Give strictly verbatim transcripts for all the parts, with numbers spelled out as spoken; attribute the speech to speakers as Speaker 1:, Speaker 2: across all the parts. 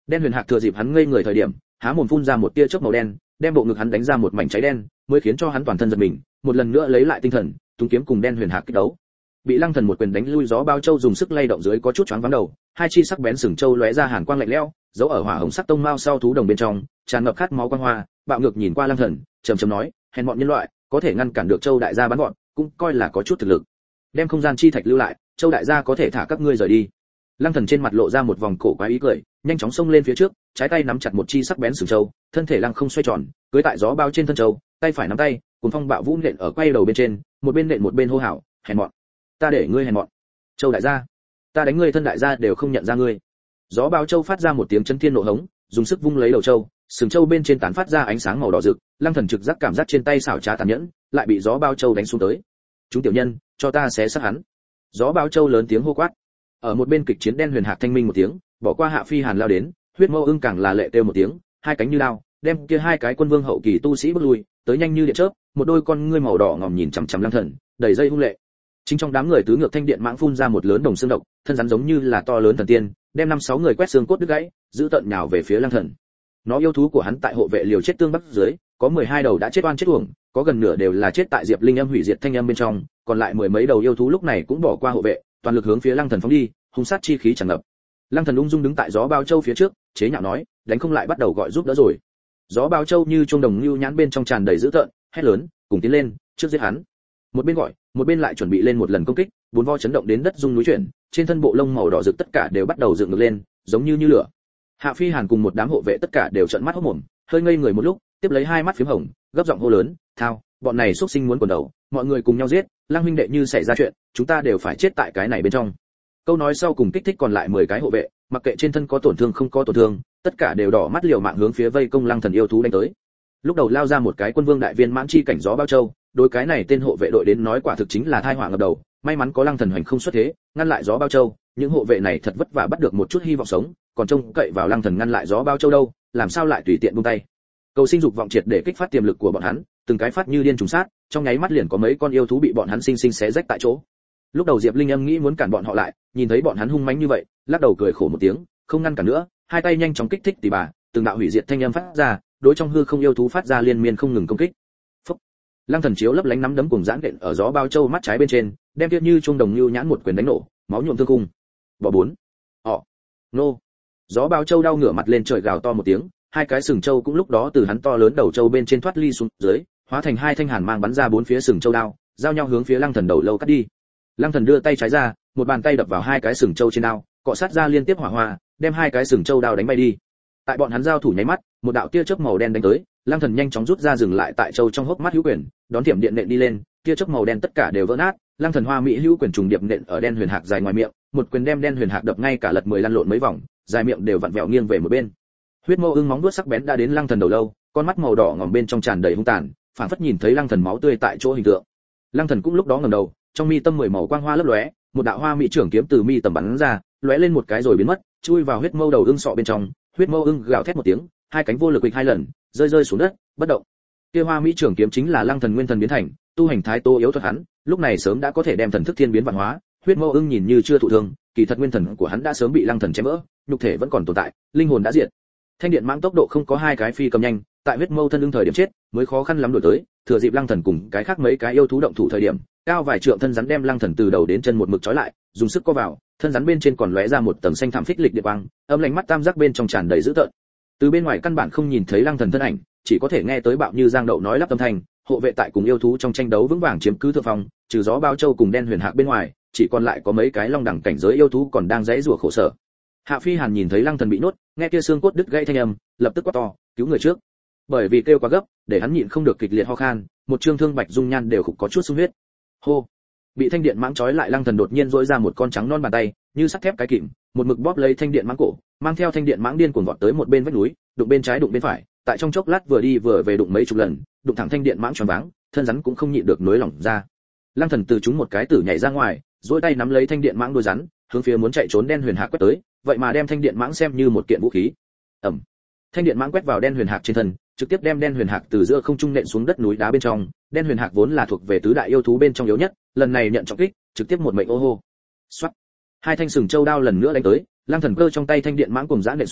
Speaker 1: Đen Huyền Hạc thừa dịp hắn ngây người thời điểm, há mồm phun ra một tia chớp màu đen, đem bộ ngực hắn đánh ra một mảnh cháy đen, mới khiến cho hắn toàn thân giật mình, một lần nữa lấy lại tinh thần, tung kiếm cùng Đen Huyền Hạc kích đấu. Bị Lăng Thần một quyền đánh lui Gió Bao Châu dùng sức lay động dưới có chút choáng váng đầu, hai chi sắc bén sừng châu lóe ra hàn quang lạnh lẽo, giấu ở hỏa hồng sắc tông mao sau thú đồng bên trong, tràn ngập khát máu quang hoa, bạo ngược nhìn qua Lăng Thần, trầm trầm nói, hèn bọn nhân loại, có thể ngăn cản được Châu đại gia bắn gọn, cũng coi là có chút thực lực. Đem không gian chi thạch lưu lại, Châu đại gia có thể thả các ngươi rời đi. Lăng Thần trên mặt lộ ra một vòng cổ quái ý cười, nhanh chóng xông lên phía trước, trái tay nắm chặt một chi sắc bén sừng châu, thân thể lăng không xoay tròn, cưỡi tại gió bao trên thân châu, tay phải nắm tay, cùng phong bạo vũ nện ở quay đầu bên trên, một bên nện một bên hô hào, hèn mọn, ta để ngươi hèn mọn. Châu đại gia, ta đánh ngươi thân đại gia đều không nhận ra ngươi. Gió bao châu phát ra một tiếng chấn thiên nộ hống, dùng sức vung lấy đầu châu, sừng châu bên trên tán phát ra ánh sáng màu đỏ rực, Lăng Thần trực giác cảm giác trên tay xảo trá tàn nhẫn, lại bị gió bao châu đánh xuống tới. Chúng tiểu nhân, cho ta xé xác hắn. Gió bao châu lớn tiếng hô quát. Ở một bên kịch chiến Đen Huyền Hạc thanh minh một tiếng, bỏ qua Hạ Phi Hàn lao đến, Huyết Mâu Ưng càng là lệ kêu một tiếng, hai cánh như lao, đem kia hai cái quân vương hậu kỳ tu sĩ bước lui, tới nhanh như điện chớp, một đôi con ngươi màu đỏ ngòm nhìn chằm chằm Lăng Thần, đầy dây hung lệ. Chính trong đám người tứ ngược thanh điện mãng phun ra một lớn đồng xương độc, thân rắn giống như là to lớn thần tiên, đem năm sáu người quét xương cốt đứt gãy, giữ tận nhào về phía Lăng Thần. Nó yêu thú của hắn tại hộ vệ liều chết tương bắc dưới, có mười hai đầu đã chết oan chết uổng, có gần nửa đều là chết tại Diệp Linh Âm hủy diệt thanh âm bên trong, còn lại mười mấy đầu yêu thú lúc này cũng bỏ qua hộ vệ, toàn lực hướng phía Lăng Thần phóng đi, hung sát chi khí tràn ngập. Lăng Thần ung dung đứng tại gió bao châu phía trước, chế nhạo nói, đánh không lại bắt đầu gọi giúp đỡ rồi. Gió bao châu như chuông đồng lưu nhãn bên trong tràn đầy dữ tợn, hét lớn, cùng tiến lên, trước giết hắn. Một bên gọi, một bên lại chuẩn bị lên một lần công kích, bốn vo chấn động đến đất rung núi chuyển, trên thân bộ lông màu đỏ rực tất cả đều bắt đầu dựng ngược lên, giống như như lửa. Hạ Phi Hàn cùng một đám hộ vệ tất cả đều trợn mắt hốt mồm, hơi ngây người một lúc, tiếp lấy hai mắt phím hồng, gấp giọng hô lớn, thao, bọn này xuất sinh muốn quần đầu, mọi người cùng nhau giết, Lăng huynh đệ như xảy ra chuyện, chúng ta đều phải chết tại cái này bên trong. Câu nói sau cùng kích thích còn lại mười cái hộ vệ, mặc kệ trên thân có tổn thương không có tổn thương, tất cả đều đỏ mắt liều mạng hướng phía vây công Lăng Thần yêu thú đánh tới. Lúc đầu lao ra một cái quân vương đại viên mãn chi cảnh gió bao châu, đối cái này tên hộ vệ đội đến nói quả thực chính là tai họa ngập đầu, may mắn có Lăng Thần hoành không xuất thế, ngăn lại gió bao châu, những hộ vệ này thật vất vả bắt được một chút hy vọng sống, còn trông cậy vào Lăng Thần ngăn lại gió bao châu đâu, làm sao lại tùy tiện buông tay. Cầu sinh dục vọng triệt để kích phát tiềm lực của bọn hắn, từng cái phát như điên trùng sát, trong nháy mắt liền có mấy con yêu thú bị bọn hắn sinh sinh xé rách tại chỗ. Lúc đầu Diệp Linh Âm nghĩ muốn cản bọn họ lại, nhìn thấy bọn hắn hung mãnh như vậy, lắc đầu cười khổ một tiếng, không ngăn cản nữa, hai tay nhanh chóng kích thích tỉ bà, từng đạo hủy diệt thanh âm phát ra, đối trong hư không yêu thú phát ra liên miên không ngừng công kích. Phúc. Lăng Thần chiếu lấp lánh nắm đấm cùng giãn đện ở gió bao châu mắt trái bên trên, đem tiết như trung đồng lưu nhãn một quyền đánh nổ, máu nhuộm thương cung. Bỏ bốn. Họ. Nô. Gió bao châu đau ngửa mặt lên trời gào to một tiếng, hai cái sừng châu cũng lúc đó từ hắn to lớn đầu châu bên trên thoát ly xuống dưới, hóa thành hai thanh hàn mang bắn ra bốn phía sừng châu đao, giao nhau hướng phía Lăng Thần đầu lâu cắt đi. Lăng Thần đưa tay trái ra, một bàn tay đập vào hai cái sừng châu trên đao, cọ sát ra liên tiếp hỏa hoa, đem hai cái sừng châu đao đánh bay đi. Tại bọn hắn giao thủ nháy mắt, một đạo tia chớp màu đen đánh tới, Lăng Thần nhanh chóng rút ra dừng lại tại châu trong hốc mắt hữu quyền, đón thiểm điện nện đi lên, tia chớp màu đen tất cả đều vỡ nát, Lăng Thần hoa mỹ hữu quyền trùng điệp nện ở Đen Huyền Hạc dài ngoài miệng, một quyền đem Đen Huyền Hạc đập ngay cả lật mười lăn lộn mấy vòng, dài miệng đều vặn vẹo nghiêng về một bên. Huyết Mâu Ưng móng vuốt sắc bén đã đến Lăng Thần đầu lâu, con mắt màu đỏ ngòm bên trong tràn đầy hung tàn, phảng phất nhìn thấy Lăng Thần máu tươi tại chỗ hình tượng. Lăng Thần cũng lúc đó ngẩng đầu, trong mi tâm mười màu quang hoa lấp lóe, một đạo hoa mỹ trưởng kiếm từ mi tầm bắn ra, lóe lên một cái rồi biến mất, chui vào Huyết Mâu đầu ưng sọ bên trong. Huyết Mâu Ưng gào thét một tiếng, hai cánh vô lực quịch hai lần, rơi rơi xuống đất, bất động. Kia hoa mỹ trưởng kiếm chính là Lăng Thần nguyên thần biến thành, tu hành thái tố yếu thuật hắn, lúc này sớm đã có thể đem thần thức thiên biến vạn hóa. Huyết Mâu Ưng nhìn như chưa thụ thương, kỳ thật nguyên thần của hắn đã sớm bị Lăng Thần chém vỡ, nhục thể vẫn còn tồn tại, linh hồn đã diệt. Thanh điện mãng tốc độ không có hai cái phi cầm nhanh, tại Huyết Mâu thân ưng thời điểm chết, mới khó khăn lắm đuổi tới, thừa dịp Lăng Thần cùng cái khác mấy cái yêu thú động thủ thời điểm, cao vài trượng thân rắn đem Lăng Thần từ đầu đến chân một mực trói lại, dùng sức co vào, thân rắn bên trên còn lóe ra một tầng xanh thảm phích lịch địa quang, âm lạnh mắt tam giác bên trong tràn đầy dữ tợn. Từ bên ngoài căn bản không nhìn thấy Lăng Thần thân ảnh, chỉ có thể nghe tới bạo như giang đậu nói lắp âm thanh, hộ vệ tại cùng yêu thú trong tranh đấu vững vàng chiếm cứ thượng phong, trừ gió bao châu cùng Đen Huyền Hạc bên ngoài, chỉ còn lại có mấy cái long đẳng cảnh giới yêu thú còn đang giãy giụa khổ sở. Hạ Phi Hàn nhìn thấy Lăng Thần bị nuốt, nghe kia xương cốt đứt gãy thanh âm, lập tức quát to, cứu người trước. Bởi vì kêu quá gấp, để hắn nhịn không được kịch liệt ho khan, một trương thương bạch dung nhan đều khục có chút sung huyết. Hô. Bị thanh điện mãng trói lại Lăng Thần đột nhiên rỗi ra một con trắng non bàn tay, như sắt thép cái kìm, một mực bóp lấy thanh điện mãng cổ, mang theo thanh điện mãng điên cuồng vọt tới một bên vách núi, đụng bên trái đụng bên phải, tại trong chốc lát vừa đi vừa về đụng mấy chục lần, đụng thẳng thanh điện mãng choáng váng, thân rắn cũng không nhịn được nối lỏng ra. Lăng Thần từ chúng một cái tử nhảy ra ngoài, duỗi tay nắm lấy thanh điện mãng đuôi rắn, hướng phía muốn chạy trốn Đen Huyền Hạc quét tới, vậy mà đem thanh điện mãng xem như một kiện vũ khí. Ầm. Thanh điện mãng quét vào Đen Huyền Hạc trên thân, trực tiếp đem Đen Huyền Hạc từ giữa không trung nện xuống đất núi đá bên trong. Đen Huyền Hạc vốn là thuộc về tứ đại yêu thú bên trong yếu nhất, lần này nhận trọng kích, trực tiếp một mệnh ô hô. Soát. Hai thanh sừng châu đao lần nữa đánh tới, Lăng Thần cơ trong tay thanh điện mãng cùng giã nện xuống,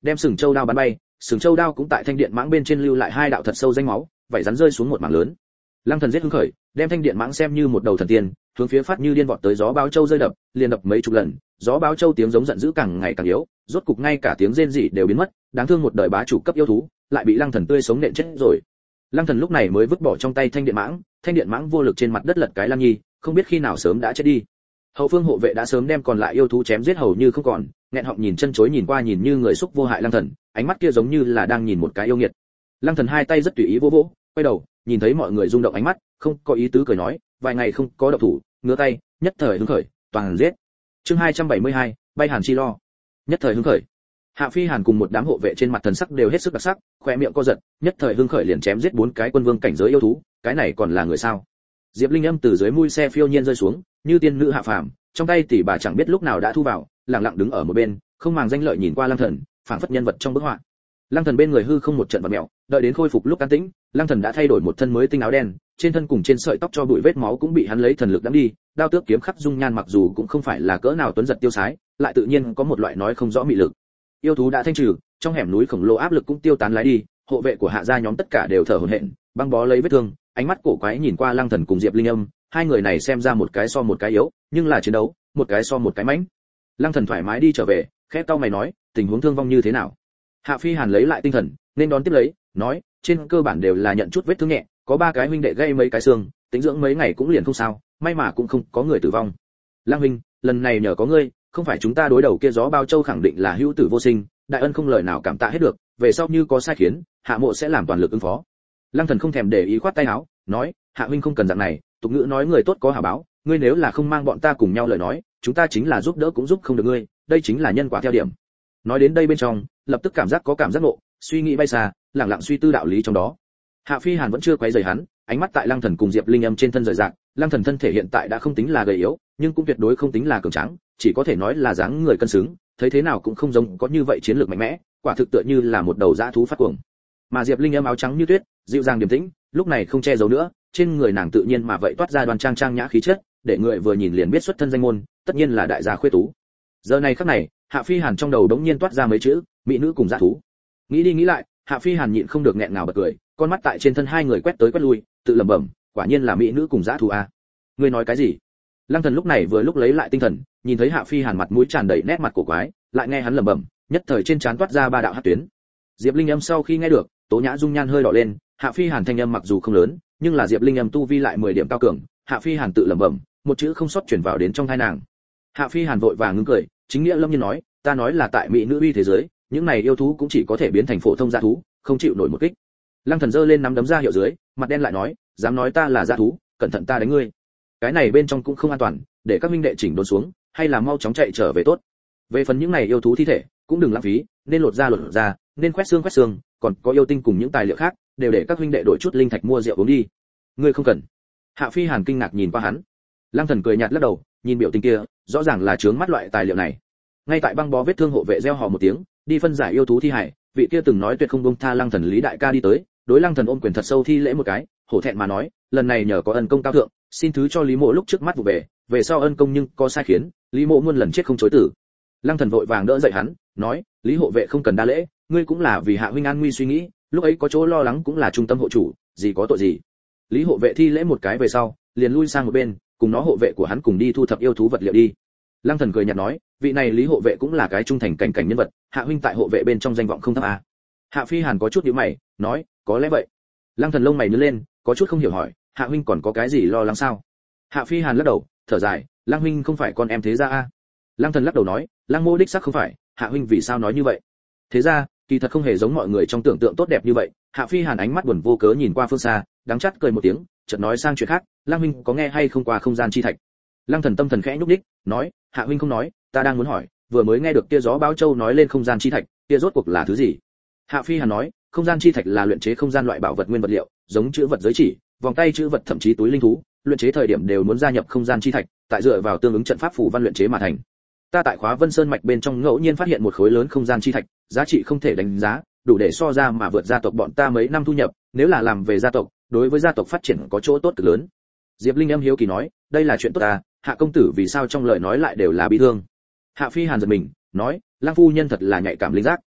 Speaker 1: đem sừng châu đao bắn bay, sừng châu đao cũng tại thanh điện mãng bên trên lưu lại hai đạo thật sâu danh máu, vảy rắn rơi xuống một mảng lớn. Lăng Thần giết hứng khởi, đem thanh điện mãng xem như một đầu thần tiên, hướng phía phát như điên vọt tới gió báo châu rơi đập, liền đập mấy chục lần, gió báo châu tiếng giống giận dữ càng ngày càng yếu, rốt cục ngay cả tiếng rên rỉ đều biến mất, đáng thương một đời bá chủ cấp yêu thú, lại bị Lăng Thần tươi sống nện chết rồi. Lăng Thần lúc này mới vứt bỏ trong tay thanh điện mãng, thanh điện mãng vô lực trên mặt đất lật cái lăn nhi, không biết khi nào sớm đã chết đi. Hậu phương hộ vệ đã sớm đem còn lại yêu thú chém giết hầu như không còn, nghẹn họng nhìn chân chối nhìn qua nhìn như người xúc vô hại Lăng Thần, ánh mắt kia giống như là đang nhìn một cái yêu nghiệt. Lăng Thần hai tay rất tùy ý vỗ vỗ, quay đầu, nhìn thấy mọi người rung động ánh mắt, không có ý tứ cười nói, vài ngày không có động thủ, ngửa tay, nhất thời hứng khởi, toàn giết. Chương hai trăm bảy mươi hai, bay hàn chi lo. Nhất thời hứng khởi. Hạ Phi Hàn cùng một đám hộ vệ trên mặt thần sắc đều hết sức đặc sắc, khóe miệng co giật, nhất thời hưng khởi liền chém giết bốn cái quân vương cảnh giới yêu thú, cái này còn là người sao? Diệp Linh Âm từ dưới mui xe phiêu nhiên rơi xuống, như tiên nữ hạ phàm, trong tay tỷ bà chẳng biết lúc nào đã thu vào, lặng lặng đứng ở một bên, không màng danh lợi nhìn qua Lăng Thần, phảng phất nhân vật trong bức họa. Lăng Thần bên người hư không một trận vật mèo, đợi đến khôi phục lúc an tĩnh, Lăng Thần đã thay đổi một thân mới tinh áo đen, trên thân cùng trên sợi tóc cho bụi vết máu cũng bị hắn lấy thần lực đắm đi, đao tước kiếm khắc dung nhan mặc dù cũng không phải là cỡ nào tuấn giật tiêu sái, lại tự nhiên có một loại nói không rõ mị lực. Yêu thú đã thanh trừ, trong hẻm núi khổng lồ áp lực cũng tiêu tán lái đi, hộ vệ của Hạ gia nhóm tất cả đều thở hổn hển, băng bó lấy vết thương, ánh mắt cổ quái nhìn qua Lăng Thần cùng Diệp Linh Âm, hai người này xem ra một cái so một cái yếu, nhưng là chiến đấu, một cái so một cái mãnh. Lăng Thần thoải mái đi trở về, khẽ cau mày nói, tình huống thương vong như thế nào? Hạ Phi Hàn lấy lại tinh thần, nên đón tiếp lấy, nói, trên cơ bản đều là nhận chút vết thương nhẹ, có ba cái huynh đệ gây mấy cái xương, tính dưỡng mấy ngày cũng liền không sao, may mà cũng không có người tử vong. Lăng huynh, lần này nhờ có ngươi, không phải chúng ta đối đầu kia gió bao châu khẳng định là hữu tử vô sinh, đại ân không lời nào cảm tạ hết được, về sau như có sai khiến, Hạ mộ sẽ làm toàn lực ứng phó. Lăng Thần không thèm để ý khoát tay áo, nói, Hạ huynh không cần dạng này, tục ngữ nói người tốt có hảo báo, ngươi nếu là không mang bọn ta cùng nhau lời nói, chúng ta chính là giúp đỡ cũng giúp không được ngươi, đây chính là nhân quả theo điểm. Nói đến đây bên trong, lập tức cảm giác có cảm giác ngộ, suy nghĩ bay xa, lặng lặng suy tư đạo lý trong đó. Hạ Phi Hàn vẫn chưa quấy rầy hắn, ánh mắt tại Lăng Thần cùng Diệp Linh Âm trên thân rời rạc, Lăng Thần thân thể hiện tại đã không tính là gầy yếu, nhưng cũng tuyệt đối không tính là cường tráng, chỉ có thể nói là dáng người cân xứng, thấy thế nào cũng không giống có như vậy chiến lược mạnh mẽ, quả thực tựa như là một đầu dã thú phát cuồng. Mà Diệp Linh Âm áo trắng như tuyết, dịu dàng điềm tĩnh, lúc này không che giấu nữa, trên người nàng tự nhiên mà vậy toát ra đoan trang trang nhã khí chất, để người vừa nhìn liền biết xuất thân danh môn, tất nhiên là đại gia khuê tú. Giờ này khắc này, Hạ Phi Hàn trong đầu đống nhiên toát ra mấy chữ, mỹ nữ cùng dã thú. Nghĩ đi nghĩ lại, Hạ Phi Hàn nhịn không được nghẹn ngào bật cười, con mắt tại trên thân hai người quét tới quét lui, tự lẩm bẩm, quả nhiên là mỹ nữ cùng dã thú a. Ngươi nói cái gì? Lăng Thần lúc này vừa lúc lấy lại tinh thần, nhìn thấy Hạ Phi Hàn mặt mũi tràn đầy nét mặt cổ quái, lại nghe hắn lẩm bẩm, nhất thời trên trán toát ra ba đạo hắc tuyến. Diệp Linh Âm sau khi nghe được, tố nhã dung nhan hơi đỏ lên, Hạ Phi Hàn thanh âm mặc dù không lớn, nhưng là Diệp Linh Âm tu vi lại mười điểm cao cường, Hạ Phi Hàn tự lẩm bẩm, một chữ không sót truyền vào đến trong tai nàng. Hạ Phi Hàn vội vàng ngưng cười, chính nghĩa lâm nhiên nói, ta nói là tại mỹ nữ uy thế giới, những này yêu thú cũng chỉ có thể biến thành phổ thông dã thú, không chịu nổi một kích. Lăng Thần giơ lên nắm đấm ra hiệu dưới, mặt đen lại nói, dám nói ta là dã thú, cẩn thận ta đánh ngươi. Cái này bên trong cũng không an toàn, để các minh đệ chỉnh đốn xuống, hay là mau chóng chạy trở về tốt. Về phần những này yêu thú thi thể, cũng đừng lãng phí, nên lột ra lột ra, nên khoét xương khoét xương, còn có yêu tinh cùng những tài liệu khác, đều để các huynh đệ đổi chút linh thạch mua rượu uống đi. Ngươi không cần. Hạ Phi Hàn kinh ngạc nhìn qua hắn. Lăng Thần cười nhạt lắc đầu, nhìn biểu tình kia, rõ ràng là chướng mắt loại tài liệu này. Ngay tại băng bó vết thương hộ vệ reo hò một tiếng, đi phân giải yêu thú thi hải, vị kia từng nói tuyệt không buông tha Lăng Thần Lý đại ca đi tới, đối Lăng Thần ôm quyền thật sâu thi lễ một cái, hổ thẹn mà nói, lần này nhờ có ân công cao thượng, xin thứ cho Lý Mộ lúc trước mắt vụ về, về sau ân công nhưng có sai khiến, Lý Mộ muôn lần chết không chối từ. Lăng Thần vội vàng đỡ dậy hắn, nói, Lý hộ vệ không cần đa lễ, ngươi cũng là vì Hạ huynh an nguy suy nghĩ, lúc ấy có chỗ lo lắng cũng là trung tâm hộ chủ, gì có tội gì. Lý hộ vệ thi lễ một cái về sau, liền lui sang một bên, cùng nó hộ vệ của hắn cùng đi thu thập yêu thú vật liệu đi. Lăng Thần cười nhạt nói, vị này Lý hộ vệ cũng là cái trung thành cảnh cảnh nhân vật, Hạ huynh tại hộ vệ bên trong danh vọng không thấp à. Hạ Phi Hàn có chút nhíu mày, nói, có lẽ vậy. Lăng Thần lông mày nhướng lên, có chút không hiểu hỏi, Hạ huynh còn có cái gì lo lắng sao? Hạ Phi Hàn lắc đầu, thở dài, Lăng huynh không phải con em thế gia a. Lăng Thần lắc đầu nói, Lăng mô đích xác không phải, Hạ huynh vì sao nói như vậy? Thế ra, kỳ thật không hề giống mọi người trong tưởng tượng tốt đẹp như vậy. Hạ Phi Hàn ánh mắt buồn vô cớ nhìn qua phương xa, đắng chát cười một tiếng, chợt nói sang chuyện khác, Lăng huynh có nghe hay không qua không gian chi thạch? Lăng Thần tâm thần khẽ nhúc nhích, nói, Hạ huynh không nói, ta đang muốn hỏi, vừa mới nghe được kia gió báo châu nói lên không gian chi thạch, kia rốt cuộc là thứ gì? Hạ Phi Hàn nói, không gian chi thạch là luyện chế không gian loại bảo vật nguyên vật liệu, giống chữ vật giới chỉ, vòng tay chữ vật thậm chí túi linh thú, luyện chế thời điểm đều muốn gia nhập không gian chi thạch, tại dựa vào tương ứng trận pháp phù văn luyện chế mà thành. Ta tại Khóa Vân Sơn mạch bên trong ngẫu nhiên phát hiện một khối lớn không gian chi thạch, giá trị không thể đánh giá, đủ để so ra mà vượt gia tộc bọn ta mấy năm thu nhập, nếu là làm về gia tộc, đối với gia tộc phát triển có chỗ tốt cực lớn. Diệp Linh Âm hiếu kỳ nói, đây là chuyện tốt à, Hạ công tử vì sao trong lời nói lại đều là bi thương? Hạ Phi Hàn giật mình, nói, Lăng phu nhân thật là nhạy cảm linh giác.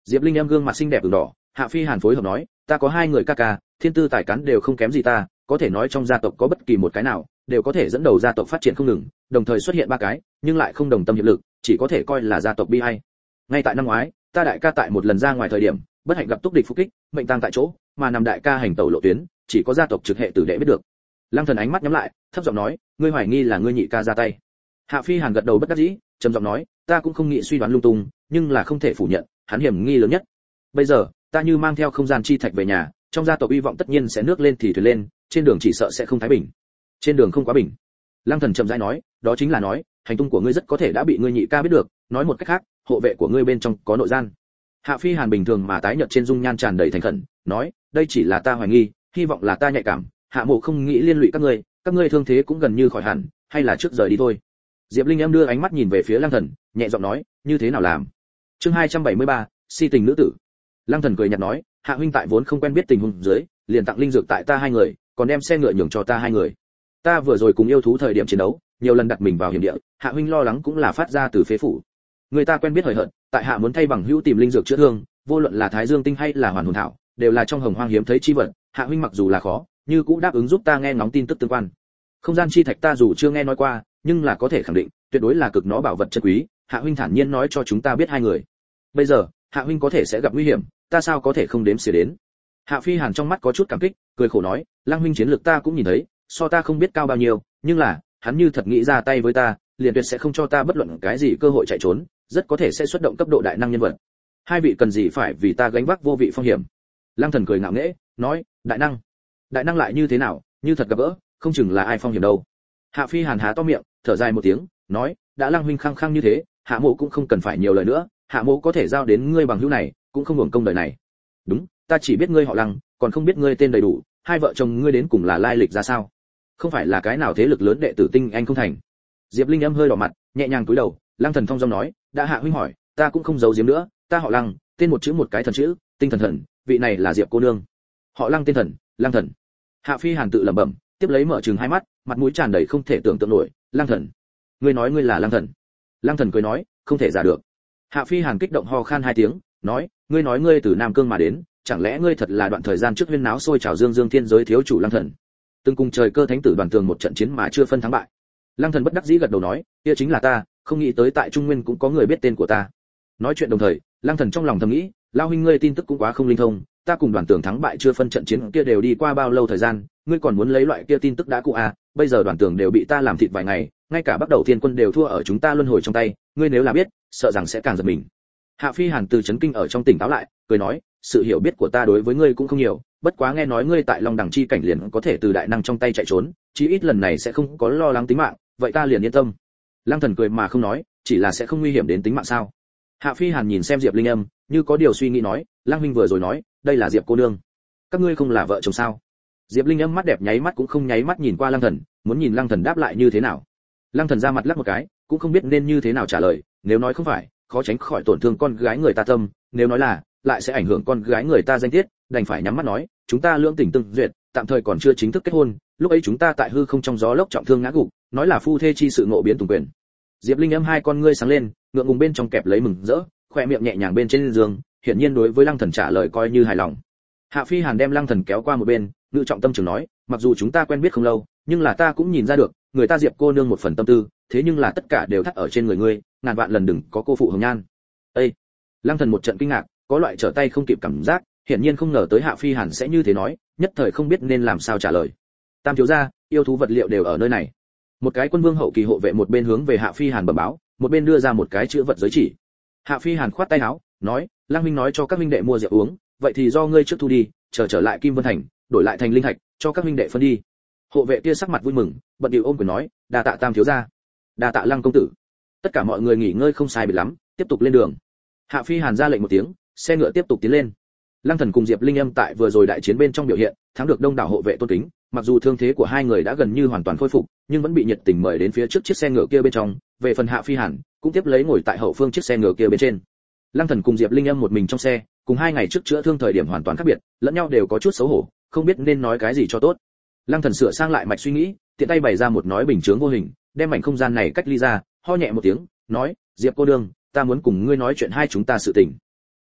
Speaker 1: Diệp Linh em gương mặt xinh đẹp ửng đỏ, Hạ Phi Hàn phối hợp nói, ta có hai người ca ca, thiên tư tài cán đều không kém gì ta, có thể nói trong gia tộc có bất kỳ một cái nào đều có thể dẫn đầu gia tộc phát triển không ngừng, đồng thời xuất hiện ba cái, nhưng lại không đồng tâm hiệp lực, chỉ có thể coi là gia tộc bi ai. Ngay tại năm ngoái, ta đại ca tại một lần ra ngoài thời điểm, bất hạnh gặp túc địch phục kích, mệnh tang tại chỗ, mà nằm đại ca hành tẩu lộ tuyến, chỉ có gia tộc trực hệ tử đệ biết được. Lăng Thần ánh mắt nhắm lại, thấp giọng nói, ngươi hoài nghi là ngươi nhị ca ra tay. Hạ Phi Hàn gật đầu bất đắc dĩ, trầm giọng nói, ta cũng không nghĩ suy đoán lung tung, nhưng là không thể phủ nhận, hắn hiểm nghi lớn nhất. Bây giờ, ta như mang theo không gian chi thạch về nhà, trong gia tộc uy vọng tất nhiên sẽ nước lên thì thuyền lên, trên đường chỉ sợ sẽ không thái bình. Trên đường không quá bình. Lăng Thần chậm rãi nói, đó chính là nói, hành tung của ngươi rất có thể đã bị ngươi nhị ca biết được, nói một cách khác, hộ vệ của ngươi bên trong có nội gian. Hạ Phi Hàn bình thường mà tái nhợt trên dung nhan tràn đầy thành khẩn, nói, đây chỉ là ta hoài nghi, hy vọng là ta nhạy cảm, Hạ Mộ không nghĩ liên lụy các ngươi, các ngươi thương thế cũng gần như khỏi hẳn, hay là trước rời đi thôi. Diệp Linh em đưa ánh mắt nhìn về phía Lăng Thần, nhẹ giọng nói, như thế nào làm? Chương hai trăm bảy mươi ba, si tình nữ tử. Lăng Thần cười nhạt nói, Hạ huynh tại vốn không quen biết tình huống dưới, liền tặng linh dược tại ta hai người, còn đem xe ngựa nhường cho ta hai người. Ta vừa rồi cùng yêu thú thời điểm chiến đấu, nhiều lần đặt mình vào hiểm địa, Hạ huynh lo lắng cũng là phát ra từ phế phủ. Người ta quen biết hời hợt, tại Hạ muốn thay bằng hữu tìm linh dược chữa thương, vô luận là Thái Dương tinh hay là Hoàn Hồn thảo, đều là trong hồng hoang hiếm thấy chi vật, Hạ huynh mặc dù là khó, như cũng đáp ứng giúp ta nghe ngóng tin tức tương quan. Không gian chi thạch ta dù chưa nghe nói qua, nhưng là có thể khẳng định, tuyệt đối là cực nó bảo vật chân quý, Hạ huynh thản nhiên nói cho chúng ta biết hai người. Bây giờ, Hạ huynh có thể sẽ gặp nguy hiểm, ta sao có thể không đếm xỉa đến. Hạ Phi Hàn trong mắt có chút cảm kích, cười khổ nói, Lăng huynh chiến lược ta cũng nhìn thấy, so ta không biết cao bao nhiêu, nhưng là, hắn như thật nghĩ ra tay với ta, liền tuyệt sẽ không cho ta bất luận cái gì cơ hội chạy trốn, rất có thể sẽ xuất động cấp độ đại năng nhân vật. Hai vị cần gì phải vì ta gánh vác vô vị phong hiểm. Lăng Thần cười ngạo nghễ, nói, đại năng, đại năng lại như thế nào, như thật gặp gỡ, không chừng là ai phong hiểm đâu. Hạ Phi Hàn há to miệng, thở dài một tiếng, nói, đã Lăng huynh khăng khăng như thế, Hạ Mộ cũng không cần phải nhiều lời nữa, Hạ Mộ có thể giao đến ngươi bằng hữu này, cũng không hưởng công đời này. Đúng, ta chỉ biết ngươi họ Lăng, còn không biết ngươi tên đầy đủ, hai vợ chồng ngươi đến cùng là lai lịch ra sao? Không phải là cái nào thế lực lớn đệ tử tinh anh không thành? Diệp Linh âm hơi đỏ mặt, nhẹ nhàng cúi đầu, Lăng Thần thong dong nói, đã Hạ huynh hỏi, ta cũng không giấu giếm nữa, ta họ Lăng, tên một chữ một cái thần chữ, tinh thần thần, vị này là Diệp cô nương. Họ Lăng tên thần, Lăng Thần. Hạ Phi Hàn tự lẩm bẩm, tiếp lấy mở trừng hai mắt, mặt mũi tràn đầy không thể tưởng tượng nổi, Lăng Thần, ngươi nói ngươi là Lăng Thần? Lăng Thần cười nói, không thể giả được. Hạ Phi Hàn kích động ho khan hai tiếng, nói, ngươi nói ngươi từ Nam Cương mà đến, chẳng lẽ ngươi thật là đoạn thời gian trước huyên náo sôi trào dương dương thiên giới thiếu chủ Lăng Thần, từng cùng trời cơ thánh tử đoàn tường một trận chiến mà chưa phân thắng bại? Lăng Thần bất đắc dĩ gật đầu nói, kia chính là ta, không nghĩ tới tại Trung Nguyên cũng có người biết tên của ta. Nói chuyện đồng thời, Lăng Thần trong lòng thầm nghĩ, lao huynh ngươi tin tức cũng quá không linh thông, ta cùng đoàn tường thắng bại chưa phân trận chiến kia đều đi qua bao lâu thời gian, ngươi còn muốn lấy loại kia tin tức đã cũ à? Bây giờ đoàn tường đều bị ta làm thịt vài ngày, ngay cả bắt đầu thiên quân đều thua ở chúng ta luân hồi trong tay, ngươi nếu là biết, sợ rằng sẽ càng giật mình. Hạ Phi Hàn từ chấn kinh ở trong tỉnh táo lại, cười nói, sự hiểu biết của ta đối với ngươi cũng không nhiều, bất quá nghe nói ngươi tại Long Đẳng chi cảnh liền có thể từ đại năng trong tay chạy trốn, chí ít lần này sẽ không có lo lắng tính mạng, vậy ta liền yên tâm. Lăng Thần cười mà không nói, chỉ là sẽ không nguy hiểm đến tính mạng sao? Hạ Phi Hàn nhìn xem Diệp Linh Âm, như có điều suy nghĩ nói, Lăng huynh vừa rồi nói, đây là Diệp cô nương, các ngươi không là vợ chồng sao? Diệp Linh Âm mắt đẹp nháy mắt cũng không nháy mắt nhìn qua Lăng Thần, muốn nhìn Lăng Thần đáp lại như thế nào. Lăng Thần ra mặt lắc một cái, cũng không biết nên như thế nào trả lời, nếu nói không phải, khó tránh khỏi tổn thương con gái người ta tâm, nếu nói là, lại sẽ ảnh hưởng con gái người ta danh tiết, đành phải nhắm mắt nói, chúng ta lưỡng tình tương duyệt, tạm thời còn chưa chính thức kết hôn, lúc ấy chúng ta tại hư không trong gió lốc trọng thương ngã gục, nói là phu thê chi sự ngộ biến tùng quyền. Diệp Linh Âm hai con ngươi sáng lên, ngượng ngùng bên trong kẹp lấy mừng rỡ, khoe miệng nhẹ nhàng bên trên giường, hiển nhiên đối với Lăng Thần trả lời coi như hài lòng. Hạ Phi Hàn đem Lăng Thần kéo qua một bên, ngự trọng tâm trường nói, mặc dù chúng ta quen biết không lâu, nhưng là ta cũng nhìn ra được, người ta Diệp cô nương một phần tâm tư, thế nhưng là tất cả đều thắt ở trên người ngươi, ngàn vạn lần đừng có cô phụ hồng nhan. Ê! Lăng Thần một trận kinh ngạc, có loại trở tay không kịp cảm giác, hiển nhiên không ngờ tới Hạ Phi Hàn sẽ như thế nói, nhất thời không biết nên làm sao trả lời. Tam thiếu gia, yêu thú vật liệu đều ở nơi này. Một cái quân vương hậu kỳ hộ vệ một bên hướng về Hạ Phi Hàn bẩm báo, một bên đưa ra một cái chữ vật giới chỉ. Hạ Phi Hàn khoát tay áo, nói, Lăng huynh nói cho các huynh đệ mua rượu uống, vậy thì do ngươi trước thu đi, chờ trở lại Kim Vân Thành, đổi lại thành linh thạch, cho các huynh đệ phân đi. Hộ vệ kia sắc mặt vui mừng, bận điệu ôm quyền nói, đa tạ Tam thiếu gia, đa tạ Lăng công tử. Tất cả mọi người nghỉ ngơi không sai biệt lắm, tiếp tục lên đường. Hạ Phi Hàn ra lệnh một tiếng, xe ngựa tiếp tục tiến lên. Lăng Thần cùng Diệp Linh Âm tại vừa rồi đại chiến bên trong biểu hiện, thắng được đông đảo hộ vệ tôn kính, mặc dù thương thế của hai người đã gần như hoàn toàn khôi phục, nhưng vẫn bị nhiệt tình mời đến phía trước chiếc xe ngựa kia bên trong, về phần Hạ Phi Hàn, cũng tiếp lấy ngồi tại hậu phương chiếc xe ngựa kia bên trên. Lăng Thần cùng Diệp Linh Âm một mình trong xe, cùng hai ngày trước chữa thương thời điểm hoàn toàn khác biệt, lẫn nhau đều có chút xấu hổ, không biết nên nói cái gì cho tốt. Lăng Thần sửa sang lại mạch suy nghĩ, tiện tay bày ra một nói bình chướng vô hình, đem mảnh không gian này cách ly ra, ho nhẹ một tiếng, nói, Diệp cô đương, ta muốn cùng ngươi nói chuyện hai chúng ta sự tình.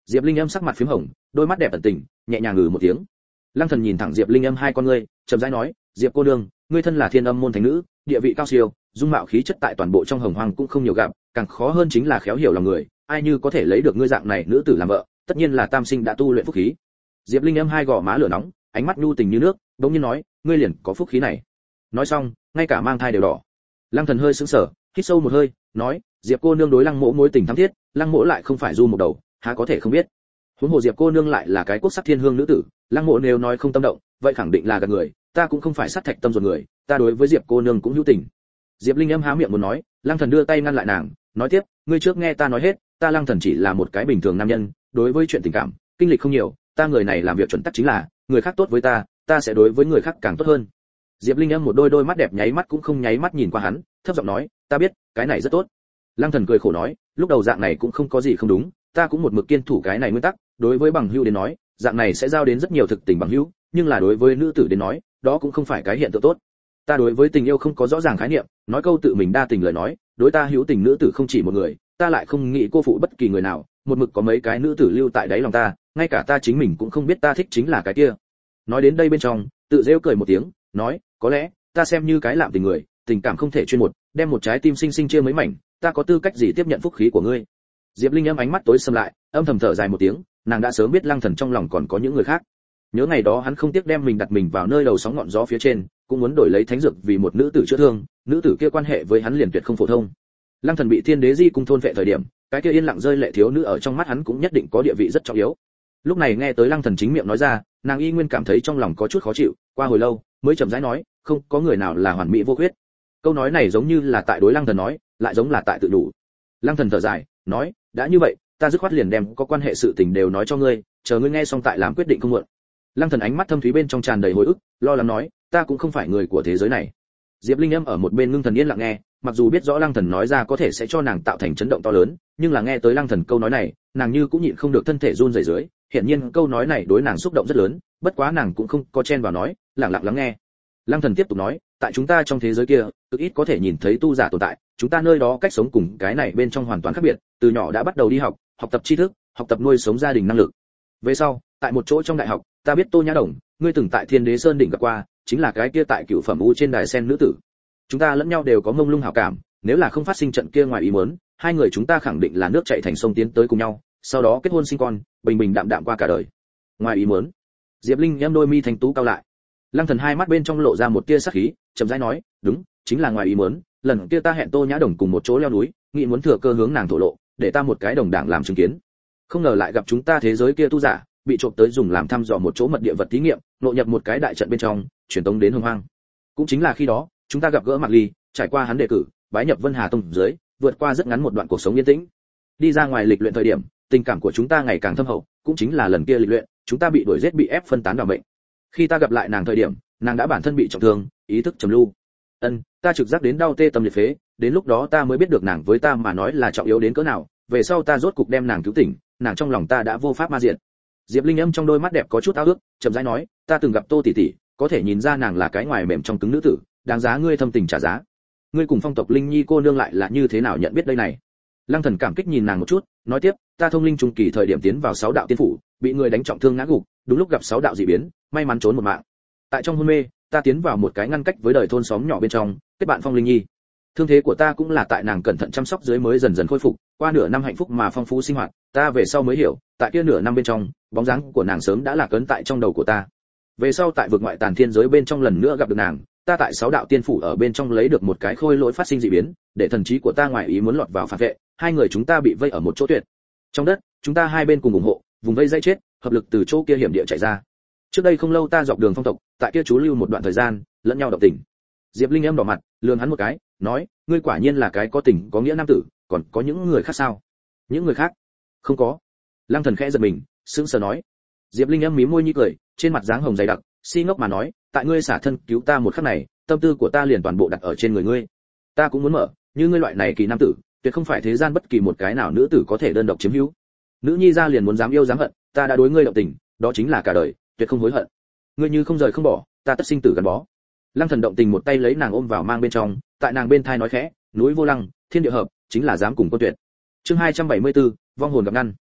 Speaker 1: Diệp Linh Âm sắc mặt phím hồng, đôi mắt đẹp ẩn tình, nhẹ nhàng ngừ một tiếng. Lăng Thần nhìn thẳng Diệp Linh Âm hai con ngươi, chậm rãi nói, Diệp cô nương, ngươi thân là Thiên Âm môn thánh nữ, địa vị cao siêu, dung mạo khí chất tại toàn bộ trong Hồng Hoang cũng không nhiều gặp, càng khó hơn chính là khéo hiểu lòng người, ai như có thể lấy được ngươi dạng này nữ tử làm vợ, tất nhiên là tam sinh đã tu luyện phúc khí. Diệp Linh Âm hai gò má lửa nóng, ánh mắt nhu tình như nước, bỗng nhiên nói, ngươi liền có phúc khí này. Nói xong, ngay cả mang thai đều đỏ. Lăng Thần hơi sững sờ, hít sâu một hơi, nói, Diệp cô nương đối Lăng Mỗ mối tình thắm thiết, Lăng Mỗ lại không phải du một đầu, há có thể không biết. Huống hồ Diệp cô nương lại là cái quốc sắc thiên hương nữ tử, Lăng Mỗ nếu nói không tâm động, vậy khẳng định là gạt người, ta cũng không phải sát thạch tâm ruột người, ta đối với Diệp cô nương cũng hữu tình. Diệp Linh Âm há miệng muốn nói, Lăng Thần đưa tay ngăn lại nàng, nói tiếp, ngươi trước nghe ta nói hết, ta Lăng Thần chỉ là một cái bình thường nam nhân, đối với chuyện tình cảm, kinh lịch không nhiều, ta người này làm việc chuẩn tắc chính là, người khác tốt với ta, ta sẽ đối với người khác càng tốt hơn. Diệp Linh Âm một đôi đôi mắt đẹp nháy mắt cũng không nháy mắt nhìn qua hắn, thấp giọng nói, ta biết, cái này rất tốt. Lăng Thần cười khổ nói, lúc đầu dạng này cũng không có gì không đúng, ta cũng một mực kiên thủ cái này nguyên tắc, đối với bằng hữu đến nói, dạng này sẽ giao đến rất nhiều thực tình bằng hữu, nhưng là đối với nữ tử đến nói, đó cũng không phải cái hiện tượng tốt. Ta đối với tình yêu không có rõ ràng khái niệm, nói câu tự mình đa tình lời nói, đối ta hữu tình nữ tử không chỉ một người, ta lại không nghĩ cô phụ bất kỳ người nào, một mực có mấy cái nữ tử lưu tại đáy lòng ta, ngay cả ta chính mình cũng không biết ta thích chính là cái kia. Nói đến đây bên trong, tự rêu cười một tiếng, nói, có lẽ ta xem như cái lạm tình người, tình cảm không thể chuyên một, đem một trái tim sinh sinh chia mấy mảnh, ta có tư cách gì tiếp nhận phúc khí của ngươi? Diệp Linh Âm ánh mắt tối sầm lại, âm thầm thở dài một tiếng, nàng đã sớm biết Lăng Thần trong lòng còn có những người khác. Nhớ ngày đó hắn không tiếc đem mình đặt mình vào nơi đầu sóng ngọn gió phía trên, cũng muốn đổi lấy thánh dược vì một nữ tử chữa thương, nữ tử kia quan hệ với hắn liền tuyệt không phổ thông. Lăng Thần bị Thiên Đế Di cung thôn vệ thời điểm, cái kia yên lặng rơi lệ thiếu nữ ở trong mắt hắn cũng nhất định có địa vị rất trọng yếu. Lúc này nghe tới Lăng Thần chính miệng nói ra, nàng y nguyên cảm thấy trong lòng có chút khó chịu, qua hồi lâu mới chậm rãi nói, không có người nào là hoàn mỹ vô khuyết. Câu nói này giống như là tại đối Lăng Thần nói, lại giống là tại tự đủ. Lăng Thần thở dài, nói, đã như vậy, ta dứt khoát liền đem có quan hệ sự tình đều nói cho ngươi, chờ ngươi nghe xong tại làm quyết định không muộn. Lăng Thần ánh mắt thâm thúy bên trong tràn đầy hồi ức, lo lắng nói, ta cũng không phải người của thế giới này. Diệp Linh Âm ở một bên ngưng thần yên lặng nghe, mặc dù biết rõ Lăng Thần nói ra có thể sẽ cho nàng tạo thành chấn động to lớn, nhưng là nghe tới Lăng Thần câu nói này, nàng như cũng nhịn không được thân thể run rẩy dưới, hiển nhiên câu nói này đối nàng xúc động rất lớn, bất quá nàng cũng không có chen vào nói, lặng lặng lắng nghe. Lăng Thần tiếp tục nói, tại chúng ta trong thế giới kia, cực ít có thể nhìn thấy tu giả tồn tại, chúng ta nơi đó cách sống cùng cái này bên trong hoàn toàn khác biệt, từ nhỏ đã bắt đầu đi học, học tập tri thức, học tập nuôi sống gia đình năng lực. Về sau, tại một chỗ trong đại học, ta biết Tô Nhã Đồng, ngươi từng tại Thiên Đế Sơn đỉnh gặp qua, chính là cái kia tại Cửu Phẩm U trên đài sen nữ tử. Chúng ta lẫn nhau đều có mông lung hảo cảm, nếu là không phát sinh trận kia ngoài ý muốn, hai người chúng ta khẳng định là nước chảy thành sông tiến tới cùng nhau, sau đó kết hôn sinh con, bình bình đạm đạm qua cả đời. Ngoài ý muốn? Diệp Linh nhắm đôi mi thanh tú cao lại. Lăng Thần hai mắt bên trong lộ ra một tia sắc khí, chậm rãi nói, đúng, chính là ngoài ý muốn, lần kia ta hẹn Tô Nhã Đồng cùng một chỗ leo núi, nghĩ muốn thừa cơ hướng nàng thổ lộ, để ta một cái đồng đảng làm chứng kiến. Không ngờ lại gặp chúng ta thế giới kia tu giả, bị trộm tới dùng làm thăm dò một chỗ mật địa vật thí nghiệm, nội nhập một cái đại trận bên trong, truyền tống đến Hồng Hoang. Cũng chính là khi đó, chúng ta gặp gỡ Mạc Ly, trải qua hắn đề cử, bái nhập Vân Hà Tông dưới, vượt qua rất ngắn một đoạn cuộc sống yên tĩnh. Đi ra ngoài lịch luyện thời điểm, tình cảm của chúng ta ngày càng thâm hậu, cũng chính là lần kia lịch luyện, chúng ta bị đuổi giết bị ép phân tán vào mệnh. Khi ta gặp lại nàng thời điểm, nàng đã bản thân bị trọng thương, ý thức trầm lưu. Ân, ta trực giác đến đau tê tâm liệt phế, đến lúc đó ta mới biết được nàng với ta mà nói là trọng yếu đến cỡ nào, về sau ta rốt cục đem nàng cứu tỉnh, nàng trong lòng ta đã vô pháp ma diệt. Diệp Linh Âm trong đôi mắt đẹp có chút ao ước, chậm rãi nói, ta từng gặp Tô tỷ tỷ, có thể nhìn ra nàng là cái ngoài mềm trong cứng nữ tử, đáng giá ngươi thâm tình trả giá. Ngươi cùng Phong tộc Linh Nhi cô nương lại là như thế nào nhận biết đây này? Lăng Thần cảm kích nhìn nàng một chút, nói tiếp, ta thông linh trung kỳ thời điểm tiến vào sáu đạo tiên phủ, bị người đánh trọng thương ngã gục, đúng lúc gặp sáu đạo dị biến, may mắn trốn một mạng. Tại trong hôn mê, ta tiến vào một cái ngăn cách với đời thôn xóm nhỏ bên trong, kết bạn Phong Linh Nhi. Thương thế của ta cũng là tại nàng cẩn thận chăm sóc dưới mới dần dần khôi phục, qua nửa năm hạnh phúc mà phong phú sinh hoạt, ta về sau mới hiểu, tại kia nửa năm bên trong, bóng dáng của nàng sớm đã lạc ấn tại trong đầu của ta. Về sau tại vực ngoại tàn thiên giới bên trong lần nữa gặp được nàng, ta tại sáu đạo tiên phủ ở bên trong lấy được một cái khôi lỗi phát sinh dị biến, để thần trí của ta ngoài ý muốn lọt vào phản vệ, hai người chúng ta bị vây ở một chỗ tuyệt. Trong đất, chúng ta hai bên cùng ủng hộ, vùng vây dây chết, hợp lực từ chỗ kia hiểm địa chạy ra. Trước đây không lâu ta dọc đường Phong tộc, tại kia trú lưu một đoạn thời gian, lẫn nhau động tình. Diệp Linh Âm đỏ mặt, lườm hắn một cái, nói, ngươi quả nhiên là cái có tình có nghĩa nam tử, còn có những người khác sao? Những người khác? Không có. Lăng Thần khẽ giật mình, sững sờ nói. Diệp Linh Âm mím môi như cười, trên mặt dáng hồng dày đặc, si ngốc mà nói, tại ngươi xả thân cứu ta một khắc này, tâm tư của ta liền toàn bộ đặt ở trên người ngươi. Ta cũng muốn mở, như ngươi loại này kỳ nam tử, tuyệt không phải thế gian bất kỳ một cái nào nữ tử có thể đơn độc chiếm hữu. Nữ nhi ra liền muốn dám yêu dám hận, ta đã đối ngươi động tình, đó chính là cả đời, tuyệt không hối hận. Ngươi như không rời không bỏ, ta tất sinh tử gắn bó. Lăng Thần động tình một tay lấy nàng ôm vào mang bên trong, tại nàng bên thai nói khẽ, núi vô lăng, thiên địa hợp, chính là dám cùng quân tuyệt. Chương hai trăm bảy mươi tư, vong hồn gặp ngăn.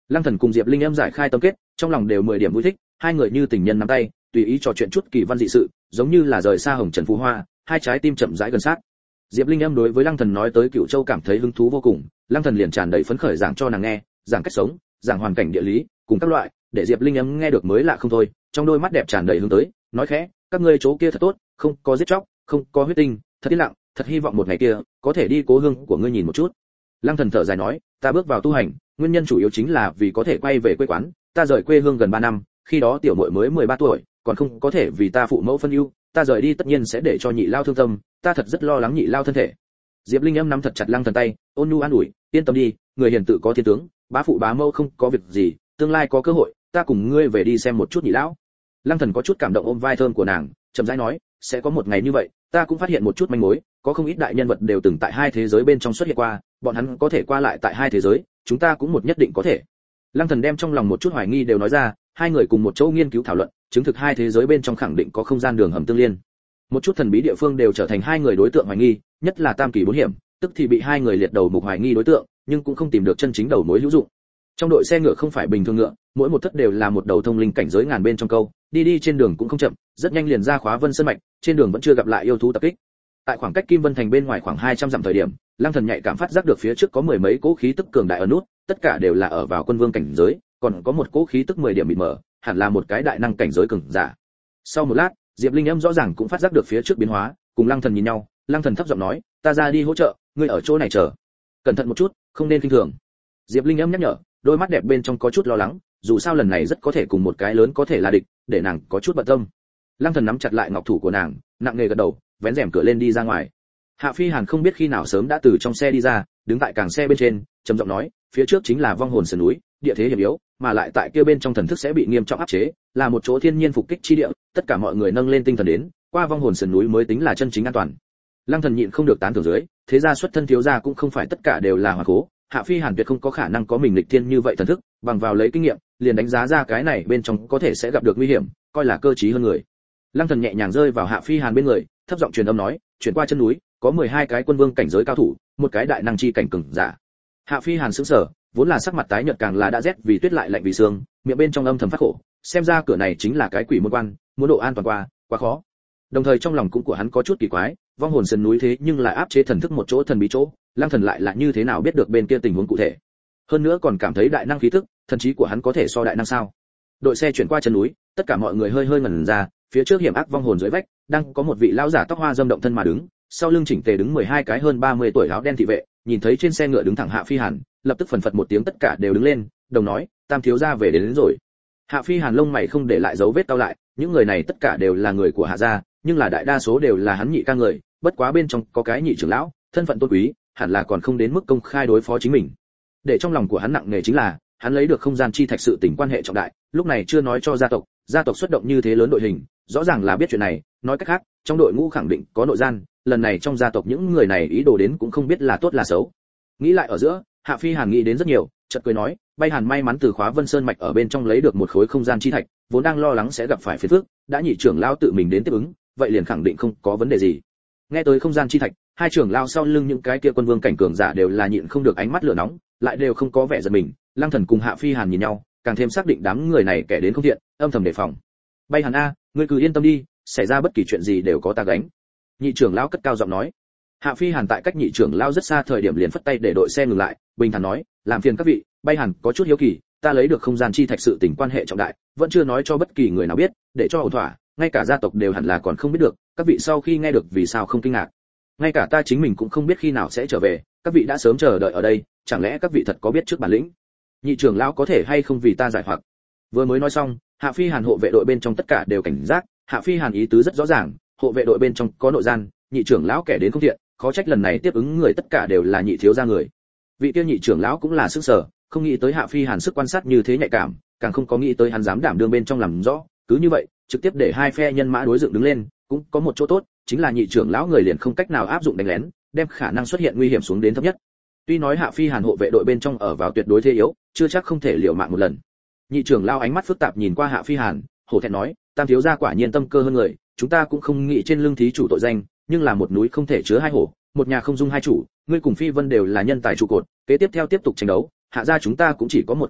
Speaker 1: Lăng Thần cùng Diệp Linh Âm giải khai tâm kết, trong lòng đều mười điểm vui thích, hai người như tình nhân nắm tay, tùy ý trò chuyện chút kỳ văn dị sự, giống như là rời xa hồng trần phú hoa, hai trái tim chậm rãi gần sát. Diệp Linh Âm đối với Lăng Thần nói tới Cửu Châu cảm thấy hứng thú vô cùng, Lăng Thần liền tràn đầy phấn khởi giảng cho nàng nghe, giảng cách sống, giảng hoàn cảnh địa lý, cùng các loại, để Diệp Linh Âm nghe được mới lạ không thôi, trong đôi mắt đẹp tràn đầy hướng tới, nói khẽ, các ngươi chỗ kia thật tốt, không có giết chóc, không có huyết tinh, thật yên lặng, thật hy vọng một ngày kia có thể đi cố hương của ngươi nhìn một chút. Lăng Thần thở dài nói, ta bước vào tu hành, nguyên nhân chủ yếu chính là vì có thể quay về quê quán, ta rời quê hương gần ba năm, khi đó tiểu muội mới mười ba tuổi, còn không có thể vì ta phụ mẫu phân ưu, ta rời đi tất nhiên sẽ để cho nhị lao thương tâm, ta thật rất lo lắng nhị lao thân thể. Diệp Linh Âm nắm thật chặt Lăng Thần tay, ôn nhu an ủi, yên tâm đi, người hiền tự có thiên tướng, bá phụ bá mẫu không có việc gì, tương lai có cơ hội, ta cùng ngươi về đi xem một chút nhị lão. Lăng Thần có chút cảm động ôm vai thơm của nàng, chậm rãi nói, sẽ có một ngày như vậy, ta cũng phát hiện một chút manh mối, có không ít đại nhân vật đều từng tại hai thế giới bên trong xuất hiện qua, bọn hắn có thể qua lại tại hai thế giới, chúng ta cũng một nhất định có thể. Lăng Thần đem trong lòng một chút hoài nghi đều nói ra, hai người cùng một chỗ nghiên cứu thảo luận, chứng thực hai thế giới bên trong khẳng định có không gian đường hầm tương liên. Một chút thần bí địa phương đều trở thành hai người đối tượng hoài nghi, nhất là Tam Kỳ bốn hiểm, tức thì bị hai người liệt đầu mục hoài nghi đối tượng, nhưng cũng không tìm được chân chính đầu mối hữu dụng. Trong đội xe ngựa không phải bình thường ngựa, mỗi một thất đều là một đầu thông linh cảnh giới ngàn bên trong câu, đi đi trên đường cũng không chậm, rất nhanh liền ra Khóa Vân Sơn mạch, trên đường vẫn chưa gặp lại yêu thú tập kích. Tại khoảng cách Kim Vân thành bên ngoài khoảng hai trăm dặm thời điểm, Lăng Thần nhạy cảm phát giác được phía trước có mười mấy cỗ khí tức cường đại ở nút, tất cả đều là ở vào quân vương cảnh giới, còn có một cỗ khí tức mười điểm bị mở, hẳn là một cái đại năng cảnh giới cường giả. Sau một lát, Diệp Linh Âm rõ ràng cũng phát giác được phía trước biến hóa, cùng Lăng Thần nhìn nhau, Lăng Thần thấp giọng nói, ta ra đi hỗ trợ, ngươi ở chỗ này chờ. Cẩn thận một chút, không nên kinh thường. Diệp Linh Âm nhắc nhở, đôi mắt đẹp bên trong có chút lo lắng, dù sao lần này rất có thể cùng một cái lớn có thể là địch, để nàng có chút bận tâm. Lăng Thần nắm chặt lại ngọc thủ của nàng, nặng nề gật đầu, vén rèm cửa lên đi ra ngoài. Hạ Phi Hàn không biết khi nào sớm đã từ trong xe đi ra, đứng tại càng xe bên trên, trầm giọng nói, phía trước chính là vong hồn sườn núi, địa thế hiểm yếu, mà lại tại kia bên trong thần thức sẽ bị nghiêm trọng áp chế, là một chỗ thiên nhiên phục kích chi địa, tất cả mọi người nâng lên tinh thần đến, qua vong hồn sườn núi mới tính là chân chính an toàn. Lăng Thần nhịn không được tán thưởng dưới, thế gia xuất thân thiếu gia cũng không phải tất cả đều là hòa cố, Hạ Phi Hàn tuyệt không có khả năng có mình lịch thiên như vậy thần thức, bằng vào lấy kinh nghiệm, liền đánh giá ra cái này bên trong có thể sẽ gặp được nguy hiểm, coi là cơ trí hơn người. Lăng Thần nhẹ nhàng rơi vào Hạ Phi Hàn bên người, thấp giọng truyền âm nói, chuyển qua chân núi, có mười hai cái quân vương cảnh giới cao thủ, một cái đại năng chi cảnh cường giả. Hạ Phi Hàn sững sờ, vốn là sắc mặt tái nhợt càng là đã rét vì tuyết lại lạnh vì sương, miệng bên trong âm thầm phát khổ, xem ra cửa này chính là cái quỷ môn quan, muốn độ an toàn qua, quá khó. Đồng thời trong lòng cũng của hắn có chút kỳ quái, vong hồn sơn núi thế nhưng lại áp chế thần thức một chỗ thần bí chỗ, Lăng Thần lại là như thế nào biết được bên kia tình huống cụ thể? Hơn nữa còn cảm thấy đại năng khí tức, thần trí của hắn có thể so đại năng sao? Đội xe chuyển qua chân núi, tất cả mọi người hơi hơi ngẩn ra, phía trước hiểm ác vong hồn dưới vách, đang có một vị lão giả tóc hoa dâm động thân mà đứng, sau lưng chỉnh tề đứng mười hai cái hơn ba mươi tuổi áo đen thị vệ, nhìn thấy trên xe ngựa đứng thẳng Hạ Phi Hàn, lập tức phần phật một tiếng tất cả đều đứng lên, đồng nói, Tam thiếu gia về đến, đến rồi. Hạ Phi Hàn lông mày không để lại dấu vết cau lại, những người này tất cả đều là người của Hạ gia, nhưng là đại đa số đều là hắn nhị ca người, bất quá bên trong có cái nhị trưởng lão, thân phận tôn quý, hẳn là còn không đến mức công khai đối phó chính mình. Để trong lòng của hắn nặng nề chính là, hắn lấy được không gian chi thạch sự tình quan hệ trọng đại, lúc này chưa nói cho gia tộc, gia tộc xuất động như thế lớn đội hình, rõ ràng là biết chuyện này, nói cách khác, trong đội ngũ khẳng định có nội gian, lần này trong gia tộc những người này ý đồ đến cũng không biết là tốt là xấu. Nghĩ lại ở giữa, Hạ Phi Hàn nghĩ đến rất nhiều, chợt cười nói, Bay Hàn may mắn từ Khóa Vân Sơn mạch ở bên trong lấy được một khối không gian chi thạch, vốn đang lo lắng sẽ gặp phải phiền phức, đã nhị trưởng lão tự mình đến tiếp ứng, vậy liền khẳng định không có vấn đề gì. Nghe tới không gian chi thạch, hai trưởng lão sau lưng những cái kia quân vương cảnh cường giả đều là nhịn không được ánh mắt lửa nóng, lại đều không có vẻ giận mình. Lăng Thần cùng Hạ Phi Hàn nhìn nhau, càng thêm xác định đám người này kẻ đến không thiện, âm thầm đề phòng. Bay Hàn a, ngươi cứ yên tâm đi, xảy ra bất kỳ chuyện gì đều có ta gánh. Nhị trưởng lão cất cao giọng nói. Hạ Phi Hàn tại cách nhị trưởng lão rất xa thời điểm liền phất tay để đội xe ngừng lại, bình thản nói, làm phiền các vị, Bay Hàn có chút hiếu kỳ, ta lấy được không gian chi thạch sự tình quan hệ trọng đại, vẫn chưa nói cho bất kỳ người nào biết, để cho ổn thỏa, ngay cả gia tộc đều hẳn là còn không biết được, các vị sau khi nghe được vì sao không kinh ngạc. Ngay cả ta chính mình cũng không biết khi nào sẽ trở về, các vị đã sớm chờ đợi ở đây, chẳng lẽ các vị thật có biết trước bản lĩnh? Nhị trưởng lão có thể hay không vì ta giải hoặc? Vừa mới nói xong, Hạ Phi Hàn hộ vệ đội bên trong tất cả đều cảnh giác, Hạ Phi Hàn ý tứ rất rõ ràng, hộ vệ đội bên trong có nội gian, nhị trưởng lão kẻ đến không thiện, khó trách lần này tiếp ứng người tất cả đều là nhị thiếu gia người. Vị tiêu nhị trưởng lão cũng là sức sở, không nghĩ tới Hạ Phi Hàn sức quan sát như thế nhạy cảm, càng không có nghĩ tới hắn dám đảm đương bên trong làm rõ, cứ như vậy, trực tiếp để hai phe nhân mã đối dựng đứng lên, cũng có một chỗ tốt, chính là nhị trưởng lão người liền không cách nào áp dụng đánh lén, đem khả năng xuất hiện nguy hiểm xuống đến thấp nhất. Tuy nói Hạ Phi Hàn hộ vệ đội bên trong ở vào tuyệt đối thế yếu, chưa chắc không thể liều mạng một lần. Nhị trưởng lão ánh mắt phức tạp nhìn qua Hạ Phi Hàn, hổ thẹn nói, Tam thiếu gia quả nhiên tâm cơ hơn người, chúng ta cũng không nghĩ trên lưng thí chủ tội danh, nhưng là một núi không thể chứa hai hổ, một nhà không dung hai chủ, ngươi cùng Phi Vân đều là nhân tài trụ cột, kế tiếp theo tiếp tục tranh đấu, Hạ gia chúng ta cũng chỉ có một kết quả,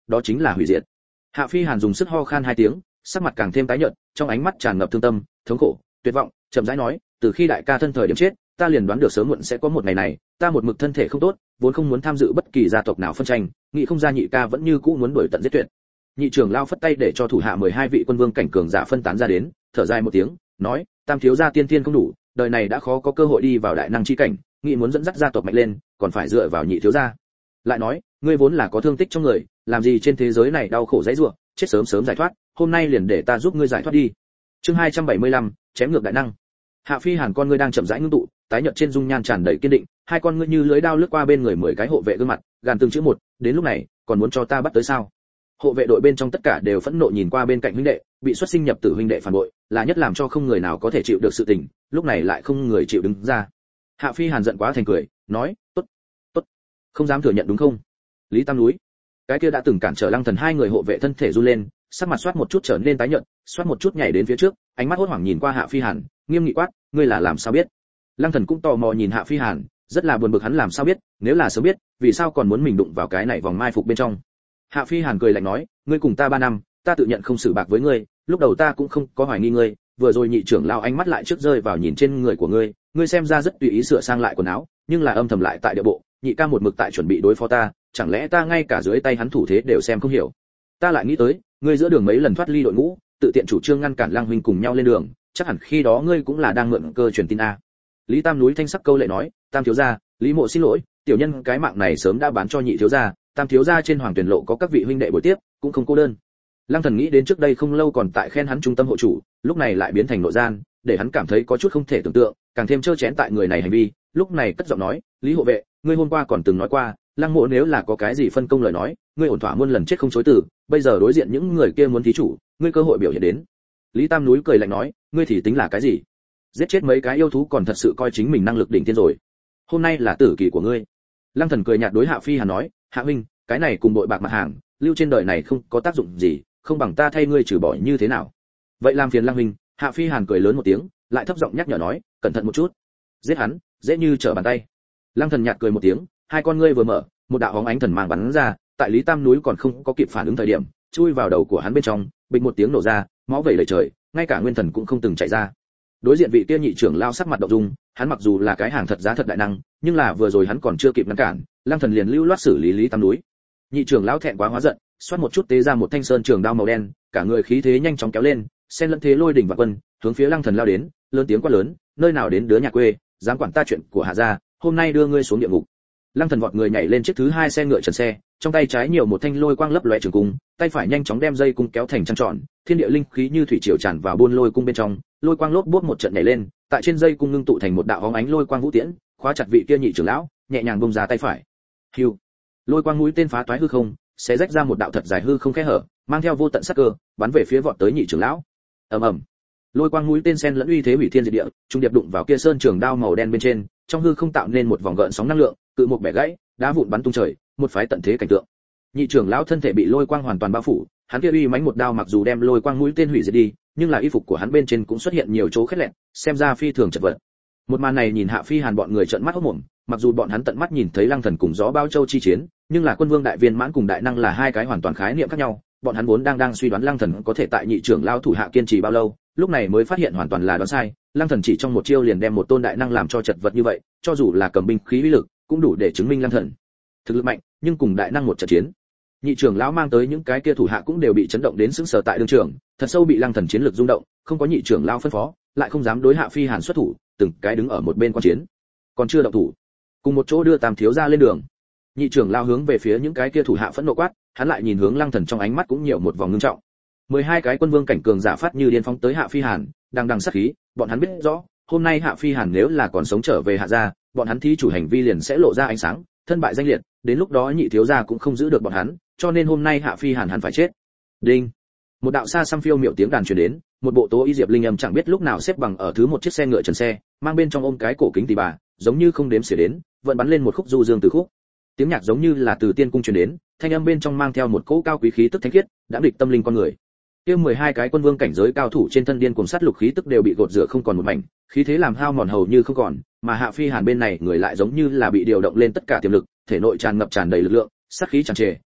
Speaker 1: đó chính là hủy diệt. Hạ Phi Hàn dùng sức ho khan hai tiếng, sắc mặt càng thêm tái nhợt, trong ánh mắt tràn ngập thương tâm, thống khổ, tuyệt vọng, chậm rãi nói, từ khi đại ca thân thời điểm chết, ta liền đoán được sớm muộn sẽ có một ngày này, ta một mực thân thể không tốt, vốn không muốn tham dự bất kỳ gia tộc nào phân tranh, nghĩ không ra nhị ca vẫn như cũ muốn đuổi tận giết tuyệt. Nhị trưởng lao phất tay để cho thủ hạ mười hai vị quân vương cảnh cường giả phân tán ra đến, thở dài một tiếng, nói, tam thiếu gia tiên tiên không đủ, đời này đã khó có cơ hội đi vào đại năng chi cảnh, nghĩ muốn dẫn dắt gia tộc mạnh lên, còn phải dựa vào nhị thiếu gia. Lại nói, ngươi vốn là có thương tích trong người, làm gì trên thế giới này đau khổ dãy rủa, chết sớm sớm giải thoát, hôm nay liền để ta giúp ngươi giải thoát đi. Chương hai trăm bảy mươi lăm, chém ngược đại năng. Hạ Phi Hàn con ngươi đang chậm rãi ngưng tụ, tái nhợt trên dung nhan tràn đầy kiên định, hai con ngươi như lưới đao lướt qua bên người mười cái hộ vệ gương mặt, gàn từng chữ một, đến lúc này, còn muốn cho ta bắt tới sao? Hộ vệ đội bên trong tất cả đều phẫn nộ nhìn qua bên cạnh huynh đệ, bị xuất sinh nhập tử huynh đệ phản bội, là nhất làm cho không người nào có thể chịu được sự tình, lúc này lại không người chịu đứng ra. Hạ Phi Hàn giận quá thành cười, nói, tốt, tốt, không dám thừa nhận đúng không? Lý Tam Núi, cái kia đã từng cản trở Lăng Thần hai người hộ vệ thân thể run lên, sắc mặt xoát một chút trở nên tái nhợt, xoát một chút nhảy đến phía trước, ánh mắt hốt hoảng nhìn qua Hạ Phi Hàn, nghiêm nghị quát, ngươi là làm sao biết? Lăng Thần cũng tò mò nhìn Hạ Phi Hàn, rất là buồn bực hắn làm sao biết, nếu là sớm biết, vì sao còn muốn mình đụng vào cái này vòng mai phục bên trong? Hạ Phi Hàn cười lạnh nói, ngươi cùng ta ba năm, ta tự nhận không xử bạc với ngươi, lúc đầu ta cũng không có hoài nghi ngươi, vừa rồi nhị trưởng lao ánh mắt lại trước rơi vào nhìn trên người của ngươi, ngươi xem ra rất tùy ý sửa sang lại quần áo, nhưng là âm thầm lại tại địa bộ, nhị ca một mực tại chuẩn bị đối phó ta, chẳng lẽ ta ngay cả dưới tay hắn thủ thế đều xem không hiểu? Ta lại nghĩ tới, ngươi giữa đường mấy lần thoát ly đội ngũ, tự tiện chủ trương ngăn cản Lăng huynh cùng nhau lên đường, chắc hẳn khi đó ngươi cũng là đang mượn cơ truyền tin a. Lý Tam Núi thanh sắc câu lệ nói, Tam thiếu gia, Lý Mộ xin lỗi, tiểu nhân cái mạng này sớm đã bán cho nhị thiếu gia, Tam thiếu gia trên Hoàng Tuyển lộ có các vị huynh đệ buổi tiếp, cũng không cô đơn. Lăng Thần nghĩ đến trước đây không lâu còn tại khen hắn trung tâm hộ chủ, lúc này lại biến thành nội gian, để hắn cảm thấy có chút không thể tưởng tượng, càng thêm trơ chẽn tại người này hành vi, lúc này cất giọng nói, Lý hộ vệ, ngươi hôm qua còn từng nói qua, Lăng Mộ nếu là có cái gì phân công lời nói, ngươi ổn thỏa muôn lần chết không chối từ, bây giờ đối diện những người kia muốn thí chủ, ngươi cơ hội biểu hiện đến. Lý Tam Núi cười lạnh nói, ngươi thì tính là cái gì? Giết chết mấy cái yêu thú còn thật sự coi chính mình năng lực đỉnh tiên rồi. Hôm nay là tử kỳ của ngươi. Lăng Thần cười nhạt đối Hạ Phi Hàn nói, Hạ huynh, cái này cùng đội bạc mặt hàng, lưu trên đời này không có tác dụng gì, không bằng ta thay ngươi trừ bỏ như thế nào? Vậy làm phiền Lăng huynh. Hạ Phi Hàn cười lớn một tiếng, lại thấp giọng nhắc nhở nói, cẩn thận một chút. Giết hắn, dễ như trở bàn tay. Lăng Thần nhạt cười một tiếng, hai con ngươi vừa mở, một đạo bóng ánh thần mang bắn ra, tại Lý Tam Núi còn không có kịp phản ứng thời điểm, chui vào đầu của hắn bên trong, bịch một tiếng nổ ra, máu vẩy đầy trời, ngay cả nguyên thần cũng không từng chạy ra. Đối diện vị kia nhị trưởng lao sắc mặt động dung, hắn mặc dù là cái hàng thật giá thật đại năng, nhưng là vừa rồi hắn còn chưa kịp ngăn cản, Lăng Thần liền lưu loát xử lý Lý Tam Núi. Nhị trưởng lão thẹn quá hóa giận, xoát một chút tế ra một thanh sơn trường đao màu đen, cả người khí thế nhanh chóng kéo lên, xen lẫn thế lôi đỉnh và quân, hướng phía Lăng Thần lao đến, lớn tiếng quát lớn, nơi nào đến đứa nhà quê, dám quản ta chuyện của Hạ gia, hôm nay đưa ngươi xuống địa ngục. Lăng Thần vọt người nhảy lên chiếc thứ hai xe ngựa trần xe, trong tay trái nhiều một thanh lôi quang lấp lóe trường cung, tay phải nhanh chóng đem dây cung kéo thành trăng tròn, thiên địa linh khí như thủy triều tràn vào buôn lôi cung bên trong, lôi quang lốp bốp một trận nhảy lên, tại trên dây cung ngưng tụ thành một đạo bóng ánh lôi quang vũ tiễn, khóa chặt vị kia nhị trưởng lão, nhẹ nhàng bung ra tay phải. Hưu, lôi quang mũi tên phá toái hư không, xé rách ra một đạo thật dài hư không khe hở, mang theo vô tận sắc cơ, bắn về phía vọt tới nhị trưởng lão. Ầm ầm, lôi quang mũi tên xen lẫn uy thế hủy thiên diệt địa, trung điệp đụng vào kia sơn trường đao màu đen bên trên, trong hư không tạo nên một vòng gợn sóng năng lượng, cự một bẻ gãy, đá vụn bắn tung trời, một phái tận thế cảnh tượng. Nhị trưởng lão thân thể bị lôi quang hoàn toàn bao phủ, hắn kia uy mãnh một đao mặc dù đem lôi quang mũi tên hủy diệt đi, nhưng là y phục của hắn bên trên cũng xuất hiện nhiều chỗ khét lẹn, xem ra phi thường chật vật. Một màn này nhìn Hạ Phi Hàn bọn người trợn mắt hốt mồm, mặc dù bọn hắn tận mắt nhìn thấy Lăng Thần cùng gió bao châu chi chiến, nhưng là quân vương đại viên mãn cùng đại năng là hai cái hoàn toàn khái niệm khác nhau, bọn hắn vốn đang đang suy đoán Lăng Thần có thể tại nhị trưởng lão thủ hạ kiên trì bao lâu, lúc này mới phát hiện hoàn toàn là đoán sai, Lăng Thần chỉ trong một chiêu liền đem một tôn đại năng làm cho chật vật như vậy, cho dù là cầm binh khí uy lực, cũng đủ để chứng minh Lăng Thần thực lực mạnh, nhưng cùng đại năng một trận chiến, nhị trưởng lão mang tới những cái kia thủ hạ cũng đều bị chấn động đến sững sờ tại đương trường, thật sâu bị Lăng Thần chiến lực rung động, không có nhị trưởng lão phân phó, lại không dám đối Hạ Phi Hàn xuất thủ, từng cái đứng ở một bên quan chiến, còn chưa động thủ, cùng một chỗ đưa Tam thiếu gia lên đường. Nhị trưởng lão hướng về phía những cái kia thủ hạ phẫn nộ quát, hắn lại nhìn hướng Lăng Thần trong ánh mắt cũng nhiều một vòng ngưng trọng. mười hai cái quân vương cảnh cường giả phát như điên phóng tới Hạ Phi Hàn, đang đằng sát khí, bọn hắn biết rõ, hôm nay Hạ Phi Hàn nếu là còn sống trở về Hạ gia, bọn hắn thí chủ hành vi liền sẽ lộ ra ánh sáng, thân bại danh liệt, đến lúc đó nhị thiếu gia cũng không giữ được bọn hắn, cho nên hôm nay Hạ Phi Hàn hắn phải chết. Đinh. Một đạo xa xăm phiêu miệu tiếng đàn truyền đến, một bộ tố y diệp linh âm chẳng biết lúc nào xếp bằng ở thứ một chiếc xe ngựa trần xe, mang bên trong ôm cái cổ kính tỳ bà, giống như không đếm xỉa đến, vẫn bắn lên một khúc du dương từ khúc. Tiếng nhạc giống như là từ tiên cung truyền đến, thanh âm bên trong mang theo một cỗ cao quý khí tức thánh khiết, đã địch tâm linh con người. Kia mười hai cái quân vương cảnh giới cao thủ trên thân điên cuồng sát lục khí tức đều bị gột rửa không còn một mảnh, khí thế làm hao mòn hầu như không còn, mà Hạ Phi Hàn bên này người lại giống như là bị điều động lên tất cả tiềm lực, thể nội tràn ngập tràn đầy lực lượng, sát khí tràn trề,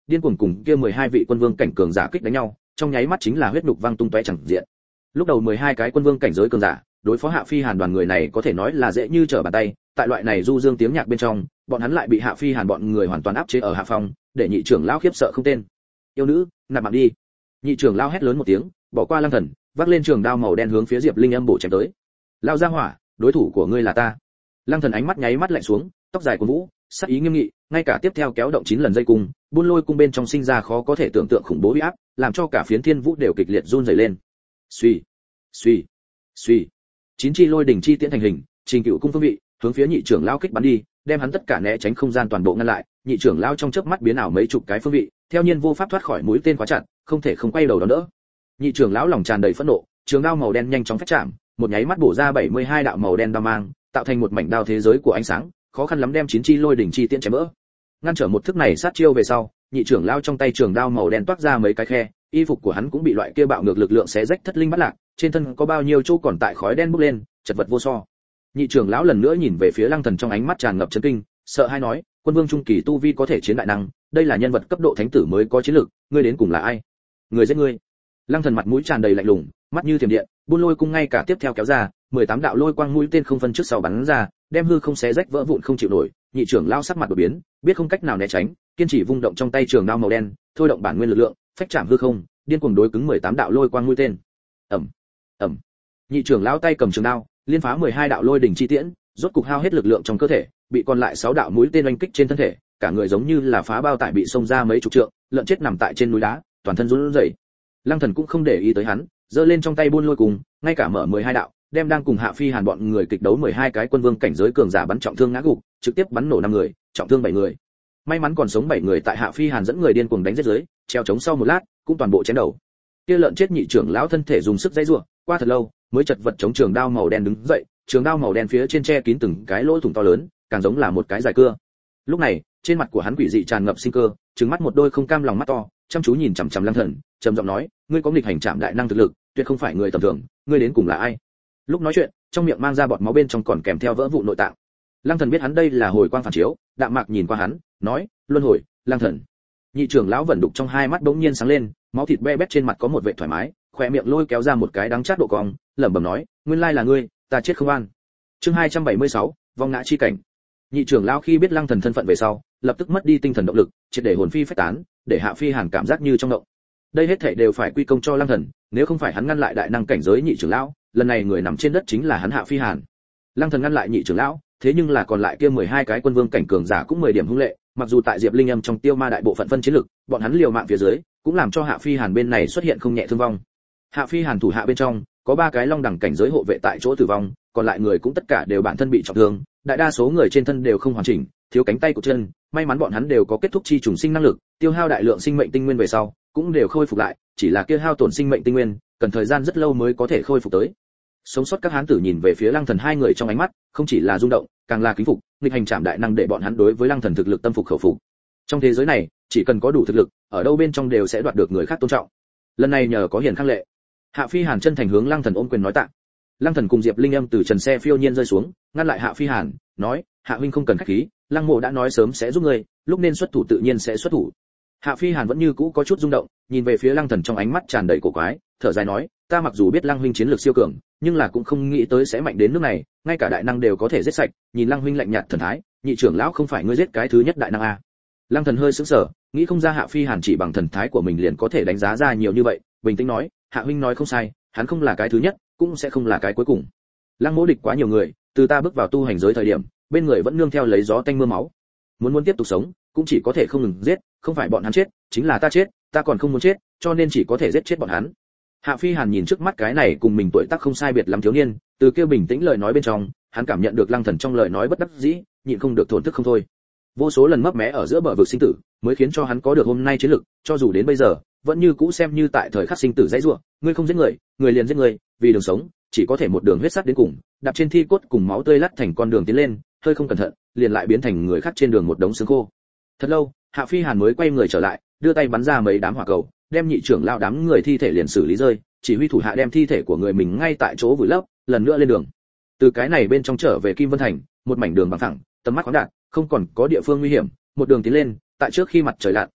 Speaker 1: điên cuồng cùng kia mười hai vị quân vương cảnh cường giả kích đánh nhau, trong nháy mắt chính là huyết nhục văng tung tóe chẳng diện. Lúc đầu mười hai cái quân vương cảnh giới cường giả, đối phó Hạ Phi Hàn đoàn người này có thể nói là dễ như trở bàn tay, tại loại này du dương tiếng nhạc bên trong, bọn hắn lại bị Hạ Phi Hàn bọn người hoàn toàn áp chế ở hạ phòng, để nhị trưởng lão khiếp sợ không tên. Yêu nữ, nạp mạng đi. Nhị trưởng lão hét lớn một tiếng, bỏ qua Lăng Thần, vác lên trường đao màu đen hướng phía Diệp Linh Âm bổ chém tới. Lao ra hỏa, đối thủ của ngươi là ta. Lăng Thần ánh mắt nháy mắt lạnh xuống, tóc dài cuốn vũ, sắc ý nghiêm nghị, ngay cả tiếp theo kéo động chín lần dây cung, buôn lôi cung bên trong sinh ra khó có thể tưởng tượng khủng bố uy áp, làm cho cả phiến thiên vũ đều kịch liệt run rẩy lên. Suy, suy, suy. Chín chi lôi đỉnh chi tiễn thành hình, trình cựu cung phương vị, hướng phía nhị trưởng lão kích bắn đi, đem hắn tất cả né tránh không gian toàn bộ ngăn lại, nhị trưởng lão trong chớp mắt biến ảo mấy chục cái phương vị, theo nhiên vô pháp thoát khỏi mũi tên khóa chặt, không thể không quay đầu đón đỡ. Nhị trưởng lão lòng tràn đầy phẫn nộ, trường đao màu đen nhanh chóng phách chạm, một nháy mắt bổ ra bảy mươi hai đạo màu đen đao mang, tạo thành một mảnh đao thế giới của ánh sáng, khó khăn lắm đem chín chi lôi đỉnh chi tiễn chém vỡ. Ngăn trở một thức này sát chiêu về sau, nhị trưởng lão trong tay trường đao màu đen toát ra mấy cái khe, y phục của hắn cũng bị loại kia bạo ngược lực lượng xé rách thất linh bắt lạc, trên thân có bao nhiêu chỗ còn tại khói đen bốc lên, chật vật vô so. Nhị trưởng lão lần nữa nhìn về phía Lăng Thần trong ánh mắt tràn ngập chấn kinh, sợ hãi nói, quân vương trung kỳ tu vi có thể chiến đại năng, đây là nhân vật cấp độ thánh tử mới có chiến lực, ngươi đến cùng là ai? Người giết ngươi. Lăng Thần mặt mũi tràn đầy lạnh lùng, mắt như thiểm điện, buôn lôi cung ngay cả tiếp theo kéo ra, mười tám đạo lôi quang mũi tên không phân trước sau bắn ra, đem hư không xé rách vỡ vụn không chịu nổi. Nhị trưởng lão sắc mặt đổi biến, biết không cách nào né tránh, kiên trì vung động trong tay trường đao màu đen, thôi động bản nguyên lực lượng, phách chạm hư không, điên cuồng đối cứng mười tám đạo lôi quang mũi tên. Ầm, ầm. Nhị trưởng lão tay cầm trường đao, liên phá mười hai đạo lôi đỉnh chi tiễn, rốt cục hao hết lực lượng trong cơ thể, bị còn lại sáu đạo mũi tên oanh kích trên thân thể, cả người giống như là phá bao tải bị xông ra mấy chục trượng, lợn chết nằm tại trên núi đá, toàn thân run rẩy. Lăng Thần cũng không để ý tới hắn, giơ lên trong tay buôn lôi cùng, ngay cả mở mười hai đạo, đem đang cùng Hạ Phi Hàn bọn người kịch đấu mười hai cái quân vương cảnh giới cường giả bắn trọng thương ngã gục, trực tiếp bắn nổ năm người, trọng thương bảy người. May mắn còn sống bảy người tại Hạ Phi Hàn dẫn người điên cuồng đánh giết dưới, treo chống sau một lát, cũng toàn bộ chém đầu. Kia lợn chết nhị trưởng lão thân thể dùng sức dãy rủa, qua thật lâu, mới chật vật chống trường đao màu đen đứng dậy, trường đao màu đen phía trên che kín từng cái lỗ thủng to lớn, càng giống là một cái dài cưa. Lúc này, trên mặt của hắn quỷ dị tràn ngập sinh cơ, trừng mắt một đôi không cam lòng mắt to, chăm chú nhìn chằm chằm Lăng Thần, trầm giọng nói, ngươi có nghịch hành trảm đại năng thực lực, tuyệt không phải người tầm thường, ngươi đến cùng là ai? Lúc nói chuyện, trong miệng mang ra bọt máu bên trong còn kèm theo vỡ vụn nội tạng. Lăng Thần biết hắn đây là hồi quang phản chiếu, đạm mạc nhìn qua hắn, nói, luân hồi, Lăng Thần. Nhị trưởng lão vẫn đục trong hai mắt bỗng nhiên sáng lên, máu thịt be bét trên mặt có một vệt thoải mái, khóe miệng lôi kéo ra một cái đắng chát độ cong, lẩm bẩm nói, nguyên lai là ngươi, ta chết không an. Chương hai trăm bảy mươi sáu, vong ngã chi cảnh. Nhị trưởng lão khi biết Lăng Thần thân phận về sau, lập tức mất đi tinh thần động lực, triệt để hồn phi phách tán, để Hạ Phi Hàn cảm giác như trong động. Đây hết thảy đều phải quy công cho Lăng Thần, nếu không phải hắn ngăn lại đại năng cảnh giới nhị trưởng lão, lần này người nằm trên đất chính là hắn Hạ Phi Hàn. Lăng Thần ngăn lại nhị trưởng lão, thế nhưng là còn lại kia mười hai cái quân vương cảnh cường giả cũng mười điểm hung lệ, mặc dù tại Diệp Linh Âm trong Tiêu Ma đại bộ phận phân chiến lực, bọn hắn liều mạng phía dưới, cũng làm cho Hạ Phi Hàn bên này xuất hiện không nhẹ thương vong. Hạ Phi Hàn thủ hạ bên trong, có ba cái long đẳng cảnh giới hộ vệ tại chỗ tử vong, còn lại người cũng tất cả đều bản thân bị trọng thương, đại đa số người trên thân đều không hoàn chỉnh, thiếu cánh tay của chân, may mắn bọn hắn đều có kết thúc chi trùng sinh năng lực, tiêu hao đại lượng sinh mệnh tinh nguyên về sau, cũng đều khôi phục lại, chỉ là kia hao tổn sinh mệnh tinh nguyên, cần thời gian rất lâu mới có thể khôi phục tới. Sống sót các hán tử nhìn về phía Lăng Thần hai người trong ánh mắt, không chỉ là rung động, càng là kính phục, nghịch hành trảm đại năng để bọn hắn đối với Lăng Thần thực lực tâm phục khẩu phục. Trong thế giới này, chỉ cần có đủ thực lực, ở đâu bên trong đều sẽ đoạt được người khác tôn trọng. Lần này nhờ có Hiền Khang Lệ, Hạ Phi Hàn chân thành hướng Lăng Thần ôm quyền nói tạ. Lăng Thần cùng Diệp Linh Âm từ trần xe phiêu nhiên rơi xuống, ngăn lại Hạ Phi Hàn, nói, Hạ huynh không cần khách khí, Lăng Mộ đã nói sớm sẽ giúp ngươi, lúc nên xuất thủ tự nhiên sẽ xuất thủ. Hạ Phi Hàn vẫn như cũ có chút rung động, nhìn về phía Lăng Thần trong ánh mắt tràn đầy cổ quái, thở dài nói, ta mặc dù biết Lăng huynh chiến lược siêu cường, nhưng là cũng không nghĩ tới sẽ mạnh đến nước này, ngay cả đại năng đều có thể giết sạch, nhìn Lăng huynh lạnh nhạt thần thái, nhị trưởng lão không phải ngươi giết cái thứ nhất đại năng a. Lăng Thần hơi sững sờ, nghĩ không ra Hạ Phi Hàn chỉ bằng thần thái của mình liền có thể đánh giá ra nhiều như vậy, bình tĩnh nói, Hạ huynh nói không sai, hắn không là cái thứ nhất, cũng sẽ không là cái cuối cùng. Lăng Mỗ địch quá nhiều người, từ ta bước vào tu hành giới thời điểm, bên người vẫn nương theo lấy gió tanh mưa máu. Muốn muốn tiếp tục sống, cũng chỉ có thể không ngừng giết, không phải bọn hắn chết, chính là ta chết, ta còn không muốn chết, cho nên chỉ có thể giết chết bọn hắn. Hạ Phi Hàn nhìn trước mắt cái này cùng mình tuổi tác không sai biệt lắm thiếu niên, từ kia bình tĩnh lời nói bên trong, hắn cảm nhận được Lăng Thần trong lời nói bất đắc dĩ, nhịn không được thổn thức không thôi. Vô số lần mấp mé ở giữa bờ vực sinh tử, mới khiến cho hắn có được hôm nay chiến lực, cho dù đến bây giờ, vẫn như cũ xem như tại thời khắc sinh tử dãy rủa, ngươi không giết người, người liền giết người, vì đường sống, chỉ có thể một đường huyết sắt đến cùng, đạp trên thi cốt cùng máu tươi lắt thành con đường tiến lên, hơi không cẩn thận, liền lại biến thành người khác trên đường một đống xương khô. Thật lâu, Hạ Phi Hàn mới quay người trở lại, đưa tay bắn ra mấy đám hỏa cầu, đem nhị trưởng lão đám người thi thể liền xử lý rơi, chỉ huy thủ hạ đem thi thể của người mình ngay tại chỗ vùi lấp, lần nữa lên đường. Từ cái này bên trong trở về Kim Vân Thành, một mảnh đường bằng phẳng, tầm mắt khoáng đạt, không còn có địa phương nguy hiểm, một đường tiến lên, tại trước khi mặt trời lặn,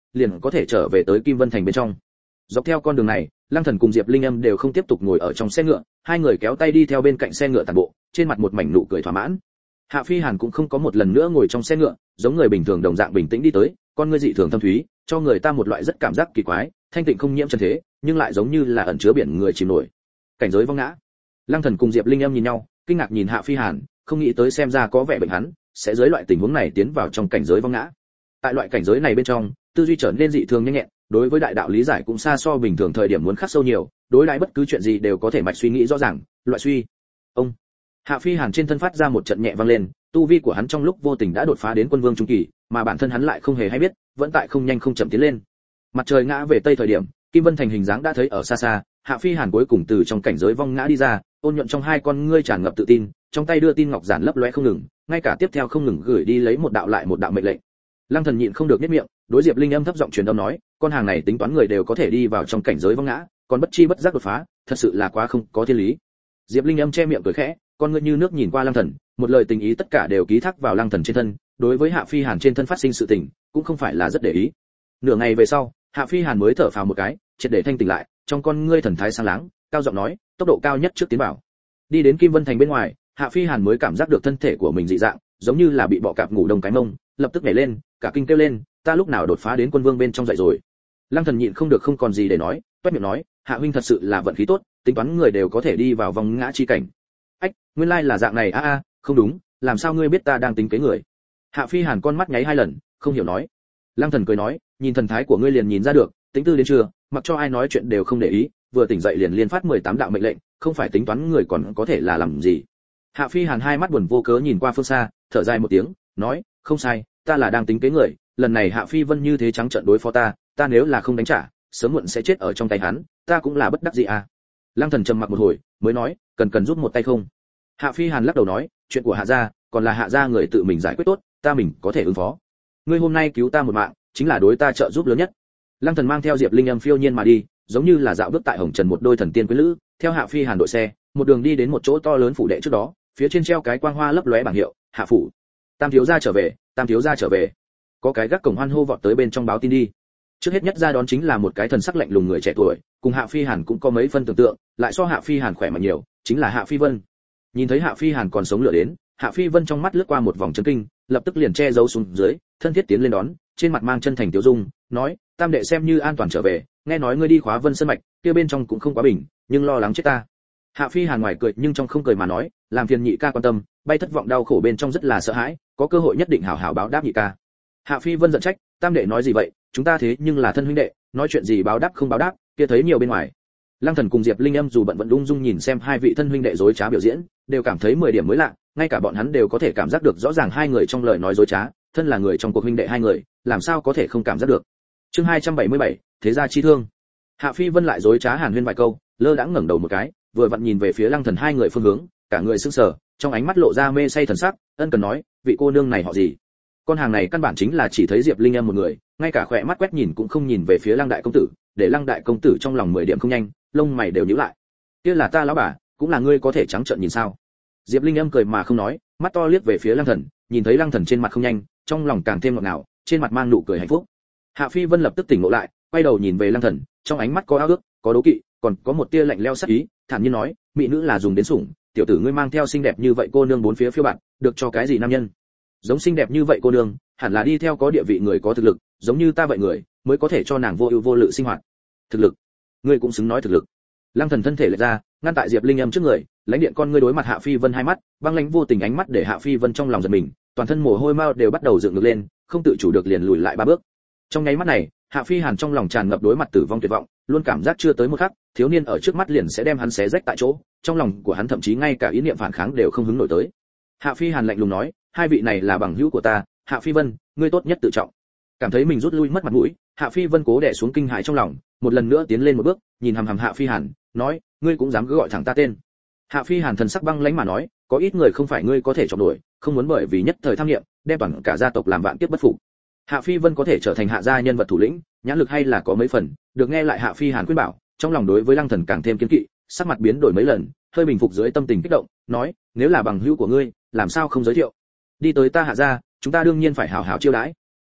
Speaker 1: liền có thể trở về tới Kim Vân Thành bên trong. Dọc theo con đường này, Lăng Thần cùng Diệp Linh Âm đều không tiếp tục ngồi ở trong xe ngựa, hai người kéo tay đi theo bên cạnh xe ngựa tản bộ, trên mặt một mảnh nụ cười thỏa mãn. Hạ Phi Hàn cũng không có một lần nữa ngồi trong xe ngựa, giống người bình thường đồng dạng bình tĩnh đi tới, con ngươi dị thường thâm thúy, cho người ta một loại rất cảm giác kỳ quái, thanh tịnh không nhiễm trần thế, nhưng lại giống như là ẩn chứa biển người chìm nổi. Cảnh giới vong ngã. Lăng Thần cùng Diệp Linh Âm nhìn nhau, kinh ngạc nhìn Hạ Phi Hàn, không nghĩ tới xem ra có vẻ bệnh hắn sẽ dưới loại tình huống này tiến vào trong cảnh giới vong ngã. Tại loại cảnh giới này bên trong, tư duy trở nên dị thường nhanh nhẹn, đối với đại đạo lý giải cũng xa so bình thường thời điểm muốn khắc sâu nhiều, đối đãi bất cứ chuyện gì đều có thể mạch suy nghĩ rõ ràng, loại suy. Ông Hạ Phi Hàn trên thân phát ra một trận nhẹ vang lên, tu vi của hắn trong lúc vô tình đã đột phá đến quân vương trung kỳ, mà bản thân hắn lại không hề hay biết, vẫn tại không nhanh không chậm tiến lên. Mặt trời ngã về tây thời điểm, Kim Vân Thành hình dáng đã thấy ở xa xa, Hạ Phi Hàn cuối cùng từ trong cảnh giới vong ngã đi ra, ôn nhuận trong hai con ngươi tràn ngập tự tin, trong tay đưa tin ngọc giản lấp lóe không ngừng, ngay cả tiếp theo không ngừng gửi đi lấy một đạo lại một đạo mệnh lệnh. Lăng Thần nhịn không được nhếch miệng, đối Diệp Linh Âm thấp giọng truyền âm nói, con hàng này tính toán người đều có thể đi vào trong cảnh giới vong ngã, còn bất chi bất giác đột phá, thật sự là quá không có thiên lý. Diệp Linh Âm che miệng cười khẽ, con ngươi như nước nhìn qua Lăng Thần, một lời tình ý tất cả đều ký thác vào Lăng Thần trên thân, đối với Hạ Phi Hàn trên thân phát sinh sự tình, cũng không phải là rất để ý. Nửa ngày về sau, Hạ Phi Hàn mới thở phào một cái, triệt để thanh tỉnh lại, trong con ngươi thần thái sáng láng, cao giọng nói, tốc độ cao nhất trước tiến vào. Đi đến Kim Vân Thành bên ngoài, Hạ Phi Hàn mới cảm giác được thân thể của mình dị dạng, giống như là bị bọ cạp ngủ đông cái mông, lập tức nhảy lên, cả kinh kêu lên, ta lúc nào đột phá đến quân vương bên trong dậy rồi. Lăng Thần nhịn không được không còn gì để nói, toét miệng nói, Hạ huynh thật sự là vận khí tốt, tính toán người đều có thể đi vào vòng ngã chi cảnh. Ách, nguyên lai là dạng này a a, không đúng, làm sao ngươi biết ta đang tính kế người? Hạ Phi Hàn con mắt nháy hai lần, không hiểu nói. Lăng Thần cười nói, nhìn thần thái của ngươi liền nhìn ra được, tính tư đến chưa, mặc cho ai nói chuyện đều không để ý, vừa tỉnh dậy liền liên phát mười tám đạo mệnh lệnh, không phải tính toán người còn có thể là làm gì. Hạ Phi Hàn hai mắt buồn vô cớ nhìn qua phương xa, thở dài một tiếng, nói, không sai, ta là đang tính kế người, lần này Hạ Phi Vân như thế trắng trợn đối phó ta, ta nếu là không đánh trả, sớm muộn sẽ chết ở trong tay hắn, ta cũng là bất đắc dĩ à. Lăng Thần trầm mặc một hồi, mới nói, cần cần giúp một tay không? Hạ Phi Hàn lắc đầu nói, chuyện của Hạ gia, còn là Hạ gia người tự mình giải quyết tốt, ta mình có thể ứng phó. Ngươi hôm nay cứu ta một mạng, chính là đối ta trợ giúp lớn nhất. Lăng Thần mang theo Diệp Linh Âm phiêu nhiên mà đi, giống như là dạo bước tại hồng trần một đôi thần tiên quý lữ, theo Hạ Phi Hàn đội xe, một đường đi đến một chỗ to lớn phủ đệ trước đó, phía trên treo cái quang hoa lấp lóe bảng hiệu, Hạ phủ. Tam thiếu gia trở về, Tam thiếu gia trở về. Có cái gác cổng hoan hô vọt tới bên trong báo tin đi. Trước hết nhất ra đón chính là một cái thần sắc lạnh lùng người trẻ tuổi, cùng Hạ Phi Hàn cũng có mấy phân tưởng tượng, lại so Hạ Phi Hàn khỏe mạnh nhiều, chính là Hạ Phi Vân. Nhìn thấy Hạ Phi Hàn còn sống lựa đến, Hạ Phi Vân trong mắt lướt qua một vòng chấn kinh, lập tức liền che giấu xuống dưới, thân thiết tiến lên đón, trên mặt mang chân thành tiểu dung, nói, Tam đệ xem như an toàn trở về, nghe nói ngươi đi Khóa Vân Sơn mạch, kia bên trong cũng không quá bình, nhưng lo lắng chết ta. Hạ Phi Hàn ngoài cười nhưng trong không cười mà nói, làm phiền nhị ca quan tâm, bay thất vọng đau khổ bên trong rất là sợ hãi, có cơ hội nhất định hảo hảo báo đáp nhị ca. Hạ Phi Vân giận trách, Tam đệ nói gì vậy, chúng ta thế nhưng là thân huynh đệ, nói chuyện gì báo đáp không báo đáp, kia thấy nhiều bên ngoài. Lăng Thần cùng Diệp Linh Âm dù bận vận ung dung nhìn xem hai vị thân huynh đệ dối trá biểu diễn, đều cảm thấy mười điểm mới lạ, ngay cả bọn hắn đều có thể cảm giác được rõ ràng hai người trong lời nói dối trá, thân là người trong cuộc huynh đệ hai người, làm sao có thể không cảm giác được. Chương hai trăm bảy mươi bảy, thế gia chi thương. Hạ Phi Vân lại dối trá hàn huyên vài câu, lơ đãng ngẩng đầu một cái, vừa vặn nhìn về phía Lăng Thần hai người phương hướng, cả người sững sờ, trong ánh mắt lộ ra mê say thần sắc, ân cần nói, vị cô nương này họ gì? Con hàng này căn bản chính là chỉ thấy Diệp Linh Âm một người, ngay cả khỏe mắt quét nhìn cũng không nhìn về phía Lăng đại công tử, để Lăng đại công tử trong lòng mười điểm không nhanh, lông mày đều nhíu lại. Kia là ta lão bà, cũng là ngươi có thể trắng trợn nhìn sao? Diệp Linh Âm cười mà không nói, mắt to liếc về phía Lăng Thần, nhìn thấy Lăng Thần trên mặt không nhanh, trong lòng càng thêm ngọt ngào, trên mặt mang nụ cười hạnh phúc. Hạ Phi Vân lập tức tỉnh ngộ lại, quay đầu nhìn về Lăng Thần, trong ánh mắt có ao ước, có đố kỵ, còn có một tia lạnh lẽo sắc ý, thản nhiên nói, mỹ nữ là dùng đến sủng, tiểu tử ngươi mang theo xinh đẹp như vậy cô nương bốn phía phiêu bạt, được cho cái gì nam nhân? Giống xinh đẹp như vậy cô nương, hẳn là đi theo có địa vị người có thực lực, giống như ta vậy người, mới có thể cho nàng vô ưu vô lự sinh hoạt. Thực lực? Ngươi cũng xứng nói thực lực. Lăng Thần thân thể lệch ra, ngăn tại Diệp Linh Âm trước người, lãnh điện con ngươi đối mặt Hạ Phi Vân hai mắt, băng lãnh vô tình ánh mắt để Hạ Phi Vân trong lòng giật mình, toàn thân mồ hôi mao đều bắt đầu dựng ngược lên, không tự chủ được liền lùi lại ba bước. Trong nháy mắt này, Hạ Phi Hàn trong lòng tràn ngập đối mặt tử vong tuyệt vọng, luôn cảm giác chưa tới một khắc, thiếu niên ở trước mắt liền sẽ đem hắn xé rách tại chỗ, trong lòng của hắn thậm chí ngay cả ý niệm phản kháng đều không hứng nổi tới. Hạ Phi Hàn lạnh lùng nói, hai vị này là bằng hữu của ta, Hạ Phi Vân, ngươi tốt nhất tự trọng. Cảm thấy mình rút lui mất mặt mũi, Hạ Phi Vân cố đè xuống kinh hãi trong lòng, một lần nữa tiến lên một bước, nhìn hằm hằm Hạ Phi Hàn, nói, ngươi cũng dám cứ gọi thẳng ta tên. Hạ Phi Hàn thần sắc băng lãnh mà nói, có ít người không phải ngươi có thể chọn nổi, không muốn bởi vì nhất thời tham nghiệm, đem toàn cả gia tộc làm vạn kiếp bất phục. Hạ Phi Vân có thể trở thành Hạ gia nhân vật thủ lĩnh, nhãn lực hay là có mấy phần, được nghe lại Hạ Phi Hàn khuyên bảo, trong lòng đối với Lăng Thần càng thêm kiên kỵ, sắc mặt biến đổi mấy lần, hơi bình phục dưới tâm tình kích động, nói, nếu là bằng hữu của ngươi, làm sao không giới thiệu? Đi tới ta Hạ gia, chúng ta đương nhiên phải hảo hảo chiêu đãi.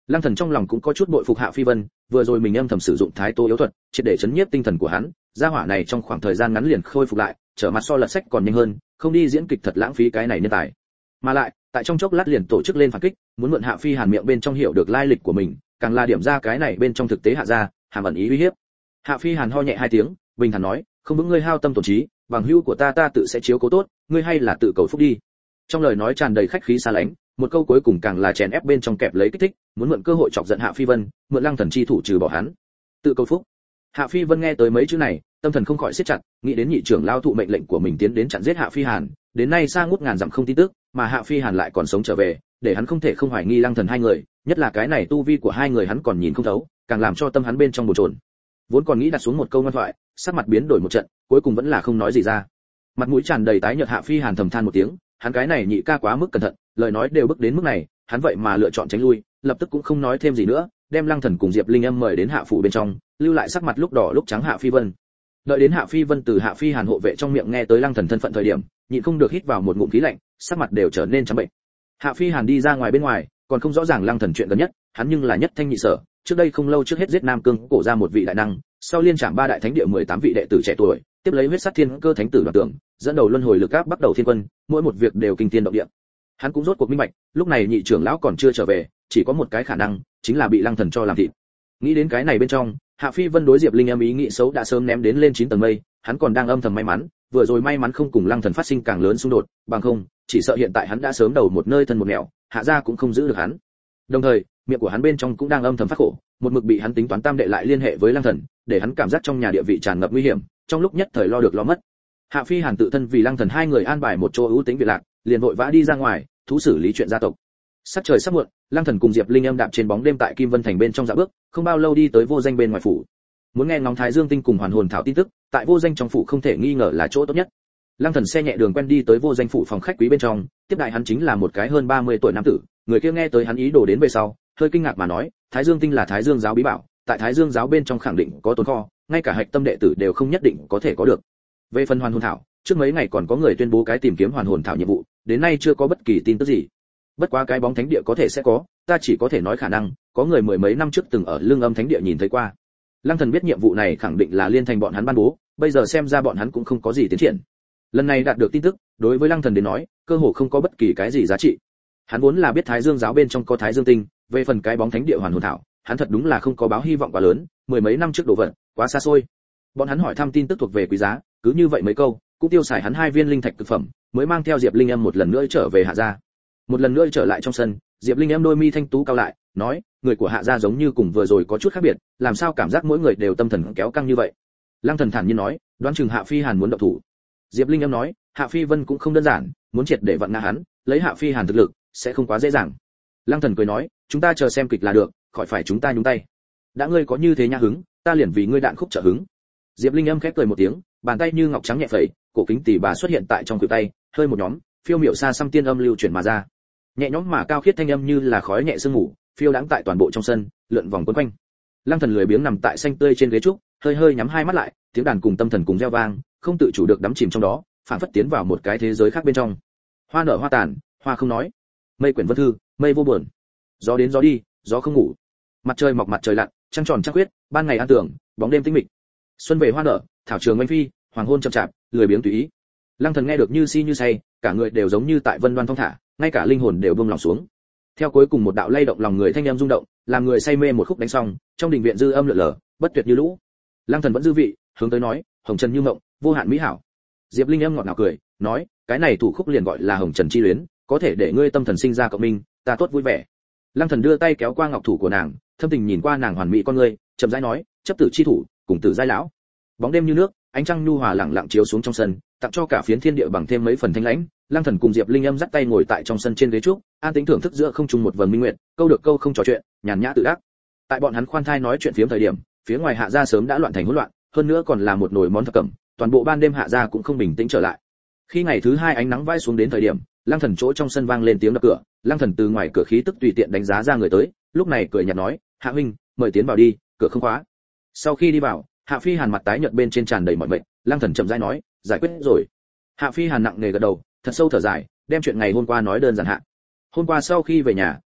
Speaker 1: Lăng Thần trong lòng cũng có chút bội phục Hạ Phi Vân, vừa rồi mình âm thầm sử dụng thái tố yếu thuật, triệt để chấn nhiếp tinh thần của hắn, gia hỏa này trong khoảng thời gian ngắn liền khôi phục lại, trở mặt so lật sách còn nhanh hơn, không đi diễn kịch thật lãng phí cái này nhân tài. Mà lại, tại trong chốc lát liền tổ chức lên phản kích, muốn mượn Hạ Phi Hàn miệng bên trong hiểu được lai lịch của mình, càng là điểm ra cái này bên trong thực tế hạ ra, hàm ẩn ý uy hiếp. Hạ Phi Hàn ho nhẹ hai tiếng, bình thản nói, không vững ngươi hao tâm tổn trí, bằng hữu của ta ta tự sẽ chiếu cố tốt, ngươi hay là tự cầu phúc đi. Trong lời nói tràn đầy khách khí xa lánh, một câu cuối cùng càng là chèn ép bên trong kẹp lấy kích thích, muốn mượn cơ hội chọc giận Hạ Phi Vân, mượn Lăng Thần chi thủ trừ bỏ hắn. Tự cầu phúc. Hạ Phi Vân nghe tới mấy chữ này, tâm thần không khỏi siết chặt, nghĩ đến nhị trưởng lao thụ mệnh lệnh của mình tiến đến chặn giết Hạ Phi Hàn, đến nay xa ngút ngàn dặm không tin tức, mà Hạ Phi Hàn lại còn sống trở về, để hắn không thể không hoài nghi Lăng Thần hai người, nhất là cái này tu vi của hai người hắn còn nhìn không thấu, càng làm cho tâm hắn bên trong bồn chồn. Vốn còn nghĩ đặt xuống một câu ngoan thoại, sắc mặt biến đổi một trận, cuối cùng vẫn là không nói gì ra. Mặt mũi tràn đầy tái nhợt Hạ Phi Hàn thầm than một tiếng, hắn cái này nhị ca quá mức cẩn thận, lời nói đều bước đến mức này, hắn vậy mà lựa chọn tránh lui, lập tức cũng không nói thêm gì nữa, đem Lăng Thần cùng Diệp Linh Âm mời đến hạ phủ bên trong, lưu lại sắc mặt lúc đỏ lúc trắng Hạ Phi Vân. Đợi đến Hạ Phi Vân từ Hạ Phi Hàn hộ vệ trong miệng nghe tới Lăng Thần thân phận thời điểm, nhịn không được hít vào một ngụm khí lạnh, sắc mặt đều trở nên trắng bệnh. Hạ Phi Hàn đi ra ngoài bên ngoài, còn không rõ ràng Lăng Thần chuyện gần nhất, hắn nhưng là nhất thanh nhị sở, trước đây không lâu trước hết giết Nam Cương, cổ ra một vị đại năng, sau liên trảm ba đại thánh địa mười tám vị đệ tử trẻ tuổi, tiếp lấy huyết sát thiên cơ thánh tử đoạt tượng, dẫn đầu luân hồi lực áp bắt đầu thiên quân, mỗi một việc đều kinh thiên động địa. Hắn cũng rốt cuộc minh bạch, lúc này nhị trưởng lão còn chưa trở về, chỉ có một cái khả năng, chính là bị Lăng Thần cho làm thịt. Nghĩ đến cái này bên trong, Hạ Phi Vân đối Diệp Linh Âm ý nghĩ xấu đã sớm ném đến lên chín tầng mây, hắn còn đang âm thầm may mắn, vừa rồi may mắn không cùng Lăng Thần phát sinh càng lớn xung đột, bằng không, chỉ sợ hiện tại hắn đã sớm đầu một nơi thân một nẻo, Hạ gia cũng không giữ được hắn. Đồng thời, miệng của hắn bên trong cũng đang âm thầm phát khổ, một mực bị hắn tính toán tam đệ lại liên hệ với Lăng Thần, để hắn cảm giác trong nhà địa vị tràn ngập nguy hiểm, trong lúc nhất thời lo được lo mất. Hạ Phi Hàn tự thân vì Lăng Thần hai người an bài một chỗ ưu tính việc lạc, liền vội vã đi ra ngoài, thú xử lý chuyện gia tộc. Sắp trời sắp muộn, Lăng Thần cùng Diệp Linh Âm đạp trên bóng đêm tại Kim Vân Thành bên trong dạo bước, không bao lâu đi tới Vô Danh bên ngoài phủ. Muốn nghe ngóng Thái Dương Tinh cùng Hoàn Hồn Thảo tin tức, tại Vô Danh trong phủ không thể nghi ngờ là chỗ tốt nhất. Lăng Thần xe nhẹ đường quen đi tới Vô Danh phủ phòng khách quý bên trong, tiếp đại hắn chính là một cái hơn ba mươi tuổi nam tử, người kia nghe tới hắn ý đồ đến về sau, hơi kinh ngạc mà nói, Thái Dương Tinh là Thái Dương giáo bí bảo, tại Thái Dương giáo bên trong khẳng định có tồn kho, ngay cả hạch tâm đệ tử đều không nhất định có thể có được. Về phần Hoàn Hồn Thảo, trước mấy ngày còn có người tuyên bố cái tìm kiếm Hoàn Hồn Thảo nhiệm vụ, đến nay chưa có bất kỳ tin tức gì. Bất quá cái bóng thánh địa có thể sẽ có, ta chỉ có thể nói khả năng, có người mười mấy năm trước từng ở Lương Âm thánh địa nhìn thấy qua. Lăng Thần biết nhiệm vụ này khẳng định là liên thành bọn hắn ban bố, bây giờ xem ra bọn hắn cũng không có gì tiến triển. Lần này đạt được tin tức, đối với Lăng Thần đến nói, cơ hồ không có bất kỳ cái gì giá trị. Hắn vốn là biết Thái Dương giáo bên trong có Thái Dương Tinh, về phần cái bóng thánh địa Hoàn Hồn Thảo, hắn thật đúng là không có báo hy vọng quá lớn, mười mấy năm trước đồ vật, quá xa xôi. Bọn hắn hỏi thăm tin tức thuộc về quý giá, cứ như vậy mấy câu, cũng tiêu xài hắn hai viên linh thạch cực phẩm, mới mang theo Diệp Linh Âm một lần nữa trở về Hạ gia. Một lần nữa trở lại trong sân, Diệp Linh Âm đôi mi thanh tú cao lại, nói, người của Hạ gia giống như cùng vừa rồi có chút khác biệt, làm sao cảm giác mỗi người đều tâm thần kéo căng như vậy? Lăng Thần thản nhiên nói, đoán chừng Hạ Phi Hàn muốn động thủ. Diệp Linh Âm nói, Hạ Phi Vân cũng không đơn giản, muốn triệt để vặn ngã hắn, lấy Hạ Phi Hàn thực lực, sẽ không quá dễ dàng. Lăng Thần cười nói, chúng ta chờ xem kịch là được, khỏi phải chúng ta nhúng tay. Đã ngươi có như thế nhã hứng, ta liền vì ngươi đạn khúc trợ hứng. Diệp Linh Âm khép cười một tiếng, bàn tay như ngọc trắng nhẹ phẩy, cổ kính tỷ bà xuất hiện tại trong khuỷu tay, hơi một nhóm, phiêu miểu xa xăm tiên âm lưu chuyển mà ra. Nhẹ nhõm mà cao khiết thanh âm như là khói nhẹ sương ngủ, phiêu đãng tại toàn bộ trong sân, lượn vòng quấn quanh. Lăng Thần lười biếng nằm tại xanh tươi trên ghế trúc, hơi hơi nhắm hai mắt lại, tiếng đàn cùng tâm thần cùng reo vang, không tự chủ được đắm chìm trong đó, phảng phất tiến vào một cái thế giới khác bên trong. Hoa nở hoa tàn, hoa không nói. Mây quyển vân thư, mây vô buồn. Gió đến gió đi, gió không ngủ. Mặt trời mọc mặt trời lặn, trăng tròn trăng khuyết, ban ngày an tưởng, bóng đêm tĩnh mịch. Xuân về hoa nở, thảo trường oanh phi, hoàng hôn chậm chạp, lười biếng tùy ý. Lăng Thần nghe được như si như say, cả người đều giống như tại vân đoan thong thả, ngay cả linh hồn đều buông lòng xuống. Theo cuối cùng một đạo lay động lòng người thanh âm rung động, làm người say mê một khúc đánh xong, trong đình viện dư âm lượn lờ, bất tuyệt như lũ. Lăng Thần vẫn dư vị, hướng tới nói, hồng trần như mộng, vô hạn mỹ hảo. Diệp Linh Âm ngọt ngào cười, nói, cái này thủ khúc liền gọi là hồng trần chi luyến, có thể để ngươi tâm thần sinh ra cộng minh, ta tốt vui vẻ. Lăng Thần đưa tay kéo qua ngọc thủ của nàng, thâm tình nhìn qua nàng hoàn mỹ con ngươi, chậm rãi nói, chấp tử chi thủ, cùng tử giai lão. Bóng đêm như nước, ánh trăng nhu hòa lẳng lặng chiếu xuống trong sân, tặng cho cả phiến thiên địa bằng thêm mấy phần thanh lãnh. Lăng Thần cùng Diệp Linh Âm dắt tay ngồi tại trong sân trên ghế trúc, an tĩnh thưởng thức giữa không trung một vầng minh nguyệt, câu được câu không trò chuyện, nhàn nhã tự đắc. Tại bọn hắn khoan thai nói chuyện phiếm thời điểm, phía ngoài Hạ gia sớm đã loạn thành hỗn loạn, hơn nữa còn là một nồi món thập cẩm, toàn bộ ban đêm Hạ gia cũng không bình tĩnh trở lại. Khi ngày thứ hai ánh nắng vãi xuống đến thời điểm, Lăng Thần chỗ trong sân vang lên tiếng đập cửa, Lăng Thần từ ngoài cửa khí tức tùy tiện đánh giá ra người tới, lúc này cười nhạt nói, Hạ huynh, mời tiến vào đi, cửa không khóa. Sau khi đi vào, Hạ Phi Hàn mặt tái nhợt bên trên tràn đầy mọi mệt, Lăng Thần chậm rãi nói, giải quyết rồi. Hạ Phi Hàn nặng nề gật đầu, thật sâu thở dài, đem chuyện ngày hôm qua nói đơn giản hạ. Hôm qua sau khi về nhà,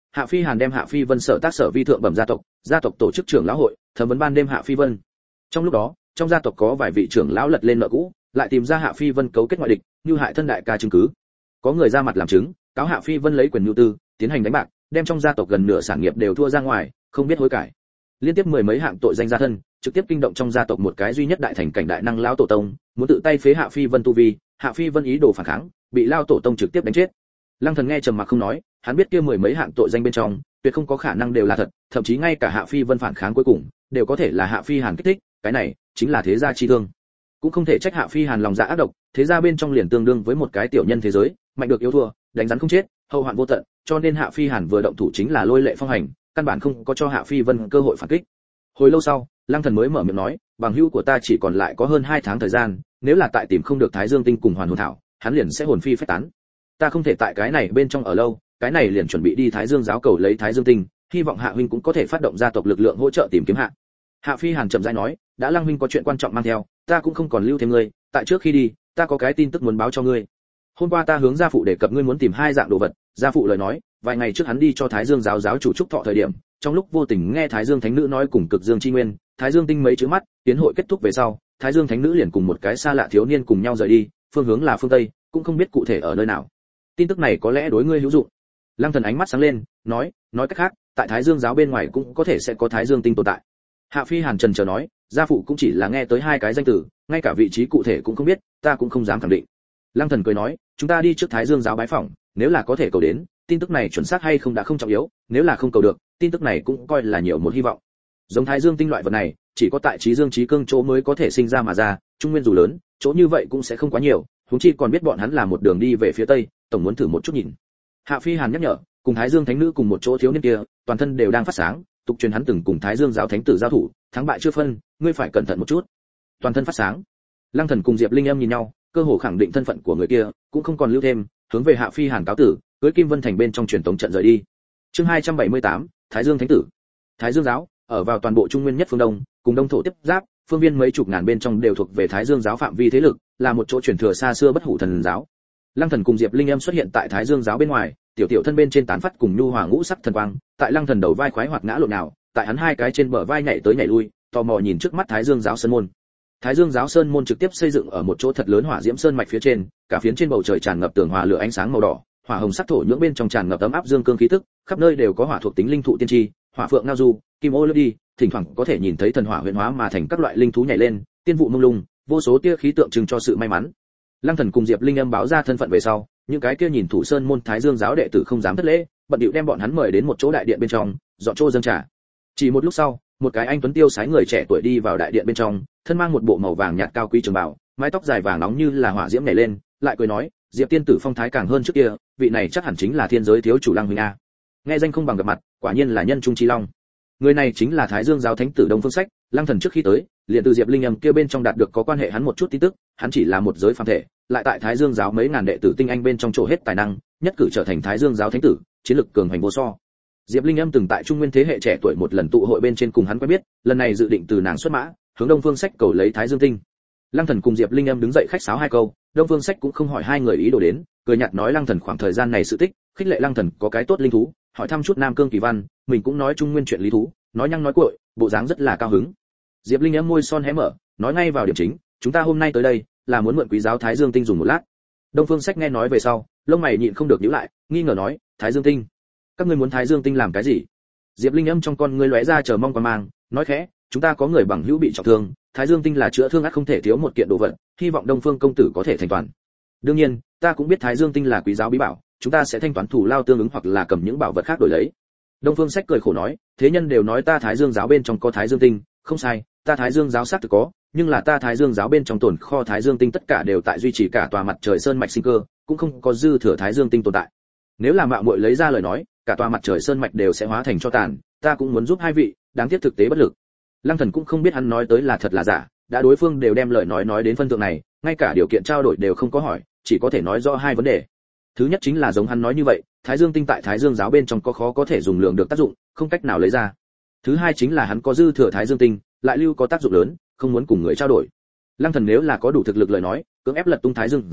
Speaker 1: Hạ Phi Hàn đem Hạ Phi Vân sở tác sở vi thượng bẩm gia tộc, gia tộc tổ chức trưởng lão hội, thẩm vấn ban đêm Hạ Phi Vân. Trong lúc đó, trong gia tộc có vài vị trưởng lão lật lên nợ cũ, lại tìm ra Hạ Phi Vân cấu kết ngoại địch, như hại thân đại ca chứng cứ. Có người ra mặt làm chứng, cáo Hạ Phi Vân lấy quyền nhu tư, tiến hành đánh bạc, đem trong gia tộc gần nửa sản nghiệp đều thua ra ngoài, không biết hối cải. Liên tiếp mười mấy hạng tội danh gia thân, trực tiếp kinh động trong gia tộc một cái duy nhất đại thành cảnh đại năng lão tổ tông, muốn tự tay phế Hạ Phi Vân tu vi, Hạ Phi Vân ý đồ phản kháng, bị lão tổ tông trực tiếp đánh chết. Lăng Thần nghe trầm mặc không nói, hắn biết kia mười mấy hạng tội danh bên trong, tuyệt không có khả năng đều là thật, thậm chí ngay cả Hạ Phi Vân phản kháng cuối cùng, đều có thể là Hạ Phi Hàn kích thích, cái này chính là thế gia chi thương. Cũng không thể trách Hạ Phi Hàn lòng dạ ác độc, thế gia bên trong liền tương đương với một cái tiểu nhân thế giới, mạnh được yếu thua, đánh rắn không chết, hậu hoạn vô tận, cho nên Hạ Phi Hàn vừa động thủ chính là lôi lệ phong hành, căn bản không có cho Hạ Phi Vân cơ hội phản kích. Hồi lâu sau, Lăng Thần mới mở miệng nói, bằng hữu của ta chỉ còn lại có hơn hai tháng thời gian, nếu là tại tìm không được Thái Dương tinh cùng Hoàn Hồn thảo, hắn liền sẽ hồn phi phách tán. Ta không thể tại cái này bên trong ở lâu, cái này liền chuẩn bị đi Thái Dương giáo cầu lấy Thái Dương tinh, hy vọng Hạ huynh cũng có thể phát động gia tộc lực lượng hỗ trợ tìm kiếm hạ. Hạ Phi Hàn chậm rãi nói, đã Lăng huynh có chuyện quan trọng mang theo, ta cũng không còn lưu thêm ngươi, tại trước khi đi, ta có cái tin tức muốn báo cho ngươi. Hôm qua ta hướng gia phụ đề cập ngươi muốn tìm hai dạng đồ vật, gia phụ lời nói, vài ngày trước hắn đi cho Thái Dương giáo giáo chủ trúc thọ thời điểm, trong lúc vô tình nghe Thái Dương thánh nữ nói cùng Cực Dương chi nguyên, Thái Dương tinh mấy chữ mắt, tiến hội kết thúc về sau, Thái Dương thánh nữ liền cùng một cái xa lạ thiếu niên cùng nhau rời đi, phương hướng là phương tây, cũng không biết cụ thể ở nơi nào. Tin tức này có lẽ đối ngươi hữu dụng. Lăng Thần ánh mắt sáng lên, nói, nói cách khác, tại Thái Dương giáo bên ngoài cũng có thể sẽ có Thái Dương tinh tồn tại. Hạ Phi Hàn trần chờ nói, gia phụ cũng chỉ là nghe tới hai cái danh từ, ngay cả vị trí cụ thể cũng không biết, ta cũng không dám khẳng định. Lăng Thần cười nói, chúng ta đi trước Thái Dương giáo bái phỏng, nếu là có thể cầu đến, tin tức này chuẩn xác hay không đã không trọng yếu, nếu là không cầu được, tin tức này cũng coi là nhiều một hy vọng. Giống Thái Dương tinh loại vật này, chỉ có tại Chí Dương Chí Cương chỗ mới có thể sinh ra mà ra, trung nguyên dù lớn, chỗ như vậy cũng sẽ không quá nhiều, huống chi còn biết bọn hắn là một đường đi về phía tây, tổng muốn thử một chút nhìn. Hạ Phi Hàn nhắc nhở, cùng Thái Dương thánh nữ cùng một chỗ thiếu niên kia, toàn thân đều đang phát sáng, tục truyền hắn từng cùng Thái Dương giáo thánh tử giao thủ, thắng bại chưa phân, ngươi phải cẩn thận một chút. Toàn thân phát sáng. Lăng Thần cùng Diệp Linh Âm nhìn nhau, cơ hồ khẳng định thân phận của người kia, cũng không còn lưu thêm, hướng về Hạ Phi Hàn cáo tử, cưới Kim Vân thành bên trong truyền tống trận rời đi. Chương hai trăm bảy mươi tám, Thái Dương thánh tử. Thái Dương giáo, ở vào toàn bộ trung nguyên nhất phương đông, cùng đông thổ tiếp giáp, phương viên mấy chục ngàn bên trong đều thuộc về Thái Dương giáo phạm vi thế lực, là một chỗ truyền thừa xa xưa bất hủ thần giáo. Lăng Thần cùng Diệp Linh Âm xuất hiện tại Thái Dương giáo bên ngoài, tiểu tiểu thân bên trên tán phát cùng nhu hòa ngũ sắc thần quang, tại Lăng Thần đầu vai khoái hoạt ngã lộn nào, tại hắn hai cái trên bờ vai nhảy tới nhảy lui, tò mò nhìn trước mắt Thái Dương giáo sơn môn. Thái Dương giáo sơn môn trực tiếp xây dựng ở một chỗ thật lớn hỏa diễm sơn mạch phía trên, cả phiến trên bầu trời tràn ngập tường hòa lửa ánh sáng màu đỏ, hỏa hồng sắc thổ nhưỡng bên trong tràn ngập ấm áp dương cương khí tức, khắp nơi đều có hỏa thuộc tính linh thụ tiên tri, hỏa phượng ngao du, kim ô lướt đi, thỉnh thoảng có thể nhìn thấy thần hỏa huyền hóa mà thành các loại linh thú nhảy lên, tiên vụ mông lung, vô số tia khí tượng trưng cho sự may mắn. Lăng Thần cùng Diệp Linh Âm báo ra thân phận về sau, những cái kia nhìn thủ sơn môn Thái Dương giáo đệ tử không dám thất lễ, bận điệu đem bọn hắn mời đến một chỗ đại điện bên trong, dọn chỗ dâng trà. Chỉ một lúc sau, một cái anh tuấn tiêu sái người trẻ tuổi đi vào đại điện bên trong, thân mang một bộ màu vàng nhạt cao quý trường bào, mái tóc dài vàng nóng như là hỏa diễm nhảy lên, lại cười nói, Diệp tiên tử phong thái càng hơn trước kia, vị này chắc hẳn chính là thiên giới thiếu chủ Lăng huynh a. Nghe danh không bằng gặp mặt, quả nhiên là nhân trung chi long. Người này chính là Thái Dương giáo thánh tử Đông Phương Sách. Lăng Thần trước khi tới, liền từ Diệp Linh Âm kia bên trong đạt được có quan hệ hắn một chút tin tức, hắn chỉ là một giới phàm thể, lại tại Thái Dương giáo mấy ngàn đệ tử tinh anh bên trong chỗ hết tài năng, nhất cử trở thành Thái Dương giáo thánh tử, chiến lực cường hành vô so. Diệp Linh Âm từng tại Trung Nguyên thế hệ trẻ tuổi một lần tụ hội bên trên cùng hắn quen biết, lần này dự định từ nàng xuất mã, hướng Đông Phương Sách cầu lấy Thái Dương tinh. Lăng Thần cùng Diệp Linh Âm đứng dậy khách sáo hai câu, Đông Phương Sách cũng không hỏi hai người ý đồ đến, cười nhạt nói Lăng Thần khoảng thời gian này sự tích, khích lệ Lăng Thần có cái tốt linh thú, hỏi thăm chút Nam Cương kỳ văn, mình cũng nói Trung Nguyên chuyện lý thú, nói nhăng nói cuội, bộ dáng rất là cao hứng. Diệp Linh Âm môi son hé mở, nói ngay vào điểm chính, chúng ta hôm nay tới đây là muốn mượn quý giáo Thái Dương tinh dùng một lát. Đông Phương Sách nghe nói về sau, lông mày nhịn không được nhíu lại, nghi ngờ nói, Thái Dương tinh? Các ngươi muốn Thái Dương tinh làm cái gì? Diệp Linh Âm trong con ngươi lóe ra chờ mong quan mang, nói khẽ, chúng ta có người bằng hữu bị trọng thương, Thái Dương tinh là chữa thương ắt không thể thiếu một kiện đồ vật, hy vọng Đông Phương công tử có thể thành toàn. Đương nhiên, ta cũng biết Thái Dương tinh là quý giáo bí bảo, chúng ta sẽ thanh toán thủ lao tương ứng hoặc là cầm những bảo vật khác đổi lấy. Đông Phương Sách cười khổ nói, thế nhân đều nói ta Thái Dương giáo bên trong có Thái Dương tinh, không sai, ta Thái Dương giáo xác thực có, nhưng là ta Thái Dương giáo bên trong tồn kho Thái Dương tinh tất cả đều tại duy trì cả tòa mặt trời sơn mạch sinh cơ, cũng không có dư thừa Thái Dương tinh tồn tại. Nếu là mạo muội lấy ra lời nói, cả tòa mặt trời sơn mạch đều sẽ hóa thành cho tàn, ta cũng muốn giúp hai vị, đáng tiếc thực tế bất lực. Lăng Thần cũng không biết hắn nói tới là thật là giả, đã đối phương đều đem lời nói nói đến phân thượng này, ngay cả điều kiện trao đổi đều không có hỏi, chỉ có thể nói rõ hai vấn đề. Thứ nhất chính là giống hắn nói như vậy, Thái Dương tinh tại Thái Dương giáo bên trong có khó có thể dùng lượng được tác dụng, không cách nào lấy ra. Thứ hai chính là hắn có dư thừa Thái Dương tinh, lại lưu có tác dụng lớn, không muốn cùng người trao đổi. Lăng Thần nếu là có đủ thực lực lời nói, cưỡng ép lật tung Thái Dương giáo,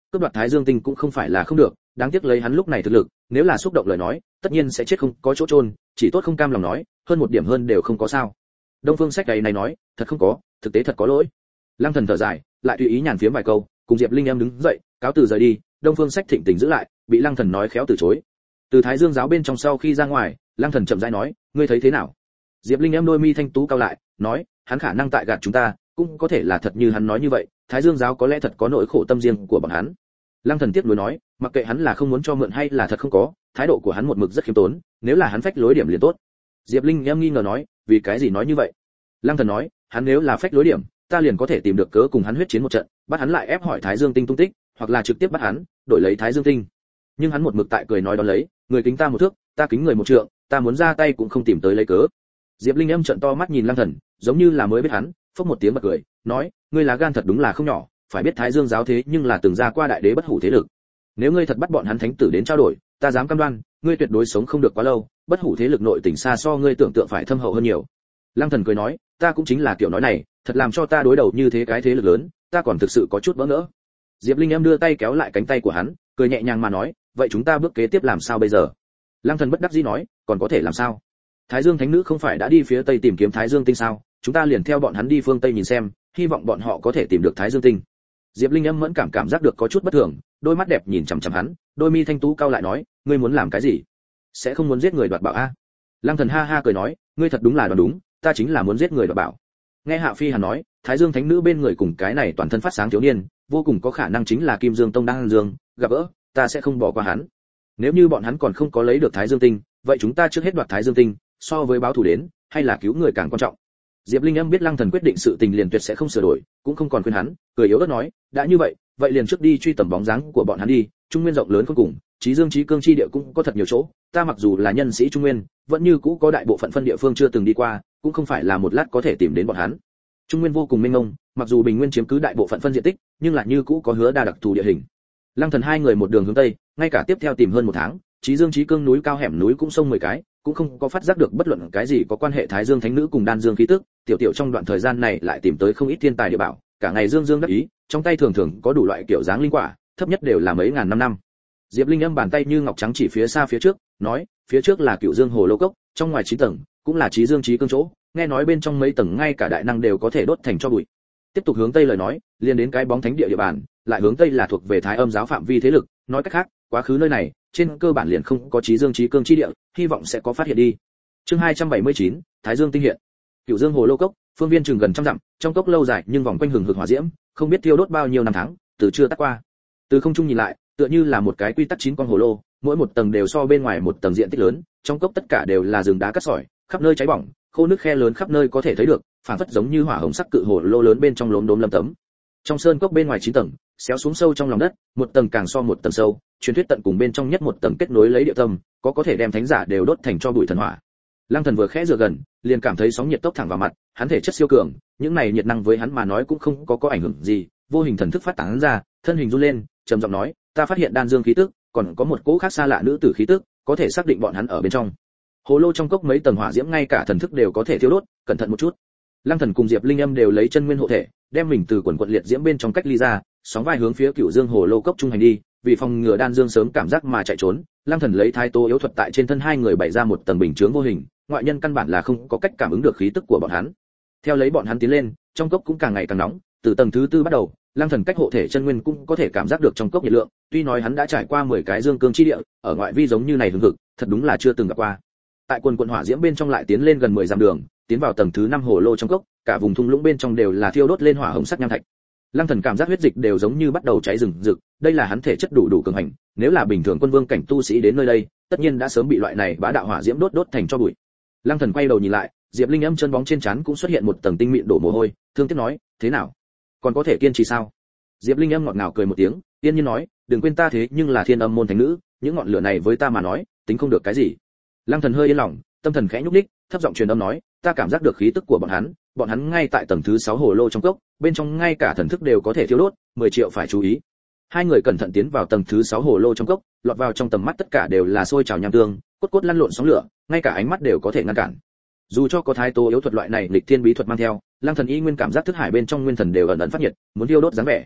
Speaker 1: cướp đoạt Thái Dương tinh cũng không phải là không được, đáng tiếc lấy hắn lúc này thực lực, nếu là xúc động lời nói, tất nhiên sẽ chết không có chỗ chôn, chỉ tốt không cam lòng nói, hơn một điểm hơn đều không có sao. Đông Phương Sách này này nói, thật không có, thực tế thật có lỗi. Lăng Thần thở dài, lại tùy ý nhàn phiếm vài câu, cùng Diệp Linh em đứng dậy, cáo từ rời đi. Đông Phương Sách thịnh tình giữ lại, bị Lăng Thần nói khéo từ chối. Từ Thái Dương giáo bên trong sau khi ra ngoài, Lăng Thần chậm rãi nói, ngươi thấy thế nào? Diệp Linh em đôi mi thanh tú cao lại, nói, hắn khả năng tại gạt chúng ta, cũng có thể là thật như hắn nói như vậy, Thái Dương giáo có lẽ thật có nỗi khổ tâm riêng của bọn hắn. Lăng Thần tiếp nối nói, mặc kệ hắn là không muốn cho mượn hay là thật không có, thái độ của hắn một mực rất khiêm tốn, nếu là hắn phách lối điểm liền tốt. Diệp Linh em nghi ngờ nói, vì cái gì nói như vậy? Lăng Thần nói, hắn nếu là phách lối điểm, ta liền có thể tìm được cớ cùng hắn huyết chiến một trận, bắt hắn lại ép hỏi Thái Dương tinh tung tích, hoặc là trực tiếp bắt hắn, đổi lấy Thái Dương tinh. Nhưng hắn một mực tại cười nói đón lấy, người kính ta một thước, ta kính người một trượng, ta muốn ra tay cũng không tìm tới lấy cớ. Diệp Linh em trợn to mắt nhìn Lăng Thần, giống như là mới biết hắn, phốc một tiếng bật cười, nói, ngươi là gan thật đúng là không nhỏ, phải biết Thái Dương giáo thế nhưng là từng ra qua đại đế bất hủ thế lực. Nếu ngươi thật bắt bọn hắn thánh tử đến trao đổi, ta dám cam đoan, ngươi tuyệt đối sống không được quá lâu, bất hủ thế lực nội tình xa so ngươi tưởng tượng phải thâm hậu hơn nhiều. Lăng Thần cười nói, ta cũng chính là kiểu nói này, thật làm cho ta đối đầu như thế cái thế lực lớn, ta còn thực sự có chút bỡ ngỡ. Diệp Linh em đưa tay kéo lại cánh tay của hắn, cười nhẹ nhàng mà nói, vậy chúng ta bước kế tiếp làm sao bây giờ? Lăng Thần bất đắc dĩ nói, còn có thể làm sao? Thái Dương thánh nữ không phải đã đi phía tây tìm kiếm Thái Dương tinh sao? Chúng ta liền theo bọn hắn đi phương tây nhìn xem, hy vọng bọn họ có thể tìm được Thái Dương tinh. Diệp Linh âm mẫn cảm cảm giác được có chút bất thường, đôi mắt đẹp nhìn chằm chằm hắn, đôi mi thanh tú cao lại nói, ngươi muốn làm cái gì? Sẽ không muốn giết người đoạt bảo a? Lăng Thần ha ha cười nói, ngươi thật đúng là đoán đúng, ta chính là muốn giết người đoạt bảo. Nghe Hạ Phi Hàn nói, Thái Dương thánh nữ bên người cùng cái này toàn thân phát sáng thiếu niên, vô cùng có khả năng chính là Kim Dương Tông Đan Dương, gặp gỡ, ta sẽ không bỏ qua hắn. Nếu như bọn hắn còn không có lấy được Thái Dương tinh, vậy chúng ta trước hết đoạt Thái Dương tinh, so với báo thù đến, hay là cứu người càng quan trọng. Diệp Linh Âm biết Lăng Thần quyết định sự tình liền tuyệt sẽ không sửa đổi, cũng không còn khuyên hắn, cười yếu ớt nói, đã như vậy, vậy liền trước đi truy tầm bóng dáng của bọn hắn đi, Trung Nguyên rộng lớn vô cùng, Chí Dương Chí Cương chi địa cũng có thật nhiều chỗ, ta mặc dù là nhân sĩ Trung Nguyên, vẫn như cũ có đại bộ phận phân địa phương chưa từng đi qua, cũng không phải là một lát có thể tìm đến bọn hắn. Trung Nguyên vô cùng mênh mông, mặc dù Bình Nguyên chiếm cứ đại bộ phận phân diện tích, nhưng lại như cũ có hứa đa đặc thù địa hình. Lăng Thần hai người một đường hướng tây, ngay cả tiếp theo tìm hơn một tháng, Chí Dương Chí Cương núi cao hẻm núi cũng sông mười cái, cũng không có phát giác được bất luận cái gì có quan hệ Thái Dương Thánh Nữ cùng Đan Dương khí tức, tiểu tiểu trong đoạn thời gian này lại tìm tới không ít thiên tài địa bảo, cả ngày dương dương đắc ý, trong tay thường thường có đủ loại kiểu dáng linh quả, thấp nhất đều là mấy ngàn năm năm. Diệp Linh Âm bàn tay như ngọc trắng chỉ phía xa phía trước, nói, phía trước là Cựu Dương Hồ Lô Cốc, trong ngoài chín tầng, cũng là Chí Dương Chí Cương chỗ, nghe nói bên trong mấy tầng ngay cả đại năng đều có thể đốt thành cho bụi. Tiếp tục hướng tây lời nói, liền đến cái bóng thánh địa địa bàn, lại hướng tây là thuộc về Thái Âm giáo phạm vi thế lực, nói cách khác, quá khứ nơi này, trên cơ bản liền không có Chí Dương Chí Cương chi địa, hy vọng sẽ có phát hiện đi. Chương hai trăm bảy mươi chín, Thái Dương tinh hiện. Cựu Dương Hồ Lô Cốc, phương viên chừng gần trăm dặm, trong cốc lâu dài nhưng vòng quanh hừng hực hỏa diễm, không biết thiêu đốt bao nhiêu năm tháng, từ chưa tắt qua. Từ không trung nhìn lại, tựa như là một cái quy tắc chín con hồ lô, mỗi một tầng đều so bên ngoài một tầng diện tích lớn, trong cốc tất cả đều là rừng đá cát sỏi, khắp nơi cháy bỏng, khô nước khe lớn khắp nơi có thể thấy được, phảng phất giống như hỏa hồng sắc cự hồ lô lớn bên trong lốm đốm lấm tấm. Trong sơn cốc bên ngoài chín tầng, xéo xuống sâu trong lòng đất, một tầng càng so một tầng sâu, truyền thuyết tận cùng bên trong nhất một tầng kết nối lấy địa tâm, có có thể đem thánh giả đều đốt thành cho bụi thần hỏa. Lăng Thần vừa khẽ dựa gần, liền cảm thấy sóng nhiệt tốc thẳng vào mặt, hắn thể chất siêu cường, những này nhiệt năng với hắn mà nói cũng không có có ảnh hưởng gì, vô hình thần thức phát tán ra, thân hình run lên, trầm giọng nói, ta phát hiện Đan Dương khí tức, còn có một cỗ khác xa lạ nữ tử khí tức, có thể xác định bọn hắn ở bên trong. Hồ lô trong cốc mấy tầng hỏa diễm ngay cả thần thức đều có thể thiêu đốt, cẩn thận một chút. Lăng Thần cùng Diệp Linh Âm đều lấy chân nguyên hộ thể, đem mình từ quần quật liệt diễm bên trong cách ly ra, sóng vai hướng phía Cửu Dương Hồ lô cốc trung hành đi, vì phòng ngừa Đan Dương sớm cảm giác mà chạy trốn, Lăng Thần lấy thái tố yếu thuật tại trên thân hai người bày ra một tầng bình chướng vô hình, ngoại nhân căn bản là không có cách cảm ứng được khí tức của bọn hắn. Theo lấy bọn hắn tiến lên, trong cốc cũng càng ngày càng nóng, từ tầng thứ tư bắt đầu, Lăng Thần cách hộ thể chân nguyên cũng có thể cảm giác được trong cốc nhiệt lượng, tuy nói hắn đã trải qua mười cái dương cương chi địa, ở ngoại vi giống như này hừng hực, thật đúng là chưa từng gặp qua. Tại quần quần hỏa diễm bên trong lại tiến lên gần mười dặm đường, tiến vào tầng thứ năm hồ lô trong cốc, cả vùng thung lũng bên trong đều là thiêu đốt lên hỏa hồng sắc nham thạch. Lăng Thần cảm giác huyết dịch đều giống như bắt đầu cháy rừng rực, đây là hắn thể chất đủ đủ cường hành, nếu là bình thường quân vương cảnh tu sĩ đến nơi đây, tất nhiên đã sớm bị loại này bá đạo hỏa diễm đốt đốt thành cho bụi. Lăng Thần quay đầu nhìn lại, Diệp Linh Âm chân bóng trên trán cũng xuất hiện một tầng tinh mịn đổ mồ hôi, thương tiếc nói, thế nào, còn có thể kiên trì sao? Diệp Linh Âm ngọt ngào cười một tiếng, tiên nhiên nói, đừng quên ta thế nhưng là Thiên Âm môn thánh nữ, những ngọn lửa này với ta mà nói, tính không được cái gì. Lăng Thần hơi yên lòng, tâm thần khẽ nhúc nhích, thấp giọng truyền âm nói, ta cảm giác được khí tức của bọn hắn, bọn hắn ngay tại tầng thứ sáu hồ lô trong cốc, bên trong ngay cả thần thức đều có thể thiêu đốt, mười triệu phải chú ý. Hai người cẩn thận tiến vào tầng thứ sáu hồ lô trong cốc, lọt vào trong tầm mắt tất cả đều là sôi trào nham tương, cốt cốt lăn lộn sóng lửa, ngay cả ánh mắt đều có thể ngăn cản. Dù cho có thái tố yếu thuật loại này lịch thiên bí thuật mang theo, Lăng Thần y nguyên cảm giác thức hải bên trong nguyên thần đều ẩn ẩn phát nhiệt, muốn thiêu đốt dáng vẻ.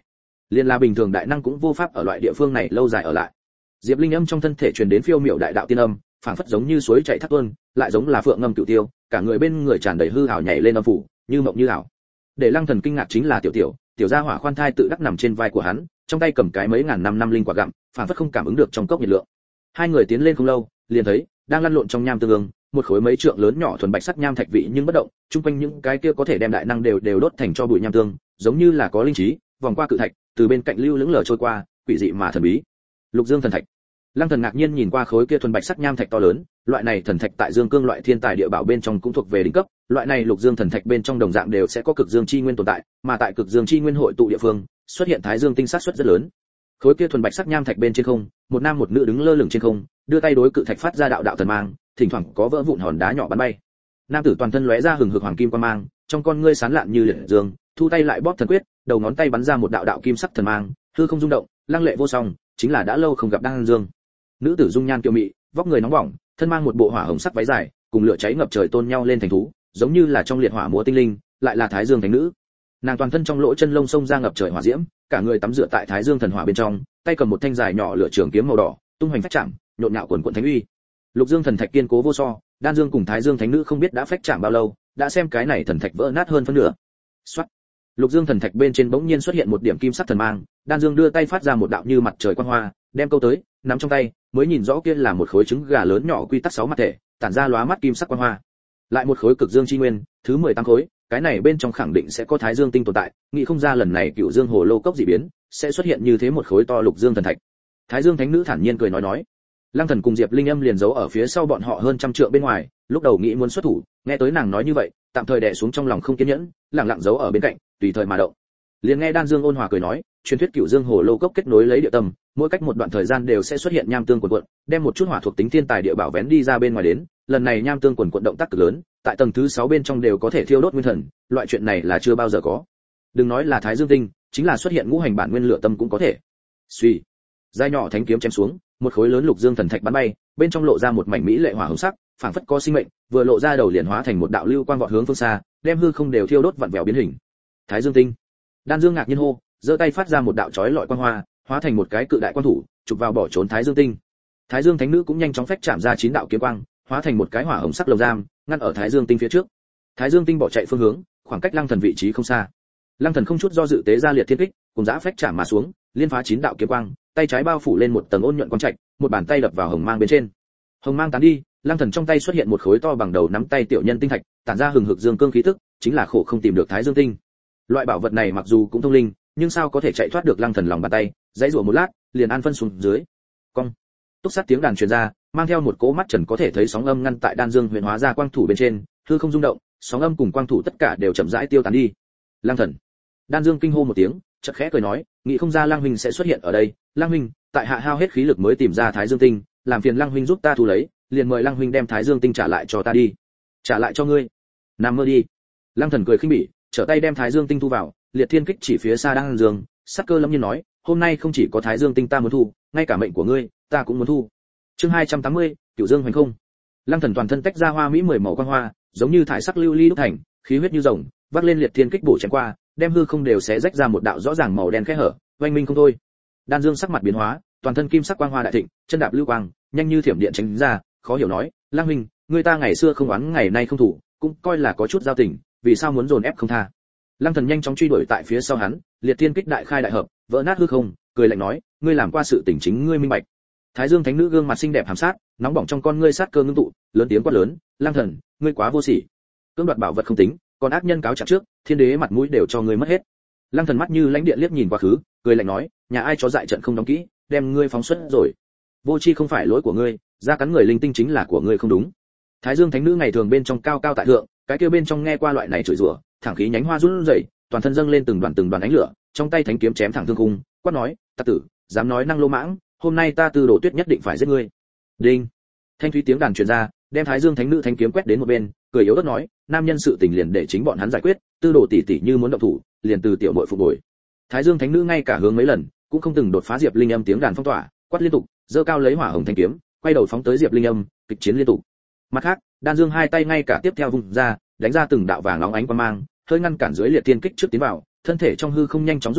Speaker 1: Liên là bình thường đại năng cũng vô pháp ở loại địa phương này lâu dài ở lại. Diệp Linh Âm trong thân thể truyền đến phiêu miểu đại đạo tiên âm, phảng phất giống như suối chảy thác tuôn, lại giống là phượng ngâm cửu tiêu, cả người bên người tràn đầy hư ảo nhảy lên âm phủ, như mộng như ảo. Để Lăng Thần kinh ngạc chính là tiểu tiểu, tiểu gia hỏa khoan thai tự đắc nằm trên vai của hắn, trong tay cầm cái mấy ngàn năm năm linh quả gặm, phảng phất không cảm ứng được trong cốc nhiệt lượng. Hai người tiến lên không lâu, liền thấy đang lăn lộn trong nham tương ương, một khối mấy trượng lớn nhỏ thuần bạch sắc nham thạch vị nhưng bất động, chung quanh những cái kia có thể đem đại năng đều đều đốt thành cho bụi nham tương, giống như là có linh trí, vòng qua cự thạch, từ bên cạnh lưu lững lờ trôi qua, quỷ dị mà thần bí. Lục Dương thần thạch. Lăng Thần ngạc nhiên nhìn qua khối kia thuần bạch sắc nham thạch to lớn, loại này thần thạch tại Dương Cương loại thiên tài địa bảo bên trong cũng thuộc về đỉnh cấp, loại này Lục Dương thần thạch bên trong đồng dạng đều sẽ có cực dương chi nguyên tồn tại, mà tại cực dương chi nguyên hội tụ địa phương, xuất hiện thái dương tinh sát suất rất lớn. Khối kia thuần bạch sắc nham thạch bên trên không, một nam một nữ đứng lơ lửng trên không, đưa tay đối cự thạch phát ra đạo đạo thần mang, thỉnh thoảng có vỡ vụn hòn đá nhỏ bắn bay. Nam tử toàn thân lóe ra hừng hực hoàng kim quang mang, trong con ngươi sáng lạn như liệt dương, thu tay lại bóp thần quyết, đầu ngón tay bắn ra một đạo đạo kim sắc thần mang, hư không rung động, lăng lệ vô song, chính là đã lâu không gặp Đan Dương. Nữ tử dung nhan kiều mị, vóc người nóng bỏng, thân mang một bộ hỏa hồng sắc váy dài, cùng lửa cháy ngập trời tôn nhau lên thành thú, giống như là trong liệt hỏa múa tinh linh, lại là Thái Dương thánh nữ. Nàng toàn thân trong lỗ chân lông sông ra ngập trời hỏa diễm, cả người tắm rửa tại Thái Dương thần hỏa bên trong, tay cầm một thanh dài nhỏ lửa trường kiếm màu đỏ, tung hoành phách chạm, nhộn nhạo quần quần thánh uy. Lục Dương thần thạch kiên cố vô so, Đan Dương cùng Thái Dương thánh nữ không biết đã phách chạm bao lâu, đã xem cái này thần thạch vỡ nát hơn phân nửa. Soát. Lục Dương thần thạch bên trên bỗng nhiên xuất hiện một điểm kim sắc thần mang, Đan Dương đưa tay phát ra một đạo như mặt trời quang hoa, đem câu tới, nắm trong tay, mới nhìn rõ kia là một khối trứng gà lớn nhỏ quy tắc sáu mặt thể, tản ra lóa mắt kim sắc quang hoa. Lại một khối cực dương chi nguyên, thứ mười tám khối, cái này bên trong khẳng định sẽ có Thái Dương tinh tồn tại, nghĩ không ra lần này Cửu Dương Hồ Lô cốc dị biến, sẽ xuất hiện như thế một khối to Lục Dương thần thạch. Thái Dương thánh nữ thản nhiên cười nói nói. Lăng Thần cùng Diệp Linh Âm liền giấu ở phía sau bọn họ hơn trăm trượng bên ngoài, lúc đầu nghĩ muốn xuất thủ, nghe tới nàng nói như vậy, tạm thời đè xuống trong lòng không kiên nhẫn, lặng lặng giấu ở bên cạnh, tùy thời mà động. Liền nghe Đan Dương ôn hòa cười nói, truyền thuyết Cửu Dương Hồ Lô cốc kết nối lấy địa tâm, mỗi cách một đoạn thời gian đều sẽ xuất hiện nham tương quần quật, đem một chút hỏa thuộc tính thiên tài địa bảo vén đi ra bên ngoài đến, lần này nham tương quần quật động tác cực lớn, tại tầng thứ sáu bên trong đều có thể thiêu đốt nguyên thần, loại chuyện này là chưa bao giờ có. Đừng nói là Thái Dương tinh, chính là xuất hiện ngũ hành bản nguyên lửa tâm cũng có thể. Suy, dai nhỏ thánh kiếm chém xuống, một khối lớn Lục Dương thần thạch bắn bay, bên trong lộ ra một mảnh mỹ lệ hỏa hồng sắc, phảng phất có sinh mệnh, vừa lộ ra đầu liền hóa thành một đạo lưu quang vọt hướng phương xa, đem hư không đều thiêu đốt vặn vẹo biến hình. Thái Dương tinh. Đan Dương ngạc nhiên hô, giơ tay phát ra một đạo chói lọi quang hoa, hóa thành một cái cự đại quan thủ, chụp vào bỏ trốn Thái Dương tinh. Thái Dương thánh nữ cũng nhanh chóng phách chạm ra chín đạo kiếm quang, hóa thành một cái hỏa hồng sắc lồng giam, ngăn ở Thái Dương tinh phía trước. Thái Dương tinh bỏ chạy phương hướng, khoảng cách Lăng Thần vị trí không xa. Lăng Thần không chút do dự tế ra liệt thiên kích, cùng dã phách chạm mà xuống, liên phá chín đạo kiếm quang, tay trái bao phủ lên một tầng ôn nhuận quang trạch, một bàn tay đập vào hồng mang bên trên. Hồng mang tán đi, Lăng Thần trong tay xuất hiện một khối to bằng đầu nắm tay tiểu nhân tinh thạch, tản ra hừng hực dương cương khí tức, chính là khổ không tìm được Thái Dương tinh. Loại bảo vật này mặc dù cũng thông linh, nhưng sao có thể chạy thoát được Lăng Thần lòng bàn tay, dãy rủa một lát, liền an phân xuống dưới. Cong. Túc sát tiếng đàn truyền ra, mang theo một cỗ mắt trần có thể thấy sóng âm ngăn tại Đan Dương huyền hóa ra quang thủ bên trên, hư không rung động, sóng âm cùng quang thủ tất cả đều chậm rãi tiêu tán đi. Lăng Thần. Đan Dương kinh hô một tiếng, chợt khẽ cười nói, nghĩ không ra Lăng huynh sẽ xuất hiện ở đây. Lăng huynh, tại hạ hao hết khí lực mới tìm ra Thái Dương tinh, làm phiền Lăng huynh giúp ta thu lấy, liền mời Lăng huynh đem Thái Dương tinh trả lại cho ta đi. Trả lại cho ngươi? Nằm mơ đi. Lăng Thần cười khinh bỉ, trở tay đem Thái Dương tinh thu vào, liệt thiên kích chỉ phía xa Đan Dương, sắc cơ lâm nhiên nói, hôm nay không chỉ có Thái Dương tinh ta muốn thu, ngay cả mệnh của ngươi, ta cũng muốn thu. Chương hai trăm tám mươi, Cửu Dương hoành không. Lăng Thần toàn thân tách ra hoa mỹ mười màu quang hoa, giống như thải sắc lưu ly đúc thành, khí huyết như rồng, vác lên liệt thiên kích bổ chém qua, đem hư không đều xé rách ra một đạo rõ ràng màu đen khẽ hở, oanh minh không thôi. Đan Dương sắc mặt biến hóa, toàn thân kim sắc quang hoa đại thịnh, chân đạp lưu quang, nhanh như thiểm điện tránh ra, khó hiểu nói, Lăng huynh, người ta ngày xưa không oán ngày nay không thủ, cũng coi là có chút giao tình, vì sao muốn dồn ép không tha? Lăng Thần nhanh chóng truy đuổi tại phía sau hắn, liệt thiên kích đại khai đại hợp, vỡ nát hư không, cười lạnh nói, ngươi làm qua sự tình chính ngươi minh bạch. Thái Dương thánh nữ gương mặt xinh đẹp hàm sát, nóng bỏng trong con ngươi sát cơ ngưng tụ, lớn tiếng quát lớn, Lăng Thần, ngươi quá vô sỉ. Cưỡng đoạt bảo vật không tính, còn ác nhân cáo trạng trước, thiên đế mặt mũi đều cho ngươi mất hết. Lăng Thần mắt như lãnh điện liếc nhìn quá khứ, cười lạnh nói, nhà ai chó dại trận không đóng kỹ, đem ngươi phóng xuất rồi. Vô chi không phải lỗi của ngươi, ra cắn người linh tinh chính là của ngươi không đúng. Thái Dương thánh nữ ngày thường bên trong cao cao tại thượng, cái kia bên trong nghe qua loại này chửi rủa, thẳng khí nhánh hoa run rẩy, toàn thân dâng lên từng đoàn từng đoàn ánh lửa, trong tay thánh kiếm chém thẳng thương khung, quát nói, "Tặc tử, dám nói năng lô mãng, hôm nay ta Tư Đồ Tuyết nhất định phải giết ngươi." Đinh. Thanh thúy tiếng đàn truyền ra, đem Thái Dương thánh nữ thánh kiếm quét đến một bên, cười yếu ớt nói, "Nam nhân sự tình liền để chính bọn hắn giải quyết, Tư Đồ tỷ tỷ như muốn động thủ, liền từ tiểu muội phục bồi." Thái Dương thánh nữ ngay cả hướng mấy lần, cũng không từng đột phá Diệp Linh Âm tiếng đàn phong tỏa, quát liên tục, giơ cao lấy hỏa hồng thanh kiếm, quay đầu phóng tới Diệp Linh Âm, kịch chiến liên tục. Mặt khác, Đan Dương hai tay ngay cả tiếp theo vùng ra, đánh ra từng đạo vàng óng ánh quang mang, hơi ngăn cản dưới liệt tiên kích trước tiến vào, thân thể trong hư không nhanh chóng rút lui,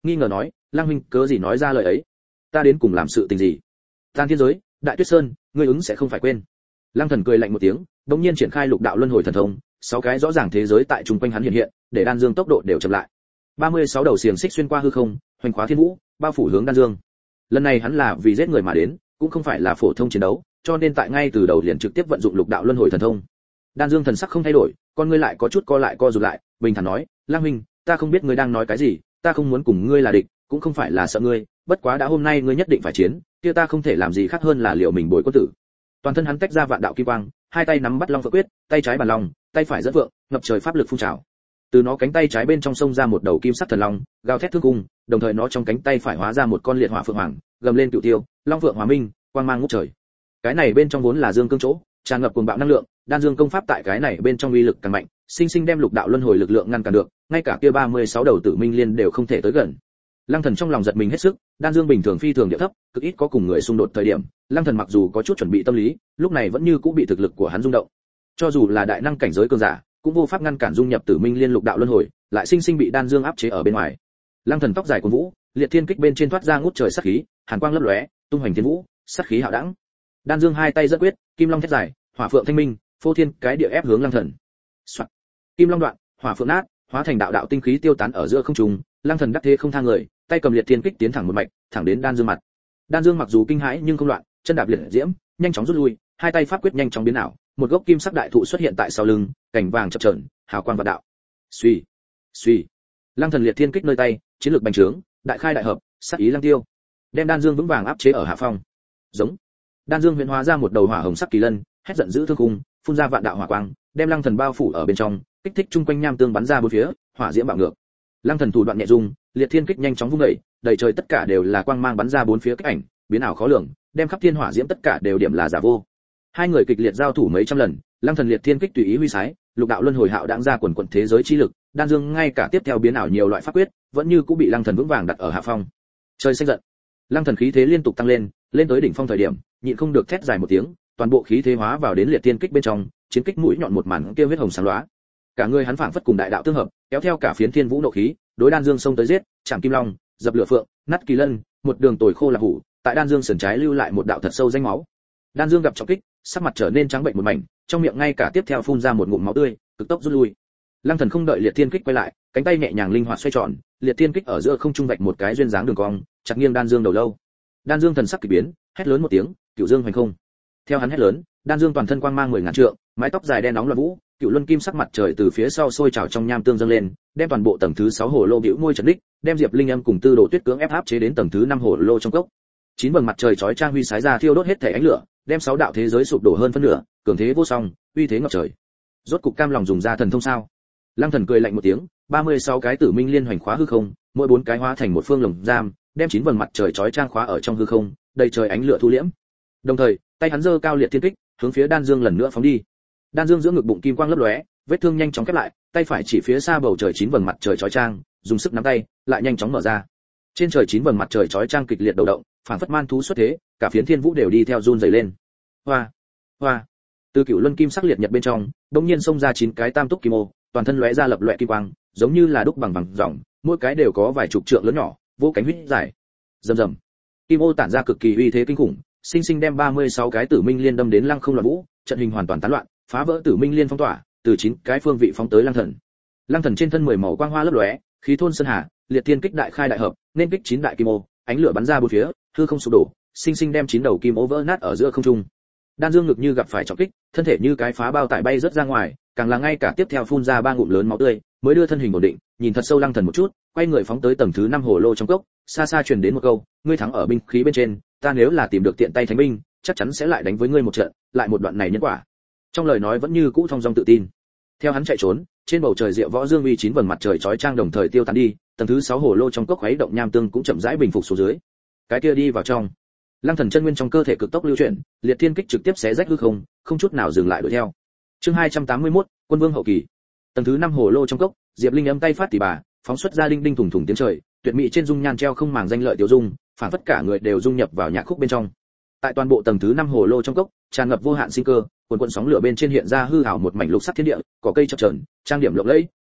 Speaker 1: nghi ngờ nói, Lăng huynh cớ gì nói ra lời ấy? Ta đến cùng làm sự tình gì? Tàn thiên giới, Đại Tuyết Sơn, ngươi ứng sẽ không phải quên. Lăng Thần cười lạnh một tiếng, đống nhiên triển khai lục đạo luân hồi thần thông, sáu cái rõ ràng thế giới tại trung quanh hắn hiện hiện, để Đan Dương tốc độ đều chậm lại. ba mươi sáu đầu xiềng xích xuyên qua hư không, hoành khóa thiên vũ, bao phủ hướng Đan Dương. Lần này hắn là vì giết người mà đến, cũng không phải là phổ thông chiến đấu, cho nên tại ngay từ đầu liền trực tiếp vận dụng lục đạo luân hồi thần thông. Đan Dương thần sắc không thay đổi, con ngươi lại có chút co lại co rụt lại, bình thản nói, Lăng huynh, ta không biết ngươi đang nói cái gì, ta không muốn cùng ngươi là địch, cũng không phải là sợ ngươi, bất quá đã hôm nay ngươi nhất định phải chiến, kia ta không thể làm gì khác hơn là liều mình bồi quân tử. Toàn thân hắn tách ra vạn đạo kim quang, hai tay nắm bắt long phượng quyết, tay trái bàn long, tay phải dẫn vượng, ngập trời pháp lực phun trào. Từ nó cánh tay trái bên trong sông ra một đầu kim sắc thần long, gào thét thương cung, đồng thời nó trong cánh tay phải hóa ra một con liệt hỏa phượng hoàng, gầm lên cửu tiêu, long phượng hòa minh, quang mang ngút trời. Cái này bên trong vốn là dương cương chỗ, tràn ngập cuồng bạo năng lượng, Đan Dương công pháp tại cái này bên trong uy lực càng mạnh, sinh sinh đem lục đạo luân hồi lực lượng ngăn cản được, ngay cả kia ba mươi sáu đầu tử minh liên đều không thể tới gần. Lăng Thần trong lòng giật mình hết sức, Đan Dương bình thường phi thường địa thấp, cực ít có cùng người xung đột thời điểm, Lăng Thần mặc dù có chút chuẩn bị tâm lý, lúc này vẫn như cũng bị thực lực của hắn rung động. Cho dù là đại năng cảnh giới cường giả, cũng vô pháp ngăn cản dung nhập tử minh liên lục đạo luân hồi, lại sinh sinh bị Đan Dương áp chế ở bên ngoài. Lăng Thần tóc dài cuồn vũ, liệt thiên kích bên trên thoát ra ngút trời sát khí, hàn quang lấp lóe, tung hoành thiên vũ, sát khí hạo đẳng. Đan Dương hai tay giật quyết, kim long thét dài, hỏa phượng thanh minh, phô thiên cái địa ép hướng Lăng Thần. Soạn. Kim long đoạn, hỏa phượng nát, hóa thành đạo đạo tinh khí tiêu tán ở giữa không trung, Lăng Thần đắc thế không tha người, tay cầm liệt thiên kích tiến thẳng một mạch, thẳng đến Đan Dương mặt. Đan Dương mặc dù kinh hãi nhưng không loạn, chân đạp liệt diễm, nhanh chóng rút lui, hai tay pháp quyết nhanh chóng biến ảo, một gốc kim sắc đại thụ xuất hiện tại sau lưng, cảnh vàng chập chờn, hào quang vạn đạo. Suy, suy. Lăng Thần liệt thiên kích nơi tay, chiến lược bành trướng, đại khai đại hợp, sát ý lăng tiêu, đem Đan Dương vững vàng áp chế ở hạ phong. Giống. Đan Dương huyễn hóa ra một đầu hỏa hồng sắc kỳ lân, hét giận dữ thương khung, phun ra vạn đạo hỏa quang, đem Lăng Thần bao phủ ở bên trong, kích thích chung quanh nham tương bắn ra bốn phía, hỏa diễm bạo ngược. Lăng Thần thủ đoạn nhẹ dung, liệt thiên kích nhanh chóng vung dậy, đầy trời tất cả đều là quang mang bắn ra bốn phía kích ảnh, biến ảo khó lường, đem khắp thiên hỏa diễm tất cả đều điểm là giả vô. Hai người kịch liệt giao thủ mấy trăm lần, Lăng Thần liệt thiên kích tùy ý huy sái, lục đạo luân hồi hạo đãng ra quần quần thế giới chi lực, Đan Dương ngay cả tiếp theo biến ảo nhiều loại pháp quyết, vẫn như cũng bị Lăng Thần vững vàng đặt ở hạ phong. Trời xanh giận. Lăng Thần khí thế liên tục tăng lên, lên tới đỉnh phong thời điểm, nhịn không được thét dài một tiếng, toàn bộ khí thế hóa vào đến liệt thiên kích bên trong, chiến kích mũi nhọn một màn kia huyết hồng sáng lóa. Cả người hắn phảng phất cùng đại đạo tương hợp, kéo theo cả phiến thiên vũ nộ khí, đối Đan Dương xông tới giết, chạm kim long, dập lửa phượng, nát kỳ lân, một đường tồi khô là hủ, tại Đan Dương sườn trái lưu lại một đạo thật sâu danh máu. Đan Dương gặp trọng kích, sắc mặt trở nên trắng bệnh một mảnh, trong miệng ngay cả tiếp theo phun ra một ngụm máu tươi, cực tốc rút lui. Lăng Thần không đợi liệt thiên kích quay lại, cánh tay nhẹ nhàng linh hoạt xoay tròn, liệt thiên kích ở giữa không trung vạch một cái duyên dáng đường cong, chặt nghiêng Đan Dương đầu lâu. Đan Dương thần sắc kỳ biến, hét lớn một tiếng, Cửu Dương hoành không. Theo hắn hét lớn, Đan Dương toàn thân quang mang mười ngàn trượng, mái tóc dài đen nóng loạn vũ, cựu luân kim sắc mặt trời từ phía sau sôi trào trong nham tương dâng lên, đem toàn bộ tầng thứ sáu hồ lô bĩu môi trấn đích, đem Diệp Linh Âm cùng Tư Đồ Tuyết cưỡng ép áp chế đến tầng thứ năm hồ lô trong cốc. Chín vầng mặt trời chói chang huy sái ra thiêu đốt hết thể ánh lửa, đem sáu đạo thế giới sụp đổ hơn phân nửa, cường thế vô song, uy thế ngập trời. Rốt cục cam lòng dùng ra thần thông sao? Lăng Thần cười lạnh một tiếng, ba mươi sáu cái tử minh liên hoành khóa hư không, mỗi bốn cái hóa thành một phương lồng giam, đem chín vầng mặt trời chói chang khóa ở trong hư không, đầy trời ánh lửa thu liễm. Đồng thời, tay hắn giơ cao liệt thiên kích, hướng phía Đan Dương lần nữa phóng đi. Đan Dương giữa ngực bụng kim quang lấp lóe, vết thương nhanh chóng khép lại, tay phải chỉ phía xa bầu trời chín vầng mặt trời chói chang, dùng sức nắm tay, lại nhanh chóng mở ra. Trên trời chín vầng mặt trời chói chang kịch liệt đầu động, phảng phất man thú xuất thế, cả phiến thiên vũ đều đi theo run rẩy lên. Hoa, hoa. Từ cựu luân kim sắc liệt nhật bên trong, đột nhiên xông ra chín cái tam túc kim ô, toàn thân lóe ra lập loè kim quang, giống như là đúc bằng vàng ròng, mỗi cái đều có vài chục trượng lớn nhỏ, vô cánh huyết dài. Rầm rầm. Kim ô tản ra cực kỳ uy thế kinh khủng, sinh sinh đem ba mươi sáu cái tử minh liên đâm đến lăng không loạn vũ, trận hình hoàn toàn tán loạn, phá vỡ tử minh liên phong tỏa, từ chín cái phương vị phóng tới Lăng Thần. Lăng Thần trên thân mười màu quang hoa lấp lóe, khí thôn sơn hà, liệt thiên kích đại khai đại hợp, nên kích chín đại kim ô, ánh lửa bắn ra bốn phía, hư không sụp đổ, sinh sinh đem chín đầu kim ô vỡ nát ở giữa không trung. Đan Dương ngực như gặp phải trọng kích, thân thể như cái phá bao tải bay rất ra ngoài, càng là ngay cả tiếp theo phun ra ba ngụm lớn máu tươi, mới đưa thân hình ổn định, nhìn thật sâu Lăng Thần một chút, quay người phóng tới tầng thứ năm hồ lô trong cốc, xa xa truyền đến một câu, ngươi thắng ở binh khí bên trên, ta nếu là tìm được tiện tay thánh binh, chắc chắn sẽ lại đánh với ngươi một trận, lại một đoạn này nhân quả. Trong lời nói vẫn như cũ thong dong tự tin. Theo hắn chạy trốn, trên bầu trời diệu võ dương uy chín vầng mặt trời chói chang đồng thời tiêu tán đi, tầng thứ sáu hồ lô trong cốc khuấy động nham tương cũng chậm rãi bình phục xuống dưới. Cái kia đi vào trong. Lăng Thần chân nguyên trong cơ thể cực tốc lưu chuyển, liệt thiên kích trực tiếp xé rách hư không, không chút nào dừng lại đuổi theo. Chương hai trăm tám mươi mốt, Quân Vương hậu kỳ. Tầng thứ năm hồ lô trong cốc, Diệp Linh âm tay phát tỉ bà, phóng xuất ra đinh đinh thủng thủng tiếng trời, tuyệt mỹ trên dung nhan treo không màng danh lợi tiểu dung, phản phất cả người đều dung nhập vào nhạc khúc bên trong. Tại toàn bộ tầng thứ năm hồ lô trong cốc, tràn ngập vô hạn sinh cơ, cuồn cuộn sóng lửa bên trên hiện ra hư ảo một mảnh lục sắc thiên địa, cỏ cây chập chờn, trang điểm lộng lẫy,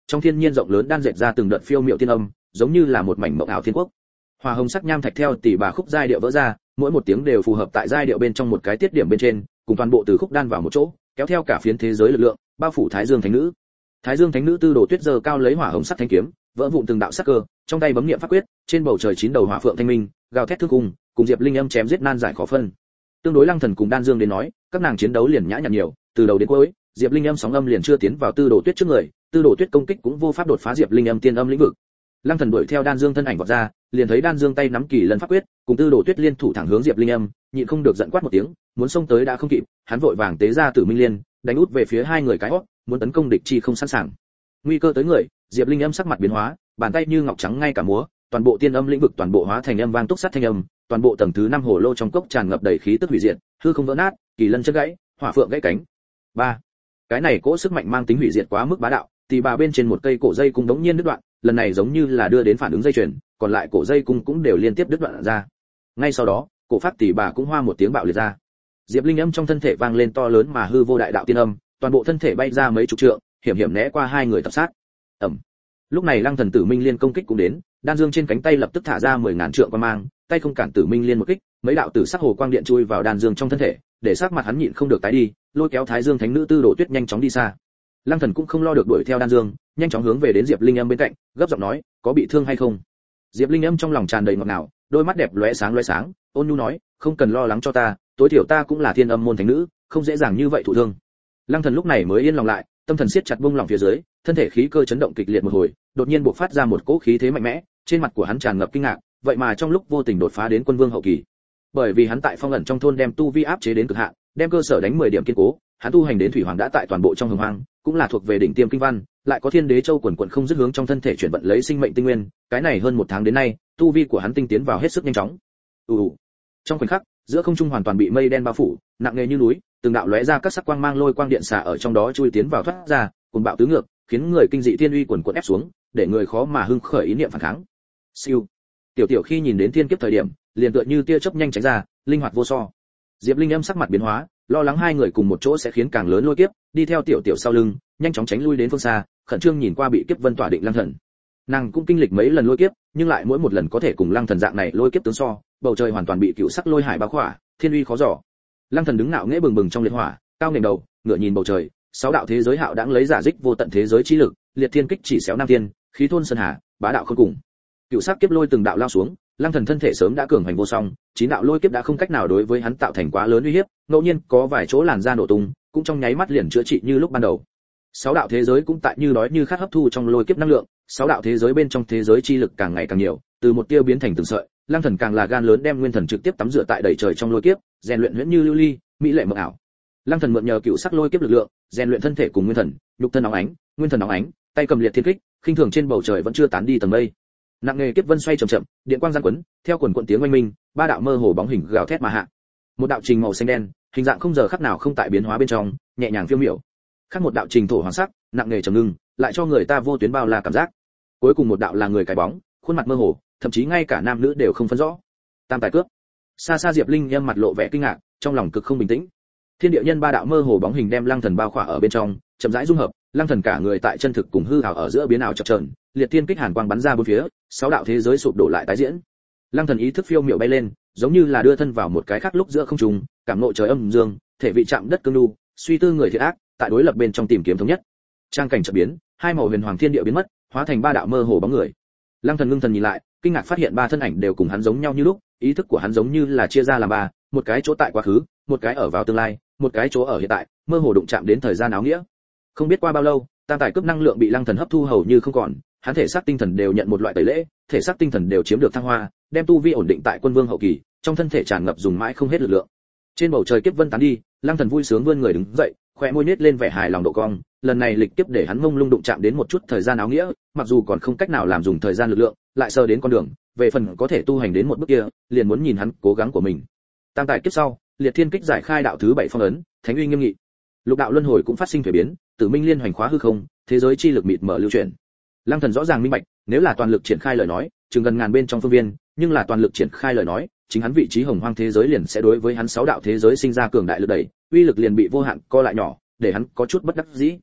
Speaker 1: trong thiên nhiên rộng lớn đan dệt ra từng đợt phiêu miệu tiên âm, giống như là một mảnh mộng ảo thiên quốc. Hỏa hồng sắc nham thạch theo tỷ bà khúc giai điệu vỡ ra, mỗi một tiếng đều phù hợp tại giai điệu bên trong một cái tiết điểm bên trên, cùng toàn bộ từ khúc đan vào một chỗ, kéo theo cả phiến thế giới lực lượng, bao phủ Thái Dương Thánh Nữ. Thái Dương Thánh Nữ Tư Đồ Tuyết giơ cao lấy hỏa hồng sắc thanh kiếm, vỡ vụn từng đạo sắc cơ, trong tay bấm niệm pháp quyết, trên bầu trời chín đầu hỏa phượng thanh minh, gào thét thương cùng, cùng Diệp Linh Âm chém giết nan giải khó phân. Tương đối Lăng Thần cùng Đan Dương đến nói, các nàng chiến đấu liền nhã nhặn nhiều, từ đầu đến cuối, Diệp Linh Âm sóng âm liền chưa tiến vào Tư Đồ Tuyết trước người, Tư Đồ Tuyết công kích cũng vô pháp đột phá Diệp Linh Âm tiên âm lĩnh vực. Lăng Thần đuổi theo Đan Dương thân ảnh vọt ra, liền thấy Đan Dương tay nắm kỳ lân pháp quyết, cùng Tư Đồ Tuyết liên thủ thẳng hướng Diệp Linh Âm, nhịn không được giận quát một tiếng, muốn xông tới đã không kịp, hắn vội vàng tế ra Tử Minh Liên, đánh út về phía hai người cái hốc, muốn tấn công địch chi không sẵn sàng. Nguy cơ tới người, Diệp Linh Âm sắc mặt biến hóa, bàn tay như ngọc trắng ngay cả múa, toàn bộ tiên âm lĩnh vực toàn bộ hóa thành âm vang túc sắt thanh âm, toàn bộ tầng thứ năm hồ lô trong cốc tràn ngập đầy khí tức hủy diệt, hư không vỡ nát, kỳ lân chân gãy, hỏa phượng gãy cánh. ba Cái này cỗ sức mạnh mang tính hủy diệt quá mức bá đạo, thì bà bên trên một cây cổ dây cung đống nhiên đứt đoạn, lần này giống như là đưa đến phản ứng dây chuyền, còn lại cổ dây cung cũng đều liên tiếp đứt đoạn ra. Ngay sau đó, cổ phát tỷ bà cũng hoa một tiếng bạo liệt ra. Diệp Linh Âm trong thân thể vang lên to lớn mà hư vô đại đạo tiên âm, toàn bộ thân thể bay ra mấy chục trượng, hiểm hiểm né qua hai người tập sát. Ầm. Lúc này Lăng Thần Tử Minh Liên công kích cũng đến, Đan Dương trên cánh tay lập tức thả ra mười ngàn trượng quang mang, tay không cản Tử Minh Liên một kích, mấy đạo tử sắc hồ quang điện chui vào Đan Dương trong thân thể, để sắc mặt hắn nhịn không được tái đi, lôi kéo Thái Dương Thánh Nữ Tư Đồ Tuyết nhanh chóng đi xa. Lăng Thần cũng không lo được đuổi theo Đan Dương, nhanh chóng hướng về đến Diệp Linh Âm bên cạnh, gấp giọng nói, có bị thương hay không? Diệp Linh Âm trong lòng tràn đầy ngọt ngào, đôi mắt đẹp lóe sáng lóe sáng, ôn nhu nói, không cần lo lắng cho ta, tối thiểu ta cũng là Thiên Âm môn thánh nữ, không dễ dàng như vậy thụ thương. Lăng Thần lúc này mới yên lòng lại, tâm thần siết chặt buông lỏng phía dưới, thân thể khí cơ chấn động kịch liệt một hồi, đột nhiên bộc phát ra một cỗ khí thế mạnh mẽ, trên mặt của hắn tràn ngập kinh ngạc, vậy mà trong lúc vô tình đột phá đến quân vương hậu kỳ. Bởi vì hắn tại phong ẩn trong thôn đem tu vi áp chế đến cực hạn, đem cơ sở đánh mười điểm kiên cố, hắn tu hành đến thủy hoàng đã tại toàn bộ trong hồng hoang, cũng là thuộc về đỉnh tiêm kinh văn, lại có Thiên Đế Châu quần quần không dứt hướng trong thân thể chuyển vận lấy sinh mệnh tinh nguyên, cái này hơn một tháng đến nay, tu vi của hắn tinh tiến vào hết sức nhanh chóng. Ù. Trong khoảnh khắc, giữa không trung hoàn toàn bị mây đen bao phủ, nặng nề như núi, từng đạo lóe ra các sắc quang mang lôi quang điện xả ở trong đó chui tiến vào thoát ra, cùng bạo tứ ngược, khiến người kinh dị thiên uy quần quần ép xuống, để người khó mà hưng khởi ý niệm phản kháng. Siêu. Tiểu Tiểu khi nhìn đến thiên kiếp thời điểm, liền tựa như tia chớp nhanh tránh ra, linh hoạt vô so. Diệp Linh Âm sắc mặt biến hóa, lo lắng hai người cùng một chỗ sẽ khiến càng lớn lôi kiếp, đi theo Tiểu Tiểu sau lưng, nhanh chóng tránh lui đến phương xa, khẩn trương nhìn qua bị kiếp vân tỏa định Lăng Thần. Nàng cũng kinh lịch mấy lần lôi kiếp, nhưng lại mỗi một lần có thể cùng Lăng Thần dạng này lôi kiếp tướng so, bầu trời hoàn toàn bị cựu sắc lôi hải bao khỏa, thiên uy khó dò. Lăng Thần đứng ngạo nghễ bừng bừng trong liệt hỏa, cao ngẩng đầu, ngửa nhìn bầu trời, sáu đạo thế giới hạo đãng lấy giả dích vô tận thế giới chi lực, liệt thiên kích chỉ xéo nam thiên, khí thôn sơn hà, bá đạo không cùng. Cựu sắc kiếp lôi từng đạo lao xuống, Lăng Thần thân thể sớm đã cường hành vô song, chín đạo lôi kiếp đã không cách nào đối với hắn tạo thành quá lớn uy hiếp, ngẫu nhiên có vài chỗ làn da nổ tung, cũng trong nháy mắt liền chữa trị như lúc ban đầu. Sáu đạo thế giới cũng tại như đói như khát hấp thu trong lôi kiếp năng lượng, sáu đạo thế giới bên trong thế giới chi lực càng ngày càng nhiều, từ một tia biến thành từng sợi, Lăng Thần càng là gan lớn đem nguyên thần trực tiếp tắm rửa tại đầy trời trong lôi kiếp, rèn luyện huyễn như lưu ly, mỹ lệ mộng ảo. Lăng Thần mượn nhờ cựu sắc lôi kiếp lực lượng, rèn luyện thân thể cùng nguyên thần, nhục thân nóng ánh, nguyên thần nóng ánh, tay cầm liệt thiên kích, khinh thường trên bầu trời vẫn chưa tán đi tầng mây. Nặng nghề kiếp vân xoay chậm chậm, điện quang giăng quấn, theo quần quần tiếng oanh minh, ba đạo mơ hồ bóng hình gào thét mà hạ. Một đạo trình màu xanh đen, hình dạng không giờ khắc nào không tại biến hóa bên trong, nhẹ nhàng phiêu miểu. Khác một đạo trình thổ hoàng sắc, nặng nghề trầm ngưng, lại cho người ta vô tuyến bao la cảm giác. Cuối cùng một đạo là người cái bóng, khuôn mặt mơ hồ, thậm chí ngay cả nam nữ đều không phân rõ. Tam tài cướp. Xa xa Diệp Linh Âm mặt lộ vẻ kinh ngạc, trong lòng cực không bình tĩnh. Thiên địa nhân ba đạo mơ hồ bóng hình đem Lăng Thần bao khỏa ở bên trong, chậm rãi dung hợp, Lăng Thần cả người tại chân thực cùng hư ảo ở giữa biến ảo chập chờn, liệt thiên kích hàn quang bắn ra bốn phía, sáu đạo thế giới sụp đổ lại tái diễn. Lăng Thần ý thức phiêu miểu bay lên, giống như là đưa thân vào một cái khác lúc giữa không trung, cảm ngộ trời âm dương, thể vị chạm đất cương lưu, suy tư người thiện ác, tại đối lập bên trong tìm kiếm thống nhất. Trang cảnh chợt biến, hai màu huyền hoàng thiên địa biến mất, hóa thành ba đạo mơ hồ bóng người. Lăng Thần ngưng thần nhìn lại, kinh ngạc phát hiện ba thân ảnh đều cùng hắn giống nhau như lúc, ý thức của hắn giống như là chia ra làm ba, một cái chỗ tại quá khứ, một cái ở vào tương lai, một cái chỗ ở hiện tại, mơ hồ đụng chạm đến thời gian áo nghĩa. Không biết qua bao lâu, tam tài cướp năng lượng bị Lăng Thần hấp thu hầu như không còn, hắn thể xác tinh thần đều nhận một loại tẩy lễ, thể xác tinh thần đều chiếm được thăng hoa, đem tu vi ổn định tại quân vương hậu kỳ, trong thân thể tràn ngập dùng mãi không hết lực lượng. Trên bầu trời kiếp vân tán đi, Lăng Thần vui sướng vươn người đứng dậy, khóe môi nhếch lên vẻ hài lòng độ cong, lần này lịch kiếp để hắn mông lung đụng chạm đến một chút thời gian áo nghĩa, mặc dù còn không cách nào làm dùng thời gian lực lượng, lại sờ đến con đường, về phần có thể tu hành đến một bước kia, liền muốn nhìn hắn cố gắng của mình. Tam tài kiếp sau, liệt thiên kích giải khai đạo thứ bảy phong ấn, thánh uy nghiêm nghị. Lục đạo luân hồi cũng phát sinh thay biến, Tử Minh Liên hoành khóa hư không, thế giới chi lực mịt mở lưu chuyển. Lăng Thần rõ ràng minh bạch, nếu là toàn lực triển khai lời nói, chừng gần ngàn bên trong phương viên, nhưng là toàn lực triển khai lời nói, chính hắn vị trí hồng hoang thế giới liền sẽ đối với hắn sáu đạo thế giới sinh ra cường đại lực đẩy, uy lực liền bị vô hạn co lại nhỏ, để hắn có chút bất đắc dĩ.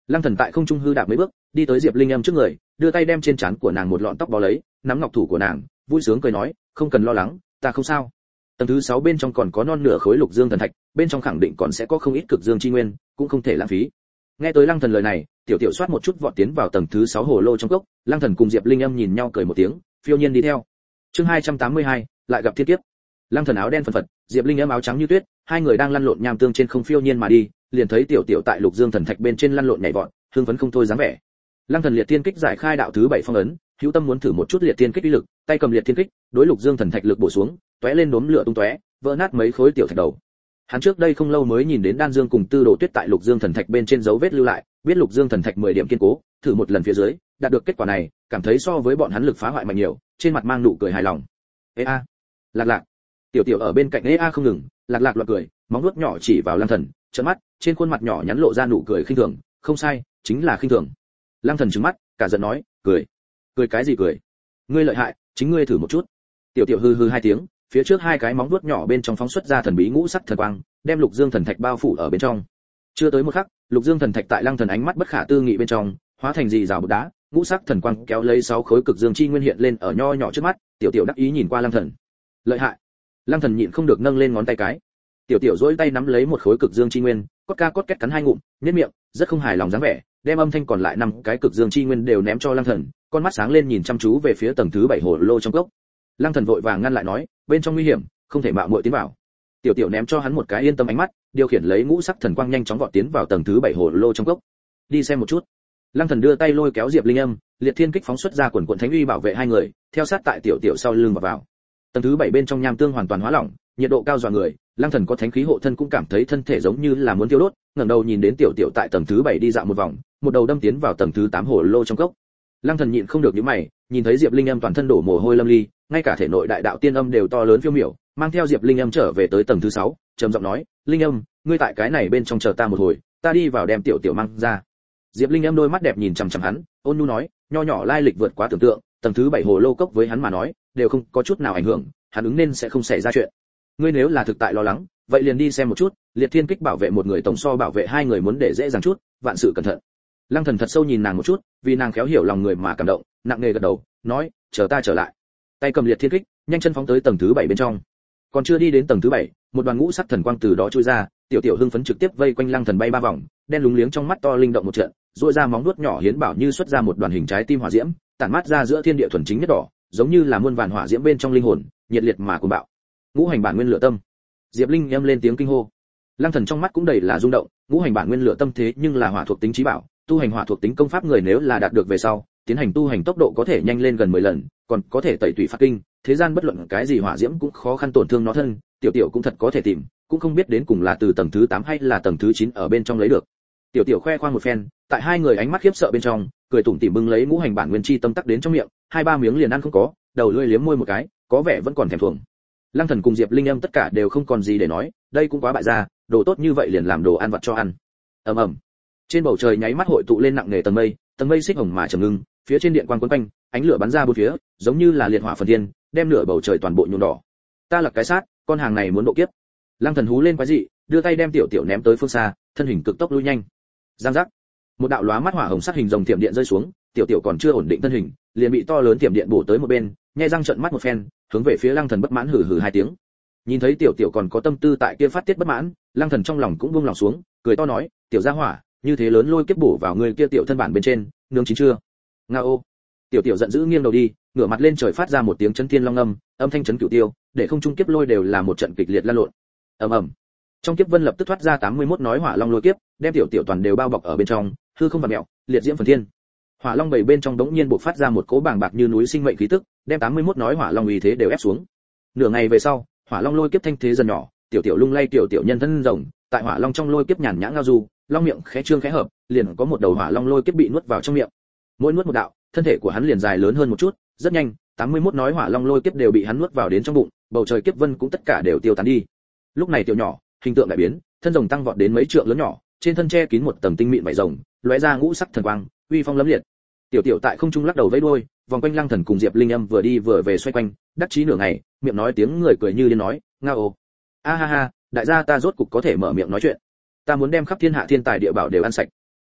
Speaker 1: Lăng Thần tại không trung hư đạp mấy bước, đi tới Diệp Linh Âm trước người, đưa tay đem trên trán của nàng một lọn tóc bó lấy, nắm ngọc thủ của nàng, vui sướng cười nói, không cần lo lắng, ta không sao. Tầng thứ sáu bên trong còn có non nửa khối lục dương thần thạch, bên trong khẳng định còn sẽ có không ít cực dương chi nguyên, cũng không thể lãng phí. Nghe tới Lăng Thần lời này, tiểu tiểu soát một chút vọt tiến vào tầng thứ sáu hồ lô trong cốc, Lăng Thần cùng Diệp Linh Âm nhìn nhau cười một tiếng, phiêu nhiên đi theo. Chương hai trăm tám mươi hai, lại gặp thiên kiếp. Lăng Thần áo đen phần phật, Diệp Linh Âm áo trắng như tuyết, hai người đang lăn lộn nham tương trên không phiêu nhiên mà đi, liền thấy tiểu tiểu tại lục dương thần thạch bên trên lăn lộn nhảy vọt, hưng phấn không thôi dáng vẻ. Lăng Thần liệt tiên kích giải khai đạo thứ bảy phong ấn, hữu tâm muốn thử một chút liệt tiên kích uy lực, tay cầm liệt tiên kích, đối lục dương thần thạch lực bổ xuống, tóe lên đốm lửa tung tóe, vỡ nát mấy khối tiểu thạch đầu. Hắn trước đây không lâu mới nhìn đến Đan Dương cùng Tư Đồ Tuyết tại lục dương thần thạch bên trên dấu vết lưu lại, biết lục dương thần thạch mười điểm kiên cố, thử một lần phía dưới, đạt được kết quả này, cảm thấy so với bọn hắn lực phá hoại mạnh nhiều, trên mặt mang nụ cười hài lòng. Ê a, Lạc Lạc. Tiểu tiểu ở bên cạnh ê a không ngừng, Lạc Lạc loạn cười, móng vuốt nhỏ chỉ vào Lăng Thần, trợn mắt, trên khuôn mặt nhỏ nhắn lộ ra nụ cười khinh thường, không sai, chính là khinh thường. Lăng Thần trừng mắt, cả giận nói, cười, cười cái gì cười? Ngươi lợi hại, chính ngươi thử một chút. Tiểu tiểu hư hư hai tiếng, phía trước hai cái móng vuốt nhỏ bên trong phóng xuất ra thần bí ngũ sắc thần quang, đem lục dương thần thạch bao phủ ở bên trong. Chưa tới một khắc, lục dương thần thạch tại Lăng Thần ánh mắt bất khả tư nghị bên trong, hóa thành dị rào bột đá, ngũ sắc thần quang kéo lấy sáu khối cực dương chi nguyên hiện lên ở nho nhỏ trước mắt, tiểu tiểu đắc ý nhìn qua Lăng Thần. Lợi hại. Lăng Thần nhịn không được nâng lên ngón tay cái. Tiểu tiểu duỗi tay nắm lấy một khối cực dương chi nguyên, cốt ca cốt két cắn hai ngụm, nhếch miệng, rất không hài lòng dáng vẻ, đem âm thanh còn lại năm cái cực dương chi nguyên đều ném cho Lăng Thần, con mắt sáng lên nhìn chăm chú về phía tầng thứ bảy hồ lô trong cốc. Lăng Thần vội vàng ngăn lại nói, bên trong nguy hiểm, không thể mạo muội tiến vào. Tiểu tiểu ném cho hắn một cái yên tâm ánh mắt, điều khiển lấy ngũ sắc thần quang nhanh chóng vọt tiến vào tầng thứ bảy hồ lô trong cốc. Đi xem một chút. Lăng Thần đưa tay lôi kéo Diệp Linh Âm, liệt thiên kích phóng xuất ra quần quần thánh uy bảo vệ hai người, theo sát tại tiểu tiểu sau lưng vào vào. Tầng thứ bảy bên trong nham tương hoàn toàn hóa lỏng, nhiệt độ cao dọa người, Lăng Thần có thánh khí hộ thân cũng cảm thấy thân thể giống như là muốn thiêu đốt, ngẩng đầu nhìn đến tiểu tiểu tại tầng thứ bảy đi dạo một vòng, một đầu đâm tiến vào tầng thứ tám hồ lô trong cốc. Lăng Thần nhịn không được nhíu mày, nhìn thấy Diệp Linh Âm toàn thân đổ mồ hôi lâm ly, ngay cả thể nội đại đạo tiên âm đều to lớn phiêu miểu, mang theo Diệp Linh Âm trở về tới tầng thứ sáu, trầm giọng nói, "Linh Âm, ngươi tại cái này bên trong chờ ta một hồi, ta đi vào đem tiểu tiểu mang ra." Diệp Linh Âm đôi mắt đẹp nhìn chằm chằm hắn, ôn nhu nói, nho nhỏ lai lịch vượt quá tưởng tượng, tầng thứ bảy hồ lô cốc với hắn mà nói, đều không có chút nào ảnh hưởng, hắn ứng nên sẽ không xảy ra chuyện. Ngươi nếu là thực tại lo lắng, vậy liền đi xem một chút, liệt thiên kích bảo vệ một người tổng so bảo vệ hai người muốn để dễ dàng chút, vạn sự cẩn thận. Lăng Thần thật sâu nhìn nàng một chút, vì nàng khéo hiểu lòng người mà cảm động, nặng nề gật đầu, nói, chờ ta trở lại. Tay cầm liệt thiên kích, nhanh chân phóng tới tầng thứ bảy bên trong. Còn chưa đi đến tầng thứ bảy, một đoàn ngũ sắc thần quang từ đó trôi ra, tiểu tiểu hưng phấn trực tiếp vây quanh Lăng Thần bay ba vòng, đen lúng liếng trong mắt to linh động một trận, duỗi ra móng vuốt nhỏ hiến bảo như xuất ra một đoàn hình trái tim hỏa diễm, tản mát ra giữa thiên địa thuần chính nhất đỏ, giống như là muôn vàn hỏa diễm bên trong linh hồn, nhiệt liệt mà cuồng bạo. Ngũ hành bản nguyên lửa tâm. Diệp Linh Âm lên tiếng kinh hô. Lăng Thần trong mắt cũng đầy là rung động, ngũ hành bản nguyên lửa tâm thế nhưng là hỏa thuộc tính chí bảo, tu hành hỏa thuộc tính công pháp người nếu là đạt được về sau, tiến hành tu hành tốc độ có thể nhanh lên gần mười lần, còn có thể tẩy tủy phát kinh, thế gian bất luận cái gì hỏa diễm cũng khó khăn tổn thương nó thân, tiểu tiểu cũng thật có thể tìm, cũng không biết đến cùng là từ tầng thứ tám hay là tầng thứ chín ở bên trong lấy được. Tiểu tiểu khoe khoang một phen, tại hai người ánh mắt khiếp sợ bên trong, cười tủm tỉm bưng lấy ngũ hành bản nguyên chi tâm tắc đến trong miệng, hai ba miếng liền ăn không có, đầu lưỡi liếm môi một cái, có vẻ vẫn còn thèm thuồng. Lăng Thần cùng Diệp Linh Âm tất cả đều không còn gì để nói, đây cũng quá bại gia, đồ tốt như vậy liền làm đồ ăn vặt cho ăn. Ầm ầm. Trên bầu trời nháy mắt hội tụ lên nặng nề tầng mây, tầng mây xích hồng mà trầm ngưng, phía trên điện quang quấn quanh, ánh lửa bắn ra bốn phía, giống như là liệt hỏa phần thiên, đem nửa bầu trời toàn bộ nhuộm đỏ. Ta là cái sát, con hàng này muốn độ kiếp. Lăng Thần hú lên quái dị, đưa tay đem tiểu tiểu ném tới phương xa, thân hình cực tốc lui nhanh. Giang giác. Một đạo lóa mắt hỏa hồng sắc hình rồng tiệm điện rơi xuống, tiểu tiểu còn chưa ổn định thân hình, liền bị to lớn tiệm điện bổ tới một bên, nhếch răng trợn mắt một phen, hướng về phía Lăng Thần bất mãn hừ hừ hai tiếng. Nhìn thấy tiểu tiểu còn có tâm tư tại kia phát tiết bất mãn, Lăng Thần trong lòng cũng buông lòng xuống, cười to nói, tiểu gia hỏa, như thế lớn lôi kiếp bổ vào người kia tiểu thân bản bên trên, nướng chín chưa? Ngao. Tiểu tiểu giận dữ nghiêng đầu đi, ngửa mặt lên trời phát ra một tiếng chấn thiên long âm, âm thanh chấn cửu tiêu, để không trung kiếp lôi đều là một trận kịch liệt lan lộn. Ầm ầm. Trong kiếp vân lập tức thoát ra tám mươi mốt nói hỏa long lôi kiếp, đem tiểu tiểu toàn đều bao bọc ở bên trong, hư không vặn mèo, liệt diễm phần thiên. Hỏa long bảy bên trong đống nhiên bộc phát ra một cỗ bàng bạc như núi sinh mệnh khí tức, đem tám mươi mốt nói hỏa long uy thế đều ép xuống. Nửa ngày về sau, hỏa long lôi kiếp thanh thế dần nhỏ, tiểu tiểu lung lay tiểu tiểu nhân thân rồng, tại hỏa long trong lôi kiếp nhàn nhã ngao du, long miệng khẽ trương khẽ hợp, liền có một đầu hỏa long lôi kiếp bị nuốt vào trong miệng. Mỗi nuốt một đạo, thân thể của hắn liền dài lớn hơn một chút, rất nhanh, tám mươi mốt nói hỏa long lôi kiếp đều bị hắn nuốt vào đến trong bụng, bầu trời kiếp vân cũng tất cả đều tiêu tán đi. Lúc này tiểu nhỏ, hình tượng đại biến, thân rồng tăng vọt đến mấy trượng lớn nhỏ, trên thân che kín một tầng tinh mịn vảy rồng, lóe ra ngũ sắc thần quang, uy phong lẫm liệt. Tiểu tiểu tại không trung lắc đầu vẫy đuôi, vòng quanh Lăng Thần cùng Diệp Linh Âm vừa đi vừa về xoay quanh, đắc chí nửa ngày, miệng nói tiếng người cười như điên nói, ngao. A ha ha, đại gia ta rốt cục có thể mở miệng nói chuyện. Ta muốn đem khắp thiên hạ thiên tài địa bảo đều ăn sạch.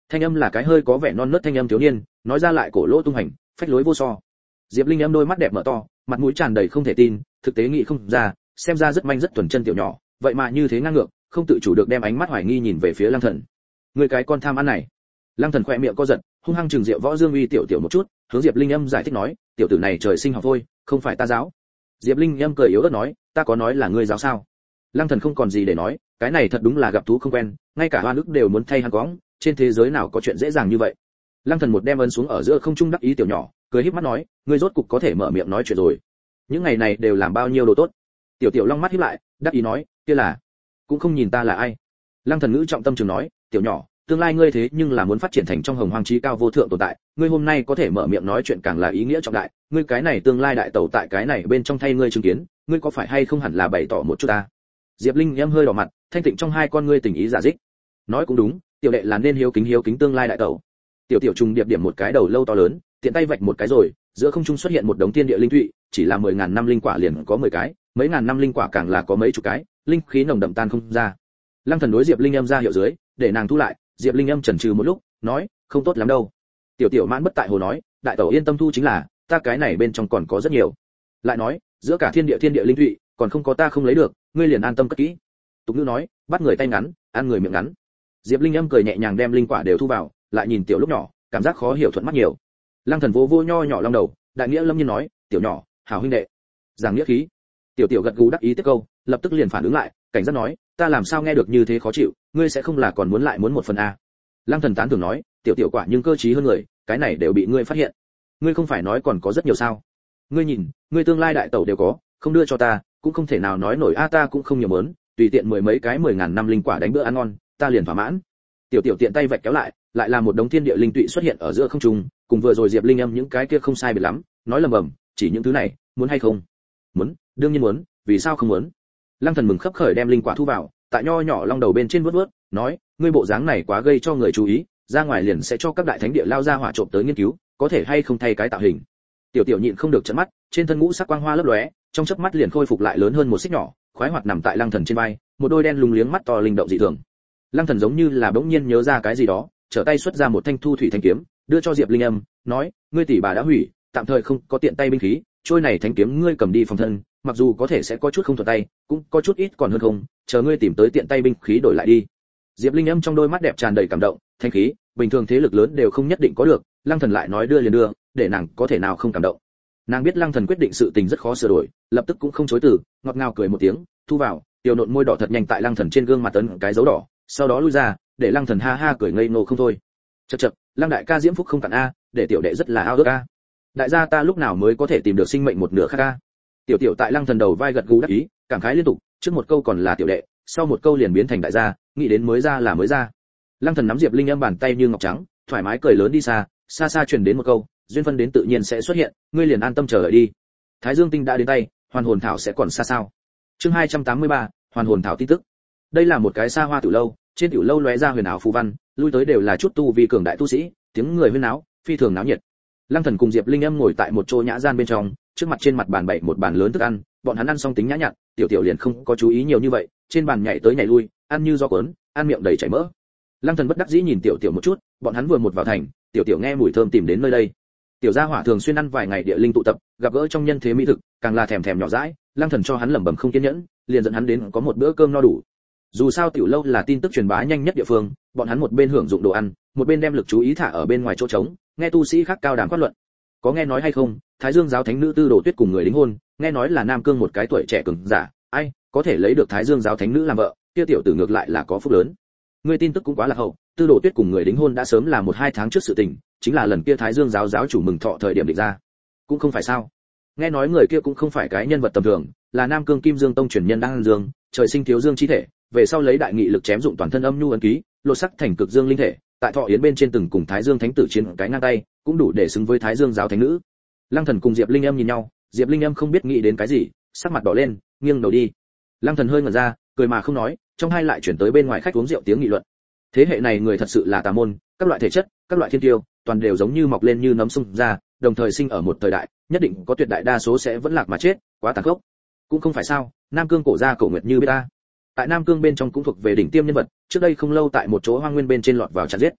Speaker 1: Thanh âm là cái hơi có vẻ non nớt thanh âm thiếu niên, nói ra lại cổ lỗ tung hành, phách lối vô so. Diệp Linh Âm đôi mắt đẹp mở to, mặt mũi tràn đầy không thể tin, thực tế nghĩ không ra, xem ra rất manh rất thuần chân tiểu nhỏ, vậy mà như thế ngang ngược, không tự chủ được đem ánh mắt hoài nghi nhìn về phía Lăng Thần. Người cái con tham ăn này. Lăng Thần khẽ miệng co giật, hung hăng trừng Diệu Võ Dương Uy tiểu tiểu một chút, hướng Diệp Linh Âm giải thích nói, tiểu tử này trời sinh học thôi, không phải ta giáo. Diệp Linh Âm cười yếu ớt nói, ta có nói là ngươi giáo sao? Lăng Thần không còn gì để nói, cái này thật đúng là gặp thú không quen, ngay cả hoa nước đều muốn thay hắn quõng, trên thế giới nào có chuyện dễ dàng như vậy. Lăng Thần một đem ấn xuống ở giữa không trung đắc ý tiểu nhỏ, cười híp mắt nói, ngươi rốt cục có thể mở miệng nói chuyện rồi. Những ngày này đều làm bao nhiêu đồ tốt. Tiểu tiểu long mắt híp lại, đắc ý nói, kia là, cũng không nhìn ta là ai. Lăng Thần ngữ trọng tâm trường nói, tiểu nhỏ, tương lai ngươi thế nhưng là muốn phát triển thành trong hồng hoang chí cao vô thượng tồn tại, ngươi hôm nay có thể mở miệng nói chuyện càng là ý nghĩa trọng đại, ngươi cái này tương lai đại tẩu tại cái này bên trong thay ngươi chứng kiến, ngươi có phải hay không hẳn là bày tỏ một chút ta. Diệp Linh em hơi đỏ mặt, thanh tịnh trong hai con ngươi tình ý giả dích. Nói cũng đúng, tiểu đệ là nên hiếu kính hiếu kính tương lai đại tẩu. Tiểu tiểu trùng điệp điểm một cái đầu lâu to lớn, tiện tay vạch một cái rồi, giữa không trung xuất hiện một đống tiên địa linh thụy, chỉ là mười ngàn năm linh quả liền có mười cái, mấy ngàn năm linh quả càng là có mấy chục cái, linh khí nồng đậm tan không ra. Lăng Thần đối Diệp Linh Âm ra hiệu dưới, để nàng thu lại, Diệp Linh Âm chần chừ một lúc, nói, không tốt lắm đâu. Tiểu tiểu mãn bất tại hồ nói, đại tẩu yên tâm thu chính là, ta cái này bên trong còn có rất nhiều. Lại nói, giữa cả thiên địa thiên địa linh thụy, còn không có ta không lấy được, ngươi liền an tâm cất kỹ. Tục ngữ nói, bắt người tay ngắn, ăn người miệng ngắn. Diệp Linh Âm cười nhẹ nhàng đem linh quả đều thu vào, lại nhìn tiểu lúc nhỏ, cảm giác khó hiểu thuận mắt nhiều. Lăng Thần vô vô nho nhỏ long đầu, đại nghĩa lâm nhiên nói, tiểu nhỏ, hảo huynh đệ, giảng nghĩa khí. Tiểu tiểu gật gù đắc ý tiếp câu, lập tức liền phản ứng lại, cảnh giác nói, ta làm sao nghe được như thế khó chịu, ngươi sẽ không là còn muốn lại muốn một phần a? Lăng Thần tán thưởng nói, tiểu tiểu quả nhưng cơ trí hơn người, cái này đều bị ngươi phát hiện. Ngươi không phải nói còn có rất nhiều sao? Ngươi nhìn, ngươi tương lai đại tẩu đều có, không đưa cho ta, cũng không thể nào nói nổi a, ta cũng không nhiều mớn, tùy tiện mười mấy cái mười ngàn năm linh quả đánh bữa ăn ngon, ta liền thỏa mãn. Tiểu tiểu tiện tay vạch kéo lại, lại là một đống thiên địa linh tụy xuất hiện ở giữa không trung, cùng vừa rồi Diệp Linh Âm những cái kia không sai biệt lắm, nói lầm bầm, chỉ những thứ này, muốn hay không? Muốn, đương nhiên muốn, vì sao không muốn? Lăng Thần mừng khấp khởi đem linh quả thu vào, tại nho nhỏ long đầu bên trên vuốt vuốt, nói, ngươi bộ dáng này quá gây cho người chú ý, ra ngoài liền sẽ cho các đại thánh địa lao ra hỏa trộm tới nghiên cứu, có thể hay không thay cái tạo hình. Tiểu tiểu nhịn không được trợn mắt, trên thân ngũ sắc quang hoa lấp lóe, trong chớp mắt liền khôi phục lại lớn hơn một xích nhỏ, khoái hoạt nằm tại Lăng Thần trên vai, một đôi đen lùng liếng mắt to linh động dị thường. Lăng Thần giống như là bỗng nhiên nhớ ra cái gì đó, trở tay xuất ra một thanh thu thủy thanh kiếm, đưa cho Diệp Linh Âm, nói, ngươi tỷ bà đã hủy, tạm thời không có tiện tay binh khí, trôi này thanh kiếm ngươi cầm đi phòng thân, mặc dù có thể sẽ có chút không thuận tay, cũng có chút ít còn hơn không, chờ ngươi tìm tới tiện tay binh khí đổi lại đi. Diệp Linh Âm trong đôi mắt đẹp tràn đầy cảm động, thanh khí, bình thường thế lực lớn đều không nhất định có được, Lăng Thần lại nói đưa liền đưa, để nàng có thể nào không cảm động. Nàng biết Lăng Thần quyết định sự tình rất khó sửa đổi, lập tức cũng không chối từ, ngọt ngào cười một tiếng, thu vào, tiểu nộn môi đỏ thật nhanh tại Lăng Thần trên gương mặt ấn cái dấu đỏ, sau đó lui ra, để Lăng Thần ha ha cười ngây ngô không thôi. Chậc chậc, Lăng đại ca diễm phúc không cạn a, để tiểu đệ rất là ao ước a. Đại gia ta lúc nào mới có thể tìm được sinh mệnh một nửa khác a. Tiểu tiểu tại Lăng Thần đầu vai gật gù đắc ý, cảm khái liên tục, trước một câu còn là tiểu đệ, sau một câu liền biến thành đại gia, nghĩ đến mới ra là mới ra. Lăng Thần nắm Diệp Linh Âm bàn tay như ngọc trắng, thoải mái cười lớn đi xa, xa xa truyền đến một câu, duyên phân đến tự nhiên sẽ xuất hiện, ngươi liền an tâm chờ đợi đi. Thái Dương tinh đã đến tay, hoàn hồn thảo sẽ còn xa sao? Chương hai trăm tám mươi ba, hoàn hồn thảo tin tức. Đây là một cái xa hoa tiểu lâu, trên tiểu lâu lóe ra huyền ảo phù văn, lui tới đều là chút tu vi cường đại tu sĩ, tiếng người huyên náo, phi thường náo nhiệt. Lăng Thần cùng Diệp Linh Âm ngồi tại một chỗ nhã gian bên trong, trước mặt trên mặt bàn bày một bàn lớn thức ăn, bọn hắn ăn xong tính nhã nhặn, tiểu tiểu liền không có chú ý nhiều như vậy, trên bàn nhảy tới nhảy lui, ăn như gió cuốn, ăn miệng đầy chảy mỡ. Lăng Thần bất đắc dĩ nhìn tiểu tiểu một chút, bọn hắn vừa một vào thành, tiểu tiểu nghe mùi thơm tìm đến nơi đây. Tiểu gia hỏa thường xuyên ăn vài ngày địa linh tụ tập, gặp gỡ trong nhân thế mỹ thực, càng là thèm thèm nhỏ dãi, Lăng Thần cho hắn lẩm bẩm không kiên nhẫn, liền dẫn hắn đến có một bữa cơm no đủ. Dù sao tiểu lâu là tin tức truyền bá nhanh nhất địa phương, bọn hắn một bên hưởng dụng đồ ăn, một bên đem lực chú ý thả ở bên ngoài chỗ trống, nghe tu sĩ khác cao đàm quát luận. Có nghe nói hay không, Thái Dương giáo thánh nữ Tư Đồ Tuyết cùng người đính hôn, nghe nói là Nam Cương một cái tuổi trẻ cường giả, ai, có thể lấy được Thái Dương giáo thánh nữ làm vợ, kia tiểu tử ngược lại là có phúc lớn. Người tin tức cũng quá là hậu, Tư Đồ Tuyết cùng người đính hôn đã sớm là một hai tháng trước sự tình, chính là lần kia Thái Dương giáo giáo chủ mừng thọ thời điểm định ra. Cũng không phải sao? Nghe nói người kia cũng không phải cái nhân vật tầm thường, là Nam Cương Kim Dương tông truyền nhân Đăng Dương, trời sinh thiếu dương chi thể, về sau lấy đại nghị lực chém dụng toàn thân âm nhu ấn ký, lột sắc thành cực dương linh thể, tại thọ yến bên trên từng cùng Thái Dương thánh tử chiến cái ngang tay, cũng đủ để xứng với Thái Dương giáo thánh nữ. Lăng Thần cùng Diệp Linh Âm nhìn nhau, Diệp Linh Âm không biết nghĩ đến cái gì, sắc mặt đỏ lên, nghiêng đầu đi. Lăng Thần hơi ngẩn ra, cười mà không nói, trong hai lại chuyển tới bên ngoài khách uống rượu tiếng nghị luận. Thế hệ này người thật sự là tà môn, các loại thể chất, các loại thiên tiêu, toàn đều giống như mọc lên như nấm sung ra, đồng thời sinh ở một thời đại, nhất định có tuyệt đại đa số sẽ vẫn lạc mà chết, quá tàn khốc. Cũng không phải sao, Nam Cương cổ gia cổ nguyệt như biết ta. Tại Nam Cương bên trong cũng thuộc về đỉnh tiêm nhân vật, trước đây không lâu tại một chỗ hoang nguyên bên trên lọt vào chặt giết.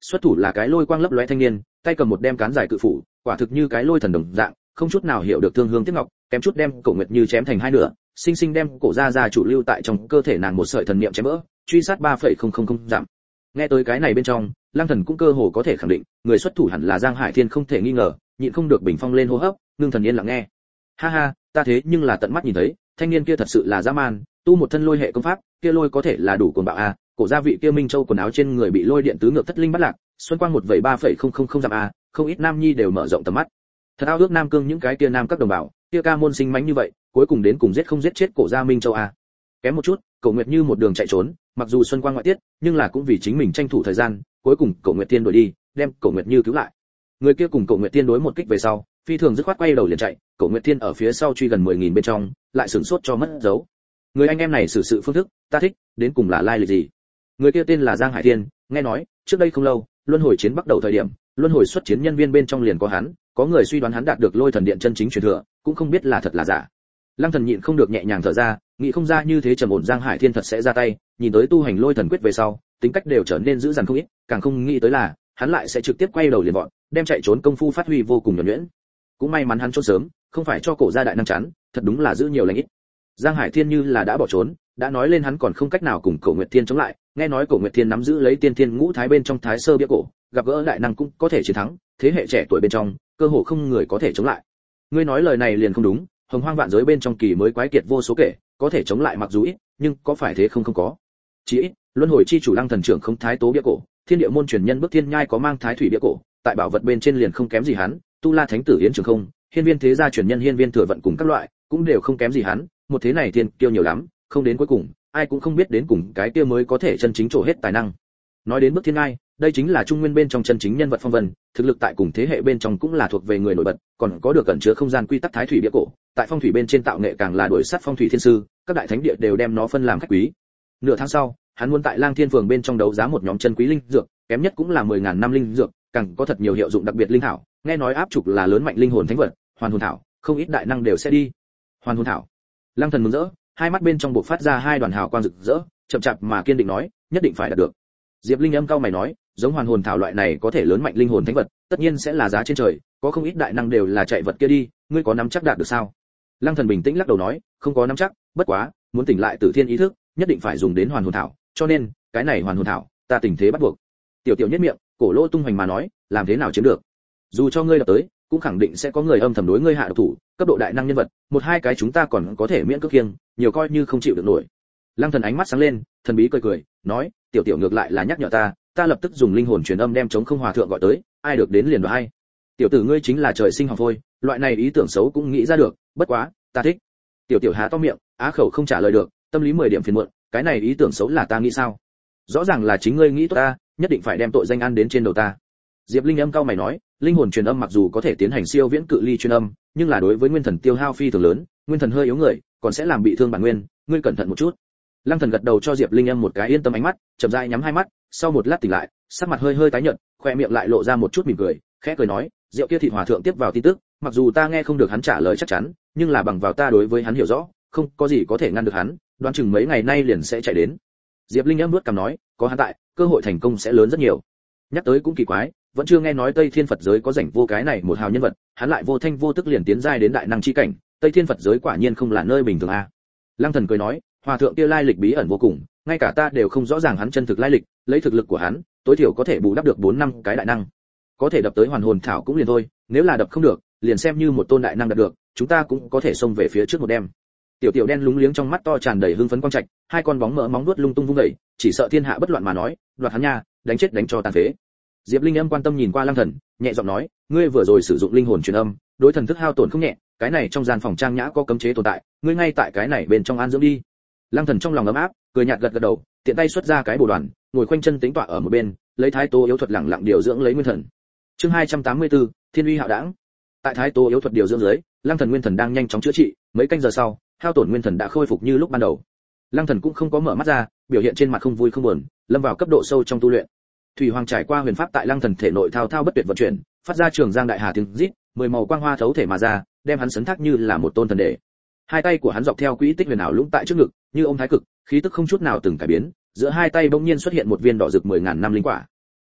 Speaker 1: Xuất thủ là cái lôi quang lấp lóe thanh niên, tay cầm một đem cán dài cự phủ, quả thực như cái lôi thần đồng dạng, không chút nào hiểu được thương hương tiếc ngọc, kém chút đem Cổ Nguyệt Như chém thành hai nửa, sinh sinh đem cổ gia gia chủ lưu tại trong cơ thể nàng một sợi thần niệm chém vỡ, truy sát ba phẩy không không không giảm. Nghe tới cái này bên trong, Lăng Thần cũng cơ hồ có thể khẳng định, người xuất thủ hẳn là Giang Hải Thiên không thể nghi ngờ, nhịn không được bình phong lên hô hấp, ngưng thần yên lặng nghe. Ha ha, ta thế nhưng là tận mắt nhìn thấy, thanh niên kia thật sự là dã man, tu một thân lôi hệ công pháp, kia lôi có thể là đủ cuồng bạo a, cổ gia vị kia Minh Châu quần áo trên người bị lôi điện tứ ngược thất linh bắt lạc, xuân quang một vẩy ba phẩy không không không giảm a, không ít nam nhi đều mở rộng tầm mắt. Thật ao ước Nam Cương những cái kia nam các đồng bào, kia ca môn sinh mánh như vậy, cuối cùng đến cùng giết không giết chết cổ gia Minh Châu a. Kém một chút, Cổ Nguyệt Như một đường chạy trốn, mặc dù xuân quang ngoại tiết, nhưng là cũng vì chính mình tranh thủ thời gian, cuối cùng Cổ Nguyệt Tiên đuổi đi, đem Cổ Nguyệt Như cứu lại. Người kia cùng Cổ Nguyệt Tiên đối một kích về sau, phi thường dứt khoát quay đầu liền chạy, Cổ Nguyệt Tiên ở phía sau truy gần mười nghìn bên trong, lại sửng sốt cho mất dấu. Người anh em này xử sự phương thức, ta thích, đến cùng là lai lịch gì? Người kia tên là Giang Hải Thiên, nghe nói, trước đây không lâu, luân hồi chiến bắt đầu thời điểm, luân hồi xuất chiến nhân viên bên trong liền có hắn, có người suy đoán hắn đạt được lôi thần điện chân chính truyền thừa, cũng không biết là thật là giả. Lăng Thần nhịn không được nhẹ nhàng thở ra, nghĩ không ra như thế trầm ổn Giang Hải Thiên thật sẽ ra tay, nhìn tới tu hành lôi thần quyết về sau, tính cách đều trở nên dữ dằn không ít, càng không nghĩ tới là, hắn lại sẽ trực tiếp quay đầu liền vọt, đem chạy trốn công phu phát huy vô cùng nhuần nhuyễn. Cũng may mắn hắn trốn sớm, không phải cho cổ gia đại năng chắn, thật đúng là giữ nhiều lành ít. Giang Hải Thiên như là đã bỏ trốn, đã nói lên hắn còn không cách nào cùng Cổ Nguyệt Thiên chống lại, nghe nói Cổ Nguyệt Thiên nắm giữ lấy tiên thiên ngũ thái bên trong thái sơ bia cổ, gặp gỡ đại năng cũng có thể chiến thắng, thế hệ trẻ tuổi bên trong, cơ hồ không người có thể chống lại. Ngươi nói lời này liền không đúng, hồng hoang vạn giới bên trong kỳ mới quái kiệt vô số kể, có thể chống lại mặc dù ít, nhưng có phải thế không không có. Chỉ ít, luân hồi chi chủ Lăng Thần trưởng không thái tố bia cổ, thiên địa môn truyền nhân bước thiên nhai có mang thái thủy bia cổ, tại bảo vật bên trên liền không kém gì hắn, tu la thánh tử yến trường không, hiên viên thế gia truyền nhân hiên viên thừa vận cùng các loại, cũng đều không kém gì hắn, một thế này thiên kiêu nhiều lắm, không đến cuối cùng, ai cũng không biết đến cùng cái kia mới có thể chân chính trổ hết tài năng. Nói đến bước thiên nhai, đây chính là trung nguyên bên trong chân chính nhân vật phong vân, thực lực tại cùng thế hệ bên trong cũng là thuộc về người nổi bật, còn có được cẩn chứa không gian quy tắc thái thủy bia cổ, tại phong thủy bên trên tạo nghệ càng là đuổi sát phong thủy thiên sư, các đại thánh địa đều đem nó phân làm khách quý. Nửa tháng sau, hắn muốn tại Lang Thiên Phường bên trong đấu giá một nhóm chân quý linh dược, kém nhất cũng là mười ngàn năm linh dược, càng có thật nhiều hiệu dụng đặc biệt linh thảo, nghe nói áp trục là lớn mạnh linh hồn thánh vật, hoàn hồn thảo, không ít đại năng đều sẽ đi. Hoàn hồn thảo. Lăng Thần mừng rỡ, hai mắt bên trong bộc phát ra hai đoàn hào quang rực rỡ, chậm chạp mà kiên định nói, nhất định phải đạt được. Diệp Linh âm cao mày nói, giống hoàn hồn thảo loại này có thể lớn mạnh linh hồn thánh vật, tất nhiên sẽ là giá trên trời, có không ít đại năng đều là chạy vật kia đi, ngươi có nắm chắc đạt được sao? Lăng Thần bình tĩnh lắc đầu nói, không có nắm chắc, bất quá, muốn tỉnh lại Tử Thiên ý thức, nhất định phải dùng đến hoàn hồn thảo, cho nên, cái này hoàn hồn thảo, ta tình thế bắt buộc. Tiểu Tiểu nhất miệng, cổ lỗ tung hoành mà nói, làm thế nào chiếm được? Dù cho ngươi đập tới, cũng khẳng định sẽ có người âm thầm đối ngươi hạ độc thủ, cấp độ đại năng nhân vật, một hai cái chúng ta còn có thể miễn cưỡng kiêng, nhiều coi như không chịu được nổi. Lăng Thần ánh mắt sáng lên, thần bí cười cười, nói, Tiểu Tiểu ngược lại là nhắc nhở ta, ta lập tức dùng linh hồn truyền âm đem chống không hòa thượng gọi tới, ai được đến liền đoạt hay. Tiểu tử ngươi chính là trời sinh học phôi, loại này ý tưởng xấu cũng nghĩ ra được, bất quá, ta thích. Tiểu Tiểu há to miệng, á khẩu không trả lời được, tâm lý mười điểm phiền muộn, cái này ý tưởng xấu là ta nghĩ sao? Rõ ràng là chính ngươi nghĩ tốt ta, nhất định phải đem tội danh ăn đến trên đầu ta. Diệp Linh âm cao mày nói, linh hồn truyền âm mặc dù có thể tiến hành siêu viễn cự ly truyền âm, nhưng là đối với nguyên thần tiêu hao phi thường lớn, nguyên thần hơi yếu người, còn sẽ làm bị thương bản nguyên, ngươi cẩn thận một chút. Lăng Thần gật đầu cho Diệp Linh âm một cái yên tâm ánh mắt, chậm rãi nhắm hai mắt, sau một lát tỉnh lại, sắc mặt hơi hơi tái nhợt, khoe miệng lại lộ ra một chút mỉm cười, khẽ cười nói, Diệu kia thịt hòa thượng tiếp vào tin tức, mặc dù ta nghe không được hắn trả lời chắc chắn, nhưng là bằng vào ta đối với hắn hiểu rõ, không có gì có thể ngăn được hắn, đoán chừng mấy ngày nay liền sẽ chạy đến. Diệp Linh âm nuốt cằm nói, có hắn tại, cơ hội thành công sẽ lớn rất nhiều. Nhắc tới cũng kỳ quái, vẫn chưa nghe nói Tây Thiên Phật giới có rảnh vô cái này một hào nhân vật, hắn lại vô thanh vô tức liền tiến giai đến đại năng chi cảnh, Tây Thiên Phật giới quả nhiên không là nơi bình thường a. Lăng Thần cười nói, hòa thượng kia lai lịch bí ẩn vô cùng, ngay cả ta đều không rõ ràng hắn chân thực lai lịch, lấy thực lực của hắn, tối thiểu có thể bù đắp được bốn năm cái đại năng. Có thể đập tới hoàn hồn thảo cũng liền thôi, nếu là đập không được, liền xem như một tôn đại năng đạt được, chúng ta cũng có thể xông về phía trước một đêm. Tiểu Tiểu đen lúng liếng trong mắt to tràn đầy hưng phấn quang trạch, hai con bóng mỡ móng vuốt lung tung vung dậy, chỉ sợ thiên hạ bất loạn mà nói, đoạt hắn nha, đánh chết đánh cho tàn phế. Diệp Linh âm quan tâm nhìn qua Lăng Thần, nhẹ giọng nói, ngươi vừa rồi sử dụng linh hồn truyền âm, đối thần thức hao tổn không nhẹ, cái này trong gian phòng trang nhã có cấm chế tồn tại, ngươi ngay tại cái này bên trong an dưỡng đi. Lăng Thần trong lòng ấm áp, cười nhạt gật gật đầu, tiện tay xuất ra cái bồ đoàn, ngồi khoanh chân tĩnh tọa ở một bên, lấy thái tố yếu thuật lẳng lặng điều dưỡng lấy nguyên thần. Chương hai trăm tám mươi tư, Thiên uy hạo đãng. Tại thái tố yếu thuật điều dưỡng dưới, Lăng Thần nguyên thần đang nhanh chóng chữa trị, mấy canh giờ sau, hao tổn nguyên thần đã khôi phục như lúc ban đầu. Lăng Thần cũng không có mở mắt ra, biểu hiện trên mặt không vui không buồn, lâm vào cấp độ sâu trong tu luyện. Thủy Hoàng trải qua huyền pháp tại Lăng Thần thể nội thao thao bất tuyệt vận chuyển, phát ra trường giang đại hà tiếng rít, mười màu quang hoa thấu thể mà ra, đem hắn sấn thác như là một tôn thần đệ. Hai tay của hắn dọc theo quỹ tích huyền ảo lũng tại trước ngực, như ông thái cực, khí tức không chút nào từng cải biến, giữa hai tay bỗng nhiên xuất hiện một viên đỏ rực mười ngàn năm linh quả.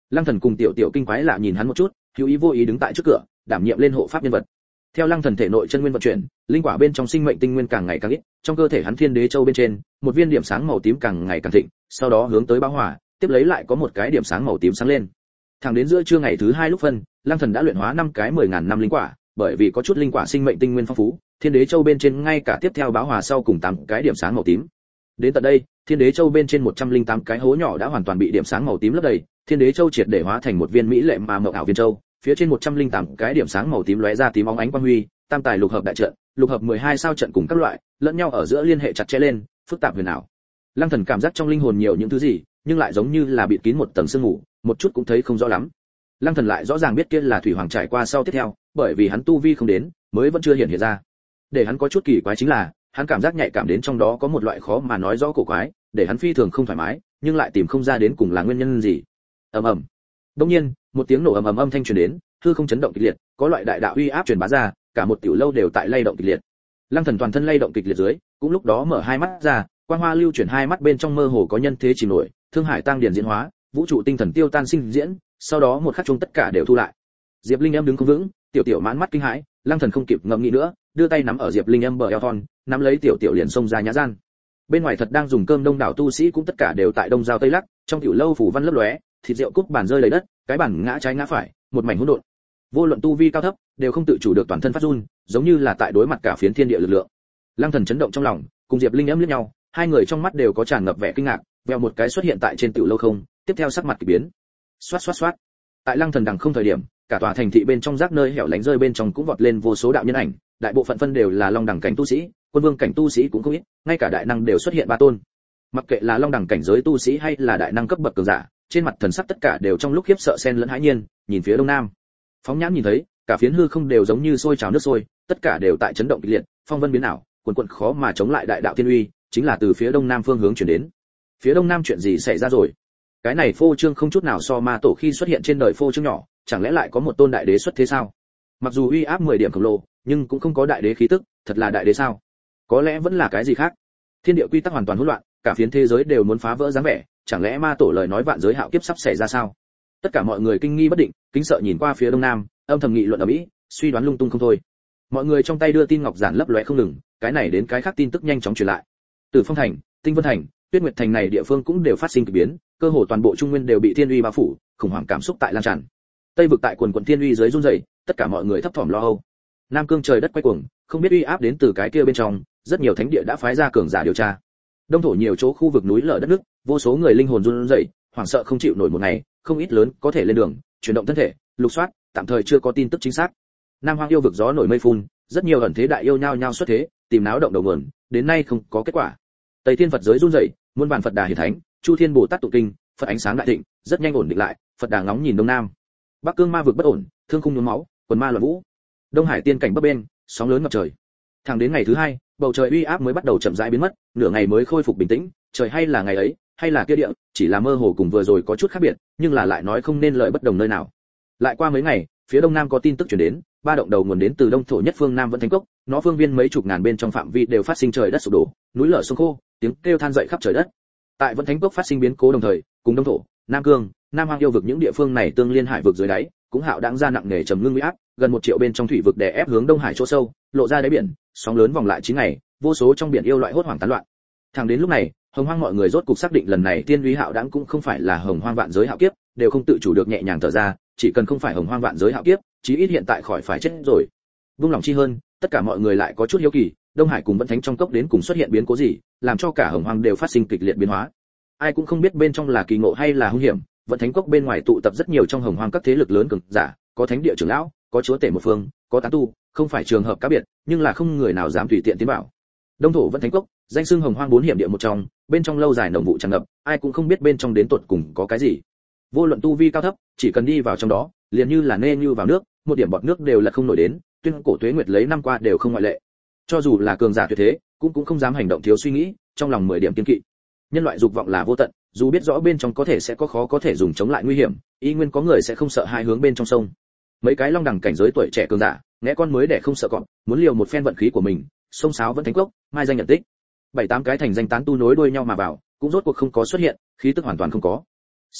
Speaker 1: Lăng Thần cùng Tiểu Tiểu kinh quái lạ nhìn hắn một chút, hữu ý vô ý đứng tại trước cửa, đảm nhiệm lên hộ pháp nhân vật. Theo Lăng Thần thể nội chân nguyên vận chuyển, linh quả bên trong sinh mệnh tinh nguyên càng ngày càng ít, trong cơ thể hắn Thiên Đế Châu bên trên, một viên điểm sáng màu tím càng ngày càng thịnh, sau đó hướng tới bão hỏa, tiếp lấy lại có một cái điểm sáng màu tím sáng lên. Thẳng đến giữa trưa ngày thứ hai lúc phân, Lăng Thần đã luyện hóa năm cái mười ngàn năm linh quả, bởi vì có chút linh quả sinh mệnh tinh nguyên phong phú, Thiên Đế Châu bên trên ngay cả tiếp theo báo hòa sau cùng tám cái điểm sáng màu tím. Đến tận đây, Thiên Đế Châu bên trên một trăm lẻ tám cái hố nhỏ đã hoàn toàn bị điểm sáng màu tím lấp đầy, Thiên Đế Châu triệt để hóa thành một viên mỹ lệ mà mộng ảo viên châu, phía trên một trăm lẻ tám cái điểm sáng màu tím lóe ra tím óng ánh quang huy, tam tài lục hợp đại trận, lục hợp mười hai sao trận cùng các loại, lẫn nhau ở giữa liên hệ chặt chẽ lên, phức tạp huyền ảo. Lăng Thần cảm giác trong linh hồn nhiều những thứ gì, nhưng lại giống như là bịt kín một tầng sương mù, một chút cũng thấy không rõ lắm. Lăng Thần lại rõ ràng biết kia là thủy hoàng trải qua sau tiếp theo, bởi vì hắn tu vi không đến, mới vẫn chưa hiện hiện ra. Để hắn có chút kỳ quái chính là, hắn cảm giác nhạy cảm đến trong đó có một loại khó mà nói rõ cổ quái, để hắn phi thường không thoải mái, nhưng lại tìm không ra đến cùng là nguyên nhân gì. Ầm ầm. Đột nhiên, một tiếng nổ ầm ầm âm thanh truyền đến, hư không chấn động kịch liệt, có loại đại đạo uy áp truyền bá ra, cả một tiểu lâu đều tại lay động kịch liệt. Lăng Thần toàn thân lay động kịch liệt dưới, cũng lúc đó mở hai mắt ra, quang hoa lưu chuyển hai mắt bên trong mơ hồ có nhân thế chìm nổi, thương hải tăng điển diễn hóa, vũ trụ tinh thần tiêu tan sinh diễn, sau đó một khắc chung tất cả đều thu lại. Diệp Linh Âm đứng không vững, Tiểu Tiểu mãn mắt kinh hãi, Lăng Thần không kịp ngẫm nghĩ nữa, đưa tay nắm ở Diệp Linh Âm bờ eo thon, nắm lấy Tiểu Tiểu liền xông ra nhã gian. Bên ngoài thật đang dùng cơm đông đảo tu sĩ cũng tất cả đều tại đông giao tây lắc, trong tiểu lâu phủ văn lấp lóe, thịt rượu cúc bàn rơi đầy đất, cái bàn ngã trái ngã phải, một mảnh hỗn độn. Vô luận tu vi cao thấp, đều không tự chủ được toàn thân phát run, giống như là tại đối mặt cả phiến thiên địa lực lượng. Lăng Thần chấn động trong lòng, cùng Diệp Linh Âm liếc nhau, hai người trong mắt đều có tràn ngập vẻ kinh ngạc, vèo một cái xuất hiện tại trên tiểu lâu không, tiếp theo sắc mặt kỳ biến. Xoát xoát xoát. Tại Lăng Thần đằng không thời điểm, cả tòa thành thị bên trong rác nơi hẻo lánh rơi bên trong cũng vọt lên vô số đạo nhân ảnh, đại bộ phận phân đều là long đẳng cảnh tu sĩ, quân vương cảnh tu sĩ cũng không ít, ngay cả đại năng đều xuất hiện ba tôn. Mặc kệ là long đẳng cảnh giới tu sĩ hay là đại năng cấp bậc cường giả, trên mặt thần sắc tất cả đều trong lúc khiếp sợ xen lẫn hãi nhiên, nhìn phía đông nam. Phóng nhãn nhìn thấy, cả phiến hư không đều giống như sôi trào nước sôi, tất cả đều tại chấn động kịch liệt, phong vân biến ảo, cuồn cuộn khó mà chống lại đại đạo thiên uy, chính là từ phía đông nam phương hướng chuyển đến. Phía đông nam chuyện gì xảy ra rồi? Cái này phô trương không chút nào so ma tổ khi xuất hiện trên đời phô trương nhỏ, chẳng lẽ lại có một tôn đại đế xuất thế sao? Mặc dù uy áp mười điểm khổng lồ, nhưng cũng không có đại đế khí tức, thật là đại đế sao? Có lẽ vẫn là cái gì khác. Thiên địa quy tắc hoàn toàn hỗn loạn, cả phiến thế giới đều muốn phá vỡ dáng vẻ, chẳng lẽ ma tổ lời nói vạn giới hạo kiếp sắp xảy ra sao? Tất cả mọi người kinh nghi bất định, kính sợ nhìn qua phía đông nam, âm thầm nghị luận ở mỹ, suy đoán lung tung không thôi. Mọi người trong tay đưa tin ngọc giản lấp lóe không ngừng, cái này đến cái khác tin tức nhanh chóng truyền lại. Từ Phong Thành, Tinh Vân Thành, Tuyết Nguyệt Thành này địa phương cũng đều phát sinh kỳ biến, cơ hồ toàn bộ trung nguyên đều bị thiên uy bao phủ, khủng hoảng cảm xúc tại lan tràn. Tây vực tại quần quần thiên uy dưới run rẩy, tất cả mọi người thấp thỏm lo âu. Nam cương trời đất quay cuồng, không biết uy áp đến từ cái kia bên trong, rất nhiều thánh địa đã phái ra cường giả điều tra. Đông thổ nhiều chỗ khu vực núi lở đất nước, vô số người linh hồn run rẩy, hoảng sợ không chịu nổi một ngày, không ít lớn có thể lên đường, chuyển động thân thể, lục soát, tạm thời chưa có tin tức chính xác. Nam Hoang yêu vực gió nổi mây phun, rất nhiều ẩn thế đại yêu nhao nhao xuất thế, tìm náo động đầu nguồn, đến nay không có kết quả. Tây Thiên Phật giới run rẩy, muôn vàn Phật Đà hiển thánh, Chu Thiên Bồ Tát tụng kinh, Phật ánh sáng đại thịnh, rất nhanh ổn định lại, Phật Đà ngóng nhìn đông nam. Bắc Cương ma vực bất ổn, thương khung nhuốm máu, quần ma loạn vũ. Đông Hải tiên cảnh bấp bênh, sóng lớn ngập trời. Thẳng đến ngày thứ hai, bầu trời uy áp mới bắt đầu chậm rãi biến mất, nửa ngày mới khôi phục bình tĩnh, trời hay là ngày ấy, hay là kia địa, chỉ là mơ hồ cùng vừa rồi có chút khác biệt, nhưng là lại nói không nên lợi bất đồng nơi nào. Lại qua mấy ngày, phía đông nam có tin tức truyền đến, ba động đầu nguồn đến từ đông thổ nhất phương nam vẫn thánh cốc, nó phương viên mấy chục ngàn bên trong phạm vi đều phát sinh trời đất sụp đổ, núi lở sông khô, tiếng kêu than dậy khắp trời đất. Tại vẫn thánh cốc phát sinh biến cố đồng thời, cùng đông thổ, nam cương, nam hoang yêu vực những địa phương này tương liên hải vực dưới đáy, cũng hạo đáng ra nặng nề trầm ngưng uy áp, gần một triệu bên trong thủy vực đè ép hướng đông hải chỗ sâu, lộ ra đáy biển, sóng lớn vòng lại chín ngày, vô số trong biển yêu loại hốt hoảng tán loạn. Thẳng đến lúc này, hồng hoang mọi người rốt cục xác định lần này tiên uy hạo đãng cũng không phải là hồng hoang vạn giới hạo kiếp, đều không tự chủ được nhẹ nhàng thở ra, chỉ cần không phải hồng hoang vạn giới hạo kiếp, chí ít hiện tại khỏi phải chết rồi. Vung lòng chi hơn, tất cả mọi người lại có chút hiếu kỳ, đông hải cùng vẫn thánh trong cốc đến cùng xuất hiện biến cố gì, làm cho cả hồng hoang đều phát sinh kịch liệt biến hóa. Ai cũng không biết bên trong là kỳ ngộ hay là hung hiểm, vẫn thánh cốc bên ngoài tụ tập rất nhiều trong hồng hoang các thế lực lớn cường giả, có thánh địa trưởng lão, có chúa tể một phương, có tán tu, không phải trường hợp cá biệt, nhưng là không người nào dám tùy tiện tiến vào. Đông thổ vẫn thánh cốc, danh xưng hồng hoang bốn hiểm địa một trong, bên trong lâu dài nồng vụ tràn ngập, ai cũng không biết bên trong đến tột cùng có cái gì. Vô luận tu vi cao thấp, chỉ cần đi vào trong đó, liền như là nê như vào nước, một điểm bọt nước đều là không nổi đến, tuyên cổ tuế nguyệt lấy năm qua đều không ngoại lệ. Cho dù là cường giả tuyệt thế, cũng cũng không dám hành động thiếu suy nghĩ, trong lòng mười điểm kiên kỵ. Nhân loại dục vọng là vô tận, dù biết rõ bên trong có thể sẽ có khó có thể dùng chống lại nguy hiểm, y nguyên có người sẽ không sợ hai hướng bên trong sông. Mấy cái long đẳng cảnh giới tuổi trẻ cường giả, nghe con mới để không sợ cọp, muốn liều một phen vận khí của mình, sông sáo vẫn thánh cốc, mai danh nhận tích. Bảy tám cái thành danh tán tu nối đuôi nhau mà vào, cũng rốt cuộc không có xuất hiện, khí tức hoàn toàn không có. Sau đó,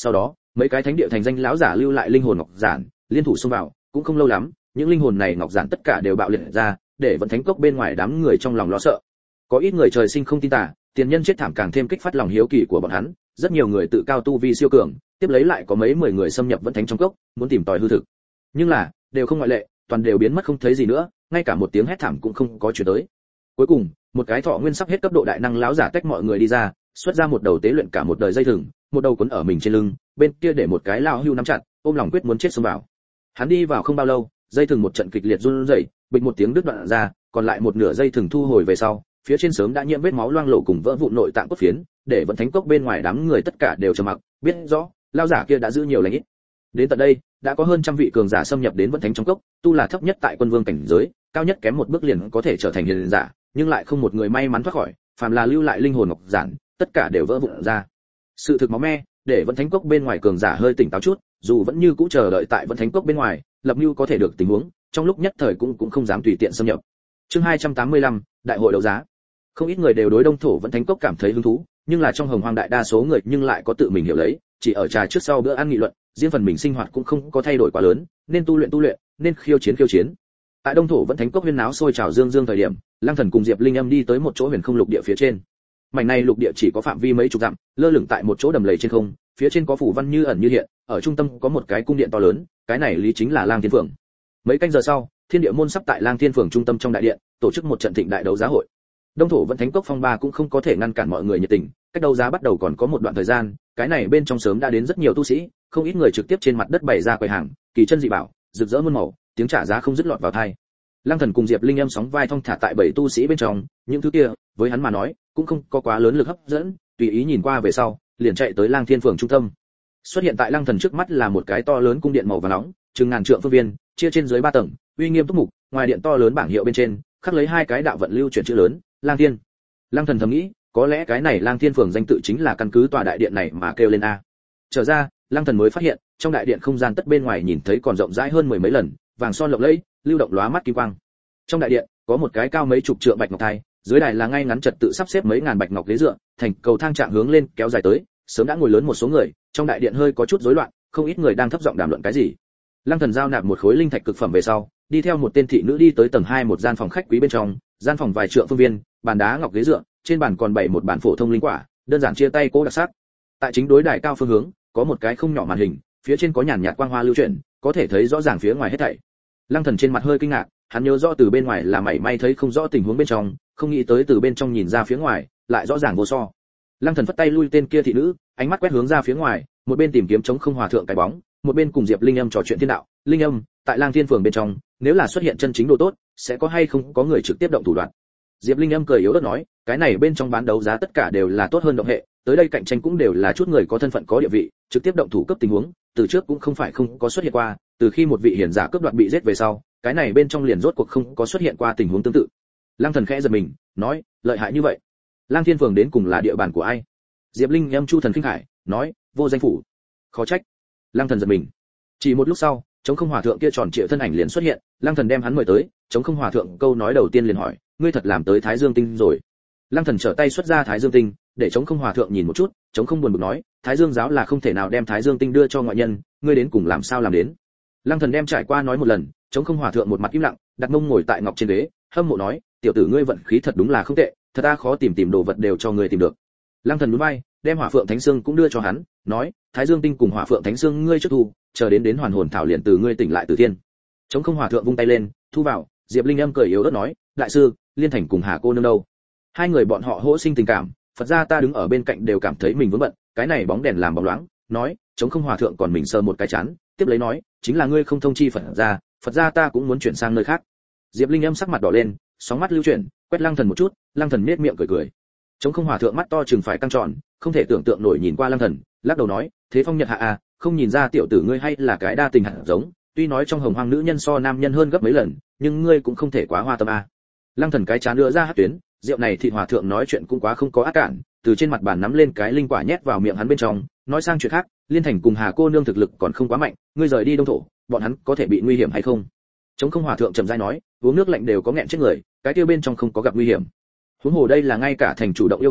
Speaker 1: mấy cái thánh địa thành danh lão giả lưu lại linh hồn ngọc giản, liên thủ xông vào, cũng không lâu lắm, những linh hồn này ngọc giản tất cả đều bạo liệt ra, để vận thánh cốc bên ngoài đám người trong lòng lo sợ. Có ít người trời sinh không tin tà, tiền nhân chết thảm càng thêm kích phát lòng hiếu kỳ của bọn hắn, rất nhiều người tự cao tu vi siêu cường, tiếp lấy lại có mấy mười người xâm nhập vận thánh trong cốc, muốn tìm tòi hư thực. Nhưng là, đều không ngoại lệ, toàn đều biến mất không thấy gì nữa, ngay cả một tiếng hét thảm cũng không có truyền tới. Cuối cùng, một cái thọ nguyên sắp hết cấp độ đại năng lão giả tách mọi người đi ra, xuất ra một đầu tế luyện cả một đời dây thừng, một đầu cuốn ở mình trên lưng, bên kia để một cái lao hưu nắm chặt, ôm lòng quyết muốn chết xông vào. Hắn đi vào không bao lâu, dây thừng một trận kịch liệt run rẩy, bịch một tiếng đứt đoạn ra, còn lại một nửa dây thừng thu hồi về sau, phía trên sớm đã nhiễm vết máu loang lổ cùng vỡ vụn nội tạng cốt phiến, để vận thánh cốc bên ngoài đám người tất cả đều trầm mặc, biết rõ, lão giả kia đã giữ nhiều lành ít. Đến tận đây, đã có hơn trăm vị cường giả xâm nhập đến vận thánh trong cốc, tu là thấp nhất tại quân vương cảnh giới, cao nhất kém một bước liền có thể trở thành hiền giả, nhưng lại không một người may mắn thoát khỏi, phàm là lưu lại linh hồn ngọc giản, tất cả đều vỡ vụn ra. Sự thực máu me, để vận thánh cốc bên ngoài cường giả hơi tỉnh táo chút, dù vẫn như cũ chờ đợi tại vận thánh cốc bên ngoài, lập mưu có thể được tình huống, trong lúc nhất thời cũng cũng không dám tùy tiện xâm nhập. Chương hai trăm tám mươi lăm, đại hội đấu giá. Không ít người đều đối đông thổ vận thánh cốc cảm thấy hứng thú, nhưng là trong hồng hoang đại đa số người nhưng lại có tự mình hiểu lấy, chỉ ở trà trước sau bữa ăn nghị luận, riêng phần mình sinh hoạt cũng không có thay đổi quá lớn, nên tu luyện tu luyện, nên khiêu chiến khiêu chiến. Tại đông thổ vận thánh cốc huyên náo sôi trào dương dương thời điểm, Lăng Thần cùng Diệp Linh Âm đi tới một chỗ huyền không lục địa phía trên. Mảnh này lục địa chỉ có phạm vi mấy chục dặm, lơ lửng tại một chỗ đầm lầy trên không, phía trên có phủ văn như ẩn như hiện, ở trung tâm có một cái cung điện to lớn, cái này lý chính là Lang Thiên Phường. Mấy canh giờ sau, Thiên Địa môn sắp tại Lang Thiên Phường trung tâm trong đại điện, tổ chức một trận thịnh đại đấu giá hội. Đông thổ vận thánh cốc phong ba cũng không có thể ngăn cản mọi người nhiệt tình, cách đấu giá bắt đầu còn có một đoạn thời gian, cái này bên trong sớm đã đến rất nhiều tu sĩ, không ít người trực tiếp trên mặt đất bày ra quầy hàng, kỳ chân dị bảo, rực rỡ muôn màu, tiếng trả giá không dứt lọt vào tai. Lăng Thần cùng Diệp Linh Âm sóng vai thong thả tại bảy tu sĩ bên trong, những thứ kia, với hắn mà nói, cũng không có quá lớn lực hấp dẫn, tùy ý nhìn qua về sau, liền chạy tới Lang Thiên Phường trung tâm. Xuất hiện tại Lăng Thần trước mắt là một cái to lớn cung điện màu vàng nóng, chừng ngàn trượng phương viên, chia trên dưới ba tầng, uy nghiêm túc mục, ngoài điện to lớn bảng hiệu bên trên, khắc lấy hai cái đạo vận lưu chuyển chữ lớn, Lang Thiên. Lăng Thần thầm nghĩ, có lẽ cái này Lang Thiên Phường danh tự chính là căn cứ tòa đại điện này mà kêu lên a. Trở ra, Lăng Thần mới phát hiện, trong đại điện không gian tất bên ngoài nhìn thấy còn rộng rãi hơn mười mấy lần, vàng son lộng lẫy, lưu động lóa mắt kim quang. Trong đại điện, có một cái cao mấy chục trượng bạch ngọc thai, dưới đài là ngay ngắn trật tự sắp xếp mấy ngàn bạch ngọc ghế dựa, thành cầu thang trạng hướng lên kéo dài tới, sớm đã ngồi lớn một số người, trong đại điện hơi có chút rối loạn, không ít người đang thấp giọng đàm luận cái gì. Lăng Thần giao nạp một khối linh thạch cực phẩm về sau, đi theo một tên thị nữ đi tới tầng hai một gian phòng khách quý bên trong, gian phòng vài trượng phương viên, bàn đá ngọc ghế dựa, trên bàn còn bày một bàn phổ thông linh quả, đơn giản chia tay cố đặc sắc. Tại chính đối đài cao phương hướng, có một cái không nhỏ màn hình, phía trên có nhàn nhạt quang hoa lưu chuyển, có thể thấy rõ ràng phía ngoài hết thảy. Lăng Thần trên mặt hơi kinh ngạc, hắn nhớ rõ từ bên ngoài là mảy may thấy không rõ tình huống bên trong, không nghĩ tới từ bên trong nhìn ra phía ngoài, lại rõ ràng vô so. Lăng Thần phất tay lui tên kia thị nữ, ánh mắt quét hướng ra phía ngoài, một bên tìm kiếm chống không hòa thượng cái bóng, một bên cùng Diệp Linh Âm trò chuyện thiên đạo. Linh Âm, tại Lang Thiên Phường bên trong, nếu là xuất hiện chân chính đồ tốt, sẽ có hay không có người trực tiếp động thủ đoạn. Diệp Linh Âm cười yếu ớt nói, cái này bên trong bán đấu giá tất cả đều là tốt hơn động hệ, tới đây cạnh tranh cũng đều là chút người có thân phận có địa vị, trực tiếp động thủ cấp tình huống, từ trước cũng không phải không có xuất hiện qua, từ khi một vị hiển giả cướp đoạt bị giết về sau, cái này bên trong liền rốt cuộc không có xuất hiện qua tình huống tương tự. Lăng Thần khẽ giật mình, nói, lợi hại như vậy, Lang Thiên Phường đến cùng là địa bàn của ai? Diệp Linh Âm chu thần kinh khải, nói, vô danh phủ. Khó trách. Lăng Thần giật mình. Chỉ một lúc sau, chống không hòa thượng kia tròn trịa thân ảnh liền xuất hiện, Lăng Thần đem hắn mời tới, chống không hòa thượng câu nói đầu tiên liền hỏi, ngươi thật làm tới Thái Dương tinh rồi? Lăng Thần trở tay xuất ra Thái Dương tinh, để chống không hòa thượng nhìn một chút, chống không buồn bực nói, Thái Dương giáo là không thể nào đem Thái Dương tinh đưa cho ngoại nhân, ngươi đến cùng làm sao làm đến? Lăng Thần đem trải qua nói một lần, chống không hòa thượng một mặt im lặng, đặt mông ngồi tại ngọc trên ghế, hâm mộ nói, tiểu tử ngươi vận khí thật đúng là không tệ, thật ta khó tìm tìm đồ vật đều cho ngươi tìm được. Lăng Thần nhún vai, đem hỏa phượng thánh xương cũng đưa cho hắn, nói, Thái Dương tinh cùng hỏa phượng thánh xương ngươi trước thu, chờ đến đến hoàn hồn thảo liền từ ngươi tỉnh lại từ thiên. Chống không hòa thượng vung tay lên, thu vào. Diệp Linh Âm cười yếu ớt nói, đại sư, Liên Thành cùng Hà cô nương đâu? Hai người bọn họ hỗ sinh tình cảm, Phật gia ta đứng ở bên cạnh đều cảm thấy mình vướng bận, cái này bóng đèn làm bóng loáng, nói, chống không hòa thượng còn mình sờ một cái chán, tiếp lấy nói, chính là ngươi không thông chi Phật gia, Phật gia ta cũng muốn chuyển sang nơi khác. Diệp Linh Âm sắc mặt đỏ lên, sóng mắt lưu chuyển, quét Lăng Thần một chút, Lăng Thần nhếch miệng cười cười. Chống không hòa thượng mắt to trừng phải căng tròn, không thể tưởng tượng nổi nhìn qua Lăng Thần, lắc đầu nói, thế phong nhật hạ à, không nhìn ra tiểu tử ngươi hay là cái đa tình hạt giống, tuy nói trong hồng hoang nữ nhân so nam nhân hơn gấp mấy lần, nhưng ngươi cũng không thể quá hoa tâm a. Lăng Thần cái chán nữa ra hất tuyến, rượu này thị hòa thượng nói chuyện cũng quá không có ác cản, từ trên mặt bàn nắm lên cái linh quả nhét vào miệng hắn bên trong, nói sang chuyện khác, Liên Thành cùng Hà cô nương thực lực còn không quá mạnh, ngươi rời đi đông thổ, bọn hắn có thể bị nguy hiểm hay không? Chống không hòa thượng trầm rãi nói, uống nước lạnh đều có nghẹn chết người, cái kia bên trong không có gặp nguy hiểm. Huống hồ đây là ngay cả thành chủ động yêu cầu,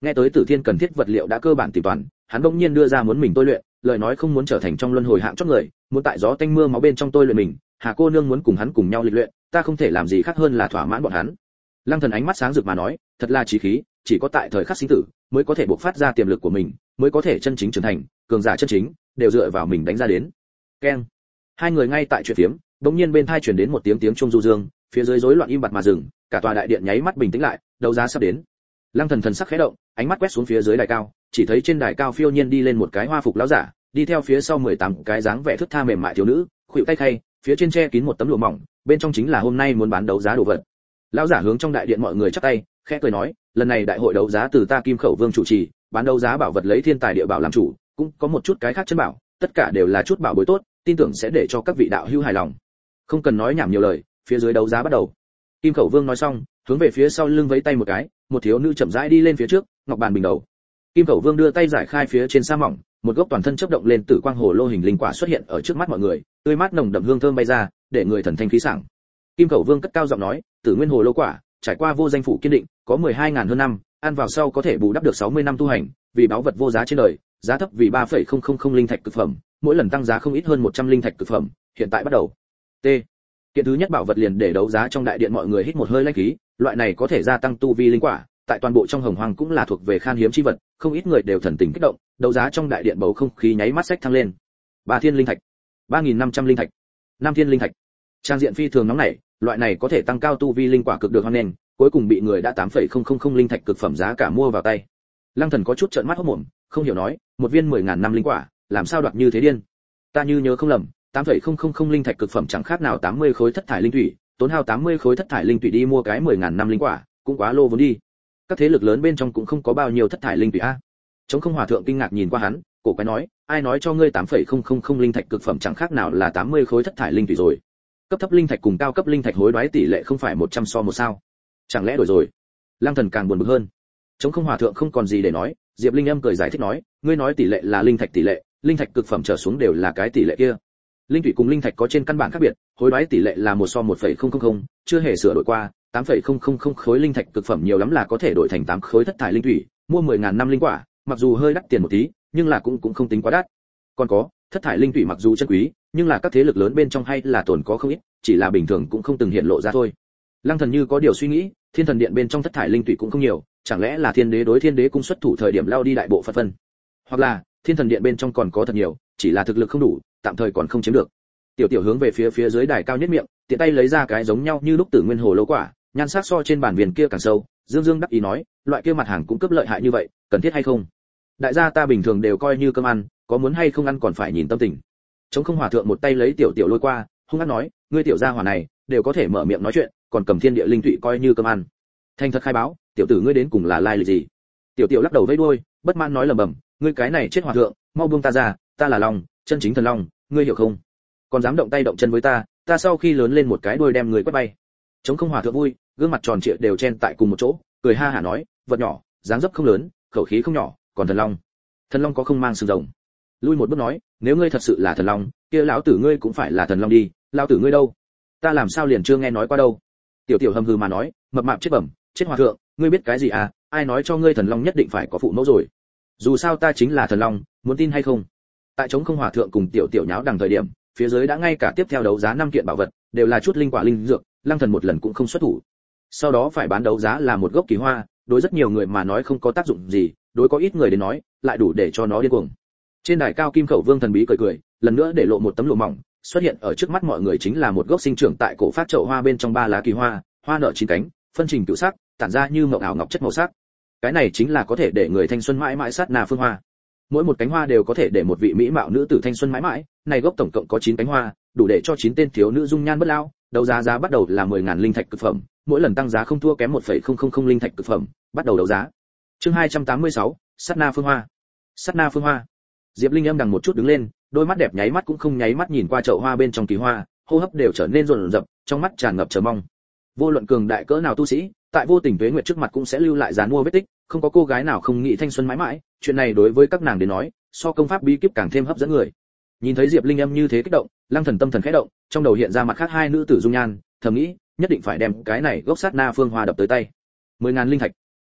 Speaker 1: Nghe tới Tử Thiên cần thiết vật liệu đã cơ bản tìm toàn, hắn bỗng nhiên đưa ra muốn mình tôi luyện, lời nói không muốn trở thành trong luân hồi hạng chót người, muốn tại gió tanh mưa máu bên trong tôi luyện mình, Hà cô nương muốn cùng hắn cùng nhau lịch luyện, ta không thể làm gì khác hơn là thỏa mãn bọn hắn. Lăng Thần ánh mắt sáng rực mà nói, thật là chí khí, chỉ có tại thời khắc sinh tử mới có thể bộc phát ra tiềm lực của mình, mới có thể chân chính trưởng thành, cường giả chân chính đều dựa vào mình đánh ra đến. Keng. Hai người ngay tại chuyện phiếm, bỗng nhiên bên tai truyền đến một tiếng tiếng chuông du dương, phía dưới rối loạn im bặt mà dừng, cả tòa đại điện nháy mắt bình tĩnh lại, đấu giá sắp đến. Lăng Thần thần sắc khẽ động, ánh mắt quét xuống phía dưới đài cao, chỉ thấy trên đài cao phiêu nhiên đi lên một cái hoa phục lão giả, đi theo phía sau mười tám cái dáng vẻ thướt tha mềm mại thiếu nữ, khuỷu tay khay, phía trên che kín một tấm lụa mỏng, bên trong chính là hôm nay muốn bán đấu giá đồ vật. Lão giả hướng trong đại điện mọi người chắp tay, khẽ cười nói, lần này đại hội đấu giá từ ta Kim Khẩu Vương chủ trì, bán đấu giá bảo vật lấy thiên tài địa bảo làm chủ, cũng có một chút cái khác chân bảo, tất cả đều là chút bảo bối tốt, tin tưởng sẽ để cho các vị đạo hữu hài lòng. Không cần nói nhảm nhiều lời, phía dưới đấu giá bắt đầu. Kim Khẩu Vương nói xong, hướng về phía sau lưng vẫy tay một cái, một thiếu nữ chậm rãi đi lên phía trước, ngọc bàn bình đầu. Kim Khẩu Vương đưa tay giải khai phía trên sa mỏng, một gốc toàn thân chớp động lên tử quang hồ lô hình linh quả xuất hiện ở trước mắt mọi người, tươi mát nồng đậm hương thơm bay ra, để người thần thanh khí sảng. Kim Khẩu Vương cất cao giọng nói, Tử Nguyên hồ lô quả, trải qua vô danh phủ kiên định, có mười hai ngàn hơn năm, ăn vào sau có thể bù đắp được sáu mươi năm tu hành, vì báu vật vô giá trên đời, giá thấp vì ba phẩy không không không linh thạch cực phẩm, mỗi lần tăng giá không ít hơn một trăm linh thạch cực phẩm, hiện tại bắt đầu. T. Kiện thứ nhất bảo vật liền để đấu giá trong đại điện mọi người hít một hơi lãnh khí, loại này có thể gia tăng tu vi linh quả, tại toàn bộ trong Hồng Hoang cũng là thuộc về khan hiếm chi vật, không ít người đều thần tình kích động, đấu giá trong đại điện bầu không khí nháy mắt sách thăng lên. Ba thiên linh thạch, ba nghìn năm trăm linh thạch, năm thiên linh thạch. Trang diện phi thường nóng nảy, loại này có thể tăng cao tu vi linh quả cực được hoan nghênh, cuối cùng bị người đã tám phẩy không không không linh thạch cực phẩm giá cả mua vào tay. Lăng Thần có chút trợn mắt hốt mồm, không hiểu nói, một viên mười ngàn năm linh quả, làm sao đoạt như thế điên? Ta như nhớ không lầm, tám phẩy không không không linh thạch cực phẩm chẳng khác nào tám mươi khối thất thải linh thủy, tốn hao tám mươi khối thất thải linh thủy đi mua cái mười ngàn năm linh quả, cũng quá lô vốn đi. Các thế lực lớn bên trong cũng không có bao nhiêu thất thải linh thủy a. Trống Không Hòa thượng kinh ngạc nhìn qua hắn, cổ quái nói, ai nói cho ngươi tám phẩy không không không linh thạch cực phẩm chẳng khác nào là tám mươi khối thất thải linh thủy rồi? Cấp thấp linh thạch cùng cao cấp linh thạch hối đoái tỷ lệ không phải một trăm so một sao? Chẳng lẽ đổi rồi? Lăng Thần càng buồn bực hơn. Trống Không Hòa thượng không còn gì để nói, Diệp Linh Âm cười giải thích nói, ngươi nói tỷ lệ là linh thạch tỷ lệ, linh thạch cực phẩm trở xuống đều là cái tỷ lệ kia. Linh thủy cùng linh thạch có trên căn bản khác biệt, hối đoái tỷ lệ là một so một phẩy không không không, chưa hề sửa đổi qua, tám phẩy không không không khối linh thạch cực phẩm nhiều lắm là có thể đổi thành tám khối thất thải linh thủy, mua mười ngàn năm linh quả, mặc dù hơi đắt tiền một tí, nhưng là cũng cũng không tính quá đắt. Còn có, thất thải linh thủy mặc dù chân quý, nhưng là các thế lực lớn bên trong hay là tồn có không ít, chỉ là bình thường cũng không từng hiện lộ ra thôi. Lăng Thần như có điều suy nghĩ, Thiên Thần Điện bên trong thất thải linh thủy cũng không nhiều, chẳng lẽ là Thiên Đế đối Thiên Đế cung xuất thủ thời điểm lao đi đại bộ phận phân, hoặc là Thiên Thần Điện bên trong còn có thật nhiều, chỉ là thực lực không đủ, tạm thời còn không chiếm được. Tiểu Tiểu hướng về phía phía dưới đài cao nhất miệng, tiện tay lấy ra cái giống nhau như lúc Tử Nguyên hồ lô quả, nhan sắc so trên bản viền kia càng sâu, dương dương đắc ý nói, loại kia mặt hàng cũng cấp lợi hại như vậy, cần thiết hay không? Đại gia ta bình thường đều coi như cơm ăn, có muốn hay không ăn còn phải nhìn tâm tình. Trống Không Hòa thượng một tay lấy Tiểu Tiểu lôi qua, hung hăng nói, ngươi tiểu gia hỏa này đều có thể mở miệng nói chuyện, còn cầm thiên địa linh thủy coi như cơm ăn. Thành thật khai báo, tiểu tử ngươi đến cùng là lai lịch gì? Tiểu Tiểu lắc đầu vẫy đuôi, bất mãn nói lẩm bẩm, ngươi cái này chết hòa thượng, mau buông ta ra, ta là Long, chân chính thần Long, ngươi hiểu không? Còn dám động tay động chân với ta, ta sau khi lớn lên một cái đuôi đem người quét bay. Trống Không Hòa thượng vui, gương mặt tròn trịa đều chen tại cùng một chỗ, cười ha hả nói, vật nhỏ, dáng dấp không lớn, khẩu khí không nhỏ, còn thần long. Thần long có không mang sừng rồng? Lui một bước nói, nếu ngươi thật sự là thần long, kia lão tử ngươi cũng phải là thần long đi, lão tử ngươi đâu? Ta làm sao liền chưa nghe nói qua đâu? Tiểu Tiểu hầm hừ mà nói, mập mạp chết bẩm, chết hòa thượng, ngươi biết cái gì à? Ai nói cho ngươi thần long nhất định phải có phụ mẫu rồi? Dù sao ta chính là thần long, muốn tin hay không? Tại Trống Không Hòa thượng cùng Tiểu Tiểu nháo đằng thời điểm, phía dưới đã ngay cả tiếp theo đấu giá năm kiện bảo vật, đều là chút linh quả linh dược, Lăng Thần một lần cũng không xuất thủ. Sau đó phải bán đấu giá là một gốc kỳ hoa, đối rất nhiều người mà nói không có tác dụng gì, đối có ít người đến nói, lại đủ để cho nó điên cuồng. Trên đài cao Kim Khẩu Vương thần bí cười cười, lần nữa để lộ một tấm lụa mỏng, xuất hiện ở trước mắt mọi người chính là một gốc sinh trưởng tại cổ phát chậu hoa bên trong ba lá kỳ hoa, hoa nở chín cánh, phân trình cửu sắc, tản ra như mộng ảo ngọc chất màu sắc. Cái này chính là có thể để người thanh xuân mãi mãi sát na phương hoa. Mỗi một cánh hoa đều có thể để một vị mỹ mạo nữ tử thanh xuân mãi mãi, này gốc tổng cộng có chín cánh hoa, đủ để cho chín tên thiếu nữ dung nhan bất lão. Đấu giá giá bắt đầu là mười ngàn linh thạch cực phẩm, mỗi lần tăng giá không thua kém một phẩy không không không linh thạch cực phẩm, bắt đầu đấu giá. Chương hai trăm tám mươi sáu, sát na phương hoa. Sát na phương hoa. Diệp Linh Âm đằng một chút đứng lên, đôi mắt đẹp nháy mắt cũng không nháy mắt nhìn qua chậu hoa bên trong kỳ hoa, hô hấp đều trở nên rồn rập, trong mắt tràn ngập chờ mong. Vô luận cường đại cỡ nào tu sĩ, tại vô tình tuế nguyệt trước mặt cũng sẽ lưu lại dàn mua vết tích, không có cô gái nào không nghĩ thanh xuân mãi mãi, chuyện này đối với các nàng đến nói, so công pháp bí kíp càng thêm hấp dẫn người. Nhìn thấy Diệp Linh Âm như thế kích động, Lăng Thần tâm thần khẽ động, trong đầu hiện ra mặt khác hai nữ tử dung nhan, thầm nghĩ, nhất định phải đem cái này gốc sát na phương hoa đập tới tay. Mười ngàn linh thạch.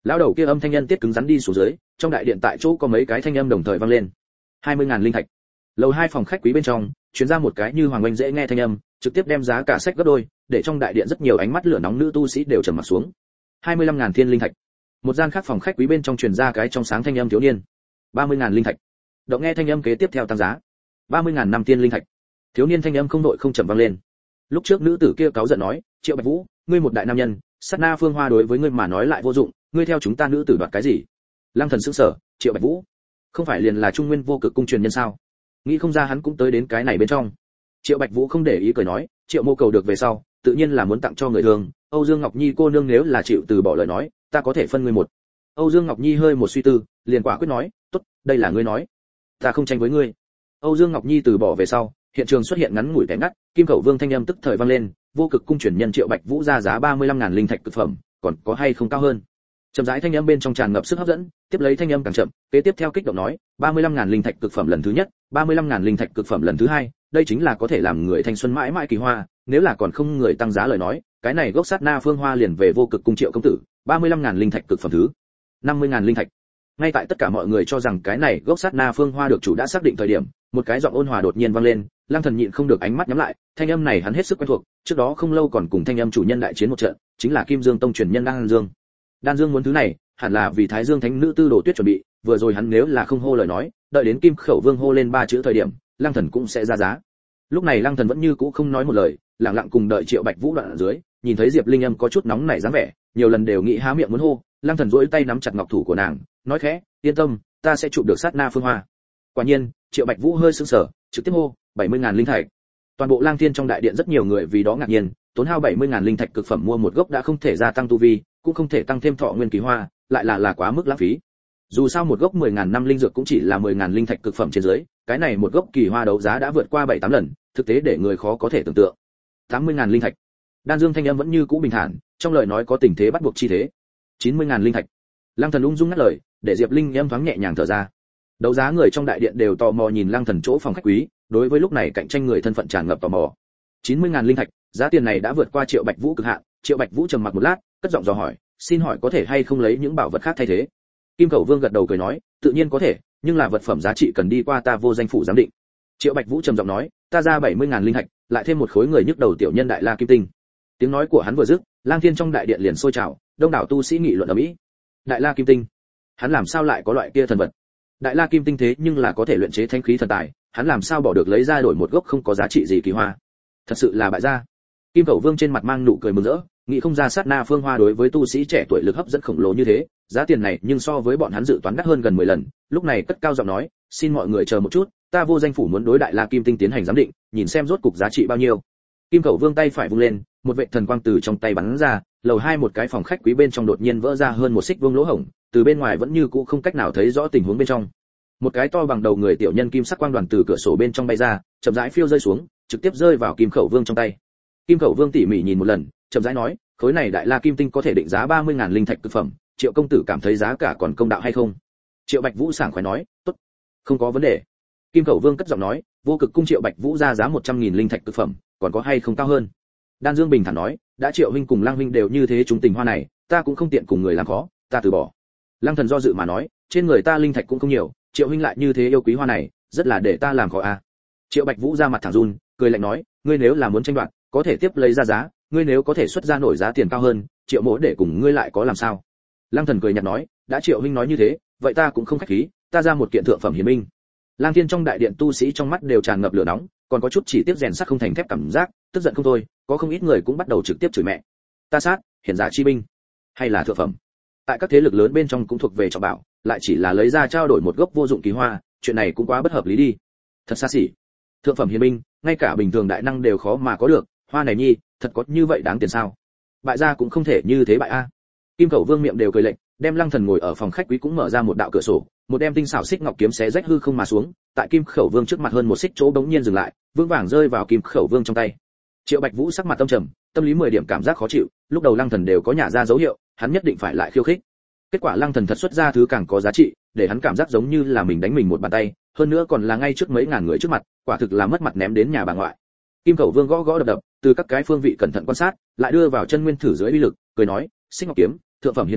Speaker 1: Lão đầu kia âm thanh nhân tiết cứng rắn đi xuống dưới, trong đại điện tại chỗ có mấy cái thanh âm đồng thời vang lên. hai mươi ngàn linh thạch. Lầu hai phòng khách quý bên trong, truyền ra một cái như hoàng oanh dễ nghe thanh âm, trực tiếp đem giá cả sách gấp đôi, để trong đại điện rất nhiều ánh mắt lửa nóng nữ tu sĩ đều trầm mặt xuống. hai mươi lăm ngàn thiên linh thạch. Một gian khác phòng khách quý bên trong truyền ra cái trong sáng thanh âm thiếu niên. ba mươi ngàn linh thạch. Động nghe thanh âm kế tiếp theo tăng giá. ba mươi ngàn năm thiên linh thạch. Thiếu niên thanh âm không đội không chậm vang lên. Lúc trước nữ tử kia cáu giận nói, Triệu Bạch Vũ, ngươi một đại nam nhân, sát na phương hoa đối với ngươi mà nói lại vô dụng, ngươi theo chúng ta nữ tử đoạt cái gì? Lăng Thần sững sờ, Triệu Bạch Vũ, không phải liền là trung nguyên vô cực cung truyền nhân sao? Nghĩ không ra hắn cũng tới đến cái này bên trong. Triệu Bạch Vũ không để ý cười nói, Triệu Mô cầu được về sau, tự nhiên là muốn tặng cho người thường, Âu Dương Ngọc Nhi cô nương nếu là chịu từ bỏ lời nói, ta có thể phân ngươi một. Âu Dương Ngọc Nhi hơi một suy tư, liền quả quyết nói, tốt, đây là ngươi nói, ta không tranh với ngươi. Âu Dương Ngọc Nhi từ bỏ về sau, hiện trường xuất hiện ngắn ngủi tẻ ngắt, Kim Khẩu Vương thanh âm tức thời vang lên, vô cực cung truyền nhân Triệu Bạch Vũ ra giá ba mươi lăm ngàn linh thạch cực phẩm, còn có hay không cao hơn? Chậm rãi thanh âm bên trong tràn ngập sức hấp dẫn, tiếp lấy thanh âm càng chậm, kế tiếp theo kích động nói, ba mươi lăm ngàn linh thạch cực phẩm lần thứ nhất, ba mươi lăm ngàn linh thạch cực phẩm lần thứ hai, đây chính là có thể làm người thanh xuân mãi mãi kỳ hoa, nếu là còn không người tăng giá lời nói, cái này gốc sát na phương hoa liền về vô cực cung Triệu công tử, ba mươi lăm ngàn linh thạch cực phẩm thứ, năm mươi ngàn linh thạch. Ngay tại tất cả mọi người cho rằng cái này gốc sát na phương hoa được chủ đã xác định thời điểm, một cái giọng ôn hòa đột nhiên vang lên, Lăng Thần nhịn không được ánh mắt nhắm lại, thanh âm này hắn hết sức quen thuộc, trước đó không lâu còn cùng thanh âm chủ nhân đại chiến một trận, chính là Kim Dương Tông truyền nhân Đan Dương. Đan Dương muốn thứ này, hẳn là vì Thái Dương Thánh nữ Tư Đồ Tuyết chuẩn bị, vừa rồi hắn nếu là không hô lời nói, đợi đến Kim Khẩu Vương hô lên ba chữ thời điểm, Lăng Thần cũng sẽ ra giá. Lúc này Lăng Thần vẫn như cũ không nói một lời, lặng lặng cùng đợi Triệu Bạch Vũ đoạn ở dưới, nhìn thấy Diệp Linh Âm có chút nóng nảy dáng vẻ, nhiều lần đều nghĩ há miệng muốn hô, Lăng Thần duỗi tay nắm chặt ngọc thủ của nàng, nói khẽ, yên tâm, ta sẽ chụp được sát na phương hoa. Quả nhiên, Triệu Bạch Vũ hơi sững sờ, trực tiếp hô, bảy mươi ngàn linh thạch. Toàn bộ Lang Thiên trong đại điện rất nhiều người vì đó ngạc nhiên, tốn hao bảy mươi ngàn linh thạch cực phẩm mua một gốc đã không thể gia tăng tu vi, cũng không thể tăng thêm thọ nguyên kỳ hoa, lại là là quá mức lãng phí. Dù sao một gốc mười ngàn năm linh dược cũng chỉ là mười ngàn linh thạch cực phẩm trên dưới, cái này một gốc kỳ hoa đấu giá đã vượt qua bảy tám lần, thực tế để người khó có thể tưởng tượng. tám mươi ngàn linh thạch. Đan Dương thanh âm vẫn như cũ bình thản, trong lời nói có tình thế bắt buộc chi thế. chín mươi ngàn linh thạch. Lăng Thần ung dung ngắt lời, để Diệp Linh Âm thoáng nhẹ nhàng thở ra. Đấu giá người trong đại điện đều tò mò nhìn Lăng Thần chỗ phòng khách quý, đối với lúc này cạnh tranh người thân phận tràn ngập tò mò. chín mươi ngàn linh thạch, giá tiền này đã vượt qua Triệu Bạch Vũ cực hạn. Triệu Bạch Vũ trầm mặc một lát, cất giọng dò hỏi, xin hỏi có thể hay không lấy những bảo vật khác thay thế? Kim Khẩu Vương gật đầu cười nói, tự nhiên có thể, nhưng là vật phẩm giá trị cần đi qua ta vô danh phủ giám định. Triệu Bạch Vũ trầm giọng nói, ta ra bảy mươi ngàn linh thạch, lại thêm một khối người nhức đầu tiểu nhân đại la kim tinh. Tiếng nói của hắn vừa dứt, Lang Thiên trong đại điện liền sôi trào, đông đảo tu sĩ nghị luận ầm ĩ. Đại la kim tinh, hắn làm sao lại có loại kia thần vật? Đại la kim tinh thế nhưng là có thể luyện chế thanh khí thần tài, hắn làm sao bỏ được lấy ra đổi một gốc không có giá trị gì kỳ hoa? Thật sự là bại gia. Kim Khẩu Vương trên mặt mang nụ cười mừng rỡ, nghĩ không ra sát na phương hoa đối với tu sĩ trẻ tuổi lực hấp dẫn khổng lồ như thế, giá tiền này nhưng so với bọn hắn dự toán đắt hơn gần mười lần, lúc này cất cao giọng nói, xin mọi người chờ một chút, ta vô danh phủ muốn đối đại la kim tinh tiến hành giám định, nhìn xem rốt cục giá trị bao nhiêu. Kim Khẩu Vương tay phải vung lên, một vệt thần quang từ trong tay bắn ra, lầu hai một cái phòng khách quý bên trong đột nhiên vỡ ra hơn một xích vuông lỗ hổng, từ bên ngoài vẫn như cũ không cách nào thấy rõ tình huống bên trong. Một cái to bằng đầu người tiểu nhân kim sắc quang đoàn từ cửa sổ bên trong bay ra, chậm rãi phiêu rơi xuống, trực tiếp rơi vào Kim Khẩu Vương trong tay. Kim Khẩu Vương tỉ mỉ nhìn một lần, chậm rãi nói, khối này đại la kim tinh có thể định giá ba mươi ngàn linh thạch cực phẩm, Triệu công tử cảm thấy giá cả còn công đạo hay không? Triệu Bạch Vũ sảng khoái nói, tốt, không có vấn đề. Kim Khẩu Vương cất giọng nói, vô cực cung Triệu Bạch Vũ ra giá một trăm nghìn linh thạch cực phẩm, còn có hay không cao hơn? Đan Dương bình thản nói, đã Triệu huynh cùng Lăng huynh đều như thế chúng tình hoa này, ta cũng không tiện cùng người làm khó, ta từ bỏ. Lăng Thần do dự mà nói, trên người ta linh thạch cũng không nhiều, Triệu huynh lại như thế yêu quý hoa này, rất là để ta làm khó à. Triệu Bạch Vũ ra mặt thẳng run, cười lạnh nói, ngươi nếu là muốn tranh đoạt, có thể tiếp lấy ra giá, ngươi nếu có thể xuất ra nổi giá tiền cao hơn, Triệu mỗ để cùng ngươi lại có làm sao? Lăng Thần cười nhạt nói, đã Triệu huynh nói như thế, vậy ta cũng không khách khí, ta ra một kiện thượng phẩm hiến binh. Lang Thiên trong đại điện tu sĩ trong mắt đều tràn ngập lửa nóng, còn có chút chỉ tiếp rèn sắt không thành thép cảm giác, tức giận không thôi, có không ít người cũng bắt đầu trực tiếp chửi mẹ. Ta sát, hiển giá chi binh, hay là thượng phẩm? Tại các thế lực lớn bên trong cũng thuộc về trọng bảo, lại chỉ là lấy ra trao đổi một gốc vô dụng kỳ hoa, chuyện này cũng quá bất hợp lý đi. Thật xa xỉ. Thượng phẩm hiến binh, ngay cả bình thường đại năng đều khó mà có được, hoa này nhi, thật có như vậy đáng tiền sao? Bại gia cũng không thể như thế bại a. Kim Khẩu Vương miệng đều cười lệnh, đem Lăng Thần ngồi ở phòng khách quý cũng mở ra một đạo cửa sổ, một đem tinh xảo xích ngọc kiếm xé rách hư không mà xuống, tại Kim Khẩu Vương trước mặt hơn một xích chỗ bỗng nhiên dừng lại, vững vàng rơi vào Kim Khẩu Vương trong tay. Triệu Bạch Vũ sắc mặt tâm trầm, tâm lý mười điểm cảm giác khó chịu, lúc đầu Lăng Thần đều có nhả ra dấu hiệu, hắn nhất định phải lại khiêu khích. Kết quả Lăng Thần thật xuất ra thứ càng có giá trị, để hắn cảm giác giống như là mình đánh mình một bàn tay, hơn nữa còn là ngay trước mấy ngàn người trước mặt, quả thực là mất mặt ném đến nhà bà ngoại. Kim Khẩu Vương gõ gõ đập đập, từ các cái phương vị cẩn thận quan sát, lại đưa vào chân nguyên thử dưới uy lực, cười nói, xích ngọc kiếm, thượng phẩm hiến binh,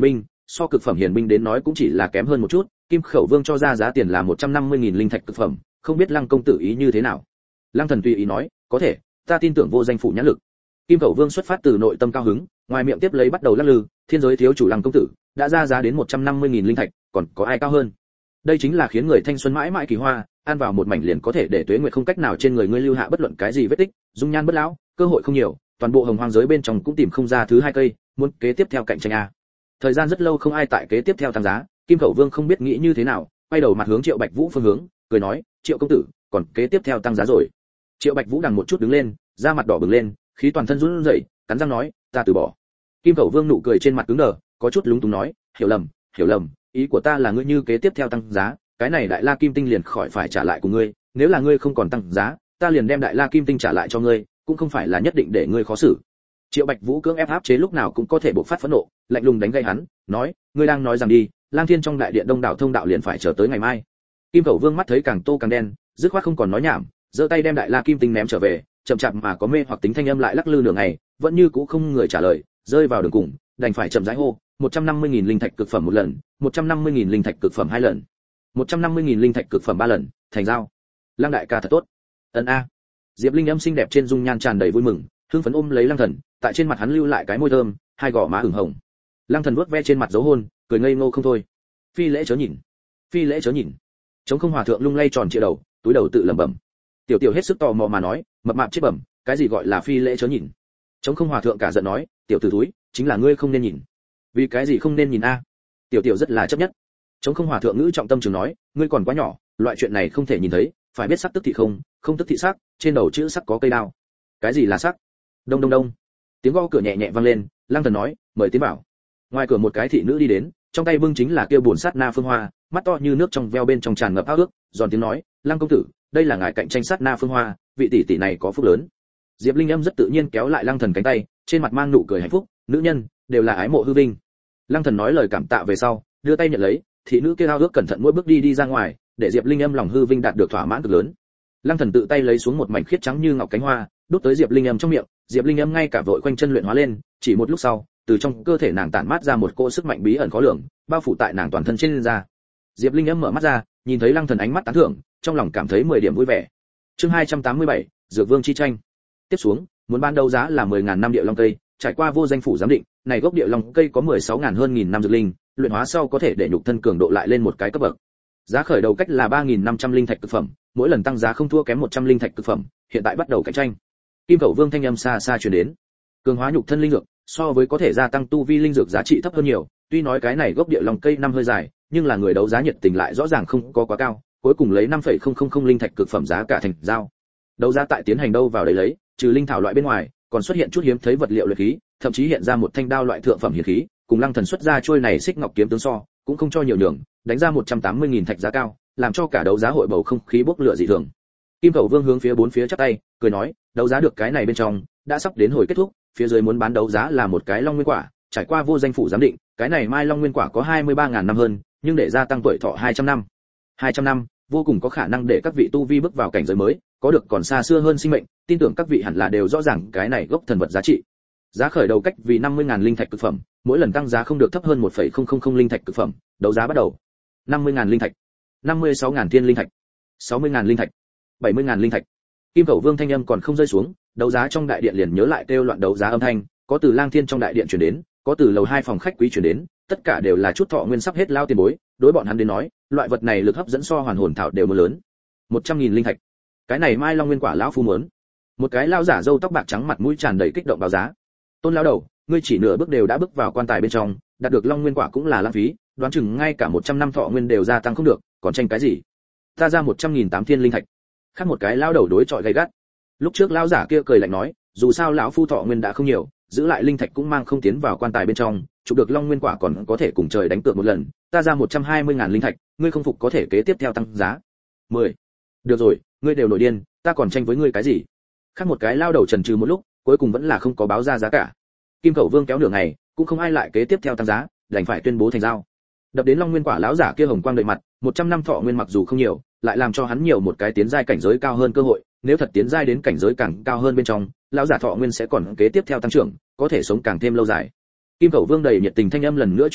Speaker 1: so cực phẩm hiền binh đến nói cũng chỉ là kém hơn một chút. Kim Khẩu Vương cho ra giá tiền là một trăm năm mươi nghìn linh thạch cực phẩm, không biết Lăng công tử ý như thế nào. Lăng Thần tùy ý nói, có thể, ta tin tưởng vô danh phủ nhãn lực. Kim Khẩu Vương xuất phát từ nội tâm cao hứng, ngoài miệng tiếp lấy bắt đầu lắc lư, thiên giới thiếu chủ Lăng công tử đã ra giá đến một trăm năm mươi nghìn linh thạch, còn có ai cao hơn? Đây chính là khiến người thanh xuân mãi mãi kỳ hoa, ăn vào một mảnh liền có thể để tuế nguyệt không cách nào trên người ngươi lưu hạ bất luận cái gì vết tích, dung nhan bất lão, cơ hội không nhiều, toàn bộ hồng hoang giới bên trong cũng tìm không ra thứ hai cây, muốn kế tiếp theo cạnh tranh a. Thời gian rất lâu không ai tại kế tiếp theo tăng giá, Kim Khẩu Vương không biết nghĩ như thế nào, quay đầu mặt hướng Triệu Bạch Vũ phương hướng, cười nói, "Triệu công tử, còn kế tiếp theo tăng giá rồi." Triệu Bạch Vũ đằng một chút đứng lên, da mặt đỏ bừng lên, khí toàn thân run rẩy, cắn răng nói, "Ta từ bỏ." Kim Khẩu Vương nụ cười trên mặt cứng đờ, có chút lúng túng nói, "Hiểu lầm, hiểu lầm, ý của ta là ngươi như kế tiếp theo tăng giá, cái này Đại La Kim Tinh liền khỏi phải trả lại của ngươi, nếu là ngươi không còn tăng giá, ta liền đem Đại La Kim Tinh trả lại cho ngươi, cũng không phải là nhất định để ngươi khó xử." Triệu Bạch Vũ cưỡng ép áp chế lúc nào cũng có thể bộc phát phẫn nộ, lạnh lùng đánh gây hắn, nói, "Ngươi đang nói rằng đi, Lang Thiên trong đại điện đông đảo thông đạo liền phải chờ tới ngày mai." Kim Khẩu Vương mắt thấy càng tô càng đen, dứt khoát không còn nói nhảm, giơ tay đem Đại La Kim Tinh ném trở về, chậm chạp mà có mê hoặc tính thanh âm lại lắc lư nửa ngày, vẫn như cũ không người trả lời, rơi vào đường cùng, đành phải chậm rãi hô, một trăm năm mươi nghìn linh thạch cực phẩm một lần, một trăm năm mươi nghìn linh thạch cực phẩm hai lần, một trăm năm mươi nghìn linh thạch cực phẩm ba lần, thành giao. Lăng đại ca thật tốt. Ân a. Diệp Linh âm xinh đẹp trên dung nhan tràn đầy vui mừng, hưng phấn ôm lấy Lăng Thần, tại trên mặt hắn lưu lại cái môi thơm, hai gò má ửng hồng. Lăng Thần vuốt ve trên mặt dấu hôn, cười ngây ngô không thôi. Phi lễ chớ nhìn, phi lễ chớ nhìn. Trống Không Hòa thượng lung lay tròn trịa đầu, túi đầu tự lẩm bẩm. Tiểu Tiểu hết sức tò mò mà nói, mập mạp chết bẩm, cái gì gọi là phi lễ chớ nhìn? Trống Không Hòa thượng cả giận nói, tiểu tử thúi, chính là ngươi không nên nhìn. Vì cái gì không nên nhìn a? Tiểu Tiểu rất là chấp nhất. Trống Không Hòa thượng ngữ trọng tâm trường nói, ngươi còn quá nhỏ, loại chuyện này không thể nhìn thấy, phải biết sắc tức thị không, không tức thị sắc, trên đầu chữ sắc có cây đao. Cái gì là sắc? Đông đông đông. Tiếng gõ cửa nhẹ nhẹ vang lên, Lăng Thần nói, mời tiến vào. Ngoài cửa một cái thị nữ đi đến, trong tay bưng chính là kia buồn sát na phương hoa, mắt to như nước trong veo bên trong tràn ngập ao ước, giòn tiếng nói, Lăng công tử, đây là ngài cạnh tranh sát na phương hoa, vị tỷ tỷ này có phúc lớn. Diệp Linh âm rất tự nhiên kéo lại Lăng Thần cánh tay, trên mặt mang nụ cười hạnh phúc, nữ nhân đều là ái mộ hư vinh. Lăng Thần nói lời cảm tạ về sau, đưa tay nhận lấy, thị nữ kia ao ước cẩn thận mỗi bước đi đi ra ngoài, để Diệp Linh âm lòng hư vinh đạt được thỏa mãn cực lớn. Lăng Thần tự tay lấy xuống một mảnh khiết trắng như ngọc cánh hoa, đút tới Diệp Linh âm trong miệng, Diệp Linh âm ngay cả vội quanh chân luyện hóa lên, chỉ một lúc sau, từ trong cơ thể nàng tản mát ra một cỗ sức mạnh bí ẩn khó lường, bao phủ tại nàng toàn thân trên da. Diệp Linh âm mở mắt ra, nhìn thấy Lăng Thần ánh mắt tán thưởng, trong lòng cảm thấy mười điểm vui vẻ. Chương hai trăm tám mươi bảy, Dược Vương chi tranh. Tiếp xuống, muốn ban đấu giá là mười nghìn năm địa long cây, trải qua vô danh phủ giám định, này gốc địa long cây có mười sáu nghìn hơn nghìn năm dược linh, luyện hóa sau có thể để nhục thân cường độ lại lên một cái cấp bậc. Giá khởi đầu cách là ba nghìn năm trăm linh thạch cực phẩm, mỗi lần tăng giá không thua kém một trăm linh thạch cực phẩm, hiện tại bắt đầu cạnh tranh. Kim Khẩu Vương thanh âm xa xa truyền đến. Cường hóa nhục thân linh dược, so với có thể gia tăng tu vi linh dược giá trị thấp hơn nhiều, tuy nói cái này gốc địa long cây năm hơi dài, nhưng là người đấu giá nhiệt tình lại rõ ràng không có quá cao, cuối cùng lấy năm phẩy không không không linh thạch cực phẩm giá cả thành giao. Đấu giá tại tiến hành đâu vào đấy lấy, trừ linh thảo loại bên ngoài, còn xuất hiện chút hiếm thấy vật liệu luyện khí, thậm chí hiện ra một thanh đao loại thượng phẩm hiển khí, cùng Lăng Thần xuất ra trôi này xích ngọc kiếm tướng so, cũng không cho nhiều nhường, đánh ra một trăm tám mươi nghìn thạch giá cao, làm cho cả đấu giá hội bầu không khí bốc lửa dị thường. Kim Khẩu Vương hướng phía bốn phía chắp tay, cười nói, đấu giá được cái này bên trong, đã sắp đến hồi kết thúc, phía dưới muốn bán đấu giá là một cái long nguyên quả, trải qua vô danh phủ giám định, cái này mai long nguyên quả có hai mươi ba nghìn năm hơn, nhưng để gia tăng tuổi thọ hai trăm năm. hai trăm năm, vô cùng có khả năng để các vị tu vi bước vào cảnh giới mới, có được còn xa xưa hơn sinh mệnh, tin tưởng các vị hẳn là đều rõ ràng cái này gốc thần vật giá trị. Giá khởi đầu cách vì năm mươi nghìn linh thạch cực phẩm, mỗi lần tăng giá không được thấp hơn một phẩy không không không linh thạch cực phẩm, đấu giá bắt đầu. năm mươi nghìn linh thạch, năm mươi sáu nghìn thiên linh thạch, sáu mươi nghìn linh thạch, bảy mươi nghìn linh thạch. Kim Khẩu Vương thanh âm còn không rơi xuống, đấu giá trong đại điện liền nhớ lại kêu loạn đấu giá âm thanh, có từ Lang Thiên trong đại điện truyền đến, có từ lầu hai phòng khách quý truyền đến, tất cả đều là chút thọ nguyên sắp hết lao tiền bối, đối bọn hắn đến nói, loại vật này lực hấp dẫn so hoàn hồn thảo đều mới lớn. một trăm nghìn linh thạch. Cái này mai long nguyên quả lão phu muốn. Một cái lão giả râu tóc bạc trắng mặt mũi tràn đầy kích động báo giá. Tôn lão đầu, ngươi chỉ nửa bước đều đã bước vào quan tài bên trong, đạt được long nguyên quả cũng là lãng phí, đoán chừng ngay cả một trăm năm thọ nguyên đều gia tăng không được, còn tranh cái gì? Ta ra một trăm nghìn tám thiên linh thạch. Khác một cái lão đầu đối chọi gay gắt. Lúc trước lão giả kia cười lạnh nói, dù sao lão phu thọ nguyên đã không nhiều, giữ lại linh thạch cũng mang không tiến vào quan tài bên trong, chụp được long nguyên quả còn có thể cùng trời đánh cược một lần, ta ra một trăm hai mươi nghìn linh thạch, ngươi không phục có thể kế tiếp theo tăng giá. mười. Được rồi, ngươi đều nổi điên, ta còn tranh với ngươi cái gì? Khác một cái lao đầu chần chừ một lúc, cuối cùng vẫn là không có báo ra giá cả. Kim Khẩu Vương kéo nửa ngày, cũng không ai lại kế tiếp theo tăng giá, đành phải tuyên bố thành giao. Đập đến long nguyên quả lão giả kia hồng quang đầy mặt, một trăm năm thọ nguyên mặc dù không nhiều, lại làm cho hắn nhiều một cái tiến giai cảnh giới cao hơn cơ hội, nếu thật tiến giai đến cảnh giới càng cao hơn bên trong, lão giả thọ nguyên sẽ còn kế tiếp theo tăng trưởng, có thể sống càng thêm lâu dài. Kim Khẩu Vương đầy nhiệt tình thanh âm lần nữa truyền đến,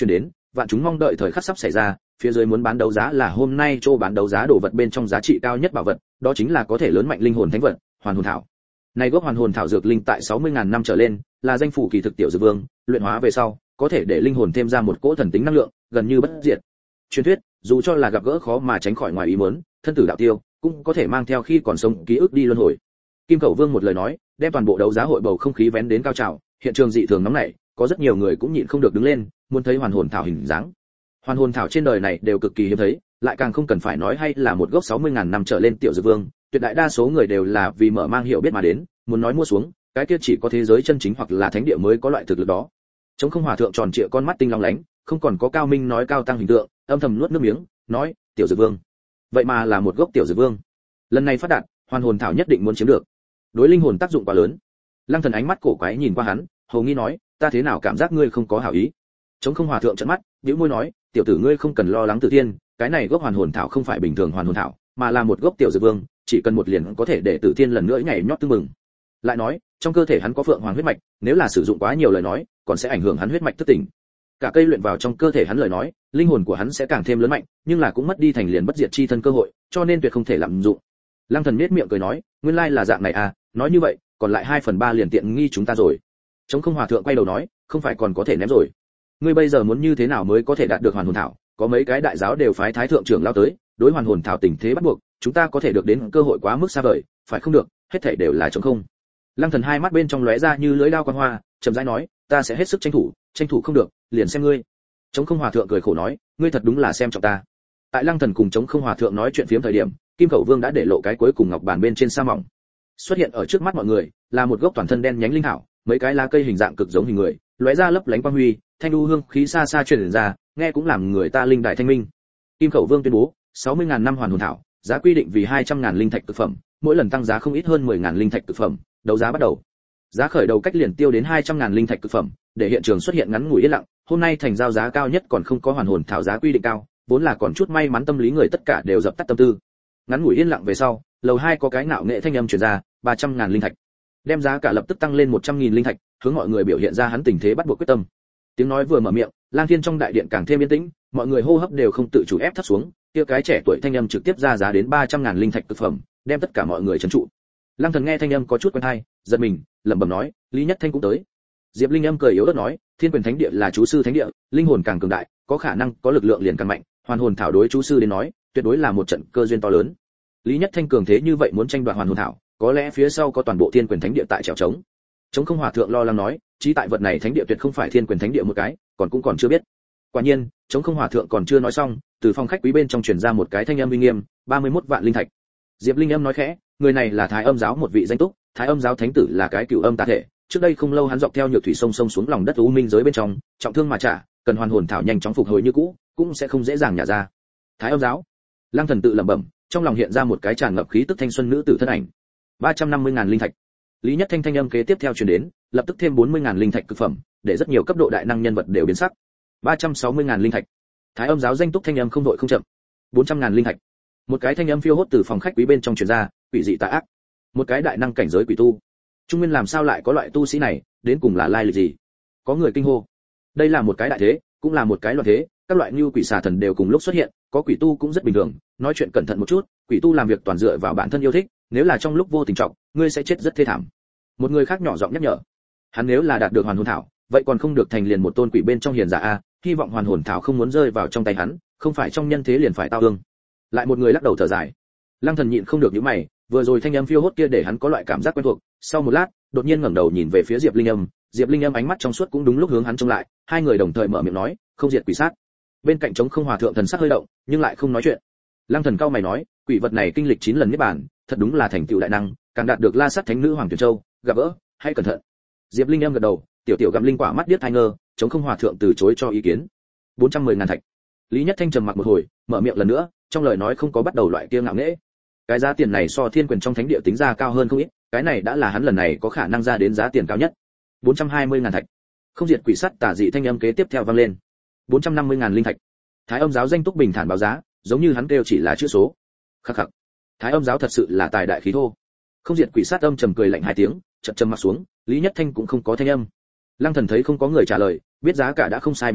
Speaker 1: vạn chúng mong đợi thời khắc sắp xảy ra, phía dưới muốn bán đấu giá là hôm nay chỗ bán đấu giá đồ vật bên trong giá trị cao nhất bảo vật, đó chính là có thể lớn mạnh linh hồn thánh vật, hoàn hồn thảo. Này gốc hoàn hồn thảo dược linh tại sáu mươi ngàn năm trở lên, là danh phủ kỳ thực tiểu dược vương, luyện hóa về sau, có thể để linh hồn thêm ra một cỗ thần tính năng lượng, gần như bất diệt. Truyền thuyết, dù cho là gặp gỡ khó mà tránh khỏi ngoài ý muốn, thân tử đạo tiêu, cũng có thể mang theo khi còn sống ký ức đi luân hồi. Kim Cẩu Vương một lời nói, đem toàn bộ đấu giá hội bầu không khí vén đến cao trào, hiện trường dị thường nóng nảy, có rất nhiều người cũng nhịn không được đứng lên, muốn thấy hoàn hồn thảo hình dáng. Hoàn hồn thảo trên đời này đều cực kỳ hiếm thấy, lại càng không cần phải nói hay là một gốc sáu mươi ngàn năm trở lên tiểu dược vương, tuyệt đại đa số người đều là vì mở mang hiểu biết mà đến, muốn nói mua xuống, cái kia chỉ có thế giới chân chính hoặc là thánh địa mới có loại thực lực đó. Trống Không Hòa thượng tròn trịa con mắt tinh long lánh, không còn có cao minh nói cao tăng hình tượng, âm thầm nuốt nước miếng, nói, tiểu dược vương. Vậy mà là một gốc tiểu dược vương. Lần này phát đạt, hoàn hồn thảo nhất định muốn chiếm được. Đối linh hồn tác dụng quá lớn. Lăng Thần ánh mắt cổ quái nhìn qua hắn, hầu nghi nói, ta thế nào cảm giác ngươi không có hảo ý. Trống Không Hòa thượng trợn mắt, bĩu môi nói, tiểu tử ngươi không cần lo lắng Tử Thiên, cái này gốc hoàn hồn thảo không phải bình thường hoàn hồn thảo, mà là một gốc tiểu dược vương, chỉ cần một liền có thể để Tử Thiên lần nữa nhảy nhót tưng mừng. Lại nói, trong cơ thể hắn có phượng hoàng huyết mạch, nếu là sử dụng quá nhiều lời nói, còn sẽ ảnh hưởng hắn huyết mạch thức tỉnh. Cả cây luyện vào trong cơ thể hắn lời nói, linh hồn của hắn sẽ càng thêm lớn mạnh, nhưng là cũng mất đi thành liền bất diệt chi thân cơ hội, cho nên tuyệt không thể lạm dụng. Lăng Thần nhếch miệng cười nói, nguyên lai là dạng này à, nói như vậy, còn lại hai phần ba liền tiện nghi chúng ta rồi. Trống Không Hòa thượng quay đầu nói, không phải còn có thể ném rồi. Ngươi bây giờ muốn như thế nào mới có thể đạt được hoàn hồn thảo? Có mấy cái đại giáo đều phái thái thượng trưởng lao tới, đối hoàn hồn thảo tình thế bắt buộc, chúng ta có thể được đến cơ hội quá mức xa vời, phải không được, hết thảy đều là trống không. Lăng Thần hai mắt bên trong lóe ra như lưỡi dao quang hoa, chậm rãi nói, ta sẽ hết sức tranh thủ, tranh thủ không được, liền xem ngươi. Trống Không Hòa thượng cười khổ nói, ngươi thật đúng là xem trọng ta. Tại Lăng Thần cùng Trống Không Hòa thượng nói chuyện phiếm thời điểm, Kim Cẩu Vương đã để lộ cái cuối cùng ngọc bàn bên trên sa mỏng. Xuất hiện ở trước mắt mọi người, là một gốc toàn thân đen nhánh linh thảo, mấy cái lá cây hình dạng cực giống hình người, lóe ra lấp lánh quang huy, thanh u hương khí xa xa truyền ra, nghe cũng làm người ta linh đại thanh minh. Kim Cẩu Vương tuyên bố, sáu mươi ngàn năm hoàn hồn thảo, giá quy định vì hai trăm ngàn linh thạch cực phẩm, mỗi lần tăng giá không ít hơn mười ngàn linh thạch cực phẩm, đấu giá bắt đầu. Giá khởi đầu cách liền tiêu đến hai trăm ngàn linh thạch cực phẩm, để hiện trường xuất hiện ngắn ngủi yên lặng, hôm nay thành giao giá cao nhất còn không có hoàn hồn thảo giá quy định cao, vốn là còn chút may mắn tâm lý người tất cả đều dập tắt tâm tư. Ngắn ngủi yên lặng về sau, lầu hai có cái ngạo nghệ thanh âm truyền ra, ba trăm ngàn linh thạch. Đem giá cả lập tức tăng lên một trăm nghìn linh thạch, hướng mọi người biểu hiện ra hắn tình thế bắt buộc quyết tâm. Tiếng nói vừa mở miệng, Lang Thiên trong đại điện càng thêm yên tĩnh, mọi người hô hấp đều không tự chủ ép thấp xuống, kia cái trẻ tuổi thanh âm trực tiếp ra giá đến ba trăm ngàn linh thạch cực phẩm, đem tất cả mọi người trấn trụ. Lăng Thần nghe thanh âm có chút quen tai, giật mình, lẩm bẩm nói, Lý Nhất Thanh cũng tới. Diệp Linh Âm cười yếu ớt nói, Thiên Quyền Thánh Địa là chú sư thánh địa, linh hồn càng cường đại, có khả năng có lực lượng liền càng mạnh, hoàn hồn thảo đối chú sư đến nói, tuyệt đối là một trận cơ duyên to lớn. Lý Nhất Thanh cường thế như vậy muốn tranh đoạt hoàn hồn thảo, có lẽ phía sau có toàn bộ Thiên Quyền Thánh Địa tại trèo trống. Trống Không Hòa thượng lo lắng nói, chí tại vật này thánh địa tuyệt không phải Thiên Quyền Thánh Địa một cái, còn cũng còn chưa biết. Quả nhiên, Trống Không Hòa thượng còn chưa nói xong, từ phòng khách quý bên trong truyền ra một cái thanh âm uy nghiêm, ba mươi mốt vạn linh thạch. Diệp Linh Âm nói khẽ, người này là Thái Âm giáo một vị danh túc, Thái Âm giáo thánh tử là cái cửu âm tà thể, trước đây không lâu hắn dọc theo nhược thủy sông sông xuống lòng đất u minh giới bên trong, trọng thương mà trả, cần hoàn hồn thảo nhanh chóng phục hồi như cũ, cũng sẽ không dễ dàng nhả ra. Thái Âm giáo. Lăng Thần tự lẩm bẩm, trong lòng hiện ra một cái tràn ngập khí tức thanh xuân nữ tử thân ảnh. ba trăm năm mươi ngàn linh thạch. Lý Nhất Thanh thanh âm kế tiếp theo truyền đến, lập tức thêm bốn mươi ngàn linh thạch cực phẩm, để rất nhiều cấp độ đại năng nhân vật đều biến sắc. ba trăm sáu mươi ngàn linh thạch. Thái Âm giáo danh túc thanh âm không đội không chậm. bốn trăm ngàn linh thạch. Một cái thanh âm phiêu hốt từ phòng khách quý bên trong truyền ra, quỷ dị tà ác. Một cái đại năng cảnh giới quỷ tu. Trung nguyên làm sao lại có loại tu sĩ này, đến cùng là lai lịch gì? Có người kinh hô. Đây là một cái đại thế, cũng là một cái loạn thế, các loại như quỷ xà thần đều cùng lúc xuất hiện, có quỷ tu cũng rất bình thường, nói chuyện cẩn thận một chút, quỷ tu làm việc toàn dựa vào bản thân yêu thích, nếu là trong lúc vô tình trọng, ngươi sẽ chết rất thê thảm. Một người khác nhỏ giọng nhắc nhở. Hắn nếu là đạt được hoàn hồn thảo, vậy còn không được thành liền một tôn quỷ bên trong hiền giả a, hy vọng hoàn hồn thảo không muốn rơi vào trong tay hắn, không phải trong nhân thế liền phải tao ương. Lại một người lắc đầu thở dài. Lăng Thần nhịn không được nhíu mày, vừa rồi thanh âm phiêu hốt kia để hắn có loại cảm giác quen thuộc, sau một lát, đột nhiên ngẩng đầu nhìn về phía Diệp Linh Âm, Diệp Linh Âm ánh mắt trong suốt cũng đúng lúc hướng hắn trông lại, hai người đồng thời mở miệng nói, không diệt quỷ sát. Bên cạnh Trống Không Hòa thượng thần sắc hơi động, nhưng lại không nói chuyện. Lăng Thần cao mày nói, quỷ vật này kinh lịch chín lần niết bàn, thật đúng là thành tựu đại năng, càng đạt được La Sát Thánh Nữ Hoàng Tuyển Châu, gặp gỡ, hay cẩn thận. Diệp Linh Âm gật đầu, tiểu tiểu gặm linh quả mắt điếc tai ngơ, Trống Không Hòa thượng từ chối cho ý kiến. bốn trăm mười ngàn thạch. Lý Nhất Thanh trầm mặc một hồi, mở miệng lần nữa, trong lời nói không có bắt đầu loại kia ngạo nghễ. Cái giá tiền này so Thiên Quyền trong thánh địa tính ra cao hơn không ít, cái này đã là hắn lần này có khả năng ra đến giá tiền cao nhất. bốn trăm hai mươi ngàn thạch. Không diệt quỷ sắt tà dị thanh âm kế tiếp theo vang lên. bốn trăm năm mươi ngàn linh thạch. Thái Âm giáo danh túc bình thản báo giá, giống như hắn kêu chỉ là chữ số. Khắc khắc. Thái Âm giáo thật sự là tài đại khí thô. Không diệt quỷ sát âm trầm cười lạnh hai tiếng, chậm chậm mặt xuống, Lý Nhất Thanh cũng không có thanh âm. Lăng Thần thấy không có người trả lời, biết giá cả đã không sai biệt lắm,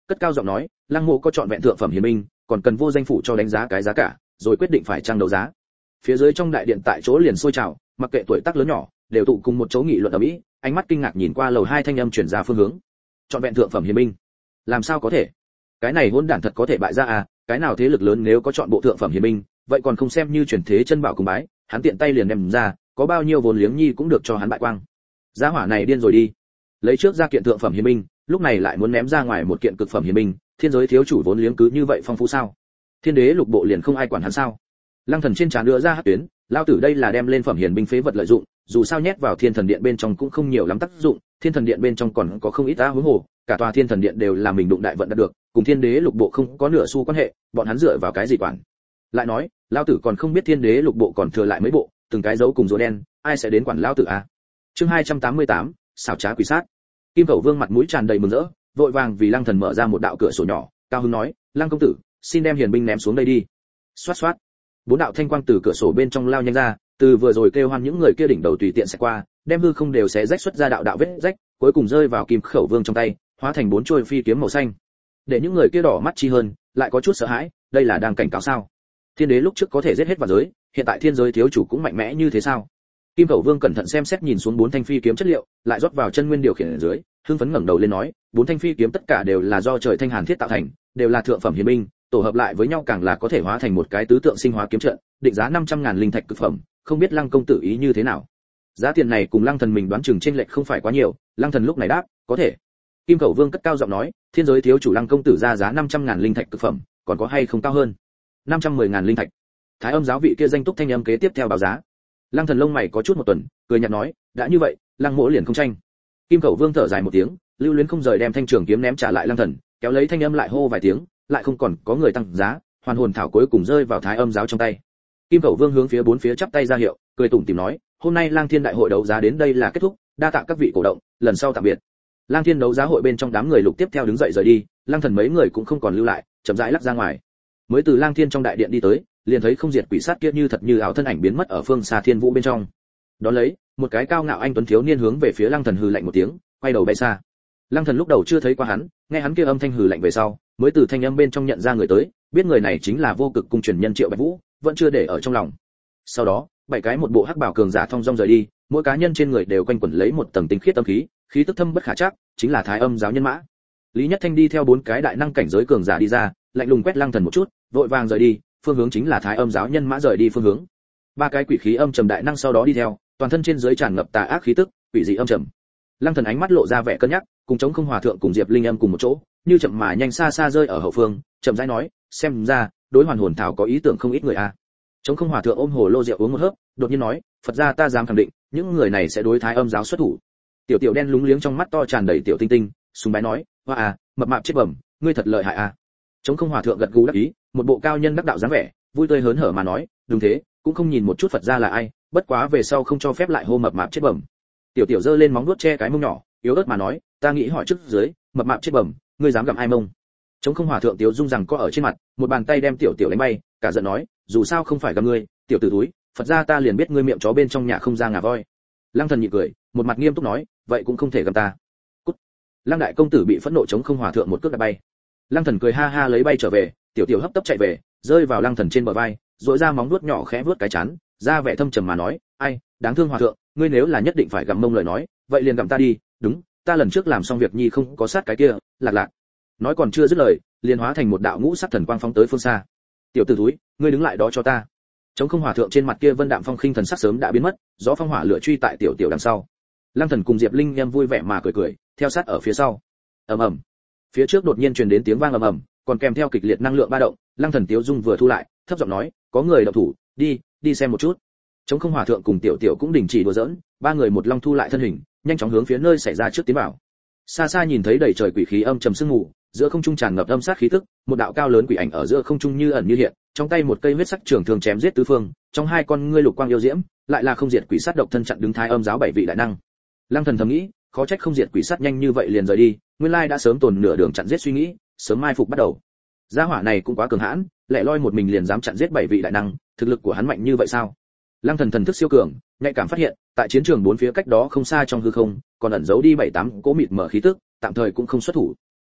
Speaker 1: cất cao giọng nói, Lăng Mộ có chọn vẹn thượng phẩm hiền binh, còn cần vô danh phủ cho đánh giá cái giá cả, rồi quyết định phải trang đấu giá. Phía dưới trong đại điện tại chỗ liền sôi trào, mặc kệ tuổi tác lớn nhỏ, đều tụ cùng một chỗ nghị luận ở mỹ, ánh mắt kinh ngạc nhìn qua lầu hai thanh âm truyền ra phương hướng. Chọn vẹn thượng phẩm hiền binh, làm sao có thể? Cái này hỗn đản thật có thể bại ra à? Cái nào thế lực lớn nếu có chọn bộ thượng phẩm hiền binh, vậy còn không xem như chuyển thế chân bảo cùng bái, hắn tiện tay liền đem ra, có bao nhiêu vốn liếng nhi cũng được cho hắn bại quang. Giá hỏa này điên rồi đi. Lấy trước ra kiện thượng phẩm hiền binh, lúc này lại muốn ném ra ngoài một kiện cực phẩm hiền binh, thiên giới thiếu chủ vốn liếng cứ như vậy phong phú sao? Thiên đế lục bộ liền không ai quản hắn sao? Lăng Thần trên trán đưa ra hắc tuyến, lao tử đây là đem lên phẩm hiền binh phế vật lợi dụng, dù sao nhét vào thiên thần điện bên trong cũng không nhiều lắm tác dụng, thiên thần điện bên trong còn có không ít ta huống hồ, cả tòa thiên thần điện đều là mình đụng đại vận đạt được, cùng thiên đế lục bộ không có nửa xu quan hệ, bọn hắn dựa vào cái gì quản? Lại nói, lao tử còn không biết thiên đế lục bộ còn thừa lại mấy bộ, từng cái dấu cùng rùa đen, ai sẽ đến quản lao tử à? Chương hai trăm tám mươi tám, xảo trá quỷ sát. Kim Cẩu Vương mặt mũi tràn đầy mừng rỡ, vội vàng vì Lăng Thần mở ra một đạo cửa sổ nhỏ, cao hứng nói, Lăng công tử, xin đem hiền binh ném xuống đây đi. Xoát xoát. Bốn đạo thanh quang từ cửa sổ bên trong lao nhanh ra, từ vừa rồi kêu hoan những người kia đỉnh đầu tùy tiện sẽ qua, đem hư không đều xé rách xuất ra đạo đạo vết rách, cuối cùng rơi vào Kim Khẩu Vương trong tay, hóa thành bốn trôi phi kiếm màu xanh. Để những người kia đỏ mắt chi hơn, lại có chút sợ hãi, đây là đang cảnh cáo sao? Thiên đế lúc trước có thể giết hết vạn giới, hiện tại thiên giới thiếu chủ cũng mạnh mẽ như thế sao? Kim Cẩu Vương cẩn thận xem xét nhìn xuống bốn thanh phi kiếm chất liệu, lại rót vào chân nguyên điều khiển ở dưới, hưng phấn ngẩng đầu lên nói, bốn thanh phi kiếm tất cả đều là do trời thanh hàn thiết tạo thành, đều là thượng phẩm hiền binh, tổ hợp lại với nhau càng là có thể hóa thành một cái tứ tượng sinh hóa kiếm trận, định giá năm trăm ngàn linh thạch cực phẩm, không biết Lăng công tử ý như thế nào. Giá tiền này cùng Lăng Thần mình đoán chừng chênh lệch không phải quá nhiều, Lăng Thần lúc này đáp, có thể. Kim Cẩu Vương cất cao giọng nói, thiên giới thiếu chủ Lăng công tử ra giá năm trăm ngàn linh thạch cực phẩm, còn có hay không cao hơn? năm trăm mười ngàn linh thạch. Thái Âm giáo vị kia danh túc thanh âm kế tiếp theo báo giá. Lăng Thần lông mày có chút một tuần, cười nhạt nói, đã như vậy, Lăng mỗ liền không tranh. Kim Cẩu Vương thở dài một tiếng, lưu luyến không rời đem thanh trường kiếm ném trả lại Lăng Thần, kéo lấy thanh âm lại hô vài tiếng, lại không còn có người tăng giá, hoàn hồn thảo cuối cùng rơi vào Thái Âm giáo trong tay. Kim Cẩu Vương hướng phía bốn phía chắp tay ra hiệu, cười tủm tỉm nói, hôm nay Lang Thiên đại hội đấu giá đến đây là kết thúc, đa tạ các vị cổ động, lần sau tạm biệt. Lang Thiên đấu giá hội bên trong đám người lục tiếp theo đứng dậy rời đi, Lăng Thần mấy người cũng không còn lưu lại, chậm rãi lắc ra ngoài. Mới từ Lang Thiên trong đại điện đi tới, liền thấy không diệt quỷ sát kia như thật như ảo thân ảnh biến mất ở phương xa thiên vũ bên trong. Đó lấy, một cái cao ngạo anh tuấn thiếu niên hướng về phía Lăng Thần hừ lạnh một tiếng, quay đầu bay xa. Lăng Thần lúc đầu chưa thấy qua hắn, nghe hắn kia âm thanh hừ lạnh về sau, mới từ thanh âm bên trong nhận ra người tới, biết người này chính là vô cực cung truyền nhân Triệu Bạch Vũ, vẫn chưa để ở trong lòng. Sau đó, bảy cái một bộ hắc bào cường giả thong dong rời đi, mỗi cá nhân trên người đều quanh quẩn lấy một tầng tinh khiết âm khí, khí tức thâm bất khả trắc, chính là Thái Âm giáo nhân mã. Lý Nhất Thanh đi theo bốn cái đại năng cảnh giới cường giả đi ra, lạnh lùng quét Lăng Thần một chút, vội vàng rời đi, phương hướng chính là Thái Âm giáo nhân mã rời đi phương hướng. Ba cái quỷ khí âm trầm đại năng sau đó đi theo, toàn thân trên dưới tràn ngập tà ác khí tức, quỷ dị âm trầm. Lăng Thần ánh mắt lộ ra vẻ cân nhắc, cùng chống không hòa thượng cùng Diệp Linh Âm cùng một chỗ, như chậm mà nhanh xa xa rơi ở hậu phương, chậm rãi nói, xem ra, đối hoàn hồn thảo có ý tưởng không ít người a. À. Chống không hòa thượng ôm hồ lô rượu uống một hớp, đột nhiên nói, Phật gia ta dám khẳng định, những người này sẽ đối Thái Âm giáo xuất thủ. Tiểu tiểu đen lúng liếng trong mắt to tràn đầy tiểu tinh tinh, sùng bái nói, hoa à, mập mạp chết bẩm, ngươi thật lợi hại a. À. Chống không hòa thượng gật gù đáp ý, một bộ cao nhân đắc đạo dáng vẻ, vui tươi hớn hở mà nói, đúng thế, cũng không nhìn một chút Phật gia là ai, bất quá về sau không cho phép lại hô mập mạp chết bẩm. Tiểu tiểu giơ lên móng vuốt che cái mông nhỏ, yếu ớt mà nói, ta nghĩ hỏi trước dưới, mập mạp chết bẩm, ngươi dám gặm ai mông? Chống không hòa thượng tiểu dung rằng có ở trên mặt, một bàn tay đem tiểu tiểu đánh bay, cả giận nói, dù sao không phải gặm ngươi, tiểu tử túi, Phật gia ta liền biết ngươi miệng chó bên trong nhà không ra ngà voi. Lăng Thần nhị cười, một mặt nghiêm túc nói, vậy cũng không thể gặm ta. Cút. Lăng đại công tử bị phẫn nộ chống không hòa thượng một cước đạp bay. Lăng Thần cười ha ha lấy bay trở về, tiểu tiểu hấp tấp chạy về, rơi vào Lăng Thần trên bờ vai, duỗi ra móng vuốt nhỏ khẽ vuốt cái chán, ra vẻ thâm trầm mà nói, ai, đáng thương hòa thượng, ngươi nếu là nhất định phải gặm mông lời nói, vậy liền gặm ta đi, đúng, ta lần trước làm xong việc nhi không có sát cái kia, lạc lạc. Nói còn chưa dứt lời, liền hóa thành một đạo ngũ sắc thần quang phóng tới phương xa. Tiểu tử túi, ngươi đứng lại đó cho ta. Chống không hòa thượng trên mặt kia vân đạm phong khinh thần sắc sớm đã biến mất, gió phong hỏa lửa truy tại tiểu tiểu đằng sau. Lăng Thần cùng Diệp Linh em vui vẻ mà cười cười, theo sát ở phía sau. Ầm ầm. Phía trước đột nhiên truyền đến tiếng vang ầm ầm, còn kèm theo kịch liệt năng lượng ba động, Lăng Thần tiếu dung vừa thu lại, thấp giọng nói, có người động thủ, đi, đi xem một chút. Chống không hòa thượng cùng tiểu tiểu cũng đình chỉ đùa giỡn, ba người một long thu lại thân hình, nhanh chóng hướng phía nơi xảy ra trước tiến vào. Xa xa nhìn thấy đầy trời quỷ khí âm trầm sương mù, giữa không trung tràn ngập âm sát khí tức, một đạo cao lớn quỷ ảnh ở giữa không trung như ẩn như hiện, trong tay một cây huyết sắc trường thương chém giết tứ phương, trong hai con ngươi lục quang yêu diễm, lại là không diệt quỷ sát độc thân chặn đứng Thái Âm giáo bảy vị đại năng. Lăng Thần thầm nghĩ, khó trách không diệt quỷ sát nhanh như vậy liền rời đi, nguyên lai đã sớm tồn nửa đường chặn giết suy nghĩ, sớm mai phục bắt đầu. Gia hỏa này cũng quá cường hãn, lẻ loi một mình liền dám chặn giết bảy vị đại năng, thực lực của hắn mạnh như vậy sao? Lăng Thần thần thức siêu cường, nhạy cảm phát hiện, tại chiến trường bốn phía cách đó không xa trong hư không, còn ẩn giấu đi bảy tám cỗ mịt mở khí tức, tạm thời cũng không xuất thủ.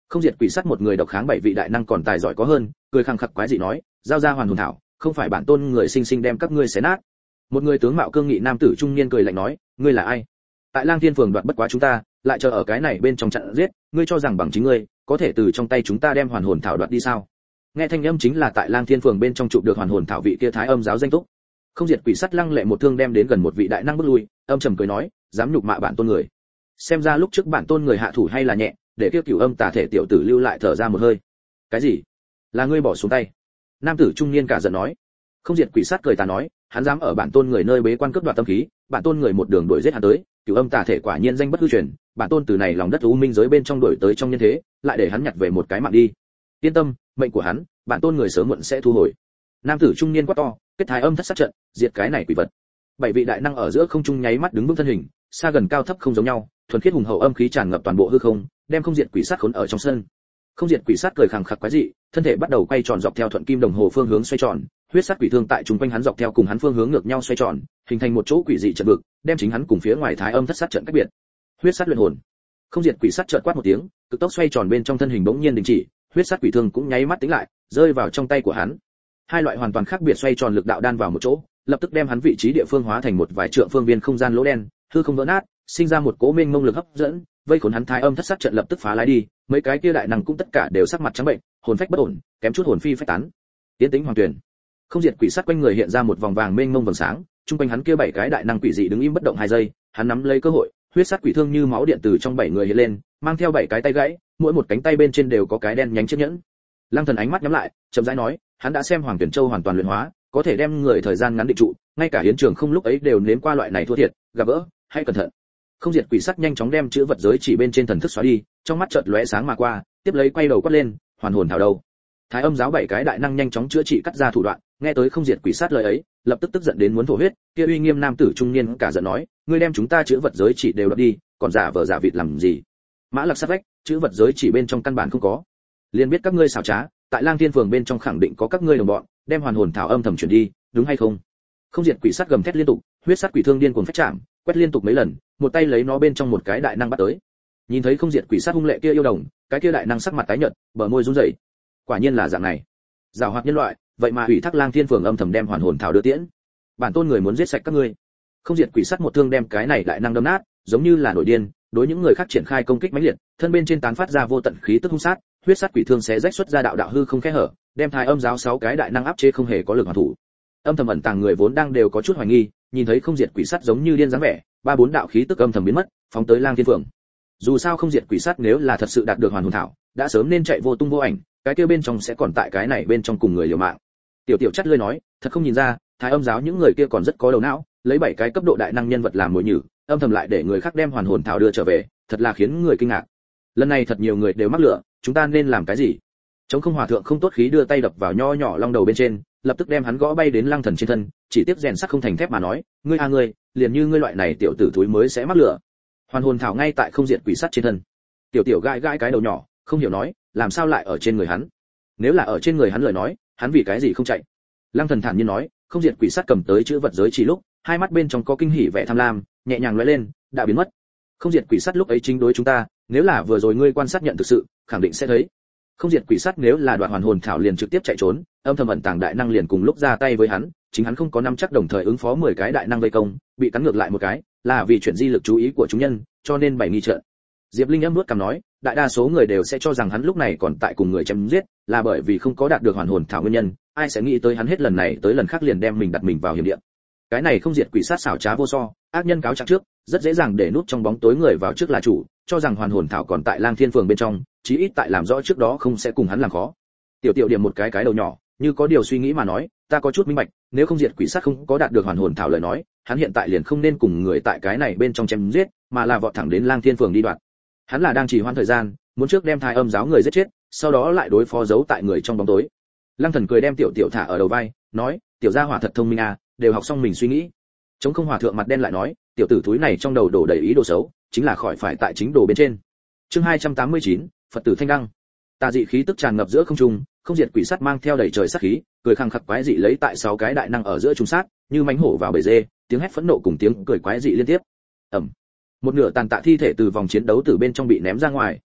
Speaker 1: Không diệt quỷ sắt một người độc kháng bảy vị đại năng còn tài giỏi có hơn, cười khăng khặc quái dị nói, giao ra hoàn hồn thảo, không phải bản tôn người sinh sinh đem các ngươi xé nát. Một người tướng mạo cương nghị nam tử trung niên cười lạnh nói, ngươi là ai? Tại Lang Thiên Phường đoạt bất quá chúng ta, lại chờ ở cái này bên trong trận giết, ngươi cho rằng bằng chính ngươi có thể từ trong tay chúng ta đem hoàn hồn thảo đoạt đi sao? Nghe thanh âm chính là tại Lang Thiên Phường bên trong chụp được hoàn hồn thảo vị kia Thái Âm giáo danh túc. Không diệt quỷ sắt lăng lệ một thương đem đến gần một vị đại năng bước lui, âm trầm cười nói, dám nhục mạ bản tôn người. Xem ra lúc trước bản tôn người hạ thủ hay là nhẹ, để kia cửu âm tà thể tiểu tử lưu lại thở ra một hơi. Cái gì? Là ngươi bỏ xuống tay? Nam tử trung niên cả giận nói. Không diệt quỷ sát cười tà nói, hắn dám ở bản tôn người nơi bế quan cướp đoạt tâm khí, bản tôn người một đường đuổi giết hắn tới, cửu âm tà thể quả nhiên danh bất hư truyền, bản tôn từ này lòng đất u minh giới bên trong đuổi tới trong nhân thế, lại để hắn nhặt về một cái mạng đi. Yên tâm, mệnh của hắn, bản tôn người sớm muộn sẽ thu hồi. Nam tử trung niên quát to, kết thái âm thất sát trận, diệt cái này quỷ vật. Bảy vị đại năng ở giữa không trung nháy mắt đứng vững thân hình, xa gần cao thấp không giống nhau, thuần khiết hùng hậu âm khí tràn ngập toàn bộ hư không, đem không diệt quỷ sát khốn ở trong sân. Không diệt quỷ sát cười khẳng khặc quái dị, thân thể bắt đầu quay tròn dọc theo thuận kim đồng hồ phương hướng xoay tròn, huyết sát quỷ thương tại trung quanh hắn dọc theo cùng hắn phương hướng ngược nhau xoay tròn, hình thành một chỗ quỷ dị trận vực, đem chính hắn cùng phía ngoài thái âm thất sát trận cách biệt. Huyết sát luyện hồn. Không diệt quỷ sát chợt quát một tiếng, cực tốc xoay tròn bên trong thân hình bỗng nhiên đình chỉ, huyết sát quỷ thương cũng nháy mắt tĩnh lại, rơi vào trong tay của hắn. Hai loại hoàn toàn khác biệt xoay tròn lực đạo đan vào một chỗ, lập tức đem hắn vị trí địa phương hóa thành một vài trượng phương viên không gian lỗ đen, hư không vỡ nát, sinh ra một cỗ mênh mông lực hấp dẫn, vây khốn hắn thái âm thất sát trận lập tức phá lái đi, mấy cái kia đại năng cũng tất cả đều sắc mặt trắng bệnh, hồn phách bất ổn, kém chút hồn phi phách tán. Tiến tính hoàng tuyển. Không diệt quỷ sát quanh người hiện ra một vòng vàng mênh mông vầng sáng, trung quanh hắn kia bảy cái đại năng quỷ dị đứng im bất động hai giây, hắn nắm lấy cơ hội, huyết sát quỷ thương như máu điện từ trong bảy người hiện lên, mang theo bảy cái tay gãy, mỗi một cánh tay bên trên đều có cái đen nhánh chiếc nhẫn. Lăng Thần ánh mắt nhắm lại, chậm rãi nói, hắn đã xem Hoàng Tuyển Châu hoàn toàn luyện hóa, có thể đem người thời gian ngắn định trụ, ngay cả hiến trường không lúc ấy đều nếm qua loại này thua thiệt, gặp gỡ, hãy cẩn thận. Không diệt quỷ sắc nhanh chóng đem chữ vật giới chỉ bên trên thần thức xóa đi, trong mắt chợt lóe sáng mà qua, tiếp lấy quay đầu quát lên, hoàn hồn thảo đâu. Thái âm giáo bảy cái đại năng nhanh chóng chữa trị cắt ra thủ đoạn, nghe tới không diệt quỷ sát lời ấy, lập tức tức giận đến muốn thổ huyết, kia uy nghiêm nam tử trung niên cả giận nói, ngươi đem chúng ta chữ vật giới chỉ đều đoạt đi, còn giả vờ giả vịt làm gì? Mã Lặc sát vách, chữ vật giới chỉ bên trong căn bản không có. Liền biết các ngươi xảo trá, tại Lang Thiên Phường bên trong khẳng định có các ngươi đồng bọn, đem hoàn hồn thảo âm thầm chuyển đi, đúng hay không? Không diệt quỷ sát gầm thét liên tục, huyết sát quỷ thương điên cuồng phách chạm, quét liên tục mấy lần, một tay lấy nó bên trong một cái đại năng bắt tới. Nhìn thấy không diệt quỷ sát hung lệ kia yêu đồng, cái kia đại năng sắc mặt tái nhợt, bờ môi run rẩy. Quả nhiên là dạng này. Giảo hoạt nhân loại, vậy mà ủy thác Lang Thiên Phường âm thầm đem hoàn hồn thảo đưa tiễn. Bản tôn người muốn giết sạch các ngươi. Không diệt quỷ sát một thương đem cái này đại năng đâm nát, giống như là nổi điên, đối những người khác triển khai công kích mãnh liệt, thân bên trên tán phát ra vô tận khí tức hung sát, huyết sát quỷ thương xé rách xuất ra đạo đạo hư không khe hở, đem Thái âm giáo sáu cái đại năng áp chế không hề có lực hoàn thủ. Âm thầm ẩn tàng người vốn đang đều có chút hoài nghi, nhìn thấy không diệt quỷ sát giống như điên dáng vẻ, ba bốn đạo khí tức âm thầm biến mất, phóng tới Lang Thiên Phường. Dù sao không diệt quỷ sát nếu là thật sự đạt được hoàn hồn thảo, đã sớm nên chạy vô tung vô ảnh, cái kia bên trong sẽ còn tại cái này bên trong cùng người liều mạng. Tiểu Tiểu chắt lưỡi nói, thật không nhìn ra, Thái âm giáo những người kia còn rất có đầu não, lấy bảy cái cấp độ đại năng nhân vật làm mồi nhử, âm thầm lại để người khác đem hoàn hồn thảo đưa trở về, thật là khiến người kinh ngạc. Lần này thật nhiều người đều mắc lửa, chúng ta nên làm cái gì? Chống không hòa thượng không tốt khí đưa tay đập vào nho nhỏ long đầu bên trên, lập tức đem hắn gõ bay đến Lăng Thần trên thân, chỉ tiếp rèn sắt không thành thép mà nói, ngươi a ngươi, liền như ngươi loại này tiểu tử thúi mới sẽ mắc lửa. Hoàn hồn thảo ngay tại không diệt quỷ sắt trên thân. Tiểu Tiểu gãi gãi cái đầu nhỏ, không hiểu nói, làm sao lại ở trên người hắn? Nếu là ở trên người hắn lời nói, hắn vì cái gì không chạy? Lăng Thần thản nhiên nói, không diệt quỷ sắt cầm tới chữ vật giới chỉ lúc, hai mắt bên trong có kinh hỉ vẻ tham lam, nhẹ nhàng lóe lên, đã biến mất. Không diệt quỷ sắt lúc ấy chính đối chúng ta, nếu là vừa rồi ngươi quan sát nhận thực sự, khẳng định sẽ thấy. Không diệt quỷ sắt nếu là đoạn hoàn hồn thảo liền trực tiếp chạy trốn, âm thầm ẩn tàng đại năng liền cùng lúc ra tay với hắn, chính hắn không có năm chắc đồng thời ứng phó mười cái đại năng vây công, bị cắn ngược lại một cái, là vì chuyển di lực chú ý của chúng nhân, cho nên bảy nghi trận. Diệp Linh âm nuốt cằm nói, đại đa số người đều sẽ cho rằng hắn lúc này còn tại cùng người chém giết, là bởi vì không có đạt được hoàn hồn thảo nguyên nhân, ai sẽ nghĩ tới hắn hết lần này tới lần khác liền đem mình đặt mình vào hiểm địa. Cái này không diệt quỷ sát xảo trá vô so, ác nhân cáo trạng trước, rất dễ dàng để núp trong bóng tối người vào trước là chủ, cho rằng hoàn hồn thảo còn tại Lang Thiên Phường bên trong, chí ít tại làm rõ trước đó không sẽ cùng hắn làm khó. Tiểu Tiểu điểm một cái cái đầu nhỏ, như có điều suy nghĩ mà nói, ta có chút minh bạch, nếu không diệt quỷ sát không có đạt được hoàn hồn thảo lời nói, hắn hiện tại liền không nên cùng người tại cái này bên trong chém giết, mà là vọt thẳng đến Lang Thiên Phường đi đoạt. Hắn là đang trì hoãn thời gian, muốn trước đem Thái âm giáo người giết chết, sau đó lại đối phó giấu tại người trong bóng tối. Lăng Thần cười đem Tiểu Tiểu thả ở đầu vai, nói, tiểu gia hỏa thật thông minh à, đều học xong mình suy nghĩ. Chống không hòa thượng mặt đen lại nói, tiểu tử thúi này trong đầu đổ đầy ý đồ xấu, chính là khỏi phải tại chính đồ bên trên. Chương hai trăm tám mươi chín, Phật tử thanh đăng. Tà dị khí tức tràn ngập giữa không trung, không diệt quỷ sát mang theo đầy trời sát khí, cười khăng khặc quái dị lấy tại sáu cái đại năng ở giữa trung sát, như mãnh hổ vào bầy dê, tiếng hét phẫn nộ cùng tiếng cười quái dị liên tiếp. Ầm. Một nửa tàn tạ thi thể từ vòng chiến đấu từ bên trong bị ném ra ngoài,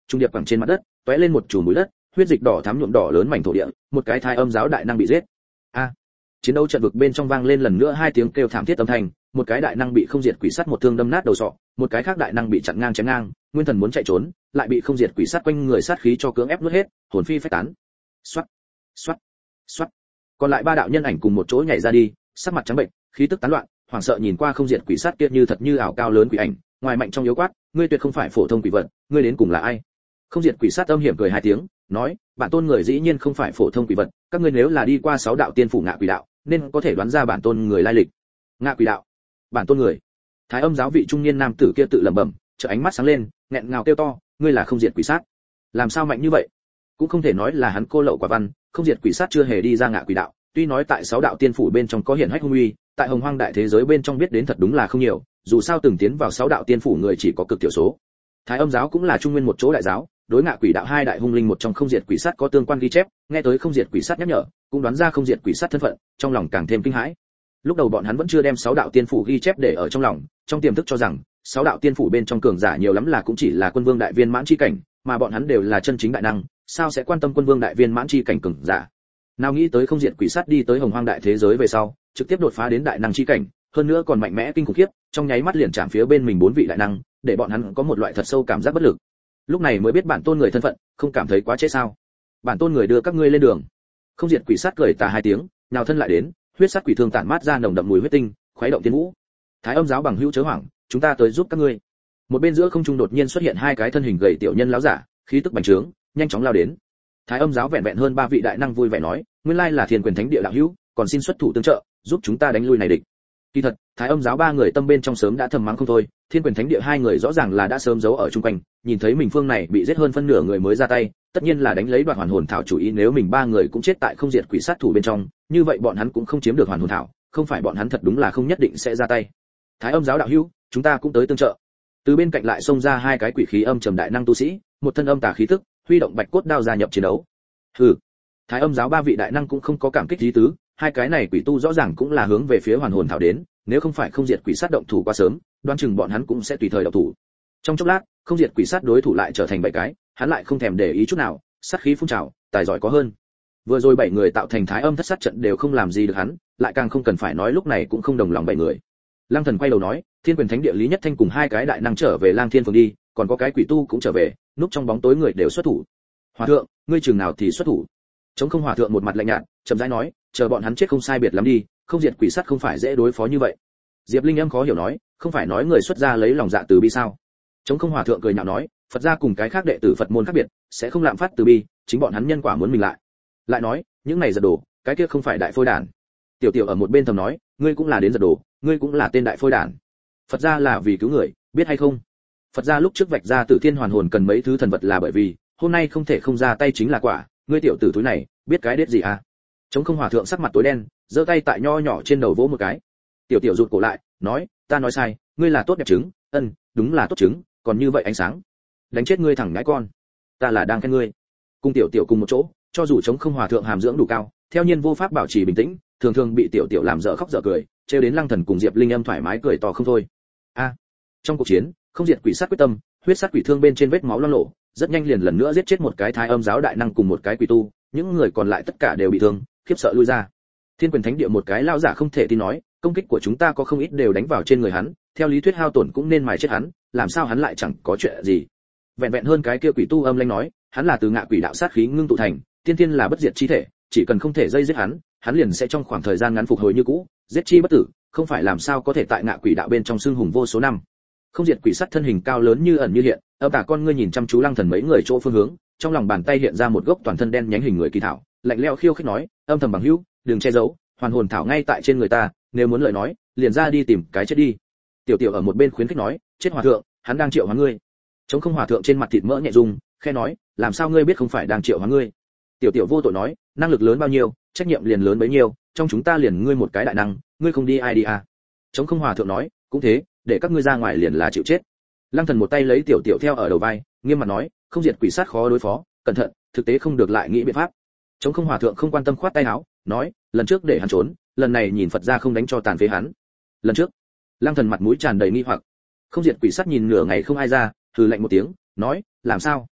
Speaker 1: trung điệp quẳng trên mặt đất, tóe lên một chùm bụi đất, huyết dịch đỏ thắm nhuộm đỏ lớn mảnh thổ địa, một cái Thái Âm giáo đại năng bị giết. A! Chiến đấu trận vực bên trong vang lên lần nữa hai tiếng kêu thảm thiết âm thanh, một cái đại năng bị không diệt quỷ sắt một thương đâm nát đầu sọ, một cái khác đại năng bị chặn ngang chém ngang, nguyên thần muốn chạy trốn, lại bị không diệt quỷ sắt quanh người sát khí cho cưỡng ép nuốt hết, hồn phi phách tán. Soát, soát, soát. Còn lại ba đạo nhân ảnh cùng một chỗ nhảy ra đi, sắc mặt trắng bệnh, khí tức tán loạn, hoảng sợ nhìn qua không diệt quỷ sắt kia như thật như ảo cao lớn quỷ ảnh, ngoài mạnh trong yếu quát, ngươi tuyệt không phải phổ thông quỷ vật, ngươi đến cùng là ai? Không diệt quỷ sắt âm hiểm cười hai tiếng, nói, bản tôn người dĩ nhiên không phải phổ thông quỷ vật, các ngươi nếu là đi qua sáu đạo tiên phủ ngạ quỷ đạo, nên có thể đoán ra bản tôn người lai lịch. Ngạ quỷ đạo, bản tôn người. Thái Âm giáo vị trung niên nam tử kia tự lẩm bẩm, chợt ánh mắt sáng lên, nghẹn ngào kêu to, ngươi là không diệt quỷ sát? Làm sao mạnh như vậy? Cũng không thể nói là hắn cô lậu quả văn, không diệt quỷ sát chưa hề đi ra ngạ quỷ đạo, tuy nói tại sáu đạo tiên phủ bên trong có hiển hách hung uy, tại hồng hoang đại thế giới bên trong biết đến thật đúng là không nhiều, dù sao từng tiến vào sáu đạo tiên phủ người chỉ có cực tiểu số. Thái Âm giáo cũng là trung nguyên một chỗ đại giáo, đối ngạ quỷ đạo hai đại hung linh một trong không diệt quỷ sát có tương quan ghi chép, nghe tới không diệt quỷ sát nhắc nhở, cũng đoán ra không diệt quỷ sát thân phận, trong lòng càng thêm kinh hãi. Lúc đầu bọn hắn vẫn chưa đem sáu đạo tiên phủ ghi chép để ở trong lòng, trong tiềm thức cho rằng sáu đạo tiên phủ bên trong cường giả nhiều lắm là cũng chỉ là quân vương đại viên mãn chi cảnh, mà bọn hắn đều là chân chính đại năng, sao sẽ quan tâm quân vương đại viên mãn chi cảnh cường giả. Nào nghĩ tới không diệt quỷ sát đi tới hồng hoang đại thế giới về sau, trực tiếp đột phá đến đại năng chi cảnh, hơn nữa còn mạnh mẽ kinh khủng khiếp, trong nháy mắt liền chạm phía bên mình bốn vị đại năng, để bọn hắn có một loại thật sâu cảm giác bất lực. Lúc này mới biết bản tôn người thân phận, không cảm thấy quá chết sao? Bản tôn người đưa các ngươi lên đường. Không diệt quỷ sát cười tà hai tiếng, nào thân lại đến, huyết sát quỷ thương tản mát ra nồng đậm mùi huyết tinh, khuấy động tiên vũ. Thái Âm giáo bằng hữu chớ hoảng, chúng ta tới giúp các ngươi. Một bên giữa không trung đột nhiên xuất hiện hai cái thân hình gầy tiểu nhân lão giả, khí tức bành trướng, nhanh chóng lao đến. Thái Âm giáo vẹn vẹn hơn ba vị đại năng vui vẻ nói, nguyên lai là Thiên Quyền Thánh Địa đạo hữu, còn xin xuất thủ tương trợ, giúp chúng ta đánh lui này địch. Kỳ thật, Thái Âm giáo ba người tâm bên trong sớm đã thầm mắng không thôi, Thiên Quyền Thánh Địa hai người rõ ràng là đã sớm giấu ở chung quanh, nhìn thấy mình phương này bị giết hơn phân nửa người mới ra tay, tất nhiên là đánh lấy đoạt hoàn hồn thảo chủ ý, nếu mình ba người cũng chết tại không diệt quỷ sát thủ bên trong, như vậy bọn hắn cũng không chiếm được hoàn hồn thảo, không phải bọn hắn thật đúng là không nhất định sẽ ra tay. Thái Âm giáo đạo hữu, chúng ta cũng tới tương trợ. Từ bên cạnh lại xông ra hai cái quỷ khí âm trầm đại năng tu sĩ, một thân âm tà khí tức, huy động bạch cốt đao gia nhập chiến đấu. Hừ. Thái Âm giáo ba vị đại năng cũng không có cảm kích ý tứ, hai cái này quỷ tu rõ ràng cũng là hướng về phía hoàn hồn thảo đến, nếu không phải không diệt quỷ sát động thủ quá sớm, đoán chừng bọn hắn cũng sẽ tùy thời động thủ. Trong chốc lát, không diệt quỷ sát đối thủ lại trở thành bảy cái, hắn lại không thèm để ý chút nào, sát khí phun trào, tài giỏi có hơn. Vừa rồi bảy người tạo thành Thái Âm thất sát trận đều không làm gì được hắn, lại càng không cần phải nói lúc này cũng không đồng lòng bảy người. Lăng Thần quay đầu nói, Thiên Quyền Thánh Địa Lý Nhất Thanh cùng hai cái đại năng trở về Lang Thiên Phường đi, còn có cái quỷ tu cũng trở về, núp trong bóng tối người đều xuất thủ. Hòa thượng, ngươi chừng nào thì xuất thủ? Trống Không Hòa thượng một mặt lạnh nhạt, chậm rãi nói, chờ bọn hắn chết không sai biệt lắm đi, không diệt quỷ sát không phải dễ đối phó như vậy. Diệp Linh Âm khó hiểu nói, không phải nói người xuất gia lấy lòng dạ từ bi sao? Trống Không Hòa thượng cười nhạo nói, Phật gia cùng cái khác đệ tử Phật môn khác biệt, sẽ không lạm phát từ bi, chính bọn hắn nhân quả muốn mình lại. Lại nói, những này giật đồ, cái kia không phải đại phôi đản. Tiểu Tiểu ở một bên thầm nói, ngươi cũng là đến giật đồ, ngươi cũng là tên đại phôi đản. Phật gia là vì cứu người, biết hay không? Phật gia lúc trước vạch ra Tử Thiên Hoàn Hồn cần mấy thứ thần vật là bởi vì, hôm nay không thể không ra tay chính là quả, ngươi tiểu tử túi này, biết cái đết gì à? Trống Không Hòa thượng sắc mặt tối đen, giơ tay tại nho nhỏ trên đầu vỗ một cái. Tiểu Tiểu rụt cổ lại, nói, ta nói sai, ngươi là tốt đẹp trứng, ân, đúng là tốt trứng, còn như vậy ánh sáng, đánh chết ngươi thẳng nhãi con. Ta là đang khen ngươi. Cùng Tiểu Tiểu cùng một chỗ, cho dù Trống Không Hòa thượng hàm dưỡng đủ cao, theo nhiên vô pháp bảo trì bình tĩnh, thường thường bị Tiểu Tiểu làm dở khóc dở cười, trêu đến Lăng Thần cùng Diệp Linh Âm thoải mái cười to không thôi. A, trong cuộc chiến, không diệt quỷ sát quyết tâm, huyết sát quỷ thương bên trên vết máu loang lổ, rất nhanh liền lần nữa giết chết một cái Thái Âm giáo đại năng cùng một cái quỷ tu, những người còn lại tất cả đều bị thương, khiếp sợ lui ra. Thiên Quyền Thánh Địa một cái lão giả không thể tin nói, công kích của chúng ta có không ít đều đánh vào trên người hắn, theo lý thuyết hao tổn cũng nên mài chết hắn, làm sao hắn lại chẳng có chuyện gì? Vẹn vẹn hơn cái kia quỷ tu âm lãnh nói, hắn là từ ngạ quỷ đạo sát khí ngưng tụ thành, tiên tiên là bất diệt chi thể, chỉ cần không thể dây giết hắn, hắn liền sẽ trong khoảng thời gian ngắn phục hồi như cũ, giết chi bất tử, không phải làm sao có thể tại ngạ quỷ đạo bên trong xương hùng vô số năm. Không diệt quỷ sát thân hình cao lớn như ẩn như hiện, âm tà con ngươi nhìn chăm chú Lăng Thần mấy người chỗ phương hướng, trong lòng bàn tay hiện ra một gốc toàn thân đen nhánh hình người kỳ thảo, lạnh lẽo khiêu khích nói, âm thầm bằng hữu, đừng che giấu, hoàn hồn thảo ngay tại trên người ta, nếu muốn lời nói, liền ra đi tìm cái chết đi. Tiểu Tiểu ở một bên khuyến khích nói, chết hòa thượng, hắn đang triệu hóa ngươi. Trống Không Hòa thượng trên mặt thịt mỡ nhẹ rung, khẽ nói, làm sao ngươi biết không phải đang triệu hóa ngươi? Tiểu Tiểu vô tội nói, năng lực lớn bao nhiêu, trách nhiệm liền lớn bấy nhiêu, trong chúng ta liền ngươi một cái đại năng, ngươi không đi ai đi à? Trống Không Hòa thượng nói, cũng thế, để các ngươi ra ngoài liền là chịu chết. Lăng Thần một tay lấy Tiểu Tiểu theo ở đầu vai, nghiêm mặt nói, không diệt quỷ sát khó đối phó, cẩn thận, thực tế không được lại nghĩ biện pháp. Trống Không Hòa thượng không quan tâm khoát tay áo, nói, lần trước để hắn trốn, lần này nhìn Phật gia không đánh cho tàn phế hắn. Lần trước, Lăng Thần mặt mũi tràn đầy nghi hoặc. Không diệt quỷ sát nhìn nửa ngày không ai ra, hừ lạnh một tiếng, nói, làm sao?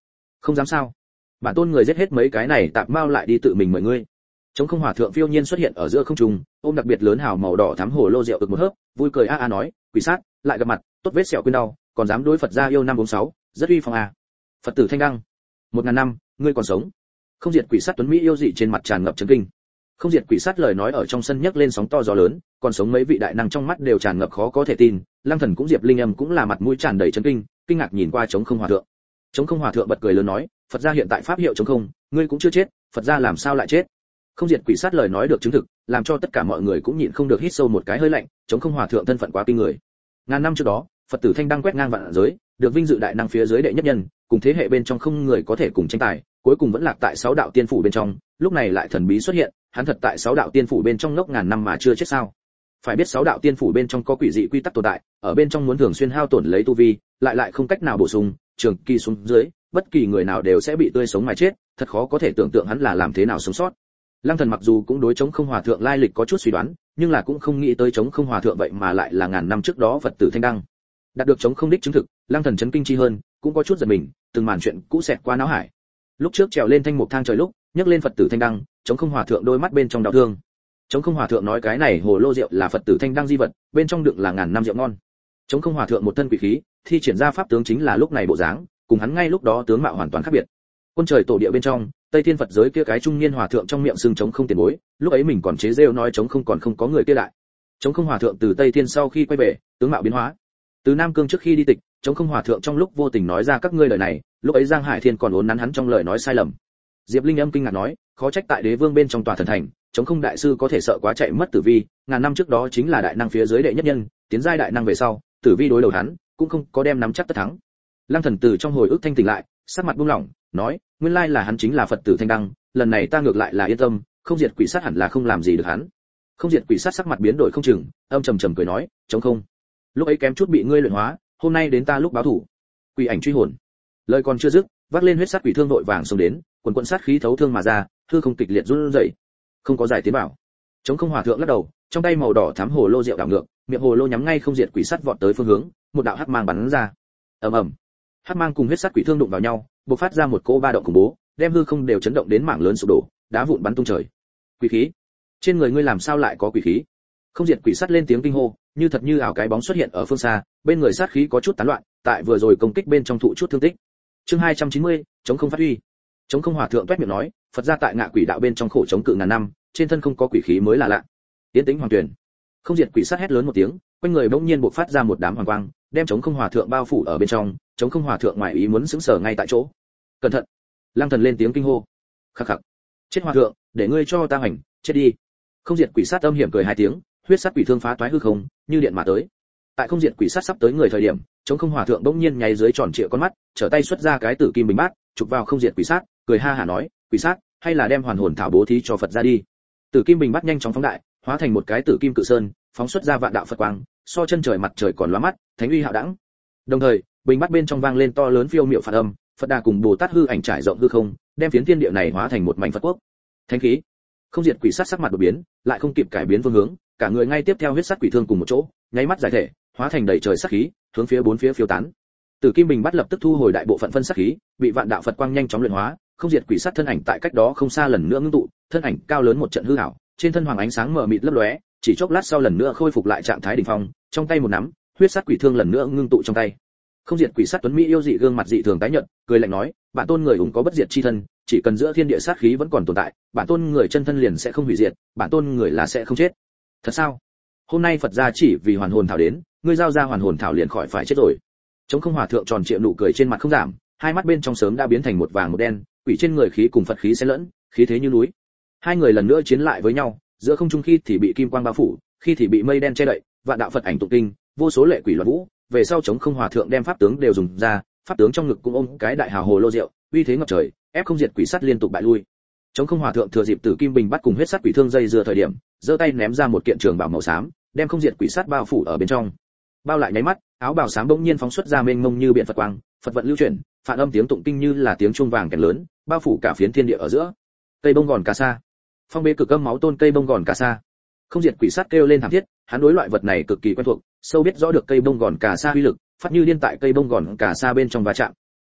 Speaker 1: Không dám sao? Bản tôn người giết hết mấy cái này tạp mao lại đi tự mình mời ngươi. Trống không hòa thượng phiêu nhiên xuất hiện ở giữa không trung, ôm đặc biệt lớn hào màu đỏ thắm hồ lô rượu ực một hớp, vui cười a a nói, quỷ sát, lại gặp mặt, tốt vết sẹo quên đau, còn dám đối Phật gia yêu năm bốn sáu, rất uy phong a. Phật tử Thanh Đăng, một ngàn năm, ngươi còn sống. Không diệt quỷ sát tuấn mỹ yêu dị trên mặt tràn ngập chấn kinh. Không diệt quỷ sát lời nói ở trong sân nhấc lên sóng to gió lớn, còn sống mấy vị đại năng trong mắt đều tràn ngập khó có thể tin, Lăng Thần cũng Diệp Linh Âm cũng là mặt mũi tràn đầy chấn kinh, kinh ngạc nhìn qua Trống không hòa thượng. Trống không hòa thượng bật cười lớn nói, Phật gia hiện tại pháp hiệu Trống không, ngươi cũng chưa chết, Phật gia làm sao lại chết? Không diệt quỷ sát lời nói được chứng thực, làm cho tất cả mọi người cũng nhịn không được hít sâu một cái hơi lạnh, Trống không hòa thượng thân phận quá kinh người. Ngàn năm trước đó, Phật tử Thanh Đăng quét ngang vạn giới, được vinh dự đại năng phía dưới đệ nhất nhân, cùng thế hệ bên trong không người có thể cùng tranh tài, cuối cùng vẫn lạc tại sáu đạo tiên phủ bên trong, lúc này lại thần bí xuất hiện, hắn thật tại sáu đạo tiên phủ bên trong ngốc ngàn năm mà chưa chết sao? Phải biết sáu đạo tiên phủ bên trong có quỷ dị quy tắc tồn tại, ở bên trong muốn thường xuyên hao tổn lấy tu vi, lại lại không cách nào bổ sung, trường kỳ xuống dưới, bất kỳ người nào đều sẽ bị tươi sống mà chết, thật khó có thể tưởng tượng hắn là làm thế nào sống sót. Lăng Thần mặc dù cũng đối Trống không hòa thượng lai lịch có chút suy đoán, nhưng là cũng không nghĩ tới Trống không hòa thượng vậy mà lại là ngàn năm trước đó Phật tử Thanh Đăng. Đạt được Trống không đích chứng thực, Lăng Thần chấn kinh chi hơn, cũng có chút giật mình, từng màn chuyện cũ xẹt qua não hải. Lúc trước trèo lên thanh mục thang trời lúc, nhấc lên Phật tử Thanh Đăng, Trống không hòa thượng đôi mắt bên trong đau thương. Trống không hòa thượng nói cái này hồ lô rượu là Phật tử Thanh Đăng di vật, bên trong đựng là ngàn năm rượu ngon. Trống không hòa thượng một thân quỷ khí, thi triển ra pháp tướng chính là lúc này bộ dáng, cùng hắn ngay lúc đó tướng mạo hoàn toàn khác biệt. Quân trời tổ địa bên trong, Tây Thiên Phật giới kia cái trung niên hòa thượng trong miệng xưng Trống không tiền bối, lúc ấy mình còn chế giễu nói Trống không còn không có người kia lại. Trống không hòa thượng từ Tây Thiên sau khi quay về, tướng mạo biến hóa. Từ Nam Cương trước khi đi tịch, Trống không hòa thượng trong lúc vô tình nói ra các ngươi lời này, lúc ấy Giang Hải Thiên còn uốn nắn hắn trong lời nói sai lầm. Diệp Linh Âm kinh ngạc nói, khó trách tại Đế Vương bên trong tòa thần thành, Trống không đại sư có thể sợ quá chạy mất Tử Vi, ngàn năm trước đó chính là đại năng phía dưới đệ nhất nhân, tiến giai đại năng về sau, Tử Vi đối đầu hắn, cũng không có đem nắm chắc tất thắng. Lăng Thần từ trong hồi ức thanh tỉnh lại, sắc mặt buông lỏng, nói, nguyên lai là hắn chính là Phật tử Thanh Đăng, lần này ta ngược lại là yên tâm, không diệt quỷ sát hẳn là không làm gì được hắn. Không diệt quỷ sát sắc mặt biến đổi không chừng, âm trầm trầm cười nói, Trống không, lúc ấy kém chút bị ngươi luyện hóa, hôm nay đến ta lúc báo thủ. Quỷ ảnh truy hồn. Lời còn chưa dứt, vác lên huyết sát quỷ thương đội vàng xông đến, quần quần sát khí thấu thương mà ra, hư không kịch liệt run rẩy. Không có giải tiến bảo. Trống không hòa thượng lắc đầu, trong tay màu đỏ thắm hồ lô rượu đảo ngược, miệng hồ lô nhắm ngay không diệt quỷ sát vọt tới phương hướng, một đạo hắc mang bắn ra. Ầm ầm. Hắc mang cùng huyết sát quỷ thương đụng vào nhau, bộc phát ra một cỗ ba động khủng bố, đem hư không đều chấn động đến mảng lớn sụp đổ, đá vụn bắn tung trời. Quỷ khí, trên người ngươi làm sao lại có quỷ khí? Không diệt quỷ sát lên tiếng kinh hô, như thật như ảo cái bóng xuất hiện ở phương xa, bên người sát khí có chút tán loạn, tại vừa rồi công kích bên trong thụ chút thương tích. Chương hai trăm chín mươi, chống không phát huy. Chống không hòa thượng toét miệng nói, Phật gia tại ngạ quỷ đạo bên trong khổ chống cự ngàn năm, trên thân không có quỷ khí mới là lạ. Tiến tính hoàng tuyển. Không diệt quỷ sát hét lớn một tiếng, quanh người bỗng nhiên bộc phát ra một đám hoàng quang, đem chống không hòa thượng bao phủ ở bên trong, chống không hòa thượng ngoài ý muốn sững sờ ngay tại chỗ. Cẩn thận! Lăng Thần lên tiếng kinh hô. Khắc khắc. Chết hòa thượng, để ngươi cho ta hành, chết đi. Không diệt quỷ sát âm hiểm cười hai tiếng, huyết sát quỷ thương phá toái hư không, như điện mà tới. Tại không diệt quỷ sát sắp tới người thời điểm, chống không hòa thượng bỗng nhiên nháy dưới tròn trịa con mắt, trở tay xuất ra cái tử kim bình bát, chụp vào không diệt quỷ sát, cười ha hả nói, quỷ sát, hay là đem hoàn hồn thảo bố thí cho Phật ra đi. Tử kim bình bát nhanh chóng phóng đại, hóa thành một cái tử kim cự sơn, phóng xuất ra vạn đạo Phật quang, so chân trời mặt trời còn lóa mắt, thánh uy hạo đẳng. Đồng thời, bình bát bên trong vang lên to lớn phiêu miệu phật âm, Phật Đà cùng Bồ Tát hư ảnh trải rộng hư không, đem phiến thiên địa này hóa thành một mảnh Phật quốc. Thánh khí. Không diệt quỷ sát sắc mặt đột biến, lại không kịp cải biến phương hướng, cả người ngay tiếp theo huyết sát quỷ thương cùng một chỗ, nháy mắt giải thể, hóa thành đầy trời sát khí, hướng phía bốn phía phiêu tán. Tử kim bình bắt lập tức thu hồi đại bộ phận phân sát khí, bị vạn đạo Phật quang nhanh chóng luyện hóa, không diệt quỷ sát thân ảnh tại cách đó không xa lần nữa ngưng tụ, thân ảnh cao lớn một trận hư ảo, trên thân hoàng ánh sáng mờ mịt lấp lóe, chỉ chốc lát sau lần nữa khôi phục lại trạng thái đỉnh phong, trong tay một nắm, huyết sát quỷ thương lần nữa ngưng tụ trong tay. Không diệt quỷ sát tuấn mỹ yêu dị gương mặt dị thường tái nhợt, cười lạnh nói, bản tôn người ủng có bất diệt chi thân, chỉ cần giữa thiên địa sát khí vẫn còn tồn tại, bản tôn người chân thân liền sẽ không hủy diệt, bản tôn người là sẽ không chết. Thật sao? Hôm nay Phật gia chỉ vì hoàn hồn thảo đến, ngươi giao ra hoàn hồn thảo liền khỏi phải chết rồi. Trống không hòa thượng tròn trịa nụ cười trên mặt không giảm, hai mắt bên trong sớm đã biến thành một vàng một đen, quỷ trên người khí cùng Phật khí xen lẫn, khí thế như núi. Hai người lần nữa chiến lại với nhau, giữa không trung khi thì bị kim quang bao phủ, khi thì bị mây đen che đậy, vạn đạo Phật ảnh tụng kinh, vô số lệ quỷ loạn vũ. Về sau Trống không hòa thượng đem pháp tướng đều dùng ra, pháp tướng trong ngực cũng ôm cái đại hào hồ lô rượu, uy thế ngập trời, ép không diệt quỷ sát liên tục bại lui. Trống không hòa thượng thừa dịp tử kim bình bắt cùng huyết sát quỷ thương dây dưa thời điểm, giơ tay ném ra một kiện trường bảo màu xám, đem không diệt quỷ sát bao phủ ở bên trong. Bao lại nháy mắt, áo bào xám bỗng nhiên phóng xuất ra mênh mông như biển Phật quang, Phật vận lưu chuyển, phản âm tiếng tụng kinh như là tiếng chuông vàng kèn lớn, bao phủ cả phiến thiên địa ở giữa. Cây bông gòn cà sa, phong bế cực âm máu tôn cây bông gòn cà sa. Không diệt quỷ sát kêu lên thảm thiết, hắn đối loại vật này cực kỳ quen thuộc, sâu biết rõ được cây bông gòn cà sa uy lực, phát như liên tại cây bông gòn cà sa bên trong va chạm.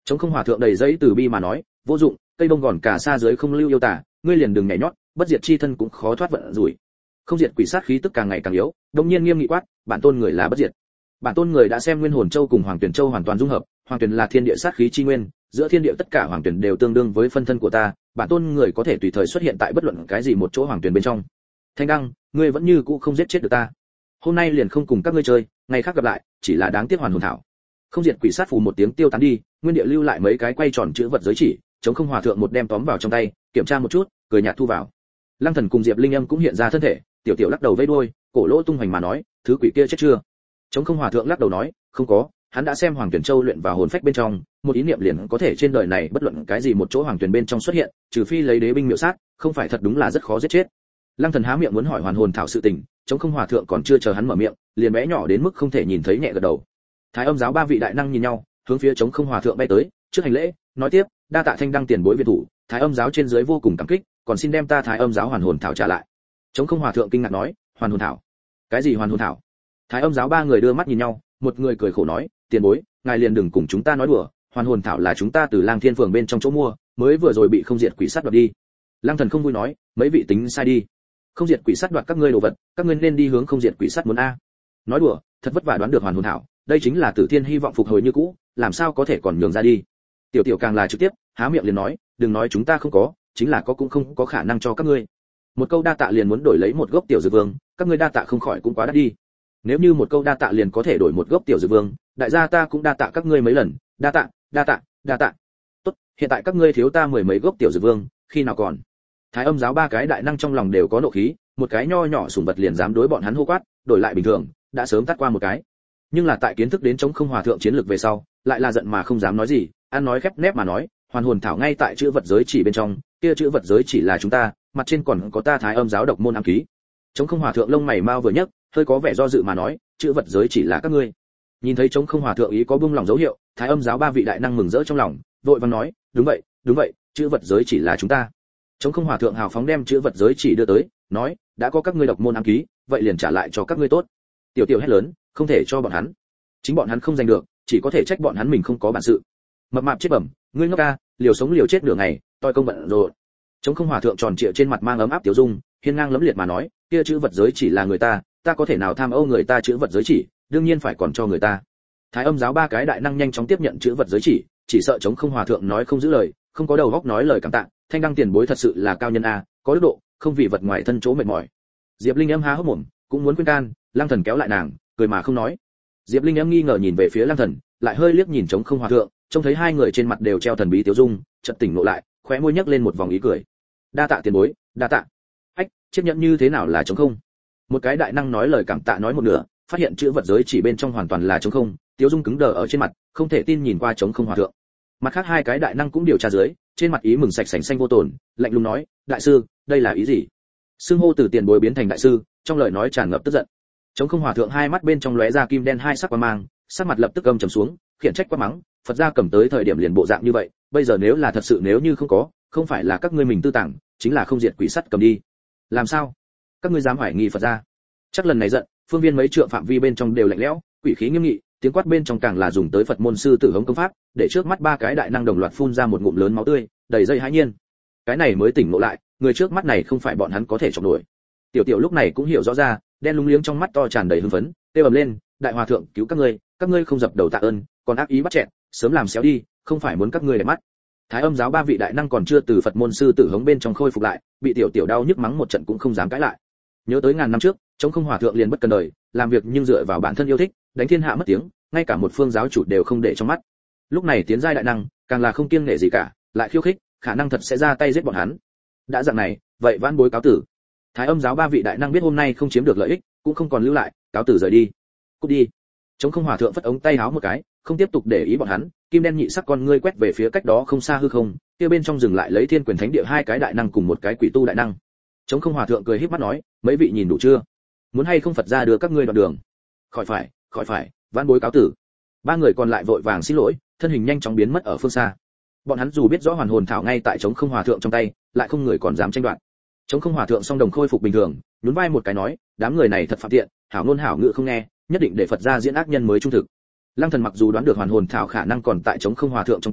Speaker 1: Trống Không Hòa thượng đầy giấy từ bi mà nói, vô dụng, cây bông gòn cả xa dưới không lưu yêu tả, ngươi liền đừng nhảy nhót, bất diệt chi thân cũng khó thoát vận rủi. Không diệt quỷ sát khí tức càng ngày càng yếu, đột nhiên nghiêm nghị quát, bản tôn người là bất diệt. Bản tôn người đã xem Nguyên Hồn Châu cùng Hoàng Tuyển Châu hoàn toàn dung hợp, Hoàng Tuyển là thiên địa sát khí chi nguyên, giữa thiên địa tất cả Hoàng Tuyển đều tương đương với phân thân của ta, bản tôn người có thể tùy thời xuất hiện tại bất luận cái gì một chỗ Hoàng Tuyển bên trong. Thanh Đăng, ngươi vẫn như cũ không giết chết được ta. Hôm nay liền không cùng các ngươi chơi, ngày khác gặp lại, chỉ là đáng tiếc hoàn hồn thảo. Không diệt quỷ sát phù một tiếng tiêu tán đi, nguyên địa lưu lại mấy cái quay tròn chữ vật giới chỉ, Trống Không Hòa thượng một đem tóm vào trong tay, kiểm tra một chút, cười nhạt thu vào. Lăng Thần cùng Diệp Linh Âm cũng hiện ra thân thể, tiểu tiểu lắc đầu vẫy đuôi, cổ lỗ tung hoành mà nói, thứ quỷ kia chết chưa? Trống Không Hòa thượng lắc đầu nói, không có, hắn đã xem Hoàng Tuyển Châu luyện vào hồn phách bên trong, một ý niệm liền có thể trên đời này bất luận cái gì một chỗ Hoàng Tuyển bên trong xuất hiện, trừ phi lấy đế binh miểu sát, không phải thật đúng là rất khó giết chết. Lăng Thần há miệng muốn hỏi hoàn hồn thảo sự tình, Trống Không Hòa thượng còn chưa chờ hắn mở miệng, liền bé nhỏ đến mức không thể nhìn thấy nhẹ gật đầu. Thái Âm giáo ba vị đại năng nhìn nhau, hướng phía Trống Không Hòa thượng bay tới, trước hành lễ, nói tiếp, đa tạ Thanh Đăng tiền bối viện thủ, Thái Âm giáo trên dưới vô cùng cảm kích, còn xin đem ta Thái Âm giáo hoàn hồn thảo trả lại. Trống Không Hòa thượng kinh ngạc nói, hoàn hồn thảo? Cái gì hoàn hồn thảo? Thái Âm giáo ba người đưa mắt nhìn nhau, một người cười khổ nói, tiền bối, ngài liền đừng cùng chúng ta nói đùa, hoàn hồn thảo là chúng ta từ Lang Thiên phường bên trong chỗ mua, mới vừa rồi bị không diệt quỷ sát đoạt đi. Lăng Thần không vui nói, mấy vị tính sai đi, không diệt quỷ sát đoạt các ngươi đồ vật, các ngươi nên đi hướng không diệt quỷ sát muốn a. Nói đùa, thật vất vả đoán được hoàn hồn thảo, đây chính là Tử Thiên hy vọng phục hồi như cũ, làm sao có thể còn nhường ra đi. Tiểu tiểu càng là trực tiếp, há miệng liền nói, đừng nói chúng ta không có, chính là có cũng không có khả năng cho các ngươi. Một câu đa tạ liền muốn đổi lấy một gốc tiểu dược vương, các ngươi đa tạ không khỏi cũng quá đắt đi. Nếu như một câu đa tạ liền có thể đổi một gốc tiểu dược vương, đại gia ta cũng đa tạ các ngươi mấy lần, đa tạ, đa tạ, đa tạ. Tốt, hiện tại các ngươi thiếu ta mười mấy gốc tiểu dược vương, khi nào còn? Thái Âm giáo ba cái đại năng trong lòng đều có nộ khí, một cái nho nhỏ sủng vật liền dám đối bọn hắn hô quát, đổi lại bình thường, đã sớm tắt qua một cái. Nhưng là tại kiến thức đến Trống Không Hòa thượng chiến lược về sau, lại là giận mà không dám nói gì, ăn nói khép nép mà nói, hoàn hồn thảo ngay tại chữ vật giới chỉ bên trong, kia chữ vật giới chỉ là chúng ta, mặt trên còn có ta Thái Âm giáo độc môn ám ký. Trống Không Hòa thượng lông mày mau vừa nhấc, hơi có vẻ do dự mà nói, chữ vật giới chỉ là các ngươi. Nhìn thấy Trống Không Hòa thượng ý có buông lòng dấu hiệu, Thái Âm giáo ba vị đại năng mừng rỡ trong lòng, vội vàng nói, đúng vậy, đúng vậy, chữ vật giới chỉ là chúng ta. Trống Không Hòa thượng hào phóng đem chữ vật giới chỉ đưa tới, nói, đã có các ngươi độc môn ám ký, vậy liền trả lại cho các ngươi tốt. Tiểu tiểu hét lớn, không thể cho bọn hắn, chính bọn hắn không giành được, chỉ có thể trách bọn hắn mình không có bản sự. Mập mạp chết bẩm, ngươi ngốc ca, liều sống liều chết nửa ngày, toi công bận rồi. Trống Không Hòa thượng tròn trịa trên mặt mang ấm áp tiểu dung, hiên ngang lẫm liệt mà nói, kia chữ vật giới chỉ là người ta, ta có thể nào tham ô người ta chữ vật giới chỉ, đương nhiên phải còn cho người ta. Thái Âm giáo ba cái đại năng nhanh chóng tiếp nhận chữ vật giới chỉ, chỉ sợ Trống Không Hòa thượng nói không giữ lời, không có đầu óc nói lời cảm tạ, Thanh Đăng tiền bối thật sự là cao nhân a, có đức độ, không vì vật ngoài thân chỗ mệt mỏi. Diệp Linh Âm há hốc mồm, cũng muốn khuyên can, Lăng Thần kéo lại nàng, cười mà không nói. Diệp Linh Âm nghi ngờ nhìn về phía Lăng Thần, lại hơi liếc nhìn Trống Không Hòa thượng, trông thấy hai người trên mặt đều treo thần bí tiêu dung, chợt tỉnh ngộ lại, khóe môi nhếch lên một vòng ý cười. Đa tạ tiền bối, đa tạ. Ách, chiếc nhẫn như thế nào là trống không? Một cái đại năng nói lời cảm tạ nói một nửa, phát hiện chữ vật giới chỉ bên trong hoàn toàn là trống không, tiêu dung cứng đờ ở trên mặt, không thể tin nhìn qua Trống Không Hòa thượng. Mặt khác hai cái đại năng cũng điều tra dưới, trên mặt ý mừng sạch sành xanh vô tổn, lạnh lùng nói, đại sư, đây là ý gì? Xưng hô từ tiền bối biến thành đại sư, trong lời nói tràn ngập tức giận. Trống Không Hòa thượng hai mắt bên trong lóe ra kim đen hai sắc quang mang, sắc mặt lập tức gầm trầm xuống, khiển trách quát mắng, Phật gia cầm tới thời điểm liền bộ dạng như vậy, bây giờ nếu là thật sự nếu như không có, không phải là các ngươi mình tư tàng, chính là không diệt quỷ sắt cầm đi. Làm sao? Các ngươi dám hoài nghi Phật gia? Chắc lần này giận, phương viên mấy trượng phạm vi bên trong đều lạnh lẽo, quỷ khí nghiêm nghị, tiếng quát bên trong càng là dùng tới Phật môn sư tử hống công pháp, để trước mắt ba cái đại năng đồng loạt phun ra một ngụm lớn máu tươi, đầy dây hãi nhiên. Cái này mới tỉnh ngộ lại, người trước mắt này không phải bọn hắn có thể chọc nổi. Tiểu tiểu lúc này cũng hiểu rõ ra, đen lúng liếng trong mắt to tràn đầy hưng phấn, kêu ầm lên, đại hòa thượng cứu các ngươi, các ngươi không dập đầu tạ ơn, còn ác ý bắt chẹn, sớm làm xéo đi, không phải muốn các ngươi để mắt. Thái Âm giáo ba vị đại năng còn chưa từ Phật môn sư tử hống bên trong khôi phục lại, bị tiểu tiểu đau nhức mắng một trận cũng không dám cãi lại. Nhớ tới ngàn năm trước, Trống Không Hòa thượng liền bất cần đời, làm việc nhưng dựa vào bản thân yêu thích, đánh thiên hạ mất tiếng, ngay cả một phương giáo chủ đều không để trong mắt. Lúc này tiến giai đại năng, càng là không kiêng nể gì cả, lại khiêu khích, khả năng thật sẽ ra tay giết bọn hắn. Đã dạng này, vậy vãn bối cáo tử. Thái Âm giáo ba vị đại năng biết hôm nay không chiếm được lợi ích, cũng không còn lưu lại, cáo tử rời đi. Cút đi. Trống Không Hòa thượng phất ống tay háo một cái, không tiếp tục để ý bọn hắn, kim đen nhị sắc con ngươi quét về phía cách đó không xa hư không, kia bên trong dừng lại lấy Thiên Quyền Thánh Địa hai cái đại năng cùng một cái quỷ tu đại năng. Trống Không Hòa thượng cười híp mắt nói, mấy vị nhìn đủ chưa? Muốn hay không Phật gia đưa các ngươi đoạn đường? Khỏi phải, khỏi phải, vãn bối cáo tử. Ba người còn lại vội vàng xin lỗi, thân hình nhanh chóng biến mất ở phương xa. Bọn hắn dù biết rõ hoàn hồn thảo ngay tại Trống Không Hòa thượng trong tay, lại không người còn dám tranh đoạt. Trống Không Hòa thượng song đồng khôi phục bình thường, nhún vai một cái nói, đám người này thật phạm tiện, hảo ngôn hảo ngữ không nghe, nhất định để Phật gia diễn ác nhân mới trung thực. Lăng Thần mặc dù đoán được hoàn hồn thảo khả năng còn tại Trống Không Hòa thượng trong tay,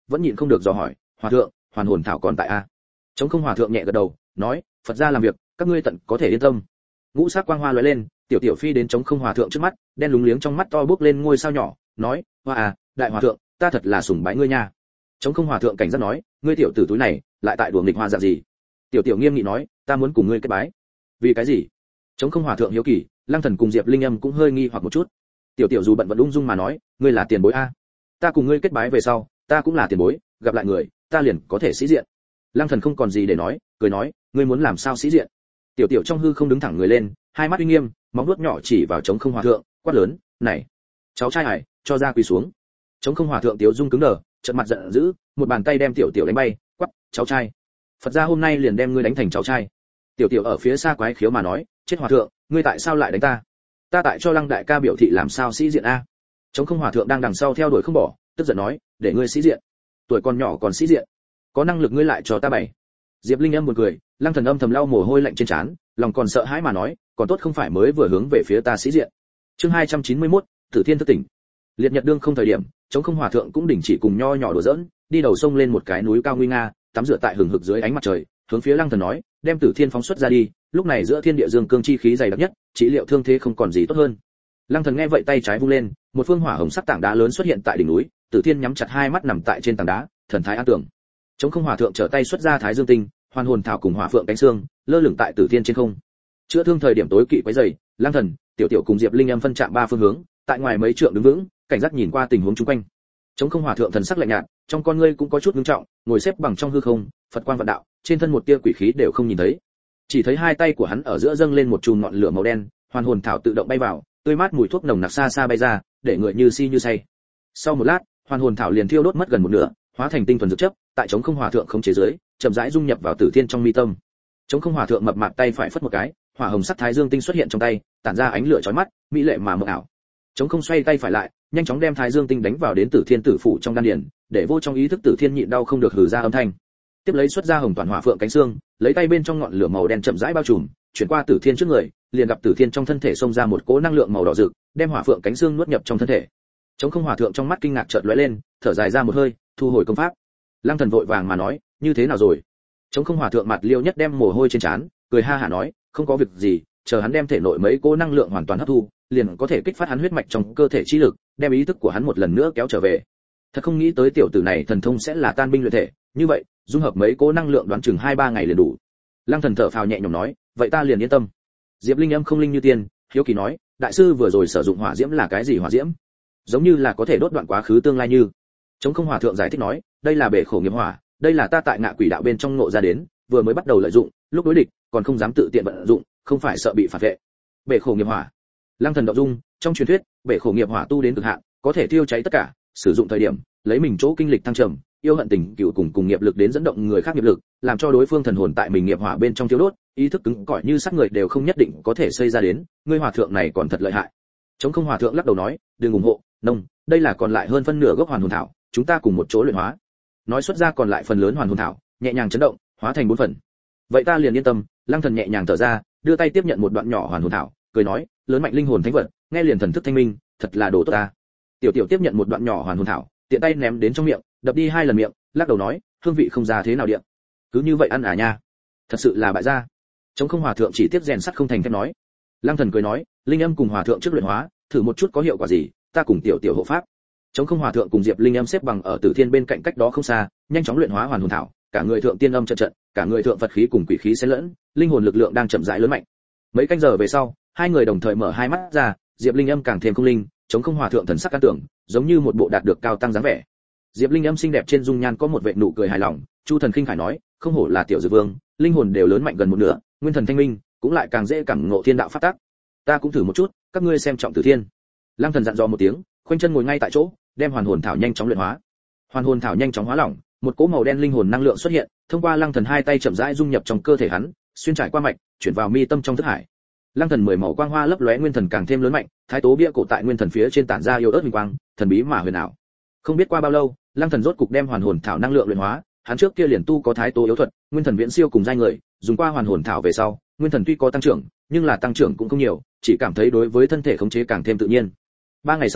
Speaker 1: vẫn nhịn không được dò hỏi, hòa thượng, hoàn hồn thảo còn tại a? Trống không hòa thượng nhẹ gật đầu, nói, Phật gia làm việc, các ngươi tận có thể yên tâm. Ngũ sắc quang hoa lóe lên, tiểu tiểu phi đến trống không hòa thượng trước mắt, đen lúng liếng trong mắt to bước lên ngôi sao nhỏ, nói, hoa à, đại hòa thượng, ta thật là sủng bái ngươi nha. Trống không hòa thượng cảnh giác nói, ngươi tiểu tử túi này, lại tại đùa nghịch hoa dạng gì? Tiểu tiểu nghiêm nghị nói, ta muốn cùng ngươi kết bái. Vì cái gì? Trống không hòa thượng hiếu kỳ, Lăng Thần cùng Diệp Linh Âm cũng hơi nghi hoặc một chút. Tiểu tiểu dù bận vẫn ung dung mà nói, ngươi là tiền bối a, ta cùng ngươi kết bái về sau, ta cũng là tiền bối, gặp lại người, ta liền có thể sĩ diện. Lăng Thần không còn gì để nói, cười nói, ngươi muốn làm sao sĩ diện? Tiểu tiểu trong hư không đứng thẳng người lên, hai mắt uy nghiêm, móng vuốt nhỏ chỉ vào trống không hòa thượng, quát lớn, này, cháu trai hải, cho ra quỳ xuống. Trống không hòa thượng tiếu dung cứng đờ, trợn mặt giận dữ, một bàn tay đem tiểu tiểu đánh bay, quát, cháu trai, Phật gia hôm nay liền đem ngươi đánh thành cháu trai. Tiểu tiểu ở phía xa quái khiếu mà nói, chết hòa thượng, ngươi tại sao lại đánh ta? Ta tại cho Lăng đại ca biểu thị làm sao sĩ diện a? Trống không hòa thượng đang đằng sau theo đuổi không bỏ, tức giận nói, để ngươi sĩ diện, tuổi còn nhỏ còn sĩ diện, có năng lực ngươi lại cho ta bày. Diệp Linh Âm buồn cười, Lăng Thần âm thầm lau mồ hôi lạnh trên trán, lòng còn sợ hãi mà nói, còn tốt không phải mới vừa hướng về phía ta sĩ diện. Chương hai trăm chín mươi mốt, Tử Thiên thức tỉnh. Liệt Nhật đương không thời điểm, Trống không hòa thượng cũng đình chỉ cùng nho nhỏ đùa giỡn, đi đầu sông lên một cái núi cao nguy nga, tắm rửa tại hừng hực dưới ánh mặt trời, hướng phía Lăng Thần nói, đem Tử Thiên phóng xuất ra đi, lúc này giữa thiên địa dương cương chi khí dày đặc nhất, trị liệu thương thế không còn gì tốt hơn. Lăng Thần nghe vậy tay trái vung lên, một phương hỏa hồng sắc tảng đá lớn xuất hiện tại đỉnh núi, Tử Thiên nhắm chặt hai mắt nằm tại trên tảng đá, thần thái an tưởng. Trống không hòa thượng trở tay xuất ra Thái Dương tinh, hoàn hồn thảo cùng hỏa phượng cánh xương, lơ lửng tại Tử Thiên trên không. Chữa thương thời điểm tối kỵ quấy rầy, Lăng Thần, Tiểu Tiểu cùng Diệp Linh Âm phân chạm ba phương hướng, tại ngoài mấy trượng đứng vững, cảnh giác nhìn qua tình huống xung quanh. Trống không hòa thượng thần sắc lạnh nhạt, trong con ngươi cũng có chút ngưng trọng, ngồi xếp bằng trong hư không, Phật quang vận đạo, trên thân một tia quỷ khí đều không nhìn thấy. Chỉ thấy hai tay của hắn ở giữa dâng lên một chùm ngọn lửa màu đen, hoàn hồn thảo tự động bay vào, tươi mát mùi thuốc nồng nặc xa xa bay ra, để người như si như say. Sau một lát, hoàn hồn thảo liền thiêu đốt mất gần một nửa, hóa thành tinh thuần dược chất, tại trống không hòa thượng không chế dưới, chậm rãi dung nhập vào Tử Thiên trong mi tâm. Trống không hòa thượng mập mạp tay phải phất một cái, hỏa hồng sắc Thái Dương tinh xuất hiện trong tay, tản ra ánh lửa chói mắt, mỹ lệ mà mờ ảo. Trống không xoay tay phải lại, nhanh chóng đem Thái Dương tinh đánh vào đến Tử Thiên tử phủ trong đan điền, để vô trong ý thức Tử Thiên nhịn đau không được hừ ra âm thanh. Tiếp lấy xuất ra hồng toàn hỏa phượng cánh xương, lấy tay bên trong ngọn lửa màu đen chậm rãi bao trùm, chuyển qua Tử Thiên trước người, liền gặp Tử Thiên trong thân thể xông ra một cỗ năng lượng màu đỏ rực, đem hỏa phượng cánh xương nuốt nhập trong thân thể. Trống không hòa thượng trong mắt kinh ngạc chợt lóe lên, thở dài ra một hơi, thu hồi công pháp. Lăng Thần vội vàng mà nói, như thế nào rồi? Trống không hòa thượng mặt liêu nhất đem mồ hôi trên trán, cười ha hả nói, không có việc gì, chờ hắn đem thể nội mấy cỗ năng lượng hoàn toàn hấp thu, liền có thể kích phát hắn huyết mạch trong cơ thể chi lực, đem ý thức của hắn một lần nữa kéo trở về. Thật không nghĩ tới tiểu tử này thần thông sẽ là tan binh luyện thể, như vậy, dung hợp mấy cỗ năng lượng đoán chừng hai ba ngày liền đủ. Lăng Thần thở phào nhẹ nhõm nói, vậy ta liền yên tâm. Diệp Linh Âm không linh như tiên, hiếu kỳ nói, đại sư vừa rồi sử dụng hỏa diễm là cái gì hỏa diễm? Giống như là có thể đốt đoạn quá khứ tương lai như. Trống không hòa thượng giải thích nói, đây là bể khổ nghiệp hỏa, đây là ta tại ngạ quỷ đạo bên trong ngộ ra đến, vừa mới bắt đầu lợi dụng, lúc đối địch, còn không dám tự tiện vận dụng, không phải sợ bị phản vệ. Bể khổ nghiệp hỏa. Lăng Thần động dung, trong truyền thuyết, bể khổ nghiệp hỏa tu đến cực hạn, có thể thiêu cháy tất cả, sử dụng thời điểm, lấy mình chỗ kinh lịch thăng trầm, yêu hận tình cựu cùng cùng nghiệp lực đến dẫn động người khác nghiệp lực, làm cho đối phương thần hồn tại mình nghiệp hỏa bên trong thiêu đốt, ý thức cứng cỏi như sắt người đều không nhất định có thể xây ra đến, ngươi hòa thượng này còn thật lợi hại. Trống không hòa thượng lắc đầu nói, đừng ủng hộ, nông, đây là còn lại hơn phân nửa gốc hoàn hồn thảo, chúng ta cùng một chỗ luyện hóa. Nói xuất ra còn lại phần lớn hoàn hồn thảo, nhẹ nhàng chấn động, hóa thành bốn phần. Vậy ta liền yên tâm. Lăng Thần nhẹ nhàng thở ra, đưa tay tiếp nhận một đoạn nhỏ hoàn hồn thảo, cười nói, lớn mạnh linh hồn thánh vật, nghe liền thần thức thanh minh, thật là đồ tốt ta. Tiểu Tiểu tiếp nhận một đoạn nhỏ hoàn hồn thảo, tiện tay ném đến trong miệng, đập đi hai lần miệng, lắc đầu nói, hương vị không ra thế nào điện. Cứ như vậy ăn à nha. Thật sự là bại gia. Trống không hòa thượng chỉ tiếp rèn sắt không thành thép nói. Lăng Thần cười nói, Linh Âm cùng hòa thượng trước luyện hóa, thử một chút có hiệu quả gì, ta cùng Tiểu Tiểu hộ pháp. Trống không hòa thượng cùng Diệp Linh Âm xếp bằng ở Tử Thiên bên cạnh cách đó không xa, nhanh chóng luyện hóa hoàn hồn thảo, cả người thượng tiên âm trận trận, cả người thượng Phật khí cùng quỷ khí xen lẫn, linh hồn lực lượng đang chậm rãi lớn mạnh. Mấy canh giờ về sau, hai người đồng thời mở hai mắt ra, Diệp Linh Âm càng thêm không linh, Trống không hòa thượng thần sắc can tưởng, giống như một bộ đạt được cao tăng dáng vẻ. Diệp Linh Âm xinh đẹp trên dung nhan có một vệt nụ cười hài lòng, Chu Thần khinh khải nói, không hổ là tiểu dược vương, linh hồn đều lớn mạnh gần một nửa, nguyên thần thanh minh, cũng lại càng dễ cảm ngộ thiên đạo pháp tắc. Ta cũng thử một chút, các ngươi xem trọng Tử Thiên. Lăng Thần dặn dò một tiếng, khoanh chân ngồi ngay tại chỗ, đem hoàn hồn thảo nhanh chóng luyện hóa. Hoàn hồn thảo nhanh chóng hóa lỏng, một cỗ màu đen linh hồn năng lượng xuất hiện, thông qua Lăng Thần hai tay chậm rãi dung nhập trong cơ thể hắn, xuyên trải qua mạch, chuyển vào mi tâm trong thức hải. Lăng Thần mười màu quang hoa lấp lóe, nguyên thần càng thêm lớn mạnh, thái tố bia cổ tại nguyên thần phía trên tản ra yêu ớt huỳnh quang, thần bí mà huyền ảo. Không biết qua bao lâu, Lăng Thần rốt cục đem hoàn hồn thảo năng lượng luyện hóa, hắn trước kia liền tu có thái tố yếu thuật, nguyên thần viễn siêu cùng giai người, dùng qua hoàn hồn thảo về sau, nguyên thần tuy có tăng trưởng, nhưng là tăng trưởng cũng không nhiều, chỉ cảm thấy đối với thân thể khống chế càng thêm tự nhiên. Ba ngày sau,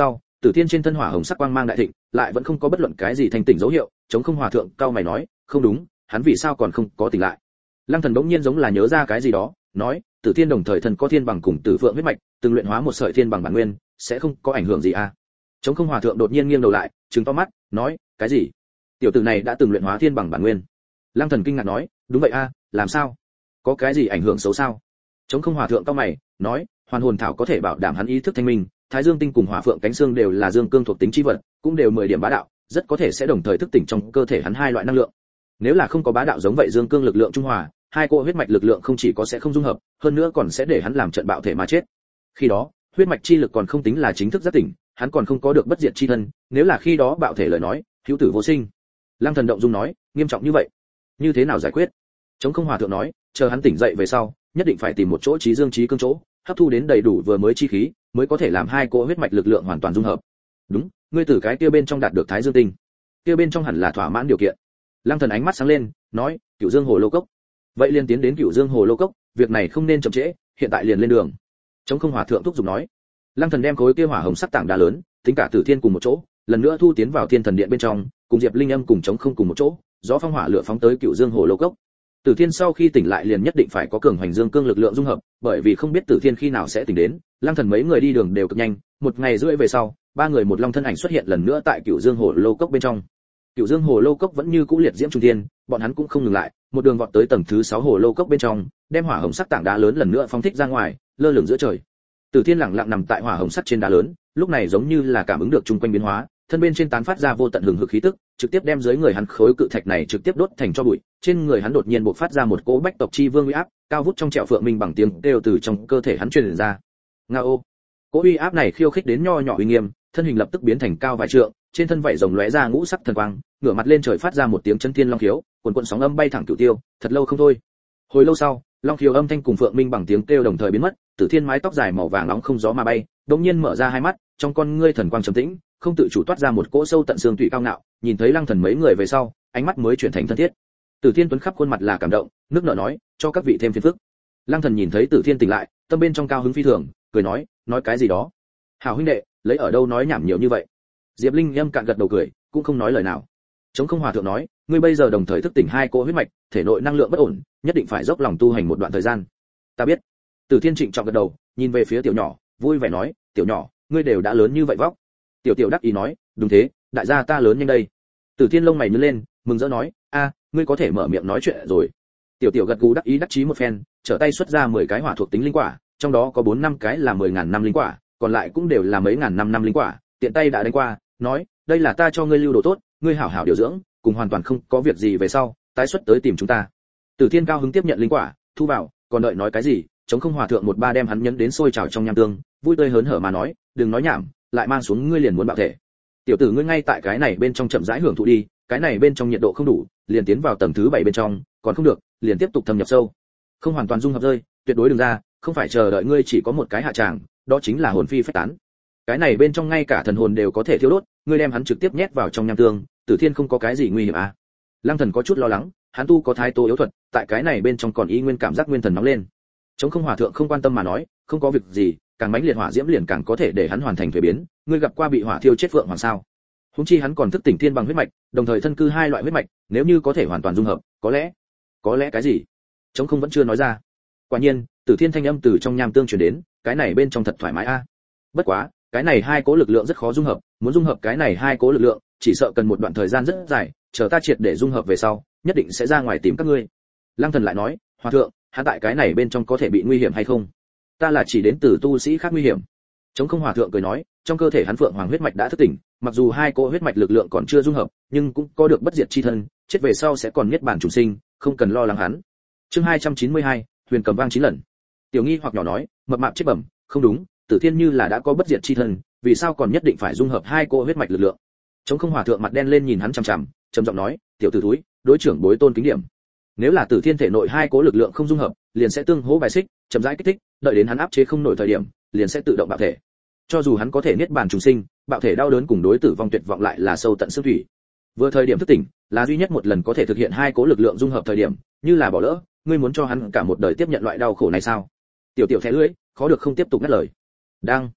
Speaker 1: Tử Thiên trên thân hỏa hồng sắc quang mang đại thịnh, lại vẫn không có bất luận cái gì thành tỉnh dấu hiệu, chống không hòa thượng cao mày nói, không đúng, hắn vì sao còn không có tỉnh lại? Lăng Thần bỗng nhiên giống là nhớ ra cái gì đó, nói, Tử Thiên đồng thời thần có thiên bằng cùng Tử Phượng huyết mạch, từng luyện hóa một sợi thiên bằng bản nguyên, sẽ không có ảnh hưởng gì à? Chống không hòa thượng đột nhiên nghiêng đầu lại, trừng to mắt, nói, cái gì? Tiểu tử này đã từng luyện hóa thiên bằng bản nguyên? Lăng Thần kinh ngạc nói, đúng vậy a, à, làm sao? Có cái gì ảnh hưởng xấu sao? Chống không hòa thượng cao mày, nói, hoàn hồn thảo có thể bảo đảm hắn ý thức thanh minh, thái dương tinh cùng hỏa phượng cánh xương đều là dương cương thuộc tính chi vật, cũng đều mười điểm bá đạo, rất có thể sẽ đồng thời thức tỉnh trong cơ thể hắn hai loại năng lượng. Nếu là không có bá đạo giống vậy dương cương lực lượng trung hòa, hai cỗ huyết mạch lực lượng không chỉ có sẽ không dung hợp, hơn nữa còn sẽ để hắn làm trận bạo thể mà chết. Khi đó, huyết mạch chi lực còn không tính là chính thức giác tỉnh, hắn còn không có được bất diệt chi thân, nếu là khi đó bạo thể lời nói, hữu tử vô sinh. Lăng Thần động dung nói, nghiêm trọng như vậy, như thế nào giải quyết? Chống không hòa thượng nói, chờ hắn tỉnh dậy về sau, nhất định phải tìm một chỗ trí dương trí cương chỗ, hấp thu đến đầy đủ vừa mới chi khí, mới có thể làm hai cỗ huyết mạch lực lượng hoàn toàn dung hợp. Đúng, ngươi từ cái kia bên trong đạt được thái dương tinh, kia bên trong hẳn là thỏa mãn điều kiện. Lăng Thần ánh mắt sáng lên, nói, Cửu Dương Hồ Lô Cốc. Vậy liền tiến đến Cửu Dương Hồ Lô Cốc, việc này không nên chậm trễ, hiện tại liền lên đường. Chống không hòa thượng thúc giục nói. Lăng Thần đem khối kia hỏa hồng sắc tảng đá lớn, tính cả Tử Thiên cùng một chỗ, lần nữa thu tiến vào Thiên Thần Điện bên trong, cùng Diệp Linh Âm cùng chống không cùng một chỗ, gió phong hỏa lửa phóng tới Cửu Dương Hồ Lô Cốc. Tử Thiên sau khi tỉnh lại liền nhất định phải có cường hoành dương cương lực lượng dung hợp, bởi vì không biết Tử Thiên khi nào sẽ tỉnh đến. Lăng Thần mấy người đi đường đều cực nhanh, một ngày rưỡi về sau, ba người một long thân ảnh xuất hiện lần nữa tại Cửu Dương Hồ Lô Cốc bên trong. Cửu Dương Hồ Lô Cốc vẫn như cũ liệt diễm trung thiên, bọn hắn cũng không ngừng lại, một đường vọt tới tầng thứ sáu Hồ Lô Cốc bên trong, đem hỏa hồng sắc tảng đá lớn lần nữa phóng thích ra ngoài, lơ lửng giữa trời. Tử Thiên lặng lặng nằm tại hỏa hồng sắc trên đá lớn, lúc này giống như là cảm ứng được chung quanh biến hóa, thân bên trên tán phát ra vô tận hừng hực khí tức, trực tiếp đem dưới người hắn khối cự thạch này trực tiếp đốt thành tro bụi, trên người hắn đột nhiên bộc phát ra một cỗ bách tộc chi vương uy áp, cao vút trong trẻo phượng minh bằng tiếng kêu từ trong cơ thể hắn truyền ra. Ngao! Cỗ uy áp này khiêu khích đến nho nhỏ uy nghiêm, thân hình lập tức biến thành cao vài trượng, trên thân vảy rồng lóe ra ngũ sắc thần quang, ngửa mặt lên trời phát ra một tiếng chấn thiên long khiếu, cuồn cuộn sóng âm bay thẳng cửu tiêu, thật lâu không thôi. Hồi lâu sau, long khiếu âm thanh cùng phượng minh bằng tiếng kêu đồng thời biến mất, Tử Thiên mái tóc dài màu vàng nóng không gió mà bay, đột nhiên mở ra hai mắt, trong con ngươi thần quang trầm tĩnh, không tự chủ toát ra một cỗ sâu tận xương tủy cao ngạo, nhìn thấy Lăng Thần mấy người về sau, ánh mắt mới chuyển thành thân thiết. Tử Thiên tuấn khắp khuôn mặt là cảm động, nước nở nói, cho các vị thêm phiền phức. Lăng Thần nhìn thấy Tử Thiên tỉnh lại, tâm bên trong cao hứng phi thường, cười nói, nói cái gì đó? Hảo huynh đệ, lấy ở đâu nói nhảm nhiều như vậy? Diệp Linh Âm cạn gật đầu cười, cũng không nói lời nào. Chống không hòa thượng nói, ngươi bây giờ đồng thời thức tỉnh hai cỗ huyết mạch, thể nội năng lượng bất ổn, nhất định phải dốc lòng tu hành một đoạn thời gian. Ta biết. Tử Thiên trịnh trọng gật đầu, nhìn về phía tiểu nhỏ, vui vẻ nói, tiểu nhỏ, ngươi đều đã lớn như vậy vóc. Tiểu tiểu đắc ý nói, đúng thế, đại gia ta lớn nhanh đây. Tử Thiên lông mày nhướng lên, mừng rỡ nói, a, ngươi có thể mở miệng nói chuyện rồi. Tiểu tiểu gật gù đắc ý đắc chí một phen, trở tay xuất ra mười cái hỏa thuộc tính linh quả, trong đó có bốn năm cái là mười ngàn năm linh quả, còn lại cũng đều là mấy ngàn năm năm linh quả, tiện tay đã đánh qua, nói, đây là ta cho ngươi lưu đồ tốt, ngươi hảo hảo điều dưỡng, cùng hoàn toàn không có việc gì về sau, tái xuất tới tìm chúng ta. Tử Thiên cao hứng tiếp nhận linh quả, thu vào, còn đợi nói cái gì, chống không hòa thượng một ba đem hắn nhấn đến sôi trào trong nham tương, vui tươi hớn hở mà nói, đừng nói nhảm, lại mang xuống ngươi liền muốn bạo thể. Tiểu tử ngươi ngay tại cái này bên trong chậm rãi hưởng thụ đi, cái này bên trong nhiệt độ không đủ, liền tiến vào tầng thứ bảy bên trong, còn không được, liền tiếp tục thâm nhập sâu. Không hoàn toàn dung hợp rơi, tuyệt đối đừng ra, không phải chờ đợi ngươi chỉ có một cái hạ tràng, đó chính là hồn phi phách tán. Cái này bên trong ngay cả thần hồn đều có thể thiêu đốt, ngươi đem hắn trực tiếp nhét vào trong nham tương, Tử Thiên không có cái gì nguy hiểm à? Lăng Thần có chút lo lắng, hắn tu có thái tố yếu thuật, tại cái này bên trong còn y nguyên cảm giác nguyên thần nóng lên. Chống không hòa thượng không quan tâm mà nói, không có việc gì, càng mãnh liệt hỏa diễm liền càng có thể để hắn hoàn thành thuế biến, ngươi gặp qua bị hỏa thiêu chết vượng hoàng sao? Huống chi hắn còn thức tỉnh thiên bằng huyết mạch, đồng thời thân cư hai loại huyết mạch, nếu như có thể hoàn toàn dung hợp, có lẽ, có lẽ cái gì? Chống không vẫn chưa nói ra. Quả nhiên, Tử Thiên thanh âm từ trong nham tương truyền đến, cái này bên trong thật thoải mái a. À. Bất quá, cái này hai cố lực lượng rất khó dung hợp, muốn dung hợp cái này hai cố lực lượng, chỉ sợ cần một đoạn thời gian rất dài, chờ ta triệt để dung hợp về sau, nhất định sẽ ra ngoài tìm các ngươi. Lăng Thần lại nói, hòa thượng, hắn tại cái này bên trong có thể bị nguy hiểm hay không? Ta là chỉ đến từ tu sĩ khác nguy hiểm. Chống không hòa thượng cười nói, trong cơ thể hắn phượng hoàng huyết mạch đã thức tỉnh, mặc dù hai cỗ huyết mạch lực lượng còn chưa dung hợp, nhưng cũng có được bất diệt chi thân, chết về sau sẽ còn niết bàn trùng sinh, không cần lo lắng hắn. Chương hai trăm chín mươi hai, huyền cầm vang chín lần. Tiểu Nghi hoặc nhỏ nói, mập mạp chết bẩm, không đúng, Tử Thiên như là đã có bất diệt chi thân, vì sao còn nhất định phải dung hợp hai cỗ huyết mạch lực lượng? Chống không hòa thượng mặt đen lên nhìn hắn chằm chằm, trầm giọng nói, tiểu tử thúi, đối trưởng bối tôn kính điểm. Nếu là Tử Thiên thể nội hai cỗ lực lượng không dung hợp, liền sẽ tương hỗ bài xích, chậm rãi kích thích, đợi đến hắn áp chế không nổi thời điểm, liền sẽ tự động bạo thể. Cho dù hắn có thể niết bàn trùng sinh, bạo thể đau đớn cùng đối tử vong tuyệt vọng lại là sâu tận xương thủy. Vừa thời điểm thức tỉnh, là duy nhất một lần có thể thực hiện hai cỗ lực lượng dung hợp thời điểm, như là bỏ lỡ, ngươi muốn cho hắn cả một đời tiếp nhận loại đau khổ này sao? Tiểu tiểu thẻ lưỡi, khó được không tiếp tục ngắt lời. Đang.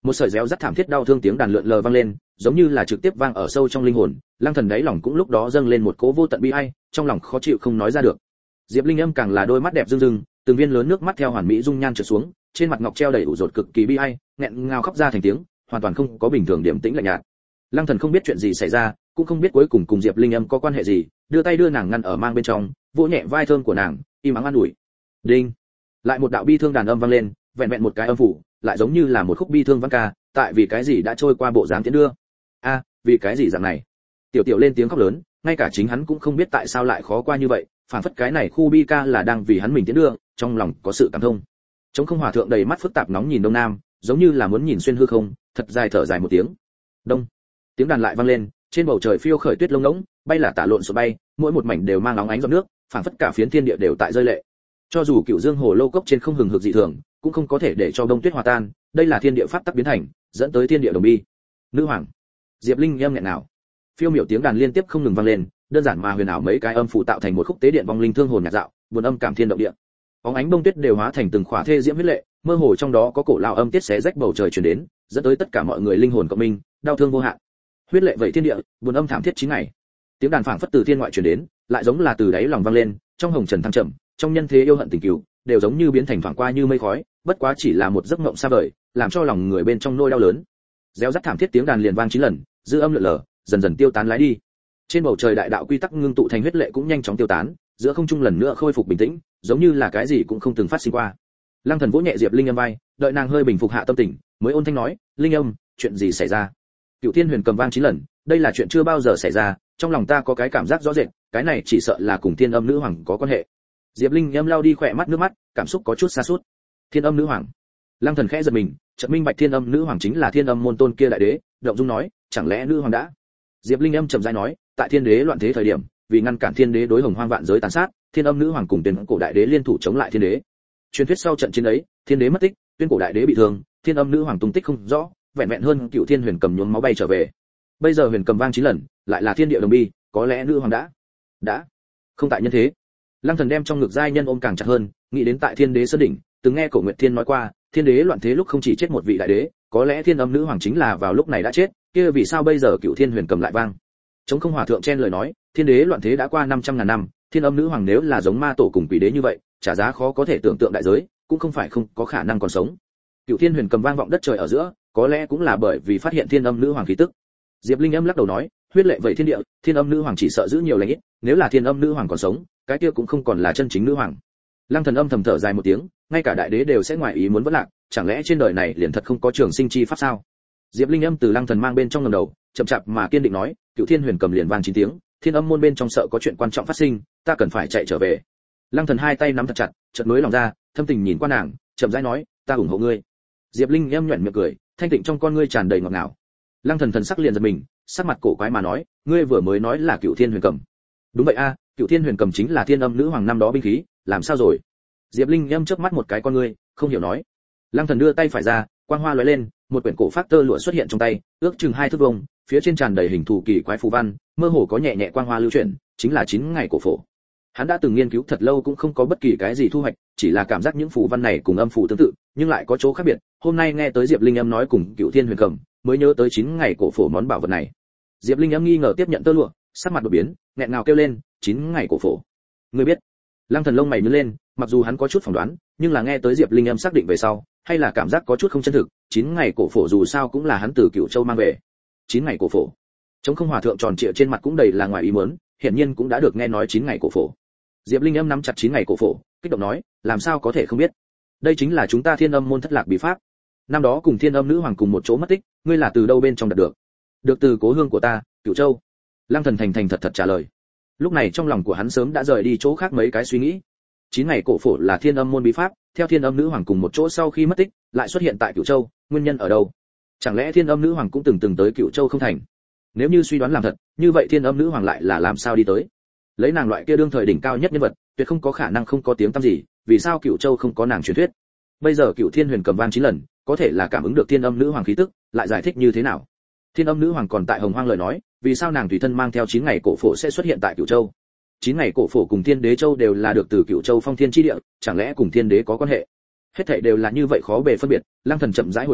Speaker 1: Một sợi réo rắt thảm thiết đau thương tiếng đàn lượn lờ vang lên, giống như là trực tiếp vang ở sâu trong linh hồn, Lăng Thần đáy lòng cũng lúc đó dâng lên một cỗ vô tận bi ai, trong lòng khó chịu không nói ra được. Diệp Linh Âm càng là đôi mắt đẹp rưng rưng, từng viên lớn nước mắt theo hoàn mỹ dung nhan trượt xuống, trên mặt ngọc treo đầy ủ rột cực kỳ bi ai, nghẹn ngào khóc ra thành tiếng, hoàn toàn không có bình thường điềm tĩnh lạnh nhạt. Lăng Thần không biết chuyện gì xảy ra, cũng không biết cuối cùng cùng Diệp Linh Âm có quan hệ gì, đưa tay đưa nàng ngăn ở mang bên trong, vỗ nhẹ vai thơm của nàng, im ắng an ủi. Đinh. Lại một đạo bi thương đàn âm vang lên, vẹn vẹn một cái âm phủ, lại giống như là một khúc bi thương vang ca, tại vì cái gì đã trôi qua bộ dáng tiến đưa. A, vì cái gì dạng này? Tiểu Tiểu lên tiếng khóc lớn, ngay cả chính hắn cũng không biết tại sao lại khó qua như vậy, phản phất cái này khu bi ca là đang vì hắn mình tiến đưa, trong lòng có sự cảm thông. Trống Không Hòa thượng đầy mắt phức tạp nóng nhìn đông nam, giống như là muốn nhìn xuyên hư không, thật dài thở dài một tiếng. Đông. Tiếng đàn lại vang lên, trên bầu trời phiêu khởi tuyết lông ngỗng, bay là tả lộn xộn bay, mỗi một mảnh đều mang óng ánh giọt nước, phản phất cả phiến thiên địa đều tại rơi lệ. Cho dù Cửu Dương Hồ Lô cốc trên không hừng hực dị thường, cũng không có thể để cho đông tuyết hòa tan, đây là thiên địa pháp tắc biến thành, dẫn tới thiên địa đồng bi. Nữ hoàng. Diệp Linh Âm nghẹn nào. Phiêu miểu tiếng đàn liên tiếp không ngừng vang lên, đơn giản mà huyền ảo mấy cái âm phụ tạo thành một khúc tế điện vong linh thương hồn nhạc dạo, buồn âm cảm thiên động địa. Bóng ánh bông tuyết đều hóa thành từng khỏa thê diễm huyết lệ, mơ hồ trong đó có cổ lao âm tiết xé rách bầu trời truyền đến, dẫn tới tất cả mọi người linh hồn cộng minh, đau thương vô hạn. Huyết lệ vậy thiên địa, buồn âm thảm thiết chín ngày. Tiếng đàn phảng phất từ thiên ngoại truyền đến, lại giống là từ đáy lòng vang lên, trong hồng trần thăng trầm, trong nhân thế yêu hận tình cừu, đều giống như biến thành thoảng qua như mây khói, bất quá chỉ là một giấc mộng xa vời, làm cho lòng người bên trong nỗi đau lớn. Réo rắt thảm thiết tiếng đàn liền vang chín lần, dư âm lượn lờ, dần dần tiêu tán lái đi. Trên bầu trời đại đạo quy tắc ngưng tụ thành huyết lệ cũng nhanh chóng tiêu tán, giữa không trung lần nữa khôi phục bình tĩnh, giống như là cái gì cũng không từng phát sinh qua. Lăng Thần vỗ nhẹ Diệp Linh Âm vai, đợi nàng hơi bình phục hạ tâm tình, mới ôn thanh nói, "Linh Âm, chuyện gì xảy ra?" Cửu Thiên Huyền cầm vang chín lần, đây là chuyện chưa bao giờ xảy ra, trong lòng ta có cái cảm giác rõ rệt, cái này chỉ sợ là cùng Thiên Âm nữ hoàng có quan hệ. Diệp Linh Âm lau đi khỏe mắt nước mắt, cảm xúc có chút sa sút. Thiên Âm nữ hoàng. Lăng Thần khẽ giật mình, chợt minh bạch Thiên Âm nữ hoàng chính là Thiên Âm môn tôn kia đại đế, động dung nói, chẳng lẽ nữ hoàng đã? Diệp Linh Âm trầm rãi nói, tại Thiên đế loạn thế thời điểm, vì ngăn cản Thiên đế đối Hồng Hoang vạn giới tàn sát, Thiên Âm nữ hoàng cùng Tuyên cổ đại đế liên thủ chống lại Thiên đế. Truyền thuyết sau trận chiến ấy, Thiên đế mất tích, Tuyên cổ đại đế bị thương, Thiên Âm nữ hoàng tung tích không rõ, vẹn vẹn hơn Cựu Thiên Huyền cầm nhuốm máu bay trở về. Bây giờ Huyền cầm vang chín lần, lại là thiên địa đồng bi, có lẽ nữ hoàng đã đã không tại nhân thế. Lăng Thần đem trong ngực giai nhân ôm càng chặt hơn, nghĩ đến tại Thiên đế sơn đỉnh, từng nghe Cổ Nguyệt Thiên nói qua, Thiên đế loạn thế lúc không chỉ chết một vị đại đế, có lẽ Thiên Âm nữ hoàng chính là vào lúc này đã chết, kia vì sao bây giờ Cựu Thiên Huyền cầm lại vang? Trống Không Hòa thượng chen lời nói, Thiên đế loạn thế đã qua năm trăm ngàn năm, Thiên Âm nữ hoàng nếu là giống ma tổ cùng quỷ đế như vậy, trả giá khó có thể tưởng tượng đại giới, cũng không phải không có khả năng còn sống. Cựu Thiên Huyền cầm vang vọng đất trời ở giữa, có lẽ cũng là bởi vì phát hiện Thiên Âm nữ hoàng khí tức. Diệp Linh Âm lắc đầu nói, huyết lệ vậy thiên địa, Thiên Âm nữ hoàng chỉ sợ giữ nhiều lành ít, nếu là Thiên Âm nữ hoàng còn sống, cái kia cũng không còn là chân chính nữ hoàng. Lăng Thần âm thầm thở dài một tiếng, ngay cả đại đế đều sẽ ngoài ý muốn vỡ lạc, chẳng lẽ trên đời này liền thật không có trường sinh chi pháp sao? Diệp Linh Âm từ Lăng Thần mang bên trong ngẩng đầu, chậm chạp mà kiên định nói, Cựu Thiên Huyền cầm liền vang chín tiếng, Thiên Âm môn bên trong sợ có chuyện quan trọng phát sinh, ta cần phải chạy trở về. Lăng Thần hai tay nắm thật chặt, chợt nới lòng ra, thâm tình nhìn qua nàng, chậm rãi nói, ta ủng hộ ngươi. Diệp Linh Âm nhuyễn miệng cười, thanh tịnh trong con ngươi tràn đầy ngọt ngào. Lăng Thần thần sắc liền giật mình, sắc mặt cổ quái mà nói, ngươi vừa mới nói là Cựu Thiên Huyền cầm. Đúng vậy a, à, Cựu Thiên Huyền cầm chính là Thiên Âm nữ hoàng năm đó binh khí, làm sao rồi? Diệp Linh Âm chớp mắt một cái con ngươi, không hiểu nói. Lăng Thần đưa tay phải ra, quang hoa lóe lên, một quyển cổ pháp tơ lụa xuất hiện trong tay, ước chừng hai thước vuông, phía trên tràn đầy hình thù kỳ quái phù văn, mơ hồ có nhẹ nhẹ quang hoa lưu chuyển, chính là chín ngày cổ phổ. Hắn đã từng nghiên cứu thật lâu cũng không có bất kỳ cái gì thu hoạch, chỉ là cảm giác những phù văn này cùng âm phù tương tự, nhưng lại có chỗ khác biệt. Hôm nay nghe tới Diệp Linh Âm nói cùng Cựu Thiên Huyền cầm, mới nhớ tới chín ngày cổ phổ món bảo vật này. Diệp Linh Âm nghi ngờ tiếp nhận tơ lụa, sắc mặt đột biến, nghẹn ngào kêu lên, chín ngày cổ phổ. Ngươi biết? Lăng Thần lông mày nhướng lên, mặc dù hắn có chút phỏng đoán, nhưng là nghe tới Diệp Linh Âm xác định về sau, hay là cảm giác có chút không chân thực, chín ngày cổ phổ dù sao cũng là hắn từ Cửu Châu mang về. chín ngày cổ phổ. Trống Không Hòa thượng tròn trịa trên mặt cũng đầy là ngoài ý muốn, hiển nhiên cũng đã được nghe nói chín ngày cổ phổ. Diệp Linh Âm nắm chặt chín ngày cổ phổ, kích động nói, làm sao có thể không biết? Đây chính là chúng ta Thiên Âm môn thất lạc bí pháp. Năm đó cùng Thiên Âm nữ hoàng cùng một chỗ mất tích, ngươi là từ đâu bên trong đạt được? Được từ cố hương của ta, Cửu Châu. Lăng Thần thành thành thật thật trả lời. Lúc này trong lòng của hắn sớm đã rời đi chỗ khác mấy cái suy nghĩ. Chín ngày cổ phổ là Thiên Âm môn bí pháp, theo Thiên Âm nữ hoàng cùng một chỗ sau khi mất tích, lại xuất hiện tại Cửu Châu, nguyên nhân ở đâu? Chẳng lẽ Thiên Âm nữ hoàng cũng từng từng tới Cửu Châu không thành? Nếu như suy đoán làm thật, như vậy Thiên Âm nữ hoàng lại là làm sao đi tới? Lấy nàng loại kia đương thời đỉnh cao nhất nhân vật, tuyệt không có khả năng không có tiếng tăm gì, vì sao Cửu Châu không có nàng truyền thuyết? Bây giờ Cửu Thiên Huyền cầm vang chín lần, có thể là cảm ứng được Thiên Âm nữ hoàng khí tức, lại giải thích như thế nào? Thiên Âm nữ hoàng còn tại Hồng Hoang lời nói, vì sao nàng tùy thân mang theo chín ngày cổ phổ sẽ xuất hiện tại Cửu Châu? Chín ngày cổ phổ cùng Thiên Đế Châu đều là được từ Cửu Châu Phong Thiên chi địa, chẳng lẽ cùng Thiên Đế có quan hệ? Hết thảy đều là như vậy khó bề phân biệt. Lăng Thần chậm rãi hồi tưởng,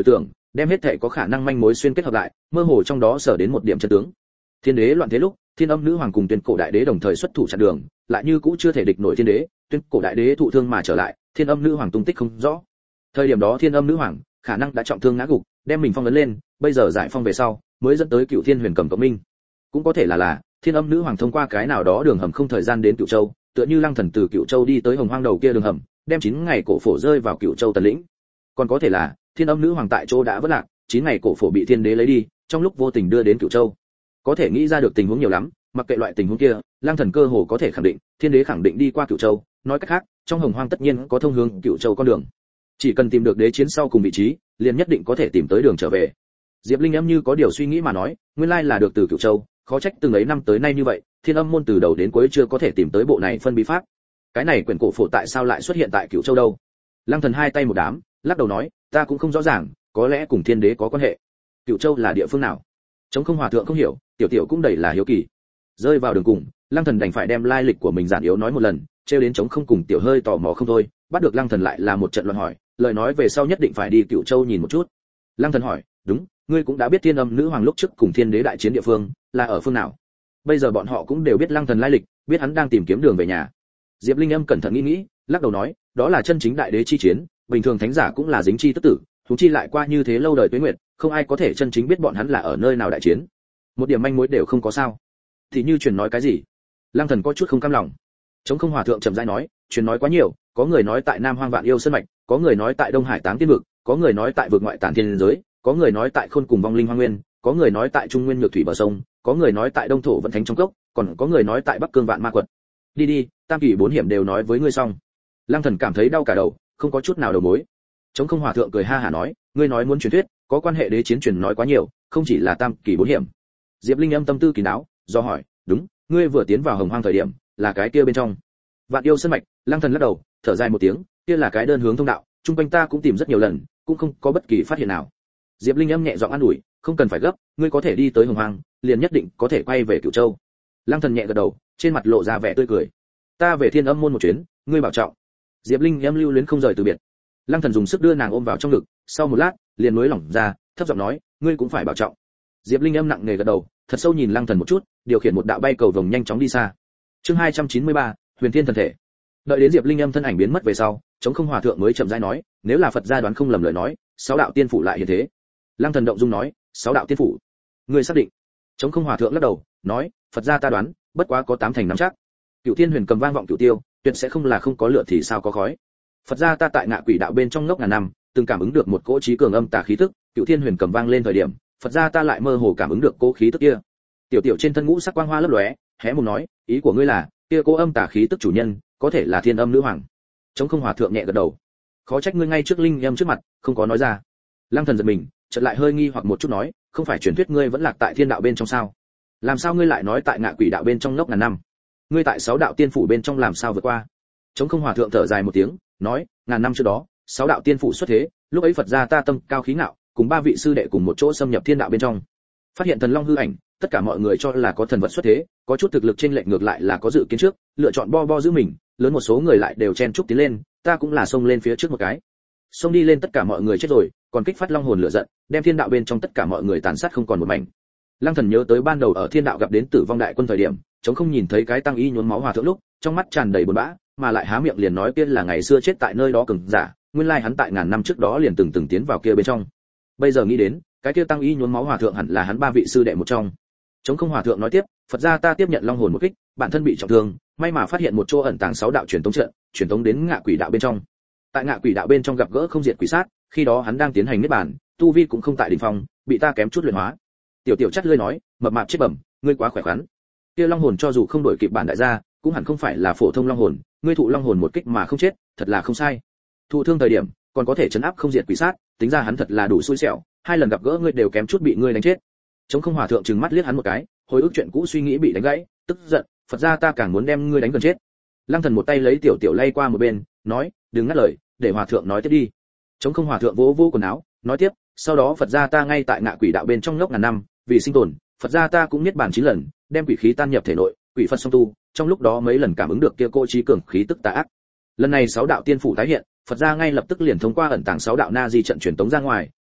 Speaker 1: đem hết thể có khả năng manh mối xuyên kết hợp lại, mơ hồ trong đó sở đến một điểm chân tướng. Thiên đế loạn thế lúc, Thiên Âm Nữ Hoàng cùng Tuyên Cổ Đại Đế đồng thời xuất thủ chặn đường, lại như cũ chưa thể địch nổi Thiên đế, Tuyên Cổ Đại Đế thụ thương mà trở lại, Thiên Âm Nữ Hoàng tung tích không rõ. Thời điểm đó Thiên Âm Nữ Hoàng khả năng đã trọng thương ngã gục, đem mình phong ấn lên, bây giờ giải phong về sau, mới dẫn tới Cựu Thiên Huyền Cầm cộng minh. Cũng có thể là là Thiên Âm Nữ Hoàng thông qua cái nào đó đường hầm không thời gian đến Cựu Châu, tựa như Lăng Thần từ Cựu Châu đi tới Hồng Hoang đầu kia đường hầm, đem chín ngày cổ phổ rơi vào Cựu Châu Tần lĩnh. Còn có thể là Thiên Âm Nữ Hoàng tại chỗ đã vỡ lạc, chín ngày cổ phổ bị Thiên đế lấy đi, trong lúc vô tình đưa đến Cựu Châu. Có thể nghĩ ra được tình huống nhiều lắm, mặc kệ loại tình huống kia, Lăng Thần cơ hồ có thể khẳng định, Thiên đế khẳng định đi qua Cựu Châu, nói cách khác, trong Hồng Hoang tất nhiên có thông hướng Cựu Châu con đường. Chỉ cần tìm được đế chiến sau cùng vị trí, liền nhất định có thể tìm tới đường trở về. Diệp Linh Âm như có điều suy nghĩ mà nói, nguyên lai là được từ Cựu Châu, khó trách từng ấy năm tới nay như vậy, Thiên Âm môn từ đầu đến cuối chưa có thể tìm tới bộ này phân bí pháp. Cái này quyển cổ phổ tại sao lại xuất hiện tại Cựu Châu đâu? Lăng Thần hai tay một đám, lắc đầu nói, ta cũng không rõ ràng, có lẽ cùng Thiên đế có quan hệ. Cựu Châu là địa phương nào? Trống Không Hòa thượng không hiểu, tiểu tiểu cũng đầy là hiếu kỳ. Rơi vào đường cùng, Lăng Thần đành phải đem lai lịch của mình giản yếu nói một lần, trêu đến Trống Không cùng tiểu hơi tò mò không thôi, bắt được Lăng Thần lại là một trận luận hỏi, lời nói về sau nhất định phải đi Cựu Châu nhìn một chút. Lăng Thần hỏi, đúng, ngươi cũng đã biết Thiên Âm Nữ Hoàng lúc trước cùng Thiên đế đại chiến địa phương là ở phương nào? Bây giờ bọn họ cũng đều biết Lăng Thần lai lịch, biết hắn đang tìm kiếm đường về nhà. Diệp Linh Âm cẩn thận nghĩ nghĩ, lắc đầu nói, đó là chân chính đại đế chi chiến, bình thường thánh giả cũng là dính chi tức tử, huống chi lại qua như thế lâu đời tuế nguyệt, không ai có thể chân chính biết bọn hắn là ở nơi nào đại chiến. Một điểm manh mối đều không có sao. Thì như truyền nói cái gì? Lăng Thần có chút không cam lòng. Trống Không Hòa thượng trầm rãi nói, truyền nói quá nhiều, có người nói tại Nam Hoang Vạn Yêu Sơn mạch, có người nói tại Đông Hải Táng Tiên vực, có người nói tại vực ngoại Tản Thiên giới, có người nói tại Khôn cùng Vong Linh Hoang Nguyên, có người nói tại Trung Nguyên Nhược Thủy bờ sông, có người nói tại Đông Thổ Vận Thánh trong cốc, còn có người nói tại Bắc Cương Vạn Ma quật. Đi đi, tam kỳ bốn hiểm đều nói với ngươi xong. Lăng Thần cảm thấy đau cả đầu, không có chút nào đầu mối. Trống Không Hòa thượng cười ha hả nói, ngươi nói muốn truyền thuyết, có quan hệ đế chiến truyền nói quá nhiều, không chỉ là tam kỳ bốn hiểm. Diệp Linh Âm tâm tư kín đáo, do hỏi, đúng, ngươi vừa tiến vào Hồng Hoang thời điểm, là cái kia bên trong Vạn Yêu Sơn mạch? Lăng Thần lắc đầu, thở dài một tiếng, kia là cái đơn hướng thông đạo, trung quanh ta cũng tìm rất nhiều lần, cũng không có bất kỳ phát hiện nào. Diệp Linh Âm nhẹ giọng an ủi, không cần phải gấp, ngươi có thể đi tới Hồng Hoang, liền nhất định có thể quay về Cửu Châu. Lăng Thần nhẹ gật đầu, trên mặt lộ ra vẻ tươi cười. Ta về Thiên Âm môn một chuyến, ngươi bảo trọng. Diệp Linh Âm lưu luyến không rời từ biệt. Lăng Thần dùng sức đưa nàng ôm vào trong ngực, sau một lát, liền nuối lỏng ra, thấp giọng nói, ngươi cũng phải bảo trọng. Diệp Linh Âm nặng nề gật đầu, thật sâu nhìn Lăng Thần một chút, điều khiển một đạo bay cầu vồng nhanh chóng đi xa. Chương hai trăm chín mươi ba, Huyền Thiên thần thể. Đợi đến Diệp Linh Âm thân ảnh biến mất về sau, Trống Không Hòa thượng mới chậm rãi nói, nếu là Phật gia đoán không lầm lời nói, sáu đạo tiên phủ lại hiện thế. Lăng Thần động dung nói, sáu đạo tiên phủ, ngươi xác định? Trống Không Hòa thượng lắc đầu, nói, Phật gia ta đoán, bất quá có tám thành nắm chắc. Cửu Thiên Huyền Cầm vang vọng cửu tiêu, tuyệt sẽ không là không có lửa thì sao có khói. Phật gia ta tại Ngạ Quỷ đạo bên trong ngốc ngàn năm, từng cảm ứng được một cỗ trí cường âm tà khí tức, Cửu Thiên Huyền Cầm vang lên thời điểm, Phật gia ta lại mơ hồ cảm ứng được cỗ khí tức kia. Tiểu tiểu trên thân ngũ sắc quang hoa lấp lóe, hé mồm nói, ý của ngươi là, kia cỗ âm tà khí tức chủ nhân, có thể là Thiên Âm Nữ Hoàng. Trống Không Hòa thượng nhẹ gật đầu. Khó trách ngươi ngay trước Linh Âm trước mặt, không có nói ra. Lăng Thần giật mình, chợt lại hơi nghi hoặc một chút nói, không phải truyền thuyết ngươi vẫn lạc tại Thiên đạo bên trong sao? Làm sao ngươi lại nói tại Ngạ Quỷ đạo bên trong ngốc ngàn năm? Ngươi tại sáu đạo tiên phủ bên trong làm sao vượt qua? Trống Không Hòa thượng thở dài một tiếng, nói, ngàn năm trước đó, sáu đạo tiên phủ xuất thế, lúc ấy Phật gia ta tâm cao khí ngạo, cùng ba vị sư đệ cùng một chỗ xâm nhập Thiên đạo bên trong. Phát hiện thần long hư ảnh, tất cả mọi người cho là có thần vật xuất thế, có chút thực lực trên lệch ngược lại là có dự kiến trước, lựa chọn bo bo giữ mình, lớn một số người lại đều chen chúc tiến lên, ta cũng là xông lên phía trước một cái. Xông đi lên tất cả mọi người chết rồi, còn kích phát long hồn lửa giận, đem Thiên đạo bên trong tất cả mọi người tàn sát không còn một mảnh. Lăng Thần nhớ tới ban đầu ở Thiên đạo gặp đến Tử Vong đại quân thời điểm, chống không nhìn thấy cái tăng y nhuốm máu hòa thượng lúc, trong mắt tràn đầy buồn bã, mà lại há miệng liền nói kia là ngày xưa chết tại nơi đó cường giả, nguyên lai hắn tại ngàn năm trước đó liền từng từng tiến vào kia bên trong. Bây giờ nghĩ đến, cái kia tăng y nhuốm máu hòa thượng hẳn là hắn ba vị sư đệ một trong. Chống không hòa thượng nói tiếp, Phật gia ta tiếp nhận long hồn một kích, bản thân bị trọng thương, may mà phát hiện một chỗ ẩn tàng sáu đạo truyền tống trận, truyền tống đến Ngạ Quỷ đạo bên trong. Tại Ngạ Quỷ đạo bên trong gặp gỡ không diệt quỷ sát, khi đó hắn đang tiến hành niết bàn, tu vi cũng không tại đỉnh phong, bị ta kém chút luyện hóa. Tiểu tiểu chắt lưỡi nói, mập mạp chết bẩm, ngươi quá khỏe khoắn. Kia long hồn cho dù không đổi kịp bản đại gia, cũng hẳn không phải là phổ thông long hồn, ngươi thụ long hồn một kích mà không chết, thật là không sai. Thụ thương thời điểm, còn có thể chấn áp không diệt quỷ sát, tính ra hắn thật là đủ xui xẻo, hai lần gặp gỡ ngươi đều kém chút bị ngươi đánh chết. Chống không hòa thượng trừng mắt liếc hắn một cái, hồi ức chuyện cũ suy nghĩ bị đánh gãy, tức giận, Phật gia ta càng muốn đem ngươi đánh gần chết. Lăng Thần một tay lấy tiểu tiểu lay qua một bên, nói, đừng ngắt lời, để hòa thượng nói tiếp đi. Chống không hòa thượng vỗ vỗ quần áo, nói tiếp, sau đó Phật gia ta ngay tại Ngạ Quỷ đạo bên trong ngốc ngàn năm, vì sinh tồn, Phật gia ta cũng niết bàn chín lần, đem quỷ khí tan nhập thể nội, quỷ Phật song tu, trong lúc đó mấy lần cảm ứng được kia cô trí cường khí tức tà ác. Lần này sáu đạo tiên phủ tái hiện, Phật gia ngay lập tức liền thông qua ẩn tàng sáu đạo na di trận truyền tống ra ngoài,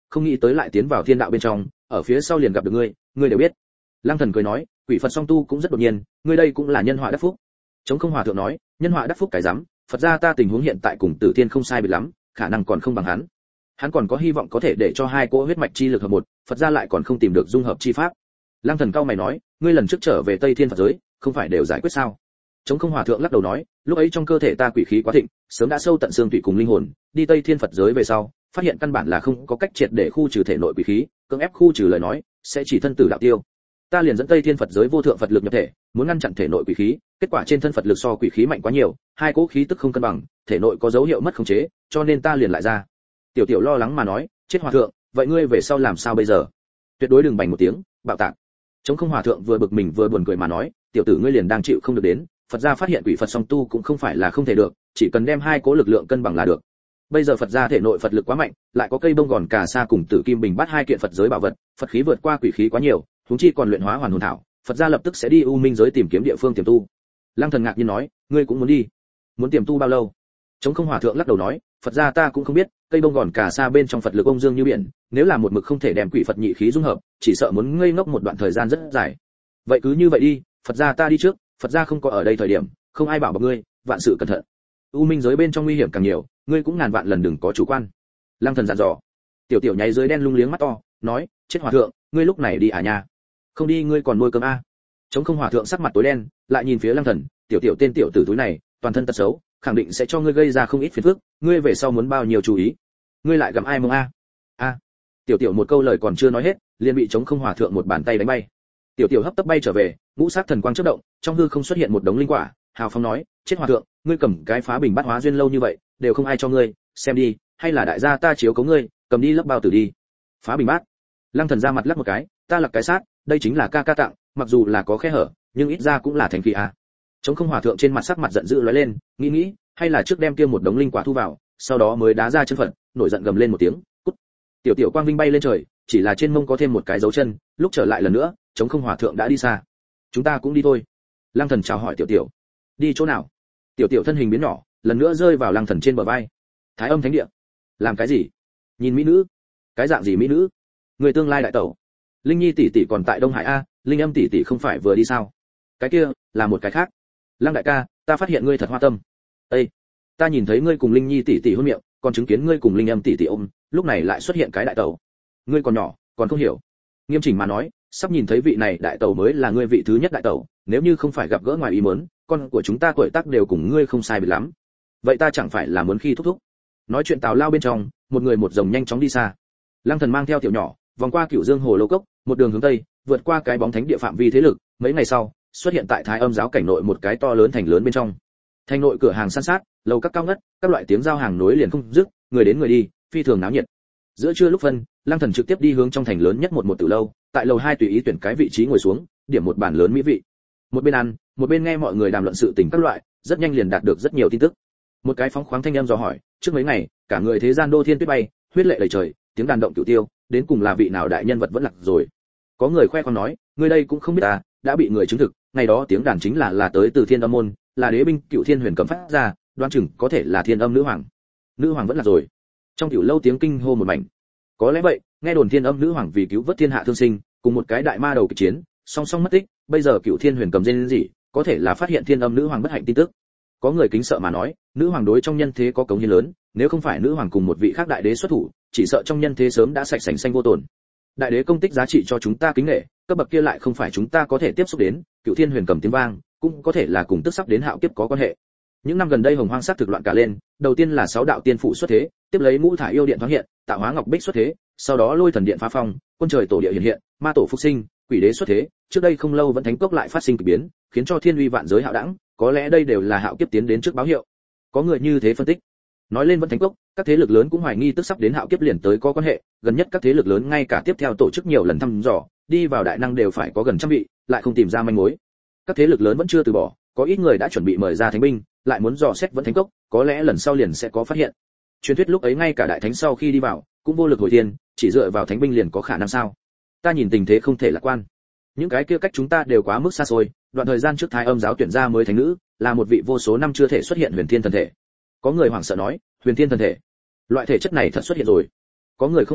Speaker 1: không nghĩ tới lại tiến vào thiên đạo bên trong, ở phía sau liền gặp được ngươi, ngươi đều biết. Lăng Thần cười nói, quỷ Phật song tu cũng rất đột nhiên, ngươi đây cũng là nhân họa đắc phúc. Trống Không Hòa thượng nói, nhân họa đắc phúc cái rắm, Phật gia ta tình huống hiện tại cùng Tử Thiên không sai biệt lắm, khả năng còn không bằng hắn. Hắn còn có hy vọng có thể để cho hai cỗ huyết mạch chi lực hợp một, Phật gia lại còn không tìm được dung hợp chi pháp. Lăng Thần cao mày nói, ngươi lần trước trở về Tây Thiên Phật giới, không phải đều giải quyết sao? Trống Không Hòa thượng lắc đầu nói, lúc ấy trong cơ thể ta quỷ khí quá thịnh, sớm đã sâu tận xương tủy cùng linh hồn, đi Tây Thiên Phật giới về sau, phát hiện căn bản là không có cách triệt để khu trừ thể nội quỷ khí, cưỡng ép khu trừ lời nói, sẽ chỉ thân tử đạo tiêu. Ta liền dẫn Tây Thiên Phật giới vô thượng Phật lực nhập thể, muốn ngăn chặn thể nội quỷ khí, kết quả trên thân Phật lực so quỷ khí mạnh quá nhiều, hai cỗ khí tức không cân bằng, thể nội có dấu hiệu mất khống chế, cho nên ta liền lại ra. Tiểu Tiểu lo lắng mà nói, chết Hòa thượng, vậy ngươi về sau làm sao bây giờ? Tuyệt đối đừng bành một tiếng, bạo tạc. Trống Không Hòa thượng vừa bực mình vừa buồn cười mà nói, tiểu tử ngươi liền đang chịu không được đến, Phật gia phát hiện quỷ Phật song tu cũng không phải là không thể được, chỉ cần đem hai cỗ lực lượng cân bằng là được. Bây giờ Phật gia thể nội Phật lực quá mạnh, lại có cây bông gòn cà sa cùng tử kim bình bát hai kiện Phật giới bảo vật, Phật khí vượt qua quỷ khí quá nhiều, huống chi còn luyện hóa hoàn hồn thảo, Phật gia lập tức sẽ đi U Minh giới tìm kiếm địa phương tiềm tu. Lăng Thần ngạc nhiên nói, ngươi cũng muốn đi? Muốn tiềm tu bao lâu? Trống Không Hòa thượng lắc đầu nói, Phật gia ta cũng không biết, cây bông gòn cà sa bên trong Phật lực ông dương như biển, nếu là một mực không thể đem quỷ Phật nhị khí dung hợp, chỉ sợ muốn ngây ngốc một đoạn thời gian rất dài. Vậy cứ như vậy đi, Phật gia ta đi trước, Phật gia không có ở đây thời điểm, không ai bảo bọc ngươi, vạn sự cẩn thận. U Minh giới bên trong nguy hiểm càng nhiều, ngươi cũng ngàn vạn lần đừng có chủ quan. Lăng Thần dặn dò. Tiểu Tiểu nháy dưới đen lung liếng mắt to, nói, chết Hòa thượng, ngươi lúc này đi à nha? Không đi ngươi còn nuôi cơm a? Trống Không Hòa thượng sắc mặt tối đen, lại nhìn phía Lăng Thần, tiểu tiểu tên tiểu tử túi này, toàn thân tật xấu, khẳng định sẽ cho ngươi gây ra không ít phiền phức, ngươi về sau muốn bao nhiêu chú ý. Ngươi lại gặm ai mông a? A. Tiểu Tiểu một câu lời còn chưa nói hết, liền bị Trống Không Hòa thượng một bàn tay đánh bay. Tiểu Tiểu hấp tấp bay trở về, ngũ sắc thần quang chớp động, trong hư không xuất hiện một đống linh quả, hào phóng nói, chết Hòa thượng, ngươi cầm cái phá bình bát hóa duyên lâu như vậy, đều không ai cho ngươi, xem đi, hay là đại gia ta chiếu cố ngươi, cầm đi lấp bao tử đi. Phá bình bát. Lăng Thần ra mặt lắc một cái, ta là cái sát, đây chính là ca ca tặng, mặc dù là có khe hở, nhưng ít ra cũng là thành khí a. Trống Không Hòa thượng trên mặt sắc mặt giận dữ lóe lên, nghĩ nghĩ, hay là trước đem kia một đống linh quả thu vào, sau đó mới đá ra chân phận, nổi giận gầm lên một tiếng, cút. Tiểu Tiểu quang vinh bay lên trời, chỉ là trên mông có thêm một cái dấu chân, lúc trở lại lần nữa, Trống Không Hòa thượng đã đi xa. Chúng ta cũng đi thôi. Lăng Thần chào hỏi Tiểu Tiểu. Đi chỗ nào? Tiểu Tiểu thân hình biến nhỏ, lần nữa rơi vào Lăng Thần trên bờ vai. Thái Âm Thánh Địa. Làm cái gì? Nhìn mỹ nữ. Cái dạng gì mỹ nữ? Người tương lai đại tẩu. Linh Nhi tỷ tỷ còn tại Đông Hải a, Linh Âm tỷ tỷ không phải vừa đi sao? Cái kia là một cái khác. Lăng đại ca, ta phát hiện ngươi thật hoa tâm. Ê, ta nhìn thấy ngươi cùng Linh Nhi tỷ tỷ hôn miệng, còn chứng kiến ngươi cùng Linh Âm tỷ tỷ ôm, lúc này lại xuất hiện cái đại tẩu. Ngươi còn nhỏ, còn không hiểu. Nghiêm chỉnh mà nói, sắp nhìn thấy vị này đại tẩu mới là ngươi vị thứ nhất đại tẩu, nếu như không phải gặp gỡ ngoài ý muốn, con của chúng ta tuổi tác đều cùng ngươi không sai biệt lắm. Vậy ta chẳng phải là muốn khi thúc thúc. Nói chuyện tào lao bên trong, một người một rồng nhanh chóng đi xa. Lăng Thần mang theo Tiểu Nhỏ, vòng qua Cửu Dương Hồ Lô Cốc, một đường hướng tây, vượt qua cái bóng thánh địa phạm vi thế lực, mấy ngày sau, xuất hiện tại Thái Âm giáo cảnh nội một cái to lớn thành lớn bên trong. Thành nội cửa hàng san sát, lầu các cao ngất, các loại tiếng giao hàng nối liền không dứt, người đến người đi, phi thường náo nhiệt. Giữa trưa lúc phân, Lăng Thần trực tiếp đi hướng trong thành lớn nhất một một tử lâu, tại lầu hai tùy ý tuyển cái vị trí ngồi xuống, điểm một bàn lớn mỹ vị. Một bên ăn, một bên nghe mọi người đàm luận sự tình các loại, rất nhanh liền đạt được rất nhiều tin tức. Một cái phóng khoáng thanh âm dò hỏi, trước mấy ngày, cả người thế gian đô thiên tuyết bay, huyết lệ đầy trời, tiếng đàn động cửu tiêu, đến cùng là vị nào đại nhân vật vẫn lạc rồi. Có người khoe khoang nói, người đây cũng không biết à, đã bị người chứng thực, ngày đó tiếng đàn chính là là tới từ Thiên Âm môn, là đế binh Cựu Thiên Huyền cầm phát ra, đoán chừng có thể là Thiên Âm nữ hoàng. Nữ hoàng vẫn lạc rồi. Trong tiểu lâu tiếng kinh hô một mảnh. Có lẽ vậy, nghe đồn Thiên Âm nữ hoàng vì cứu vớt thiên hạ thương sinh, cùng một cái đại ma đầu kịch chiến, song song mất tích, bây giờ Cựu Thiên Huyền cầm dên gì, có thể là phát hiện Thiên Âm nữ hoàng bất hạnh tin tức. Có người kính sợ mà nói, nữ hoàng đối trong nhân thế có cống hiến lớn, nếu không phải nữ hoàng cùng một vị khác đại đế xuất thủ, chỉ sợ trong nhân thế sớm đã sạch sành xanh vô tổn. Đại đế công tích giá trị cho chúng ta kính nể, cấp bậc kia lại không phải chúng ta có thể tiếp xúc đến, Cựu Thiên Huyền cầm tiếng vang, cũng có thể là cùng tức sắp đến hạo kiếp có quan hệ. Những năm gần đây hồng hoang sắc thực loạn cả lên, đầu tiên là sáu đạo tiên phụ xuất thế, tiếp lấy ngũ thải yêu điện thoáng hiện, tạo hóa ngọc bích xuất thế, sau đó lôi thần điện phá phong, quân trời tổ địa hiện hiện, ma tổ phục sinh, quỷ đế xuất thế, trước đây không lâu vẫn thánh cốc lại phát sinh kỳ biến, khiến cho thiên uy vạn giới hạo đẳng, có lẽ đây đều là hạo kiếp tiến đến trước báo hiệu. Có người như thế phân tích. Nói lên vẫn thánh cốc, các thế lực lớn cũng hoài nghi tức sắp đến hạo kiếp liền tới có quan hệ, gần nhất các thế lực lớn ngay cả tiếp theo tổ chức nhiều lần thăm dò, đi vào đại năng đều phải có gần trăm vị, lại không tìm ra manh mối. Các thế lực lớn vẫn chưa từ bỏ, có ít người đã chuẩn bị mời ra thánh binh, lại muốn dò xét vẫn thánh cốc, có lẽ lần sau liền sẽ có phát hiện. Truyền thuyết lúc ấy ngay cả đại thánh sau khi đi vào, cũng vô lực hồi thiên, chỉ dựa vào thánh binh liền có khả năng sao? Ta nhìn tình thế không thể lạc quan. Những cái kia cách chúng ta đều quá mức xa xôi, đoạn thời gian trước Thái Âm giáo tuyển ra mới thánh nữ, là một vị vô số năm chưa thể xuất hiện huyền thiên thần thể. Có người hoảng sợ nói, huyền thiên thần thể, loại thể chất này thật xuất hiện rồi. Có người không hiểu,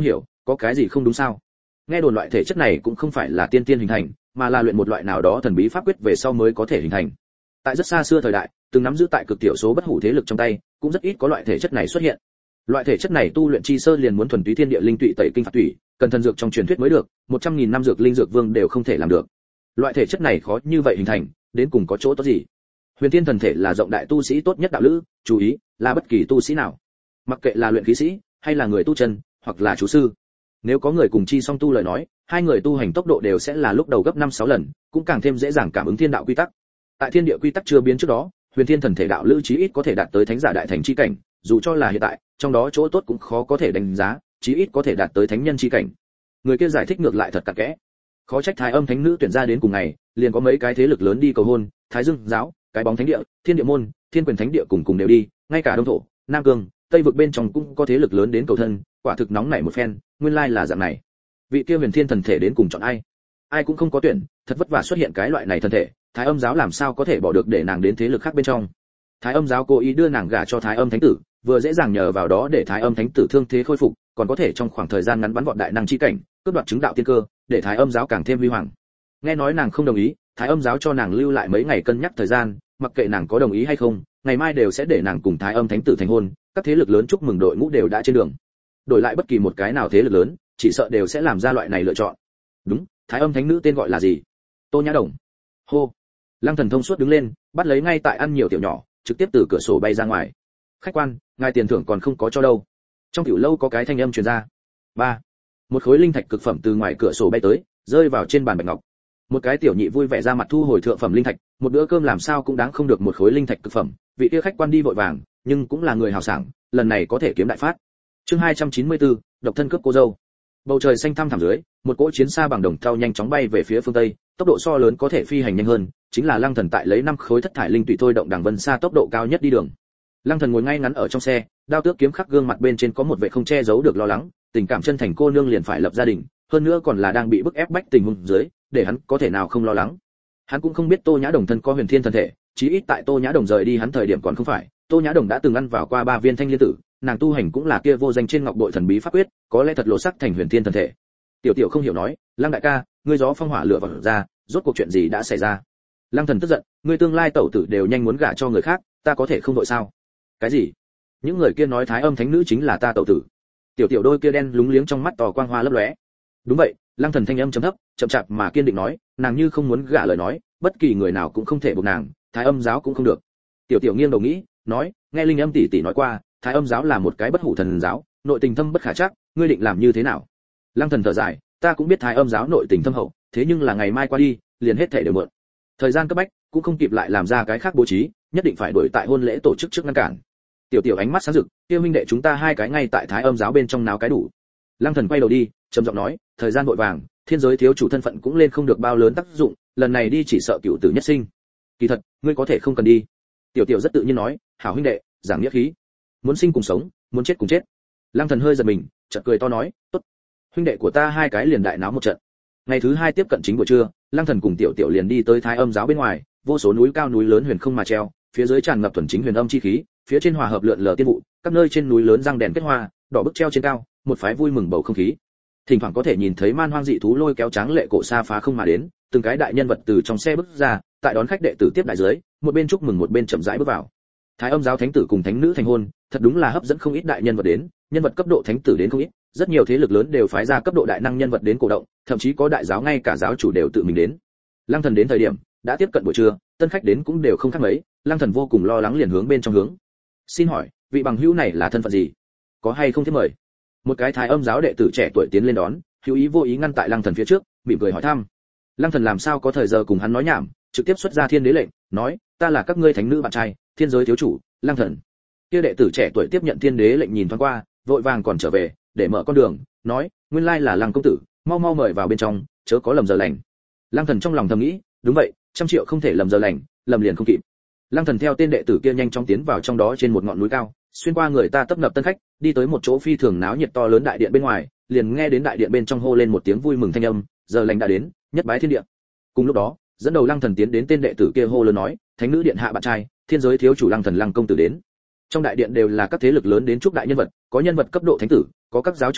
Speaker 1: có cái gì không đúng sao? Nghe đồn loại thể chất này cũng không phải là tiên tiên hình thành, mà là luyện một loại nào đó thần bí pháp quyết về sau mới có thể hình thành. Tại rất xa xưa thời đại, từng nắm giữ tại cực tiểu số bất hủ thế lực trong tay, cũng rất ít có loại thể chất này xuất hiện. Loại thể chất này tu luyện chi sơ liền muốn thuần túy thiên địa linh tụy tẩy kinh phạt tủy, cần thần dược trong truyền thuyết mới được, một trăm nghìn năm dược linh dược vương đều không thể làm được. Loại thể chất này khó như vậy hình thành, đến cùng có chỗ tốt gì? Huyền Thiên thần thể là rộng đại tu sĩ tốt nhất đạo lữ, chú ý, là bất kỳ tu sĩ nào. Mặc kệ là luyện khí sĩ, hay là người tu chân, hoặc là chú sư. Nếu có người cùng chi song tu lời nói, hai người tu hành tốc độ đều sẽ là lúc đầu gấp năm sáu lần, cũng càng thêm dễ dàng cảm ứng thiên đạo quy tắc. Tại thiên địa quy tắc chưa biến trước đó, Huyền Thiên thần thể đạo lữ chí ít có thể đạt tới thánh giả đại thành chi cảnh, dù cho là hiện tại, trong đó chỗ tốt cũng khó có thể đánh giá, chí ít có thể đạt tới thánh nhân chi cảnh. Người kia giải thích ngược lại thật cặn kẽ. Khó trách Thái Âm Thánh nữ tuyển ra đến cùng ngày, liền có mấy cái thế lực lớn đi cầu hôn, Thái Dương giáo, cái bóng thánh địa, Thiên địa môn, Thiên quyền thánh địa cùng cùng đều đi, ngay cả Đông thổ, Nam cương, Tây vực bên trong cũng có thế lực lớn đến cầu thân, quả thực nóng nảy một phen, nguyên lai là dạng này. Vị kia Huyền Thiên thần thể đến cùng chọn ai? Ai cũng không có tuyển, thật vất vả xuất hiện cái loại này thần thể, Thái Âm giáo làm sao có thể bỏ được để nàng đến thế lực khác bên trong. Thái Âm giáo cố ý đưa nàng gả cho Thái Âm thánh tử, vừa dễ dàng nhờ vào đó để Thái Âm thánh tử thương thế khôi phục, còn có thể trong khoảng thời gian ngắn bắn vọt đại năng chi cảnh, cướp đoạt chứng đạo tiên cơ, để Thái Âm giáo càng thêm huy hoàng. Nghe nói nàng không đồng ý, Thái Âm giáo cho nàng lưu lại mấy ngày cân nhắc thời gian, mặc kệ nàng có đồng ý hay không, ngày mai đều sẽ để nàng cùng Thái Âm thánh tử thành hôn, các thế lực lớn chúc mừng đội ngũ đều đã trên đường. Đổi lại bất kỳ một cái nào thế lực lớn, chỉ sợ đều sẽ làm ra loại này lựa chọn. Đúng, Thái Âm thánh nữ tên gọi là gì? Tô Nhã Đồng. Hô. Lăng Thần thông suốt đứng lên, bắt lấy ngay tại ăn nhiều tiểu nhỏ, trực tiếp từ cửa sổ bay ra ngoài. Khách quan, ngài tiền thưởng còn không có cho đâu. Trong tiểu lâu có cái thanh âm truyền ra. Ba. Một khối linh thạch cực phẩm từ ngoài cửa sổ bay tới, rơi vào trên bàn bạch ngọc. Một cái tiểu nhị vui vẻ ra mặt thu hồi thượng phẩm linh thạch, một bữa cơm làm sao cũng đáng không được một khối linh thạch cực phẩm, vị kia khách quan đi vội vàng, nhưng cũng là người hào sảng, lần này có thể kiếm đại phát. Chương hai trăm chín mươi tư, độc thân cướp cô dâu. Bầu trời xanh thăm thẳm dưới, một cỗ chiến xa bằng đồng cao nhanh chóng bay về phía phương tây, tốc độ so lớn có thể phi hành nhanh hơn, chính là Lăng Thần tại lấy năm khối thất thải linh tùy thôi động đằng vân xa tốc độ cao nhất đi đường. Lăng Thần ngồi ngay ngắn ở trong xe, đao tước kiếm khắc gương mặt bên trên có một vẻ không che giấu được lo lắng, tình cảm chân thành cô nương liền phải lập gia đình, hơn nữa còn là đang bị bức ép bách tình huống dưới, để hắn có thể nào không lo lắng. Hắn cũng không biết Tô Nhã Đồng thân có Huyền Thiên thần thể, chí ít tại Tô Nhã Đồng rời đi hắn thời điểm còn không phải, Tô Nhã Đồng đã từng ăn vào qua ba viên thanh liên tử, nàng tu hành cũng là kia vô danh trên ngọc bội thần bí pháp quyết, có lẽ thật lộ sắc thành Huyền Thiên thần thể. Tiểu Tiểu không hiểu nói, Lăng đại ca, ngươi gió phong hỏa lửa vào ra, rốt cuộc chuyện gì đã xảy ra? Lăng Thần tức giận, ngươi tương lai tẩu tử đều nhanh muốn gả cho người khác, ta có thể không đội sao? Cái gì? Những người kia nói Thái Âm thánh nữ chính là ta tẩu tử. Tiểu Tiểu đôi kia đen lúng liếng trong mắt tỏ quang hoa lấp lóe. Đúng vậy, Lăng Thần thanh âm trầm thấp, chậm chạp mà kiên định nói, nàng như không muốn gả lời nói, bất kỳ người nào cũng không thể buộc nàng, Thái Âm giáo cũng không được. Tiểu Tiểu nghiêng đầu nghĩ, nói, nghe Linh Âm tỷ tỷ nói qua, Thái Âm giáo là một cái bất hủ thần giáo, nội tình thâm bất khả trắc, ngươi định làm như thế nào? Lăng Thần thở dài, ta cũng biết Thái Âm giáo nội tình thâm hậu, thế nhưng là ngày mai qua đi, liền hết thể đều mượn. Thời gian cấp bách, cũng không kịp lại làm ra cái khác bố trí, nhất định phải đuổi tại hôn lễ tổ chức trước ngăn cản. Tiểu Tiểu ánh mắt sáng rực, kia huynh đệ chúng ta hai cái ngay tại Thái Âm giáo bên trong náo cái đủ. Lăng Thần quay đầu đi, trầm giọng nói, thời gian vội vàng, thiên giới thiếu chủ thân phận cũng lên không được bao lớn tác dụng, lần này đi chỉ sợ cựu tử nhất sinh. Kỳ thật, ngươi có thể không cần đi. Tiểu Tiểu rất tự nhiên nói, hảo huynh đệ, giảng nghĩa khí, muốn sinh cùng sống, muốn chết cùng chết. Lăng Thần hơi giật mình, chợt cười to nói, tốt. Huynh đệ của ta hai cái liền đại náo một trận. Ngày thứ hai tiếp cận chính buổi trưa, Lăng Thần cùng Tiểu Tiểu liền đi tới Thái Âm giáo bên ngoài, vô số núi cao núi lớn huyền không mà treo, phía dưới tràn ngập thuần chính huyền âm chi khí, phía trên hòa hợp lượn lờ tiên vụ, các nơi trên núi lớn răng đèn kết hoa, đỏ bức treo trên cao, một phái vui mừng bầu không khí. Thỉnh thoảng có thể nhìn thấy man hoang dị thú lôi kéo tráng lệ cổ xa phá không mà đến, từng cái đại nhân vật từ trong xe bước ra, tại đón khách đệ tử tiếp đại dưới, một bên chúc mừng một bên chậm rãi bước vào. Thái Âm giáo thánh tử cùng thánh nữ thành hôn, thật đúng là hấp dẫn không ít đại nhân vật đến, nhân vật cấp độ thánh tử đến không ít, rất nhiều thế lực lớn đều phái ra cấp độ đại năng nhân vật đến cổ động, thậm chí có đại giáo ngay cả giáo chủ đều tự mình đến. Lăng Thần đến thời điểm đã tiếp cận buổi trưa, tân khách đến cũng đều không khác mấy, Lăng Thần vô cùng lo lắng liền hướng bên trong hướng. Xin hỏi, vị bằng hữu này là thân phận gì? Có hay không thiết mời? Một cái Thái Âm giáo đệ tử trẻ tuổi tiến lên đón, hữu ý vô ý ngăn tại Lăng Thần phía trước, mỉm cười hỏi thăm. Lăng Thần làm sao có thời giờ cùng hắn nói nhảm, trực tiếp xuất ra thiên đế lệnh, nói, ta là các ngươi thánh nữ bạn trai, thiên giới thiếu chủ, Lăng Thần. Kia đệ tử trẻ tuổi tiếp nhận thiên đế lệnh nhìn thoáng qua, vội vàng còn trở về, để mở con đường, nói, nguyên lai là Lăng công tử, mau mau mời vào bên trong, chớ có lầm giờ lành. Lăng Thần trong lòng thầm nghĩ, đúng vậy, trăm triệu không thể lầm giờ lành, lầm liền không kịp. Lăng Thần theo tên đệ tử kia nhanh chóng tiến vào trong đó trên một ngọn núi cao, xuyên qua người ta tấp nập tân khách, đi tới một chỗ phi thường náo nhiệt to lớn đại điện bên ngoài, liền nghe đến đại điện bên trong hô lên một tiếng vui mừng thanh âm, giờ lành đã đến, nhất bái thiên địa. Cùng lúc đó, dẫn đầu Lăng Thần tiến đến tên đệ tử kia hô lớn nói, thánh nữ điện hạ bạn trai, thiên giới thiếu chủ Lăng Thần Lăng công tử đến. Trong đại điện đều là các thế lực lớn đến chúc đại nhân vật, có nhân vật cấp độ thánh tử, có các giáo trưởng lão,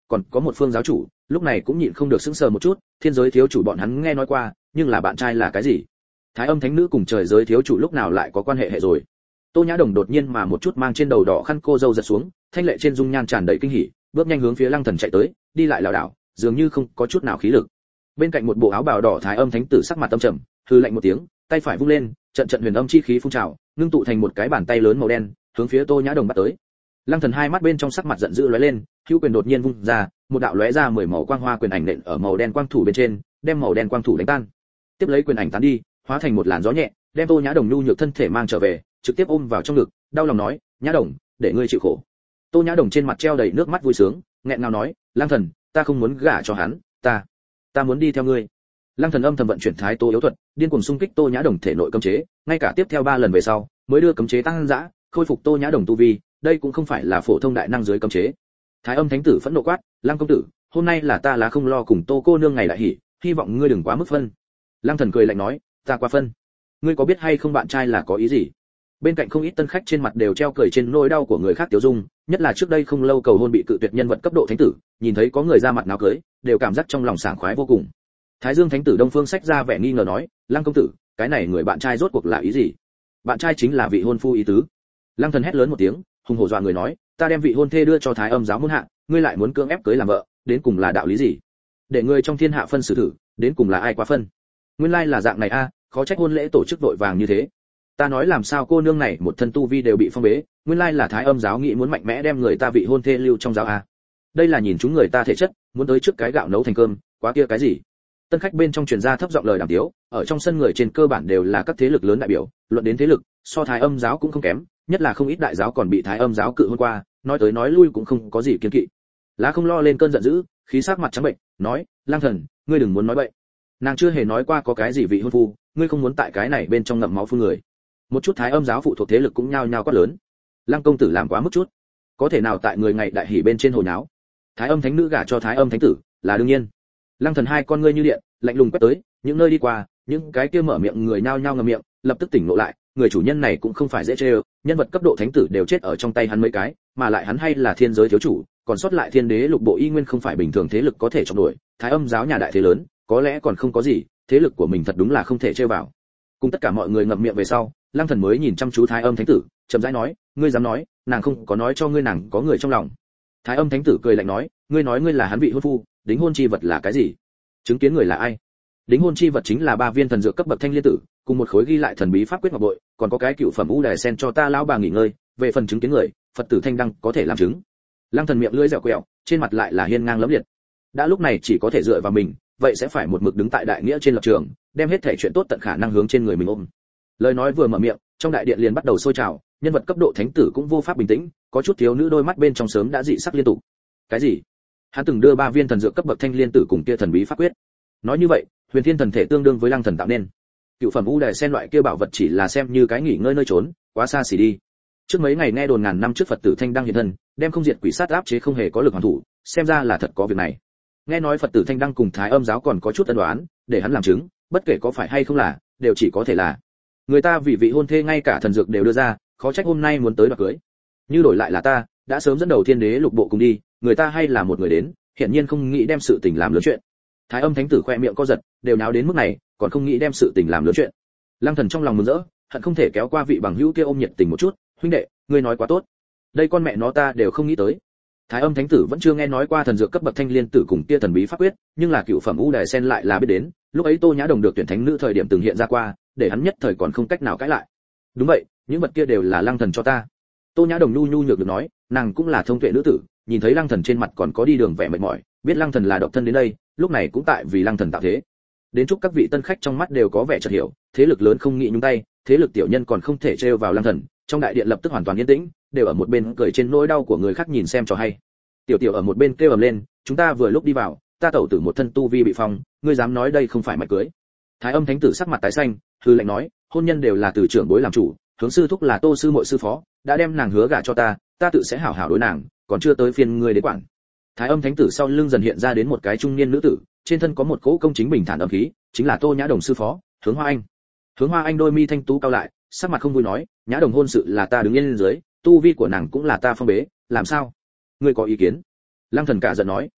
Speaker 1: còn có một phương giáo chủ, lúc này cũng nhịn không được sững sờ một chút, thiên giới thiếu chủ bọn hắn nghe nói qua, nhưng là bạn trai là cái gì? Thái âm thánh nữ cùng trời giới thiếu chủ lúc nào lại có quan hệ hệ rồi? Tô Nhã Đồng đột nhiên mà một chút mang trên đầu đỏ khăn cô dâu giật xuống, thanh lệ trên dung nhan tràn đầy kinh hỉ, bước nhanh hướng phía Lăng Thần chạy tới, đi lại lảo đảo, dường như không có chút nào khí lực. Bên cạnh một bộ áo bào đỏ Thái âm thánh tử sắc mặt âm trầm, hừ lạnh một tiếng, tay phải vung lên, trận trận huyền âm chi khí phun trào, ngưng tụ thành một cái bàn tay lớn màu đen, hướng phía Tô Nhã Đồng bắt tới. Lăng Thần hai mắt bên trong sắc mặt giận dữ lóe lên, hữu quyền đột nhiên vung ra, một đạo lóe ra mười màu quang hoa quyền ảnh nện ở màu đen quang thủ bên trên, đem màu đen quang thủ đánh tan. Tiếp lấy quyền ảnh tán đi, hóa thành một làn gió nhẹ, đem Tô Nhã Đồng nhu nhược thân thể mang trở về, trực tiếp ôm vào trong ngực, đau lòng nói, "Nhã Đồng, để ngươi chịu khổ." Tô Nhã Đồng trên mặt treo đầy nước mắt vui sướng, nghẹn ngào nói, "Lăng Thần, ta không muốn gả cho hắn, ta, ta muốn đi theo ngươi." Lăng Thần âm thầm vận chuyển Thái Tô yếu thuật, điên cuồng xung kích Tô Nhã Đồng thể nội cấm chế, ngay cả tiếp theo ba lần về sau, mới đưa cấm chế tăng dã, khôi phục Tô Nhã Đồng tu vi, đây cũng không phải là phổ thông đại năng dưới cấm chế. Thái âm thánh tử phẫn nộ quát, "Lăng công tử, hôm nay là ta lá không lo cùng Tô cô nương ngày đại hỉ, hy vọng ngươi đừng quá mức phân." Lăng Thần cười lạnh nói, "Ta quá phân? Ngươi có biết hay không bạn trai là có ý gì?" Bên cạnh không ít tân khách trên mặt đều treo cười trên nỗi đau của người khác tiêu dung, nhất là trước đây không lâu cầu hôn bị cự tuyệt nhân vật cấp độ thánh tử, nhìn thấy có người ra mặt náo cưới, đều cảm giác trong lòng sảng khoái vô cùng. Thái Dương thánh tử Đông Phương sách ra vẻ nghi ngờ nói, "Lăng công tử, cái này người bạn trai rốt cuộc là ý gì?" "Bạn trai chính là vị hôn phu ý tứ." Lăng Thần hét lớn một tiếng, hùng hổ dọa người nói, "Ta đem vị hôn thê đưa cho Thái âm giáo môn hạ, ngươi lại muốn cưỡng ép cưới làm vợ, đến cùng là đạo lý gì? Để ngươi trong thiên hạ phân xử thử, đến cùng là ai quá phân? Nguyên lai là dạng này a, khó trách hôn lễ tổ chức vội vàng như thế. Ta nói làm sao cô nương này một thân tu vi đều bị phong bế, nguyên lai là Thái âm giáo nghĩ muốn mạnh mẽ đem người ta vị hôn thê lưu trong giáo a. Đây là nhìn chúng người ta thể chất, muốn tới trước cái gạo nấu thành cơm, quá kia cái gì?" Tân khách bên trong truyền ra thấp giọng lời đàm tiếu, ở trong sân người trên cơ bản đều là các thế lực lớn đại biểu, luận đến thế lực, so Thái âm giáo cũng không kém, nhất là không ít đại giáo còn bị Thái âm giáo cự hôn qua, nói tới nói lui cũng không có gì kiêng kỵ. Lá không lo lên cơn giận dữ, khí sắc mặt trắng bệnh, nói, "Lang Thần, ngươi đừng muốn nói bậy. Nàng chưa hề nói qua có cái gì vị hôn phu, ngươi không muốn tại cái này bên trong ngậm máu phun người." Một chút Thái âm giáo phụ thuộc thế lực cũng nhao nhao quát lớn. Lăng công tử làm quá mức chút, có thể nào tại người ngày đại hỉ bên trên hồi nháo? Thái âm thánh nữ gả cho Thái âm thánh tử, là đương nhiên. Lăng Thần hai con ngươi như điện, lạnh lùng quét tới, những nơi đi qua, những cái kia mở miệng người nhao nhao ngậm miệng, lập tức tỉnh ngộ lại, người chủ nhân này cũng không phải dễ chơi, nhân vật cấp độ thánh tử đều chết ở trong tay hắn mấy cái, mà lại hắn hay là thiên giới thiếu chủ, còn sót lại thiên đế lục bộ y nguyên không phải bình thường thế lực có thể chống đuổi, Thái âm giáo nhà đại thế lớn, có lẽ còn không có gì, thế lực của mình thật đúng là không thể chơi vào. Cùng tất cả mọi người ngậm miệng về sau, Lăng Thần mới nhìn chăm chú Thái âm thánh tử, chậm rãi nói, "Ngươi dám nói, nàng không có nói cho ngươi nàng có người trong lòng?" Thái âm thánh tử cười lạnh nói, "Ngươi nói ngươi là hắn vị hôn phu, đính hôn chi vật là cái gì? Chứng kiến người là ai?" Đính hôn chi vật chính là ba viên thần dược cấp bậc thanh liên tử, cùng một khối ghi lại thần bí pháp quyết ngọc bội, còn có cái cựu phẩm u đài sen cho ta lão bà nghỉ ngơi, về phần chứng kiến người, Phật tử thanh đăng có thể làm chứng. Lăng Thần miệng lưỡi dẻo quẹo, trên mặt lại là hiên ngang lẫm liệt. Đã lúc này chỉ có thể dựa vào mình, vậy sẽ phải một mực đứng tại đại nghĩa trên lập trường, đem hết thể chuyện tốt tận khả năng hướng trên người mình ôm. Lời nói vừa mở miệng, trong đại điện liền bắt đầu sôi trào, nhân vật cấp độ thánh tử cũng vô pháp bình tĩnh, có chút thiếu nữ đôi mắt bên trong sớm đã dị sắc liên tục. Cái gì? Hắn từng đưa ba viên thần dược cấp bậc thanh liên tử cùng kia thần bí pháp quyết. Nói như vậy, huyền thiên thần thể tương đương với Lăng Thần tạo nên. Cựu phẩm u đài sen loại kia bảo vật chỉ là xem như cái nghỉ ngơi nơi trốn, quá xa xỉ đi. Trước mấy ngày nghe đồn ngàn năm trước Phật tử thanh đăng hiện thân, đem không diệt quỷ sát áp chế không hề có lực hoàn thủ, xem ra là thật có việc này. Nghe nói Phật tử thanh đăng cùng Thái âm giáo còn có chút ân đoán, để hắn làm chứng, bất kể có phải hay không là, đều chỉ có thể là. Người ta vì vị hôn thê ngay cả thần dược đều đưa ra, khó trách hôm nay muốn tới đoạt cưới. Như đổi lại là ta, đã sớm dẫn đầu thiên đế lục bộ cùng đi, người ta hay là một người đến, hiển nhiên không nghĩ đem sự tình làm lớn chuyện. Thái âm thánh tử khoe miệng co giật, đều náo đến mức này, còn không nghĩ đem sự tình làm lớn chuyện. Lăng Thần trong lòng mừng rỡ, hận không thể kéo qua vị bằng hữu kia ôm nhiệt tình một chút, "Huynh đệ, ngươi nói quá tốt. Đây con mẹ nó ta đều không nghĩ tới." Thái âm thánh tử vẫn chưa nghe nói qua thần dược cấp bậc thanh liên tử cùng kia thần bí pháp quyết, nhưng là cựu phẩm u đài sen lại là biết đến, lúc ấy Tô Nhã Đồng được tuyển thánh nữ thời điểm từng hiện ra qua, để hắn nhất thời còn không cách nào cãi lại. "Đúng vậy, những vật kia đều là Lăng Thần cho ta." Tô Nhã Đồng nhu nhu nhược được nói, nàng cũng là thông tuệ nữ tử, nhìn thấy Lăng Thần trên mặt còn có đi đường vẻ mệt mỏi, biết Lăng Thần là độc thân đến đây, lúc này cũng tại vì Lăng Thần tạo thế. Đến chúc các vị tân khách trong mắt đều có vẻ chợt hiểu, thế lực lớn không nghĩ nhúng tay, thế lực tiểu nhân còn không thể trêu vào Lăng Thần, trong đại điện lập tức hoàn toàn yên tĩnh, đều ở một bên cười trên nỗi đau của người khác nhìn xem cho hay. Tiểu Tiểu ở một bên kêu ầm lên, "Chúng ta vừa lúc đi vào, ta tẩu tử một thân tu vi bị phong, ngươi dám nói đây không phải mạch cưới?" Thái âm thánh tử sắc mặt tái xanh, hư lệnh nói, "Hôn nhân đều là từ trưởng bối làm chủ, hướng sư thúc là Tô sư muội sư phó, đã đem nàng hứa gả cho ta, ta tự sẽ hảo hảo đối nàng, còn chưa tới phiên ngươi đến quản." Thái âm thánh tử sau lưng dần hiện ra đến một cái trung niên nữ tử, trên thân có một cỗ công chính bình thản âm khí, chính là Tô Nhã Đồng sư phó, Hướng Hoa Anh. Hướng Hoa Anh đôi mi thanh tú cao lại, sắc mặt không vui nói, "Nhã Đồng hôn sự là ta đứng yên lên dưới, tu vi của nàng cũng là ta phong bế, làm sao? Ngươi có ý kiến?" Lăng Thần cả giận nói,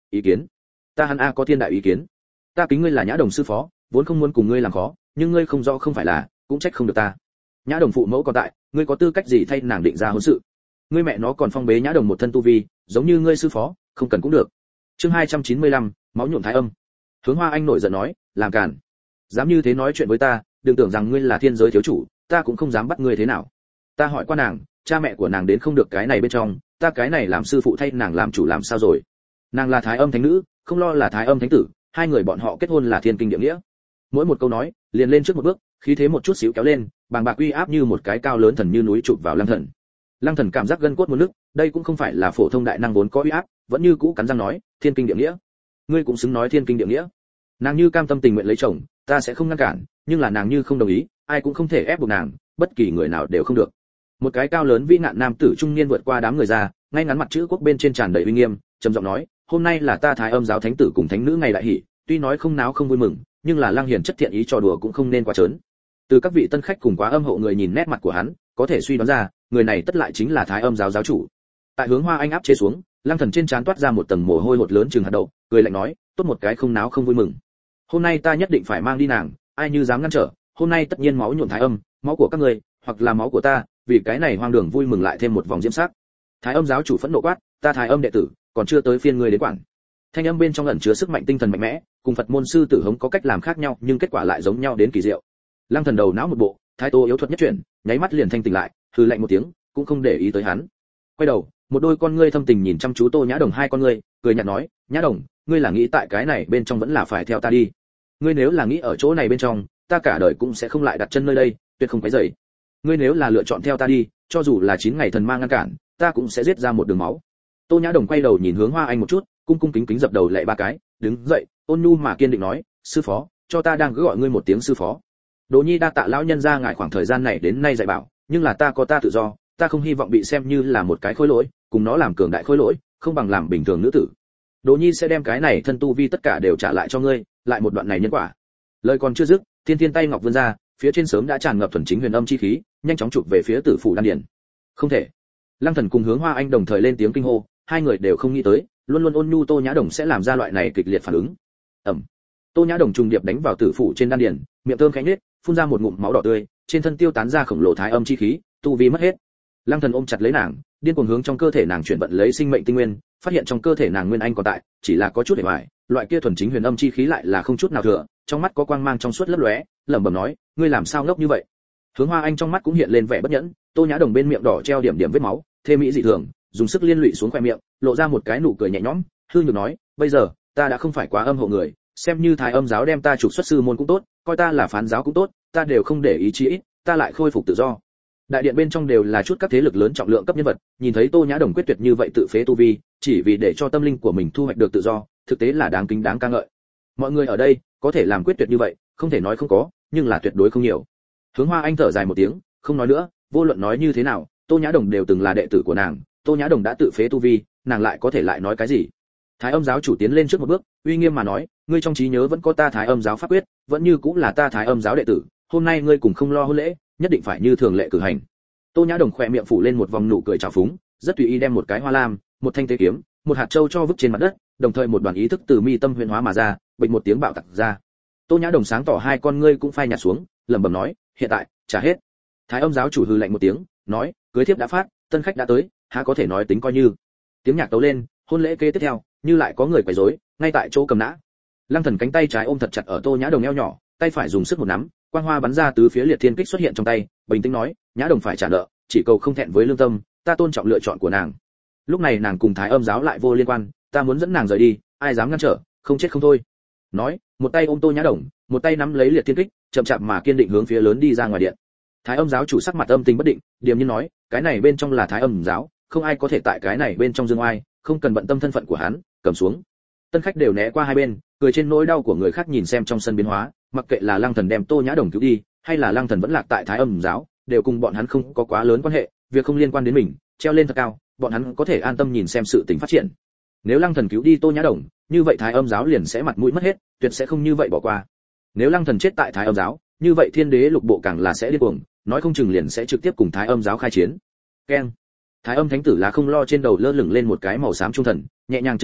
Speaker 1: ý kiến. Ta hắn a có thiên đại ý kiến. Ta kính ngươi là Nhã Đồng sư phó, vốn không muốn cùng ngươi làm khó, nhưng ngươi không rõ không phải là, cũng trách không được ta. Nhã Đồng phụ mẫu còn tại, ngươi có tư cách gì thay nàng định ra hôn sự? Ngươi mẹ nó còn phong bế Nhã Đồng một thân tu vi, giống như ngươi sư phó, không cần cũng được. Chương hai trăm chín mươi lăm, máu nhuộm thái âm. Hướng Hoa Anh nổi giận nói, làm cản. Dám như thế nói chuyện với ta, đừng tưởng rằng ngươi là thiên giới thiếu chủ, ta cũng không dám bắt ngươi thế nào. Ta hỏi qua nàng, cha mẹ của nàng đến không được cái này bên trong, ta cái này làm sư phụ thay nàng làm chủ làm sao rồi? Nàng là thái âm thánh nữ, không lo là thái âm thánh tử, hai người bọn họ kết hôn là thiên kinh địa nghĩa. Mỗi một câu nói, liền lên trước một bước, khí thế một chút xíu kéo lên, bàng bạc uy áp như một cái cao lớn thần như núi chụp vào Lăng Thần. Lăng Thần cảm giác gân cốt muốn nứt, đây cũng không phải là phổ thông đại năng vốn có uy áp, vẫn như cũ cắn răng nói, thiên kinh địa nghĩa. Ngươi cũng xứng nói thiên kinh địa nghĩa. Nàng như cam tâm tình nguyện lấy chồng, ta sẽ không ngăn cản, nhưng là nàng như không đồng ý, ai cũng không thể ép buộc nàng, bất kỳ người nào đều không được. Một cái cao lớn vĩ nạn nam tử trung niên vượt qua đám người ra, ngay ngắn mặt chữ quốc bên trên tràn đầy uy nghiêm, trầm giọng nói, hôm nay là ta thái âm giáo thánh tử cùng thánh nữ ngày đại hỷ, tuy nói không náo không vui mừng, nhưng là Lăng Hiền chất thiện ý trò đùa cũng không nên quá trớn. Từ các vị tân khách cùng quá âm hậu người nhìn nét mặt của hắn, có thể suy đoán ra, người này tất lại chính là thái âm giáo giáo chủ. Tại Hướng Hoa Anh áp chế xuống, Lăng Thần trên trán toát ra một tầng mồ hôi hột lớn chừng hạt đậu, cười lạnh nói, tốt một cái không náo không vui mừng. Hôm nay ta nhất định phải mang đi nàng, ai như dám ngăn trở, hôm nay tất nhiên máu nhuộm thái âm, máu của các ngươi, hoặc là máu của ta, vì cái này hoang đường vui mừng lại thêm một vòng diễm sắc. Thái âm giáo chủ phẫn nộ quát, ta thái âm đệ tử, còn chưa tới phiên ngươi đến quản. Thanh âm bên trong ẩn chứa sức mạnh tinh thần mạnh mẽ, cùng Phật môn sư tử hống có cách làm khác nhau, nhưng kết quả lại giống nhau đến kỳ diệu. Lăng Thần đầu não một bộ, thái tố yếu thuật nhất chuyển, nháy mắt liền thanh tỉnh lại, hừ lạnh một tiếng, cũng không để ý tới hắn. Quay đầu, một đôi con ngươi thâm tình nhìn chăm chú Tô Nhã Đồng hai con ngươi, cười nhạt nói, Nhã Đồng, ngươi là nghĩ tại cái này bên trong vẫn là phải theo ta đi. Ngươi nếu là nghĩ ở chỗ này bên trong, ta cả đời cũng sẽ không lại đặt chân nơi đây, tuyệt không phải dậy. Ngươi nếu là lựa chọn theo ta đi, cho dù là chín ngày thần ma ngăn cản, ta cũng sẽ giết ra một đường máu. Tô Nhã Đồng quay đầu nhìn Hướng Hoa Anh một chút, cung cung kính kính dập đầu lạy ba cái, đứng dậy, ôn nhu mà kiên định nói, sư phó, cho ta đang cứ gọi ngươi một tiếng sư phó. Đỗ Nhi đa tạ lão nhân gia ngài khoảng thời gian này đến nay dạy bảo, nhưng là ta có ta tự do, ta không hy vọng bị xem như là một cái khối lỗi, cùng nó làm cường đại khối lỗi, không bằng làm bình thường nữ tử. Đỗ Nhi sẽ đem cái này thân tu vi tất cả đều trả lại cho ngươi, lại một đoạn này nhân quả. Lời còn chưa dứt, thiên thiên tay ngọc vươn ra, phía trên sớm đã tràn ngập thuần chính huyền âm chi khí, nhanh chóng chụp về phía tử phủ đan điền. Không thể. Lăng Thần cùng Hướng Hoa Anh đồng thời lên tiếng kinh hô, hai người đều không nghĩ tới, luôn luôn ôn nhu Tô Nhã Đồng sẽ làm ra loại này kịch liệt phản ứng. Ầm. Tô Nhã Đồng trùng điệp đánh vào tử phủ trên đan điền, miệng thơm khẽ nhếch, phun ra một ngụm máu đỏ tươi, trên thân tiêu tán ra khổng lồ thái âm chi khí, tu vi mất hết. Lăng Thần ôm chặt lấy nàng, điên cuồng hướng trong cơ thể nàng chuyển vận lấy sinh mệnh tinh nguyên, phát hiện trong cơ thể nàng nguyên anh còn tại, chỉ là có chút để hoài, loại kia thuần chính huyền âm chi khí lại là không chút nào thừa, trong mắt có quang mang trong suốt lấp lóe, lẩm bẩm nói, ngươi làm sao ngốc như vậy? Hướng Hoa Anh trong mắt cũng hiện lên vẻ bất nhẫn, Tô Nhã Đồng bên miệng đỏ treo điểm điểm vết máu, thê mỹ dị thường, dùng sức liên lụy xuống khóe miệng, lộ ra một cái nụ cười nhẹ nhõm, hư nhược nói, bây giờ ta đã không phải quá âm hộ người, xem như thái âm giáo đem ta trục xuất sư môn cũng tốt, coi ta là phán giáo cũng tốt, ta đều không để ý chí ít, ta lại khôi phục tự do. Đại điện bên trong đều là chút các thế lực lớn trọng lượng cấp nhân vật, nhìn thấy Tô Nhã Đồng quyết tuyệt như vậy tự phế tu vi, chỉ vì để cho tâm linh của mình thu hoạch được tự do, thực tế là đáng kính đáng ca ngợi. Mọi người ở đây có thể làm quyết tuyệt như vậy, không thể nói không có, nhưng là tuyệt đối không nhiều. Hướng Hoa Anh thở dài một tiếng, không nói nữa, vô luận nói như thế nào, Tô Nhã Đồng đều từng là đệ tử của nàng, Tô Nhã Đồng đã tự phế tu vi, nàng lại có thể lại nói cái gì? Thái Âm giáo chủ tiến lên trước một bước, uy nghiêm mà nói, ngươi trong trí nhớ vẫn có ta Thái Âm giáo pháp quyết, vẫn như cũng là ta Thái Âm giáo đệ tử, hôm nay ngươi cùng không lo hôn lễ, nhất định phải như thường lệ cử hành. Tô Nhã Đồng khỏe miệng phủ lên một vòng nụ cười trào phúng, rất tùy ý đem một cái hoa lam, một thanh tế kiếm, một hạt châu cho vứt trên mặt đất, đồng thời một đoàn ý thức từ mi tâm huyền hóa mà ra, bịch một tiếng bạo tạc ra. Tô Nhã Đồng sáng tỏ hai con ngươi cũng phai nhạt xuống, lẩm bẩm nói, hiện tại trả hết. Thái Âm giáo chủ hừ lạnh một tiếng, nói, cưới thiếp đã phát, tân khách đã tới, há có thể nói tính coi như. Tiếng nhạc tấu lên, hôn lễ kế tiếp theo, như lại có người quấy rối, ngay tại chỗ cầm nã. Lăng Thần cánh tay trái ôm thật chặt ở Tô Nhã Đồng eo nhỏ, tay phải dùng sức một nắm, quang hoa bắn ra tứ phía liệt thiên kích xuất hiện trong tay, bình tĩnh nói, Nhã Đồng phải trả nợ, chỉ cầu không thẹn với lương tâm, ta tôn trọng lựa chọn của nàng. Lúc này nàng cùng Thái Âm giáo lại vô liên quan, ta muốn dẫn nàng rời đi, ai dám ngăn trở, không chết không thôi. Nói, một tay ôm Tô Nhã Đồng, một tay nắm lấy liệt thiên kích, chậm chạp mà kiên định hướng phía lớn đi ra ngoài điện. Thái Âm giáo chủ sắc mặt âm tình bất định, điềm nhiên nói, cái này bên trong là Thái Âm giáo, không ai có thể tại cái này bên trong dương oai, không cần bận tâm thân phận của hắn, cầm xuống. Tân khách đều né qua hai bên, cười trên nỗi đau của người khác nhìn xem trong sân biến hóa, mặc kệ là Lăng Thần đem Tô Nhã Đồng cứu đi, hay là Lăng Thần vẫn lạc tại Thái Âm giáo, đều cùng bọn hắn không có quá lớn quan hệ, việc không liên quan đến mình, treo lên thật cao, bọn hắn có thể an tâm nhìn xem sự tình phát triển. Nếu Lăng Thần cứu đi Tô Nhã Đồng, như vậy Thái Âm giáo liền sẽ mặt mũi mất hết, tuyệt sẽ không như vậy bỏ qua. Nếu Lăng Thần chết tại Thái Âm giáo, như vậy Thiên Đế lục bộ càng là sẽ điên cuồng, nói không chừng liền sẽ trực tiếp cùng Thái Âm giáo khai chiến. Keng. Thái Âm thánh tử là không lo trên đầu lơ lửng lên một cái màu xám trung thần, nhẹ nhàng chấn động,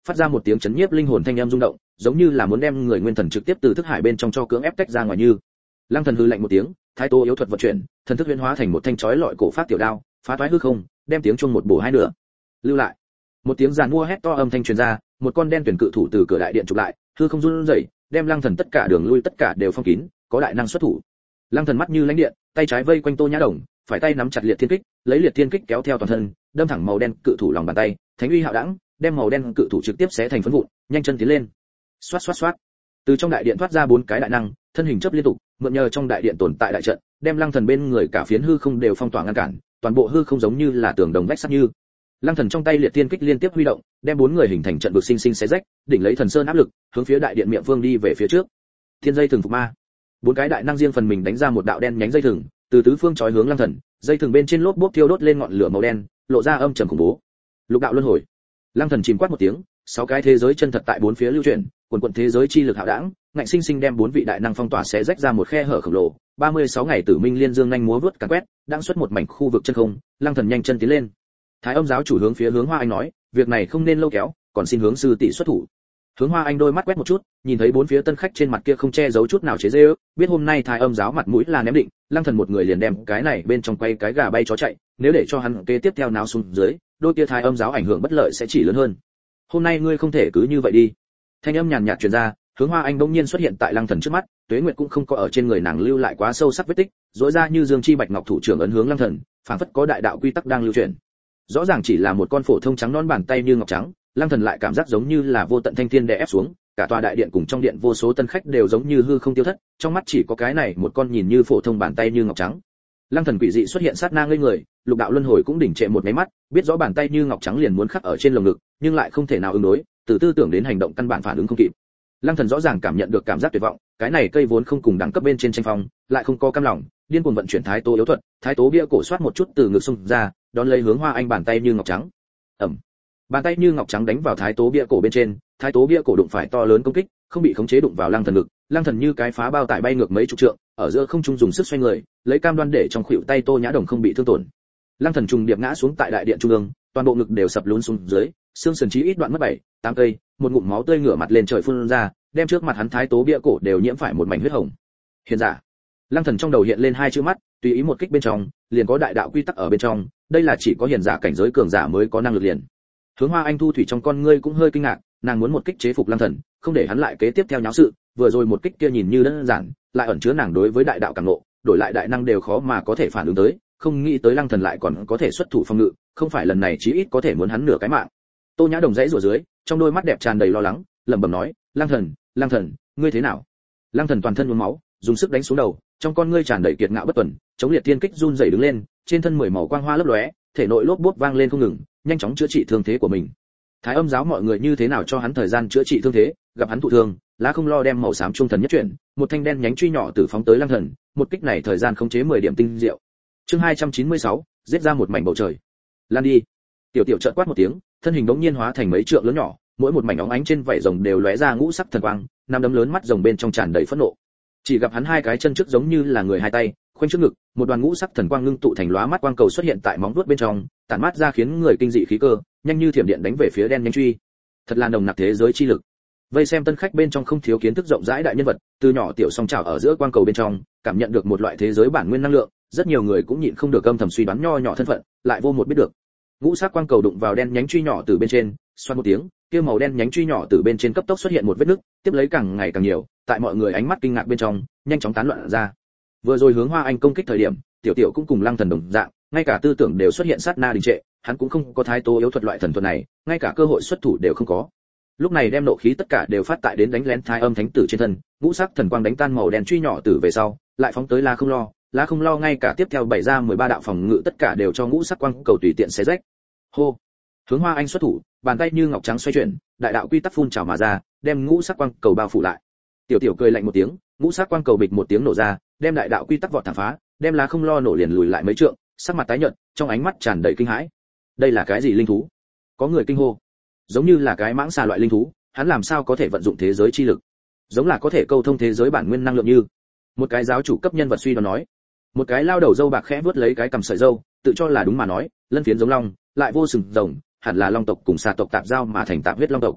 Speaker 1: phát ra một tiếng chấn nhiếp linh hồn thanh âm rung động, giống như là muốn đem người nguyên thần trực tiếp từ thức hải bên trong cho cưỡng ép tách ra ngoài như. Lăng Thần hừ lạnh một tiếng, thái tố yếu thuật vận chuyển, thần thức huyễn hóa thành một thanh chói lọi cổ phát tiểu đao, phá toái hư không, đem tiếng chuông một bổ hai nửa. Lưu lại. Một tiếng giàn mua hét to âm thanh truyền ra, một con đen tuyển cự thủ từ cửa đại điện chụp lại, hư không run rẩy, đem Lăng Thần tất cả đường lui tất cả đều phong kín, có đại năng xuất thủ. Lăng Thần mắt như lãnh điện, tay trái vây quanh Tô Nhã Đồng, phải tay nắm chặt liệt thiên kích, lấy liệt thiên kích kéo theo toàn thân, đâm thẳng màu đen cự thủ lòng bàn tay, thánh uy hạo đẳng, đem màu đen cự thủ trực tiếp xé thành phấn vụn, nhanh chân tiến lên. Xoát xoát xoát. Từ trong đại điện thoát ra bốn cái đại năng, thân hình chớp liên tục, mượn nhờ trong đại điện tồn tại đại trận, đem Lăng Thần bên người cả phiến hư không đều phong tỏa ngăn cản, toàn bộ hư không giống như là tường đồng vách sắt như. Lăng Thần trong tay liệt thiên kích liên tiếp huy động, đem bốn người hình thành trận vực sinh sinh xé rách, đỉnh lấy thần sơn áp lực, hướng phía đại điện miệng phương đi về phía trước. Thiên dây thường phục ma. Bốn cái đại năng riêng phần mình đánh ra một đạo đen nhánh dây thừng, từ tứ phương chói hướng Lăng Thần, dây thừng bên trên lốp bốp thiêu đốt lên ngọn lửa màu đen, lộ ra âm trầm khủng bố. Lục đạo luân hồi. Lăng Thần chìm quát một tiếng, sáu cái thế giới chân thật tại bốn phía lưu chuyển, quần quần thế giới chi lực hạo đãng, ngạnh sinh sinh đem bốn vị đại năng phong tỏa xé rách ra một khe hở khổng lồ. ba mươi sáu ngày tử minh liên dương nhanh múa vút càn quét, đang xuất một mảnh khu vực chân không, Lăng Thần nhanh chân tiến lên. Thái Âm giáo chủ hướng phía Hướng Hoa Anh nói, việc này không nên lâu kéo, còn xin hướng sư tỷ xuất thủ. Hướng Hoa Anh đôi mắt quét một chút, nhìn thấy bốn phía tân khách trên mặt kia không che giấu chút nào chế giễu, biết hôm nay Thái Âm giáo mặt mũi là ném định, Lăng Thần một người liền đem cái này bên trong quay cái gà bay chó chạy, nếu để cho hắn kế tiếp theo náo xuống dưới, đôi kia Thái Âm giáo ảnh hưởng bất lợi sẽ chỉ lớn hơn. Hôm nay ngươi không thể cứ như vậy đi. Thanh âm nhàn nhạt truyền ra, Hướng Hoa Anh bỗng nhiên xuất hiện tại Lăng Thần trước mắt, Tuế Nguyệt cũng không có ở trên người nàng lưu lại quá sâu sắc vết tích, rỗi ra như dương chi bạch ngọc thủ trưởng ấn hướng Lăng Thần, phảng phất có đại đạo quy tắc đang lưu truyền. Rõ ràng chỉ là một con phổ thông trắng non bàn tay như ngọc trắng, Lăng Thần lại cảm giác giống như là vô tận thanh thiên đè ép xuống, cả tòa đại điện cùng trong điện vô số tân khách đều giống như hư không tiêu thất, trong mắt chỉ có cái này một con nhìn như phổ thông bàn tay như ngọc trắng. Lăng Thần quỷ dị xuất hiện sát na ngây người, lục đạo luân hồi cũng đỉnh trệ một cái mắt, biết rõ bàn tay như ngọc trắng liền muốn khắc ở trên lồng ngực, nhưng lại không thể nào ứng đối, từ tư tưởng đến hành động căn bản phản ứng không kịp. Lăng Thần rõ ràng cảm nhận được cảm giác tuyệt vọng, cái này cây vốn không cùng đẳng cấp bên trên tranh phong, lại không có cam lòng, điên cuồng vận chuyển thái tố yếu thuật, thái tố bia cổ xoát một chút từ ngực xung ra, đón lấy Hướng Hoa Anh bàn tay như ngọc trắng. Ầm. Bàn tay như ngọc trắng đánh vào thái tố bia cổ bên trên, thái tố bia cổ đụng phải to lớn công kích, không bị khống chế đụng vào Lăng Thần ngực, Lăng Thần như cái phá bao tải bay ngược mấy chục trượng, ở giữa không trung dùng sức xoay người, lấy cam đoan để trong khuỷu tay Tô Nhã Đồng không bị thương tổn. Lăng Thần trùng điệp ngã xuống tại đại điện trung ương, toàn bộ ngực đều sập lún xuống dưới, xương sườn chí ít đoạn mất bảy, tám cây, một ngụm máu tươi ngửa mặt lên trời phun ra, đem trước mặt hắn thái tố bia cổ đều nhiễm phải một mảnh huyết hồng. Hiền giả. Lăng Thần trong đầu hiện lên hai chữ mắt, tùy ý một kích bên trong, liền có đại đạo quy tắc ở bên trong, đây là chỉ có hiền giả cảnh giới cường giả mới có năng lực liền. Hướng Hoa Anh thu thủy trong con ngươi cũng hơi kinh ngạc, nàng muốn một kích chế phục Lăng Thần, không để hắn lại kế tiếp theo nháo sự, vừa rồi một kích kia nhìn như đơn giản, lại ẩn chứa nàng đối với đại đạo cảm ngộ, đổi lại đại năng đều khó mà có thể phản ứng tới, không nghĩ tới Lăng Thần lại còn có thể xuất thủ phòng ngự, không phải lần này chí ít có thể muốn hắn nửa cái mạng. Tô Nhã Đồng dãy rủa dưới, trong đôi mắt đẹp tràn đầy lo lắng, lẩm bẩm nói, "Lăng Thần, Lăng Thần, ngươi thế nào?" Lăng Thần toàn thân nhuốm máu, dùng sức đánh xuống đầu, trong con ngươi tràn đầy kiệt ngạo bất tuần, chống liệt thiên kích run rẩy đứng lên, trên thân mười màu quang hoa lấp lóe, thể nội lốp bốp vang lên không ngừng, nhanh chóng chữa trị thương thế của mình. Thái Âm giáo mọi người như thế nào cho hắn thời gian chữa trị thương thế, gặp hắn thụ thương, lá không lo đem màu xám trung thần nhất chuyển, một thanh đen nhánh truy nhỏ từ phóng tới Lăng Thần, một kích này thời gian khống chế mười điểm tinh diệu. Chương hai trăm chín mươi sáu, giết ra một mảnh bầu trời. Lan đi. Tiểu tiểu chợt quát một tiếng, thân hình bỗng nhiên hóa thành mấy trượng lớn nhỏ, mỗi một mảnh óng ánh trên vảy rồng đều lóe ra ngũ sắc thần quang, năm đấm lớn mắt rồng bên trong tràn đầy phẫn nộ. Chỉ gặp hắn hai cái chân trước giống như là người hai tay, khoanh trước ngực, một đoàn ngũ sắc thần quang ngưng tụ thành lóa mắt quang cầu xuất hiện tại móng vuốt bên trong, tản mát ra khiến người kinh dị khí cơ, nhanh như thiểm điện đánh về phía đen nhánh truy. Thật là nồng nặc thế giới chi lực. Vây xem tân khách bên trong không thiếu kiến thức rộng rãi đại nhân vật, từ nhỏ tiểu song chảo ở giữa quang cầu bên trong, cảm nhận được một loại thế giới bản nguyên năng lượng, rất nhiều người cũng nhịn không được âm thầm suy đoán nho nhỏ thân phận, lại vô một biết được. Ngũ sắc quang cầu đụng vào đen nhánh truy nhỏ từ bên trên, xoát một tiếng, kia màu đen nhánh truy nhỏ từ bên trên cấp tốc xuất hiện một vết nứt, tiếp lấy càng ngày càng nhiều, tại mọi người ánh mắt kinh ngạc bên trong, nhanh chóng tán loạn ra. Vừa rồi Hướng Hoa Anh công kích thời điểm, tiểu tiểu cũng cùng Lăng Thần đồng dạng, ngay cả tư tưởng đều xuất hiện sát na đình trệ, hắn cũng không có thái tố yếu thuật loại thần thuật này, ngay cả cơ hội xuất thủ đều không có. Lúc này đem nộ khí tất cả đều phát tại đến đánh lén Thái Âm thánh tử trên thân, ngũ sắc thần quang đánh tan màu đen truy nhỏ tử về sau, lại phóng tới La Không Lo, La Không Lo ngay cả tiếp theo bảy ra mười ba đạo phòng ngự tất cả đều cho ngũ sắc quang cầu tùy tiện xé rách. Hô. Hướng Hoa Anh xuất thủ, bàn tay như ngọc trắng xoay chuyển, đại đạo quy tắc phun trào mà ra, đem ngũ sắc quang cầu bao phủ lại. Tiểu tiểu cười lạnh một tiếng, ngũ sắc quang cầu bịch một tiếng nổ ra, đem đại đạo quy tắc vọt thẳng phá, đem La Không Lo nổ liền lùi lại mấy trượng, sắc mặt tái nhợt, trong ánh mắt tràn đầy kinh hãi. Đây là cái gì linh thú? Có người kinh hô. Giống như là cái mãng xà loại linh thú, hắn làm sao có thể vận dụng thế giới chi lực? Giống là có thể câu thông thế giới bản nguyên năng lượng như. Một cái giáo chủ cấp nhân vật suy đoán nói. Một cái lao đầu râu bạc khẽ vuốt lấy cái cằm sợi râu, tự cho là đúng mà nói, lân phiến giống long, lại vô sừng rồng, hẳn là long tộc cùng xà tộc tạp giao mà thành tạp huyết long tộc.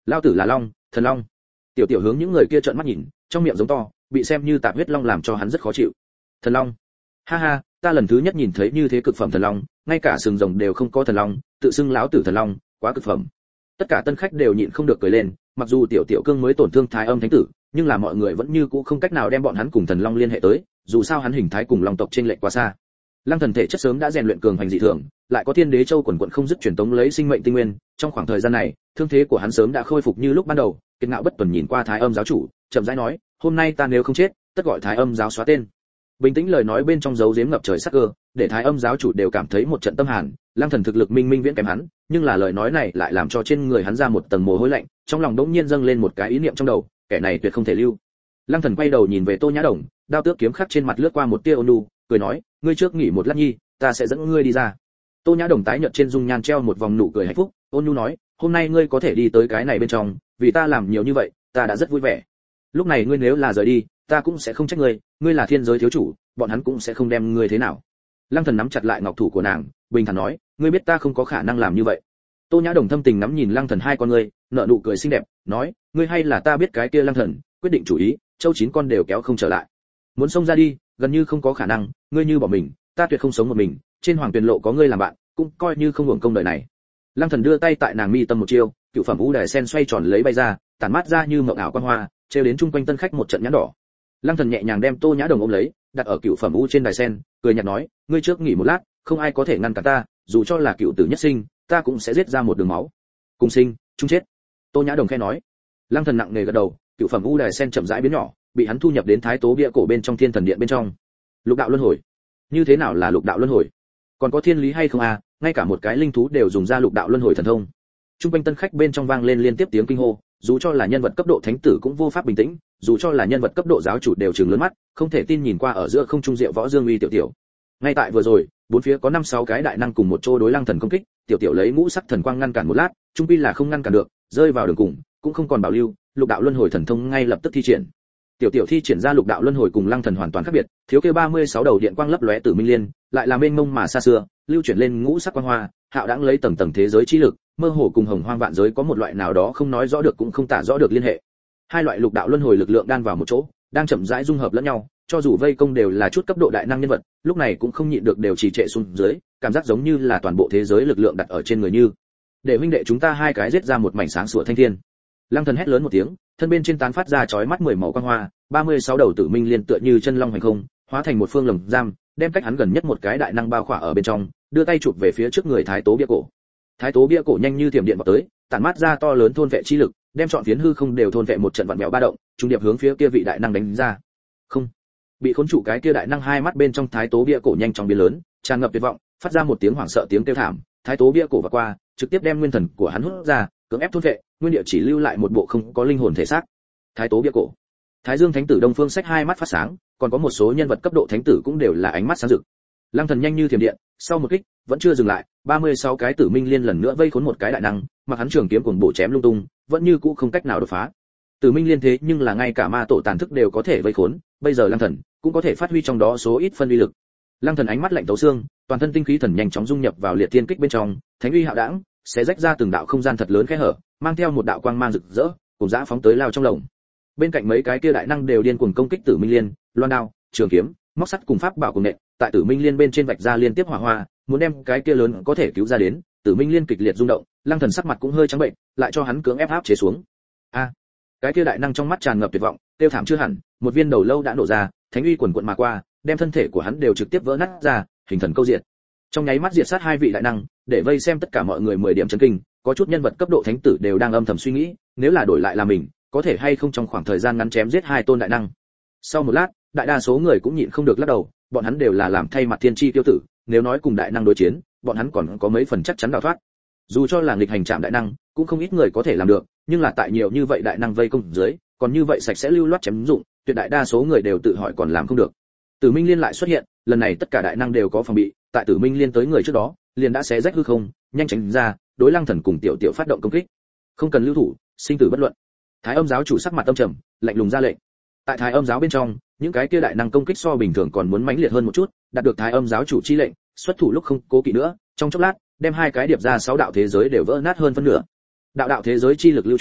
Speaker 1: Lao tử là long, thần long. Tiểu tiểu hướng những người kia trợn mắt nhìn, trong miệng giống to, bị xem như tạp huyết long làm cho hắn rất khó chịu. Thần long. Ha ha, ta lần thứ nhất nhìn thấy như thế cực phẩm thần long, ngay cả sừng rồng đều không có thần long, tự xưng lão tử thần long, quá cực phẩm. Tất cả tân khách đều nhịn không được cười lên, mặc dù tiểu tiểu cương mới tổn thương thái âm thánh tử, nhưng là mọi người vẫn như cũ không cách nào đem bọn hắn cùng thần long liên hệ tới, dù sao hắn hình thái cùng long tộc trên lệch quá xa. Lăng thần thể chất sớm đã rèn luyện cường hành dị thường, lại có thiên đế châu quần quần không dứt truyền tống lấy sinh mệnh tinh nguyên, trong khoảng thời gian này, thương thế của hắn sớm đã khôi phục như lúc ban đầu. Kiệt ngạo bất tuần nhìn qua thái âm giáo chủ, chậm rãi nói, hôm nay ta nếu không chết, tất gọi thái âm giáo xóa tên. Bình tĩnh lời nói bên trong dấu giếm ngập trời sắc cơ, để thái âm giáo chủ đều cảm thấy một trận tâm hàn. Lăng thần thực lực minh minh viễn kém hắn, nhưng là lời nói này lại làm cho trên người hắn ra một tầng mồ hôi lạnh, trong lòng đống nhiên dâng lên một cái ý niệm trong đầu, kẻ này tuyệt không thể lưu. Lăng thần quay đầu nhìn về Tô Nhã Đồng, đao tước kiếm khắc trên mặt lướt qua một tia ôn nhu, cười nói, ngươi trước nghỉ một lát nhi, ta sẽ dẫn ngươi đi ra. Tô Nhã Đồng tái nhợt trên dung nhan treo một vòng nụ cười hạnh phúc, ôn nhu nói, hôm nay ngươi có thể đi tới cái này bên trong, vì ta làm nhiều như vậy, ta đã rất vui vẻ. Lúc này ngươi nếu là rời đi, ta cũng sẽ không trách ngươi, ngươi là thiên giới thiếu chủ, bọn hắn cũng sẽ không đem ngươi thế nào. Lăng thần nắm chặt lại ngọc thủ của nàng, bình thản nói, ngươi biết ta không có khả năng làm như vậy. Tô Nhã Đồng thâm tình ngắm nhìn Lăng thần hai con ngươi, nở nụ cười xinh đẹp, nói, ngươi hay là ta biết cái kia Lăng thần, quyết định chủ ý, châu chín con đều kéo không trở lại. Muốn xông ra đi, gần như không có khả năng, ngươi như bỏ mình, ta tuyệt không sống một mình, trên hoàng tuyền lộ có ngươi làm bạn, cũng coi như không hưởng công đời này. Lăng thần đưa tay tại nàng mi tâm một chiêu, cựu phẩm u đài sen xoay tròn lấy bay ra, tản mát ra như mộng ảo quang hoa, treo đến chung quanh tân khách một trận nhãn đỏ. Lăng thần nhẹ nhàng đem Tô Nhã Đồng ôm lấy, đặt ở cựu phẩm u trên đài sen, cười nhạt nói, ngươi trước nghỉ một lát, không ai có thể ngăn cản ta, dù cho là cựu tử nhất sinh, ta cũng sẽ giết ra một đường máu. Cùng sinh, chung chết. Tô Nhã Đồng khẽ nói. Lăng thần nặng nề gật đầu, cựu phẩm u đài sen chậm rãi biến nhỏ, bị hắn thu nhập đến thái tố bia cổ bên trong thiên thần điện bên trong. Lục đạo luân hồi. Như thế nào là lục đạo luân hồi? Còn có thiên lý hay không à? Ngay cả một cái linh thú đều dùng ra lục đạo luân hồi thần thông. Trung quanh tân khách bên trong vang lên liên tiếp tiếng kinh hô, dù cho là nhân vật cấp độ thánh tử cũng vô pháp bình tĩnh, dù cho là nhân vật cấp độ giáo chủ đều trừng lớn mắt, không thể tin nhìn qua ở giữa không trung diệu võ dương uy tiểu tiểu. Ngay tại vừa rồi, bốn phía có năm sáu cái đại năng cùng một chỗ đối Lăng thần công kích, tiểu tiểu lấy ngũ sắc thần quang ngăn cản một lát, trung quy là không ngăn cản được, rơi vào đường cùng, cũng không còn bảo lưu, lục đạo luân hồi thần thông ngay lập tức thi triển. Tiểu tiểu thi triển ra lục đạo luân hồi cùng Lăng thần hoàn toàn khác biệt, thiếu kia ba mươi sáu đầu điện quang lấp lóe tử minh liên, lại là mênh mông mà xa xưa, lưu chuyển lên ngũ sắc quang hoa, hạo đãng lấy tầng tầng thế giới chi lực, mơ hồ cùng hồng hoang vạn giới có một loại nào đó không nói rõ được cũng không tả rõ được liên hệ. Hai loại lục đạo luân hồi lực lượng đan vào một chỗ, đang chậm rãi dung hợp lẫn nhau, cho dù vây công đều là chút cấp độ đại năng nhân vật, lúc này cũng không nhịn được đều trì trệ xuống dưới, cảm giác giống như là toàn bộ thế giới lực lượng đặt ở trên người như. Để huynh đệ chúng ta hai cái giết ra một mảnh sáng sủa thanh thiên. Lăng thần hét lớn một tiếng, thân bên trên tán phát ra chói mắt mười màu quang hoa, ba mươi sáu đầu tử minh liên tựa như chân long hành không, hóa thành một phương lồng giam, đem cách hắn gần nhất một cái đại năng bao khỏa ở bên trong, đưa tay chụp về phía trước người thái tố bia cổ. Thái tố bia cổ nhanh như thiểm điện vọt tới, tản mát ra to lớn thôn vệ chi lực, đem trọn phiến hư không đều thôn vệ một trận vặn vẹo ba động, trung điệp hướng phía kia vị đại năng đánh ra. Không, bị khốn trụ cái kia đại năng hai mắt bên trong thái tố bia cổ nhanh chóng biến lớn, tràn ngập tuyệt vọng, phát ra một tiếng hoảng sợ tiếng kêu thảm, thái tố bia cổ vượt qua, trực tiếp đem nguyên thần của hắn hút ra, cưỡng ép thôn vệ, nguyên địa chỉ lưu lại một bộ không có linh hồn thể xác. Thái tố bia cổ. Thái Dương Thánh tử Đông Phương Sách hai mắt phát sáng, còn có một số nhân vật cấp độ thánh tử cũng đều là ánh mắt sáng rực. Lăng thần nhanh như thiểm điện, sau một kích, vẫn chưa dừng lại, ba mươi sáu cái tử minh liên lần nữa vây khốn một cái đại năng, mặc hắn trường kiếm cuồng bổ chém lung tung, vẫn như cũ không cách nào đột phá. Tử minh liên thế nhưng là ngay cả ma tổ tàn thức đều có thể vây khốn, bây giờ Lăng thần cũng có thể phát huy trong đó số ít phân uy lực. Lăng thần ánh mắt lạnh tấu xương, toàn thân tinh khí thần nhanh chóng dung nhập vào liệt thiên kích bên trong, thánh uy hạo đãng, sẽ rách ra từng đạo không gian thật lớn khe hở, mang theo một đạo quang mang rực rỡ, cùng dã phóng tới lao trong lồng. Bên cạnh mấy cái kia đại năng đều điên cuồng công kích Tử Minh Liên, loan đao, trường kiếm, móc sắt cùng pháp bảo cùng nện, tại Tử Minh Liên bên trên vạch ra liên tiếp hỏa hoa, muốn đem cái kia lớn có thể cứu ra đến. Tử Minh Liên kịch liệt rung động, Lăng thần sắc mặt cũng hơi trắng bệnh, lại cho hắn cưỡng ép áp chế xuống. A, cái kia đại năng trong mắt tràn ngập tuyệt vọng, tiêu thảm chưa hẳn, một viên đầu lâu đã nổ ra, thánh uy quần quần mà qua, đem thân thể của hắn đều trực tiếp vỡ nát ra, hình thần câu diệt. Trong nháy mắt diệt sát hai vị đại năng, để vây xem tất cả mọi người mười điểm chấn kinh, có chút nhân vật cấp độ thánh tử đều đang âm thầm suy nghĩ, nếu là đổi lại là mình, có thể hay không trong khoảng thời gian ngắn chém giết hai tôn đại năng. Sau một lát, đại đa số người cũng nhịn không được lắc đầu, bọn hắn đều là làm thay mặt thiên chi tiêu tử, nếu nói cùng đại năng đối chiến, bọn hắn còn có mấy phần chắc chắn đào thoát. Dù cho là nghịch hành trạm đại năng, cũng không ít người có thể làm được, nhưng là tại nhiều như vậy đại năng vây công dưới, còn như vậy sạch sẽ lưu loát chém dụng, tuyệt đại đa số người đều tự hỏi còn làm không được. Tử Minh Liên lại xuất hiện, lần này tất cả đại năng đều có phòng bị, tại Tử Minh Liên tới người trước đó, liền đã xé rách hư không, nhanh chóng ra, đối Lăng Thần cùng Tiểu Tiểu phát động công kích. Không cần lưu thủ, sinh tử bất luận. Thái Âm giáo chủ sắc mặt âm trầm, lạnh lùng ra lệnh. Tại Thái Âm giáo bên trong, những cái kia đại năng công kích so bình thường còn muốn mãnh liệt hơn một chút, đạt được Thái Âm giáo chủ chi lệnh, xuất thủ lúc không cố kỵ nữa, trong chốc lát, đem hai cái điệp ra sáu đạo thế giới đều vỡ nát hơn phân nửa. Đạo đạo thế giới chi lực lưu chuyển,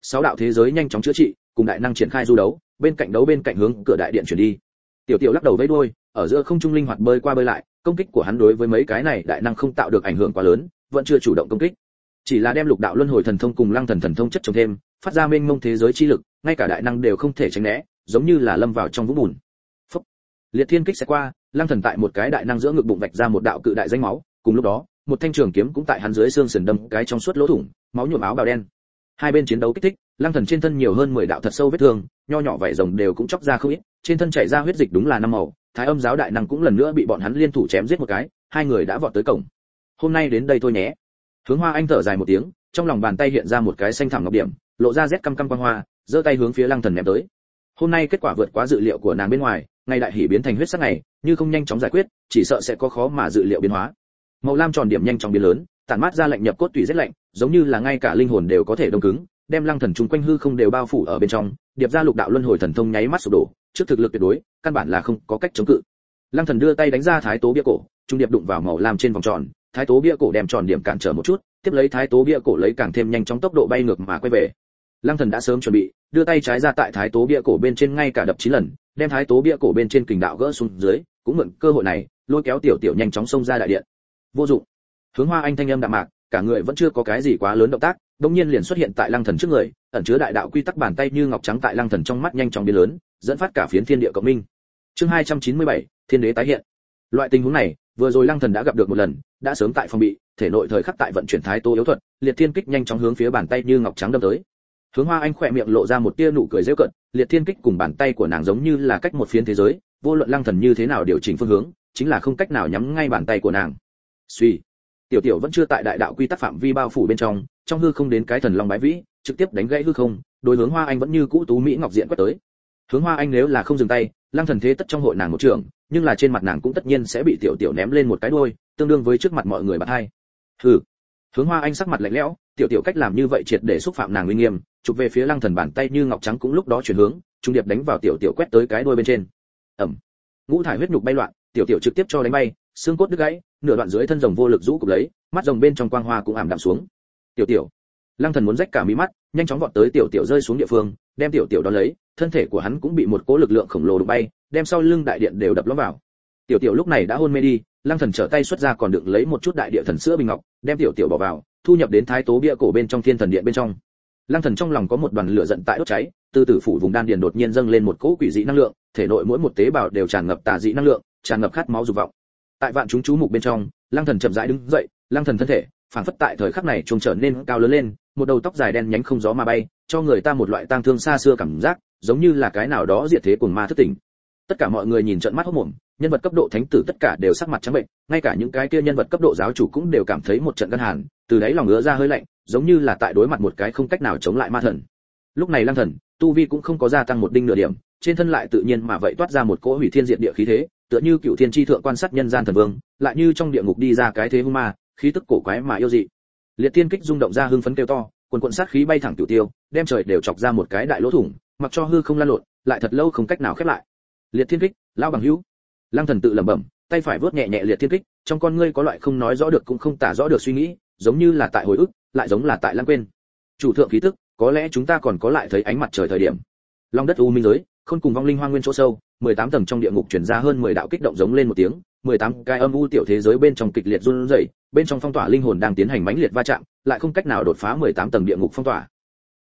Speaker 1: Sáu đạo thế giới nhanh chóng chữa trị, cùng đại năng triển khai du đấu, bên cạnh đấu bên cạnh hướng cửa đại điện chuyển đi. Tiểu Tiểu lắc đầu vẫy đuôi, ở giữa không trung linh hoạt bơi qua bơi lại, công kích của hắn đối với mấy cái này đại năng không tạo được ảnh hưởng quá lớn, vẫn chưa chủ động công kích. Chỉ là đem lục đạo luân hồi thần thông cùng lăng thần thần thông chất chồng thêm, phát ra mênh mông thế giới chi lực, ngay cả đại năng đều không thể tránh né, giống như là lâm vào trong vũng bùn. Phốc. Liệt thiên kích sẽ qua, lăng thần tại một cái đại năng giữa ngực bụng vạch ra một đạo cự đại danh máu, cùng lúc đó, một thanh trường kiếm cũng tại hắn dưới xương sườn đâm cái trong suốt lỗ thủng, máu nhuộm áo bào đen. Hai bên chiến đấu kích thích, lăng thần trên thân nhiều hơn mười đạo thật sâu vết thương, nho nhỏ vảy rồng đều cũng chóc ra không ít, trên thân chảy ra huyết dịch đúng là năm màu. Thái Âm giáo đại năng cũng lần nữa bị bọn hắn liên thủ chém giết một cái, hai người đã vọt tới cổng. Hôm nay đến đây thôi nhé. Hướng Hoa Anh thở dài một tiếng, trong lòng bàn tay hiện ra một cái xanh thẳm ngọc điểm, lộ ra rét căm căm quang hoa, giơ tay hướng phía lăng thần ném tới. Hôm nay kết quả vượt quá dự liệu của nàng bên ngoài, ngày đại hỉ biến thành huyết sắc này, như không nhanh chóng giải quyết, chỉ sợ sẽ có khó mà dự liệu biến hóa. Màu lam tròn điểm nhanh chóng biến lớn, tản mát ra lạnh nhập cốt tủy rất lạnh, giống như là ngay cả linh hồn đều có thể đông cứng, đem lăng thần chung quanh hư không đều bao phủ ở bên trong, điệp ra lục đạo luân hồi thần thông nháy mắt sụp đổ, trước thực lực tuyệt đối, căn bản là không có cách chống cự. Lăng thần đưa tay đánh ra thái tố bia cổ, trung điệp đụng vào màu lam trên vòng tròn, thái tố bia cổ đem tròn điểm cản trở một chút, tiếp lấy thái tố bia cổ lấy càng thêm nhanh chóng tốc độ bay ngược mà quay về. Lăng thần đã sớm chuẩn bị, đưa tay trái ra tại thái tố bia cổ bên trên ngay cả đập chín lần, đem thái tố bia cổ bên trên kình đạo gỡ xuống dưới, cũng mượn cơ hội này, lôi kéo tiểu tiểu nhanh chóng xông ra đại điện. Vô dụng. Hướng Hoa Anh thanh âm đạm mạc, cả người vẫn chưa có cái gì quá lớn động tác, đột nhiên liền xuất hiện tại Lăng thần trước người, ẩn chứa đại đạo quy tắc bàn tay như ngọc trắng tại Lăng thần trong mắt nhanh chóng biến lớn, dẫn phát cả phiến thiên địa cộng minh. Chương hai trăm chín mươi bảy, Thiên đế tái hiện. Loại tình huống này, vừa rồi Lăng thần đã gặp được một lần, đã sớm tại phòng bị, thể nội thời khắc tại vận chuyển thái tố yếu thuật, liệt thiên kích nhanh chóng hướng phía bàn tay như ngọc trắng đâm tới. Hướng Hoa Anh khỏe miệng lộ ra một tia nụ cười giễu cợt, liệt thiên kích cùng bàn tay của nàng giống như là cách một phiến thế giới, vô luận Lăng thần như thế nào điều chỉnh phương hướng, chính là không cách nào nhắm ngay bàn tay của nàng. Suy, tiểu tiểu vẫn chưa tại đại đạo quy tắc phạm vi bao phủ bên trong, trong hư không đến cái thần long bái vĩ, trực tiếp đánh gãy hư không, đối Hướng Hoa Anh vẫn như cũ tú mỹ ngọc diện quét tới. Hướng Hoa Anh nếu là không dừng tay, Lăng thần thế tất trong hội nàng một trường, nhưng là trên mặt nàng cũng tất nhiên sẽ bị tiểu tiểu ném lên một cái đuôi, tương đương với trước mặt mọi người bạt hai. Hừ. Hướng Hoa Anh sắc mặt lạnh lẽo, tiểu tiểu cách làm như vậy triệt để xúc phạm nàng uy nghiêm, chụp về phía Lăng thần bàn tay như ngọc trắng cũng lúc đó chuyển hướng, trung điệp đánh vào tiểu tiểu quét tới cái đuôi bên trên. Ầm. Ngũ thải huyết nhục bay loạn, tiểu tiểu trực tiếp cho đánh bay, xương cốt đứt gãy, nửa đoạn dưới thân rồng vô lực rũ cụp lấy, mắt rồng bên trong quang hoa cũng ảm đạm xuống. Tiểu tiểu. Lăng thần muốn rách cả mí mắt, nhanh chóng vọt tới tiểu tiểu rơi xuống địa phương, đem tiểu tiểu đón lấy, thân thể của hắn cũng bị một cỗ lực lượng khổng lồ đụng bay, đem sau lưng đại điện đều đập lõm vào. Tiểu tiểu lúc này đã hôn mê đi, Lăng thần trở tay xuất ra còn đựng lấy một chút đại địa thần sữa bình ngọc, đem tiểu tiểu bỏ vào, thu nhập đến thái tố bia cổ bên trong thiên thần điện bên trong. Lăng thần trong lòng có một đoàn lửa giận tại đốt cháy, từ tử phủ vùng đan điền đột nhiên dâng lên một cỗ quỷ dị năng lượng, thể nội mỗi một tế bào đều tràn ngập tà dị năng lượng, tràn ngập khát máu dục vọng. Tại vạn chúng chú mục bên trong, Lăng thần chậm rãi đứng dậy, Lăng thần thân thể phảng phất tại thời khắc này trông trở nên cao lớn lên, một đầu tóc dài đen nhánh không gió mà bay, cho người ta một loại tang thương xa xưa cảm giác, giống như là cái nào đó diệt thế cuồng ma thức tỉnh. Tất cả mọi người nhìn trợn mắt hốt mồm, nhân vật cấp độ thánh tử tất cả đều sắc mặt trắng bệnh, ngay cả những cái kia nhân vật cấp độ giáo chủ cũng đều cảm thấy một trận gan hàn, từ đáy lòng ngứa ra hơi lạnh, giống như là tại đối mặt một cái không cách nào chống lại ma thần. Lúc này Lăng thần, tu vi cũng không có gia tăng một đinh nửa điểm, trên thân lại tự nhiên mà vậy toát ra một cỗ hủy thiên diệt địa khí thế, tựa như cựu thiên chi thượng quan sát nhân gian thần vương, lại như trong địa ngục đi ra cái thế hung ma, khí tức cổ quái mà yêu dị. Liệt thiên kích rung động ra hưng phấn kêu to, quần quần sát khí bay thẳng tiểu tiêu, đem trời đều chọc ra một cái đại lỗ thủng, mặc cho hư không lan lộn, lại thật lâu không cách nào khép lại. Liệt thiên kích, lao bằng hữu. Lăng thần tự lẩm bẩm, tay phải vớt nhẹ nhẹ liệt thiên kích, trong con ngươi có loại không nói rõ được cũng không tả rõ được suy nghĩ, giống như là tại hồi ức, lại giống là tại lãng quên. Chủ thượng khí tức, có lẽ chúng ta còn có lại thấy ánh mặt trời thời điểm. Long đất u minh giới, khôn cùng vong linh hoang nguyên chỗ sâu, mười tám tầng trong địa ngục truyền ra hơn mười đạo kích động giống lên một tiếng, mười tám cái âm u tiểu thế giới bên trong kịch liệt run rẩy, bên trong phong tỏa linh hồn đang tiến hành mãnh liệt va chạm, lại không cách nào đột phá mười tám tầng địa ngục phong tỏa,